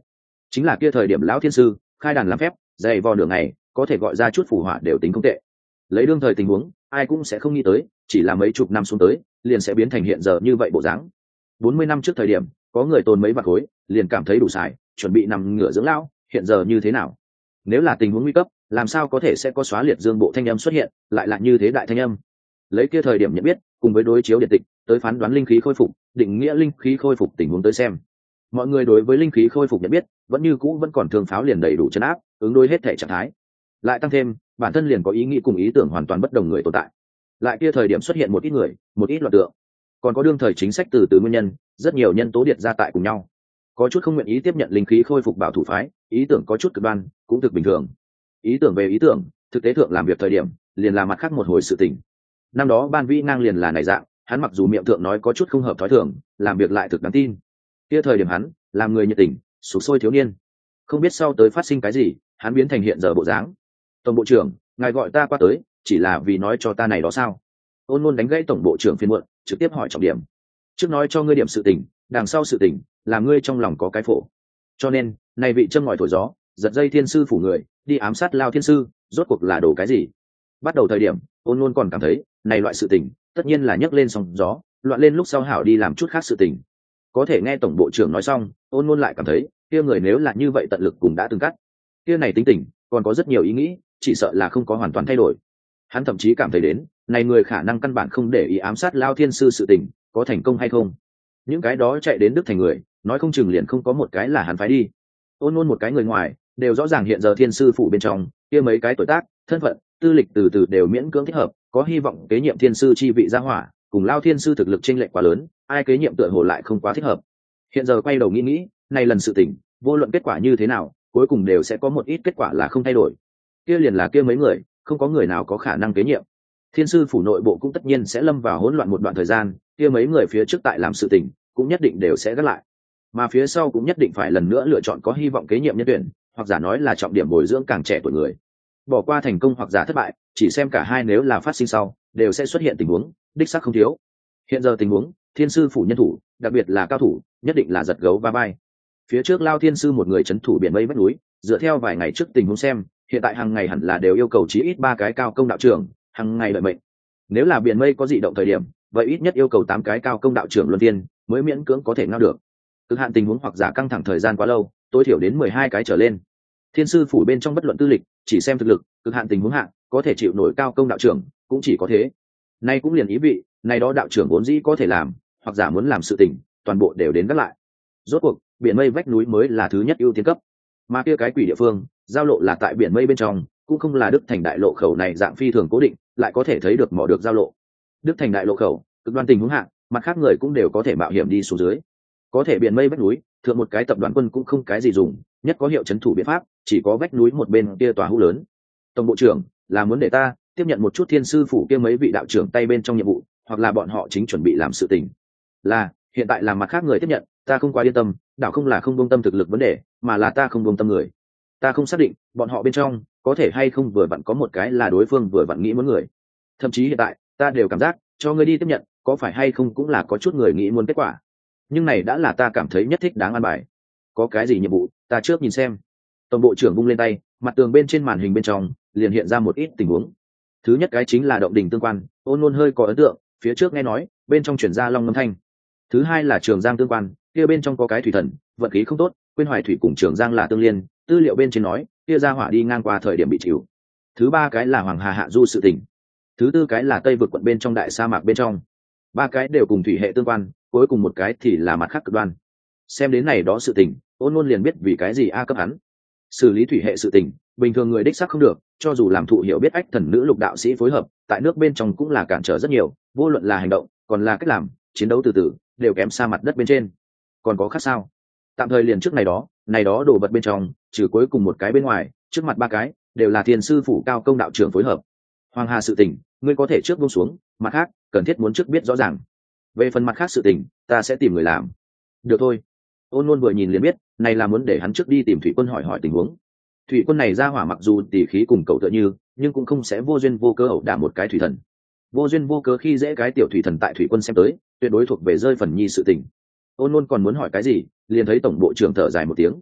chính là kia thời điểm lão thiên sư khai đàn làm phép dày vò nửa ngày có thể gọi ra chút phù hỏa đều tính không tệ. Lấy đương thời tình huống ai cũng sẽ không nghĩ tới chỉ là mấy chục năm xuống tới liền sẽ biến thành hiện giờ như vậy bộ dáng. 40 năm trước thời điểm có người tồn mấy bạc khối liền cảm thấy đủ xài chuẩn bị nằm ngửa dưỡng lão, hiện giờ như thế nào? Nếu là tình huống nguy cấp làm sao có thể sẽ có xóa liệt dương bộ thanh âm xuất hiện, lại là như thế đại thanh âm. Lấy kia thời điểm nhận biết cùng với đối chiếu điện tịch tới phán đoán linh khí khôi phục, định nghĩa linh khí khôi phục tình huống tới xem, mọi người đối với linh khí khôi phục nhận biết vẫn như cũ vẫn còn thương pháo liền đầy đủ chấn áp ứng đối hết thể trạng thái, lại tăng thêm bản thân liền có ý nghĩ cùng ý tưởng hoàn toàn bất đồng người tồn tại, lại kia thời điểm xuất hiện một ít người một ít loạt tượng, còn có đương thời chính sách từ nguyên nhân rất nhiều nhân tố điệt ra tại cùng nhau, có chút không nguyện ý tiếp nhận linh khí khôi phục bảo thủ phái, ý tưởng có chút cực đoan cũng thực bình thường. Ý tưởng về ý tưởng, thực tế thượng làm việc thời điểm liền là mặt khác một hồi sự tình. Năm đó Ban Vĩ ngang liền là này dạng, hắn mặc dù miệng thượng nói có chút không hợp thói thường, làm việc lại thực đáng tin. Kia thời điểm hắn làm người nhiệt tình sục sôi thiếu niên, không biết sau tới phát sinh cái gì hắn biến thành hiện giờ bộ dáng. Tổng bộ trưởng, ngài gọi ta qua tới chỉ là vì nói cho ta này đó sao? Ôn Nôn đánh gãy tổng bộ trưởng phiên muộn, trực tiếp hỏi trọng điểm. Trước nói cho ngươi điểm sự tình, đằng sau sự tình là ngươi trong lòng có cái phổ, cho nên này vị châm ngòi thổi gió giật dây thiên sư phủ người đi ám sát Lao thiên sư rốt cuộc là đồ cái gì? Bắt đầu thời điểm Ôn Nôn còn cảm thấy này loại sự tình tất nhiên là nhấc lên sóng gió, loạn lên lúc sau hảo đi làm chút khác sự tình. Có thể nghe tổng bộ trưởng nói xong, Ôn Nôn lại cảm thấy kia người nếu là như vậy tận lực cùng đã từng cắt, kia này tính tình còn có rất nhiều ý nghĩ, chỉ sợ là không có hoàn toàn thay đổi. Hắn thậm chí cảm thấy đến này người khả năng căn bản không để ý ám sát Lao thiên sư sự tình có thành công hay không. Những cái đó chạy đến Đức Thành người nói không chừng liền không có một cái là hắn phái đi. Ôn Nôn một cái người ngoài đều rõ ràng hiện giờ thiên sư phủ bên trong kia mấy cái tuổi tác thân phận tư lịch từ từ đều miễn cưỡng thích hợp, có hy vọng kế nhiệm thiên sư chi vị gia hỏa cùng Lao thiên sư thực lực chênh lệch quá lớn, ai kế nhiệm tựa hồ lại không quá thích hợp. Hiện giờ quay đầu nghĩ này lần sự tình vô luận kết quả như thế nào cuối cùng đều sẽ có một ít kết quả là không thay đổi, kia liền là kia mấy người không có người nào có khả năng kế nhiệm. Thiên sư phủ nội bộ cũng tất nhiên sẽ lâm vào hỗn loạn một đoạn thời gian, kia mấy người phía trước tại làm sự tình cũng nhất định đều sẽ gác lại, mà phía sau cũng nhất định phải lần nữa lựa chọn có hy vọng kế nhiệm nhân tuyển, hoặc giả nói là trọng điểm bồi dưỡng càng trẻ tuổi người. Bỏ qua thành công hoặc giả thất bại, chỉ xem cả hai nếu là phát sinh sau đều sẽ xuất hiện tình huống đích xác không thiếu. Hiện giờ tình huống thiên sư phủ nhân thủ đặc biệt là cao thủ nhất định là giật gấu va vai. Phía trước Lao thiên sư một người trấn thủ biển mây vách núi, dựa theo vài ngày trước tình huống xem hiện tại hàng ngày hẳn là đều yêu cầu chí ít 3 cái cao công đạo trưởng hàng ngày đợi mệnh. Nếu là biển mây có dị động thời điểm vậy ít nhất yêu cầu 8 cái cao công đạo trưởng luân phiên mới miễn cưỡng có thể ngao được. Cực hạn tình huống hoặc giả căng thẳng thời gian quá lâu tối thiểu đến 12 cái trở lên. Thiên sư phủ bên trong bất luận tư lịch chỉ xem thực lực, cực hạn tình huống hạng có thể chịu nổi cao công đạo trưởng cũng chỉ có thế. Nay cũng liền ý vị này đó đạo trưởng vốn dĩ có thể làm hoặc giả muốn làm sự tình toàn bộ đều đến gác lại. Rốt cuộc biển mây vách núi mới là thứ nhất ưu tiên cấp, mà kia cái quỷ địa phương giao lộ là tại biển mây bên trong, cũng không là Đức Thành đại lộ khẩu này dạng phi thường cố định lại có thể thấy được mỏ được giao lộ. Đức Thành đại lộ khẩu cực đoan tình huống hạng mặt khác người cũng đều có thể mạo hiểm đi xuống dưới, có thể biển mây vách núi thượng một cái tập đoàn quân cũng không cái gì dùng, nhất có hiệu chấn thủ biện pháp chỉ có vách núi một bên kia tòa hữu lớn. Tổng bộ trưởng là muốn để ta tiếp nhận một chút thiên sư phủ kia mấy vị đạo trưởng tay bên trong nhiệm vụ, hoặc là bọn họ chính chuẩn bị làm sự tình? Là hiện tại làm mặt khác người tiếp nhận, ta không quá yên tâm, đạo không là không buông tâm thực lực vấn đề, mà là ta không buông tâm người. Ta không xác định bọn họ bên trong có thể hay không vừa vặn có một cái là đối phương vừa vặn nghĩ muốn người. Thậm chí hiện tại ta đều cảm giác cho ngươi đi tiếp nhận có phải hay không cũng là có chút người nghĩ muốn kết quả, nhưng này đã là ta cảm thấy nhất thích đáng an bài. Có cái gì nhiệm vụ ta trước nhìn xem. Tổng bộ trưởng vung lên tay, mặt tường bên trên màn hình bên trong liền hiện ra một ít tình huống. Thứ nhất cái chính là động đình tương quan, Ôn Nôn hơi có ấn tượng, phía trước nghe nói bên trong chuyển ra long ngâm thanh. Thứ hai là Trường Giang tương quan, kia bên trong có cái thủy thần vận khí không tốt, quên Hoài thủy cùng Trường Giang là tương liên, tư liệu bên trên nói kia ra hỏa đi ngang qua thời điểm bị chịu. Thứ ba cái là Hoàng Hà hạ du sự tình. Thứ tư cái là Tây vực quận bên trong đại sa mạc bên trong. 3 cái đều cùng thủy hệ tương quan, cuối cùng một cái thì là mặt khác cực đoan. Xem đến này đó sự tình, Ôn Nôn liền biết vì cái gì A cấp hắn xử lý thủy hệ sự tình bình thường người đích xác không được, cho dù làm thụ hiểu biết ách thần nữ lục đạo sĩ phối hợp tại nước bên trong cũng là cản trở rất nhiều, vô luận là hành động còn là cách làm chiến đấu từ từ đều kém xa mặt đất bên trên. Còn có khác sao? Tạm thời liền trước này đó đồ vật bên trong trừ cuối cùng một cái bên ngoài, trước mặt 3 cái đều là thiên sư phủ cao công đạo trưởng phối hợp. Hoàng Hà sự tình ngươi có thể trước buông xuống, mặt khác cần thiết muốn trước biết rõ ràng. Về phần mặt khác sự tình ta sẽ tìm người làm. Được thôi. Ôn Nôn vừa nhìn liền biết này là muốn để hắn trước đi tìm Thủy Quân hỏi tình huống. Thủy Quân này ra hỏa mặc dù tỉ khí cùng cậu tựa như, nhưng cũng không sẽ vô duyên vô cớ ẩu đả một cái thủy thần. Vô duyên vô cớ khi dễ cái tiểu thủy thần tại Thủy Quân xem tới tuyệt đối thuộc về rơi phần nhi sự tình. Ôn Nôn còn muốn hỏi cái gì liền thấy tổng bộ trưởng thở dài một tiếng.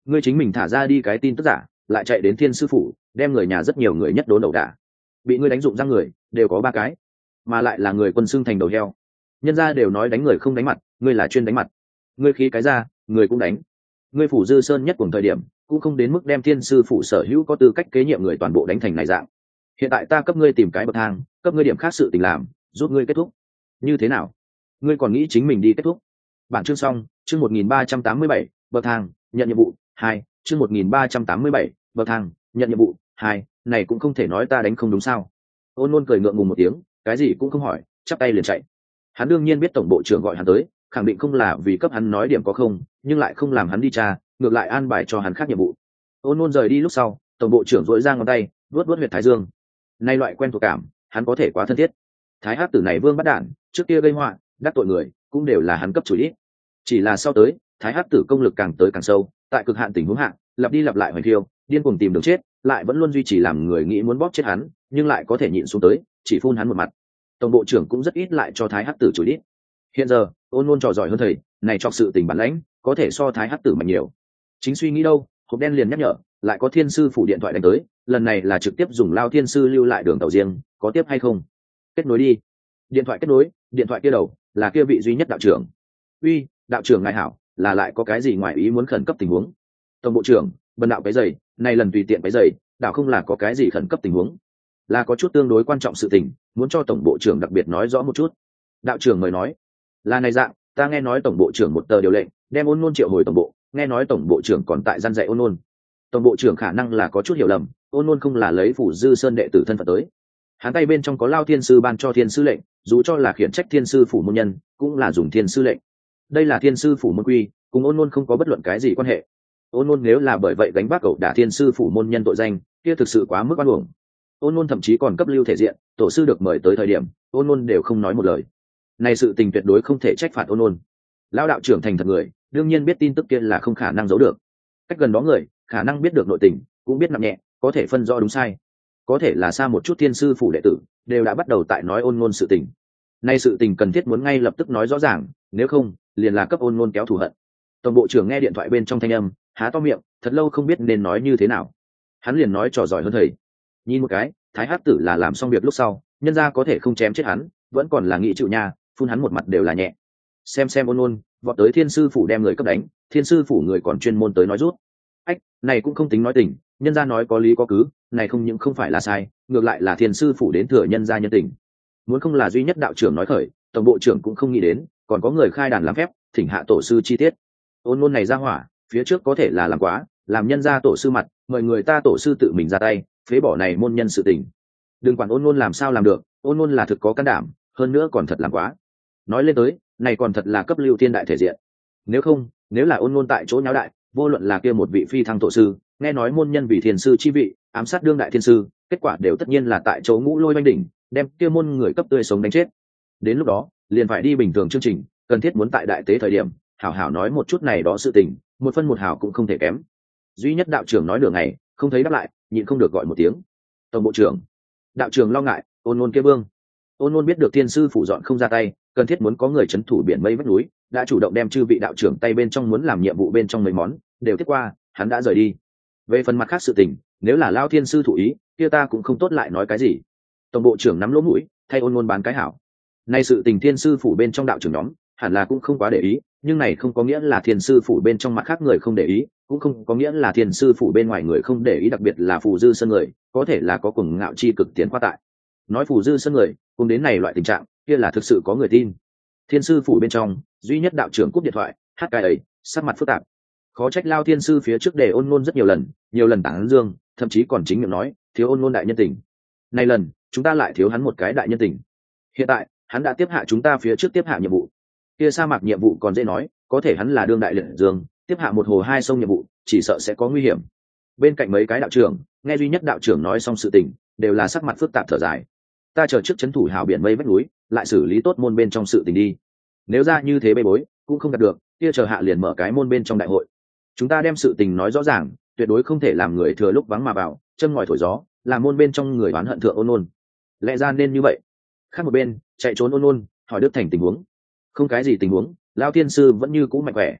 ngươi chính mình thả ra đi cái tin tức giả, lại chạy đến thiên sư phủ đem người nhà rất nhiều người nhất đốn đầu đả, bị ngươi đánh dụng răng người đều có 3 cái, mà lại là người quân xưng thành đầu heo. Nhân gia đều nói đánh người không đánh mặt, ngươi là chuyên đánh mặt. Ngươi khí cái ra người cũng đánh. Ngươi phủ Dư Sơn nhất cùng thời điểm cũng không đến mức đem thiên sư phủ sở hữu có tư cách kế nhiệm người toàn bộ đánh thành này dạng. Hiện tại ta cấp ngươi tìm cái bậc thang, cấp ngươi điểm khác sự tình làm, giúp ngươi kết thúc. Như thế nào? Ngươi còn nghĩ chính mình đi kết thúc? Bản chương xong, chương 1387, bậc thang, nhận nhiệm vụ 2, chương 1387, bậc thang, nhận nhiệm vụ 2, này cũng không thể nói ta đánh không đúng sao? Ôn Nôn cười ngượng ngùng một tiếng, cái gì cũng không hỏi, chắp tay liền chạy. Hắn đương nhiên biết tổng bộ trưởng gọi hắn tới, khẳng định không là vì cấp hắn nói điểm có không, nhưng lại không làm hắn đi tra, ngược lại an bài cho hắn khác nhiệm vụ. Ôn Nôn rời đi lúc sau, tổng bộ trưởng duỗi ra ngón tay, vuốt vuốt huyệt thái dương. Nay loại quen thuộc cảm, hắn có thể quá thân thiết. Thái Hắc Tử này vương bắt đản, trước kia gây họa, đắc tội người, cũng đều là hắn cấp chủ ý. Chỉ là sau tới, Thái Hắc Tử công lực càng tới càng sâu, tại cực hạn tình huống hạ, lặp đi lặp lại hoành thiêu, điên cuồng tìm đường chết, lại vẫn luôn duy trì làm người nghĩ muốn bóp chết hắn, nhưng lại có thể nhịn xuống tới, chỉ phun hắn một mặt. Tổng bộ trưởng cũng rất ít lại cho Thái Hắc Tử chửi đít. Hiện giờ, Ôn Nôn trò giỏi hơn thầy, này cho sự tình bản lãnh, có thể so Thái Hắc Tử mạnh nhiều. Chính suy nghĩ đâu, hộp đen liền nhắc nhở, lại có thiên sư phủ điện thoại đánh tới, lần này là trực tiếp dùng Lao thiên sư lưu lại đường tàu riêng, có tiếp hay không? Kết nối đi. Điện thoại kết nối, điện thoại kia đầu là kia vị duy nhất đạo trưởng. Uy, đạo trưởng ngài hảo, là lại có cái gì ngoài ý muốn khẩn cấp tình huống? Tổng bộ trưởng, bần đạo cái giày, này lần tùy tiện cái giày, đạo không là có cái gì khẩn cấp tình huống, là có chút tương đối quan trọng sự tình, muốn cho tổng bộ trưởng đặc biệt nói rõ một chút. Đạo trưởng mời nói. Là này dạng, ta nghe nói tổng bộ trưởng một tờ điều lệnh, đem Ôn Nôn triệu hồi tổng bộ, nghe nói tổng bộ trưởng còn tại gian dạy Ôn Nôn. Tổng bộ trưởng khả năng là có chút hiểu lầm, Ôn Nôn không là lấy phủ Dư Sơn đệ tử thân phận tới. Hắn tay bên trong có Lao thiên sư ban cho thiên sư lệnh, dù cho là khiển trách thiên sư phủ môn nhân, cũng là dùng thiên sư lệnh. Đây là thiên sư phủ môn quy, cùng Ôn Nôn không có bất luận cái gì quan hệ. Ôn Nôn nếu là bởi vậy gánh vác cậu đả thiên sư phủ môn nhân tội danh, kia thực sự quá mức oan uổng. Ôn Nôn thậm chí còn cấp lưu thể diện, tổ sư được mời tới thời điểm, Ôn Nôn đều không nói một lời. Này sự tình tuyệt đối không thể trách phạt Ôn Nôn. Lão đạo trưởng thành thật người, đương nhiên biết tin tức kia là không khả năng giấu được. Cách gần đó người, khả năng biết được nội tình, cũng biết nặng nhẹ, có thể phân rõ đúng sai. Có thể là xa một chút thiên sư phủ đệ tử, đều đã bắt đầu tại nói Ôn Nôn sự tình. Nay sự tình cần thiết muốn ngay lập tức nói rõ ràng, nếu không, liền là cấp Ôn Nôn kéo thù hận. Tổng bộ trưởng nghe điện thoại bên trong thanh âm, há to miệng, thật lâu không biết nên nói như thế nào. Hắn liền nói trò giỏi hơn thầy. Nhìn một cái, Thái Hắc Tử là làm xong việc lúc sau, nhân ra có thể không chém chết hắn, vẫn còn là nghĩ chịu nha, phun hắn một mặt đều là nhẹ. Xem Ôn Nôn, vọt tới thiên sư phủ đem người cấp đánh, thiên sư phủ người còn chuyên môn tới nói rút. Ách, này cũng không tính nói tình, nhân ra nói có lý có cứ, này không những không phải là sai, ngược lại là thiên sư phủ đến thừa nhân ra nhân tình. Muốn không là duy nhất đạo trưởng nói khởi, tổng bộ trưởng cũng không nghĩ đến, còn có người khai đàn làm phép, thỉnh hạ tổ sư chi tiết. Ôn Nôn này ra hỏa, phía trước có thể là làm quá, làm nhân ra tổ sư mặt, mời người ta tổ sư tự mình ra tay, phế bỏ này môn nhân sự tình. Đừng quản Ôn Nôn làm sao làm được, Ôn Nôn là thực có can đảm, hơn nữa còn thật làm quá. Nói lên tới, này còn thật là cấp lưu thiên đại thể diện. Nếu không, nếu là Ôn Nôn tại chỗ nháo đại, vô luận là kia một vị phi thăng tổ sư, nghe nói môn nhân vì thiền sư chi vị, ám sát đương đại thiên sư, kết quả đều tất nhiên là tại chỗ ngũ lôi oanh đỉnh, đem kia môn người cấp tươi sống đánh chết. Đến lúc đó, liền phải đi bình thường chương trình, cần thiết muốn tại đại tế thời điểm, hảo hảo nói một chút này đó sự tình, một phân một hảo cũng không thể kém. Duy nhất đạo trưởng nói nửa ngày, không thấy đáp lại, nhịn không được gọi một tiếng. Tổng bộ trưởng. Đạo trưởng lo ngại, Ôn Nôn kia vương. Ôn Nôn biết được thiên sư phủ dọn không ra tay, cần thiết muốn có người trấn thủ biển mây vách núi, đã chủ động đem chư vị đạo trưởng tay bên trong muốn làm nhiệm vụ bên trong mấy món đều tiếp qua, hắn đã rời đi. Về phần mặt khác sự tình, nếu là Lao thiên sư thủ ý, kia ta cũng không tốt lại nói cái gì. Tổng bộ trưởng nắm lỗ mũi, thay Ôn Nôn bán cái hảo. Nay sự tình thiên sư phủ bên trong đạo trưởng nhóm, hẳn là cũng không quá để ý, nhưng này không có nghĩa là thiên sư phủ bên trong mặt khác người không để ý, cũng không có nghĩa là thiên sư phủ bên ngoài người không để ý, đặc biệt là phù Dư Sơn người, có thể là có cùng ngạo chi cực tiến qua tại. Nói phù Dư Sơn người, cùng đến này loại tình trạng, kia là thực sự có người tin. Thiên sư phủ bên trong, duy nhất đạo trưởng cúp điện thoại, hát cái ấy, sắc mặt phức tạp. Khó trách Lao thiên sư phía trước để Ôn Nôn rất nhiều lần tán dương, thậm chí còn chính miệng nói, thiếu Ôn Nôn đại nhân tình. Này lần, chúng ta lại thiếu hắn một cái đại nhân tình. Hiện tại, hắn đã tiếp hạ chúng ta phía trước tiếp hạ nhiệm vụ. Kia sa mạc nhiệm vụ còn dễ nói, có thể hắn là đương đại liệt dương, tiếp hạ một hồ hai sông nhiệm vụ, chỉ sợ sẽ có nguy hiểm. Bên cạnh mấy cái đạo trưởng, nghe duy nhất đạo trưởng nói xong sự tình, đều là sắc mặt phức tạp thở dài. Ta chờ trước trấn thủ hào biển mây vách núi, lại xử lý tốt môn bên trong sự tình đi. Nếu ra như thế bê bối, cũng không đạt được, kia chờ hạ liền mở cái môn bên trong đại hội. Chúng ta đem sự tình nói rõ ràng, tuyệt đối không thể làm người thừa lúc vắng mà vào, châm ngòi thổi gió, làm môn bên trong người oán hận thượng Ôn Nôn. Lẽ ra nên như vậy. Khác một bên, chạy trốn Ôn Nôn, hỏi Đức Thành tình huống. Không cái gì tình huống, Lao thiên sư vẫn như cũ mạnh khỏe.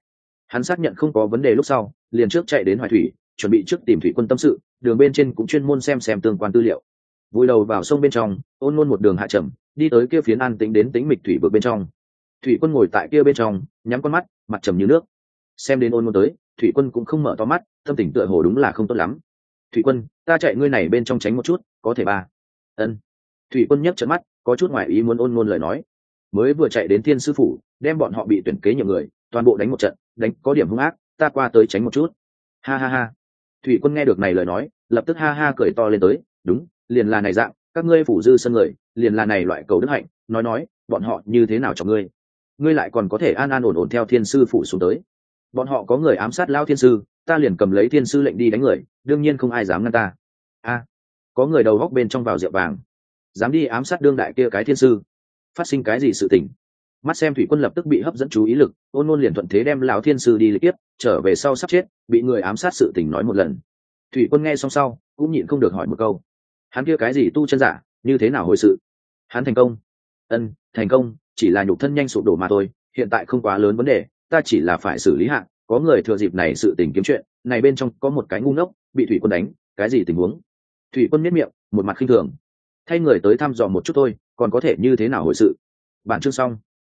Hắn xác nhận không có vấn đề lúc sau, liền trước chạy đến Hoài Thủy, chuẩn bị trước tìm thủy quân tâm sự, đường bên trên cũng chuyên môn xem tương quan tư liệu. Vùi đầu vào sông bên trong, Ôn Nôn một đường hạ trầm, đi tới kia phiến an tĩnh đến tĩnh mịch thủy vực bên trong. Thủy quân ngồi tại kia bên trong, nhắm con mắt, mặt trầm như nước. Xem đến Ôn Nôn tới, thủy quân cũng không mở to mắt, tâm tình tựa hồ đúng là không tốt lắm. Thủy quân, ta chạy ngươi này bên trong tránh một chút, có thể ba. Ân. Thủy quân nhấc trợn mắt, có chút ngoài ý muốn Ôn Nôn lời nói. Mới vừa chạy đến Thiên sư phủ, đem bọn họ bị tuyển kế nhiều người, toàn bộ đánh một trận, đánh có điểm hung ác, ta qua tới tránh một chút. Ha ha ha. Thủy quân nghe được này lời nói, lập tức ha ha cười to lên tới, đúng, liền là này dạng, các ngươi phủ dư sân người, liền là này loại cầu đức hạnh, nói, bọn họ như thế nào cho ngươi? Ngươi lại còn có thể an an ổn ổn theo Thiên sư phủ xuống tới. Bọn họ có người ám sát lão thiên sư, ta liền cầm lấy Thiên sư lệnh đi đánh người, đương nhiên không ai dám ngăn ta. A, có người đầu góc bên trong vào rượu vàng, dám đi ám sát đương đại kia cái Thiên sư, phát sinh cái gì sự tình? Mắt xem thủy quân lập tức bị hấp dẫn chú ý lực, Ôn Nôn liền thuận thế đem lão thiên sư đi lịch tiếp, trở về sau sắp chết, bị người ám sát sự tình nói một lần. Thủy quân nghe xong sau, cũng nhịn không được hỏi một câu: hắn kia cái gì tu chân giả, như thế nào hồi sự? Hắn thành công? Ân, thành công, chỉ là nhục thân nhanh sụp đổ mà thôi, hiện tại không quá lớn vấn đề, ta chỉ là phải xử lý hạ, có người thừa dịp này sự tình kiếm chuyện, này bên trong có một cái ngu ngốc, bị thủy quân đánh, cái gì tình huống? Thủy quân miết miệng, một mặt khinh thường. Thay người tới thăm dò một chút thôi, còn có thể như thế nào hồi sự? Bản chương xong.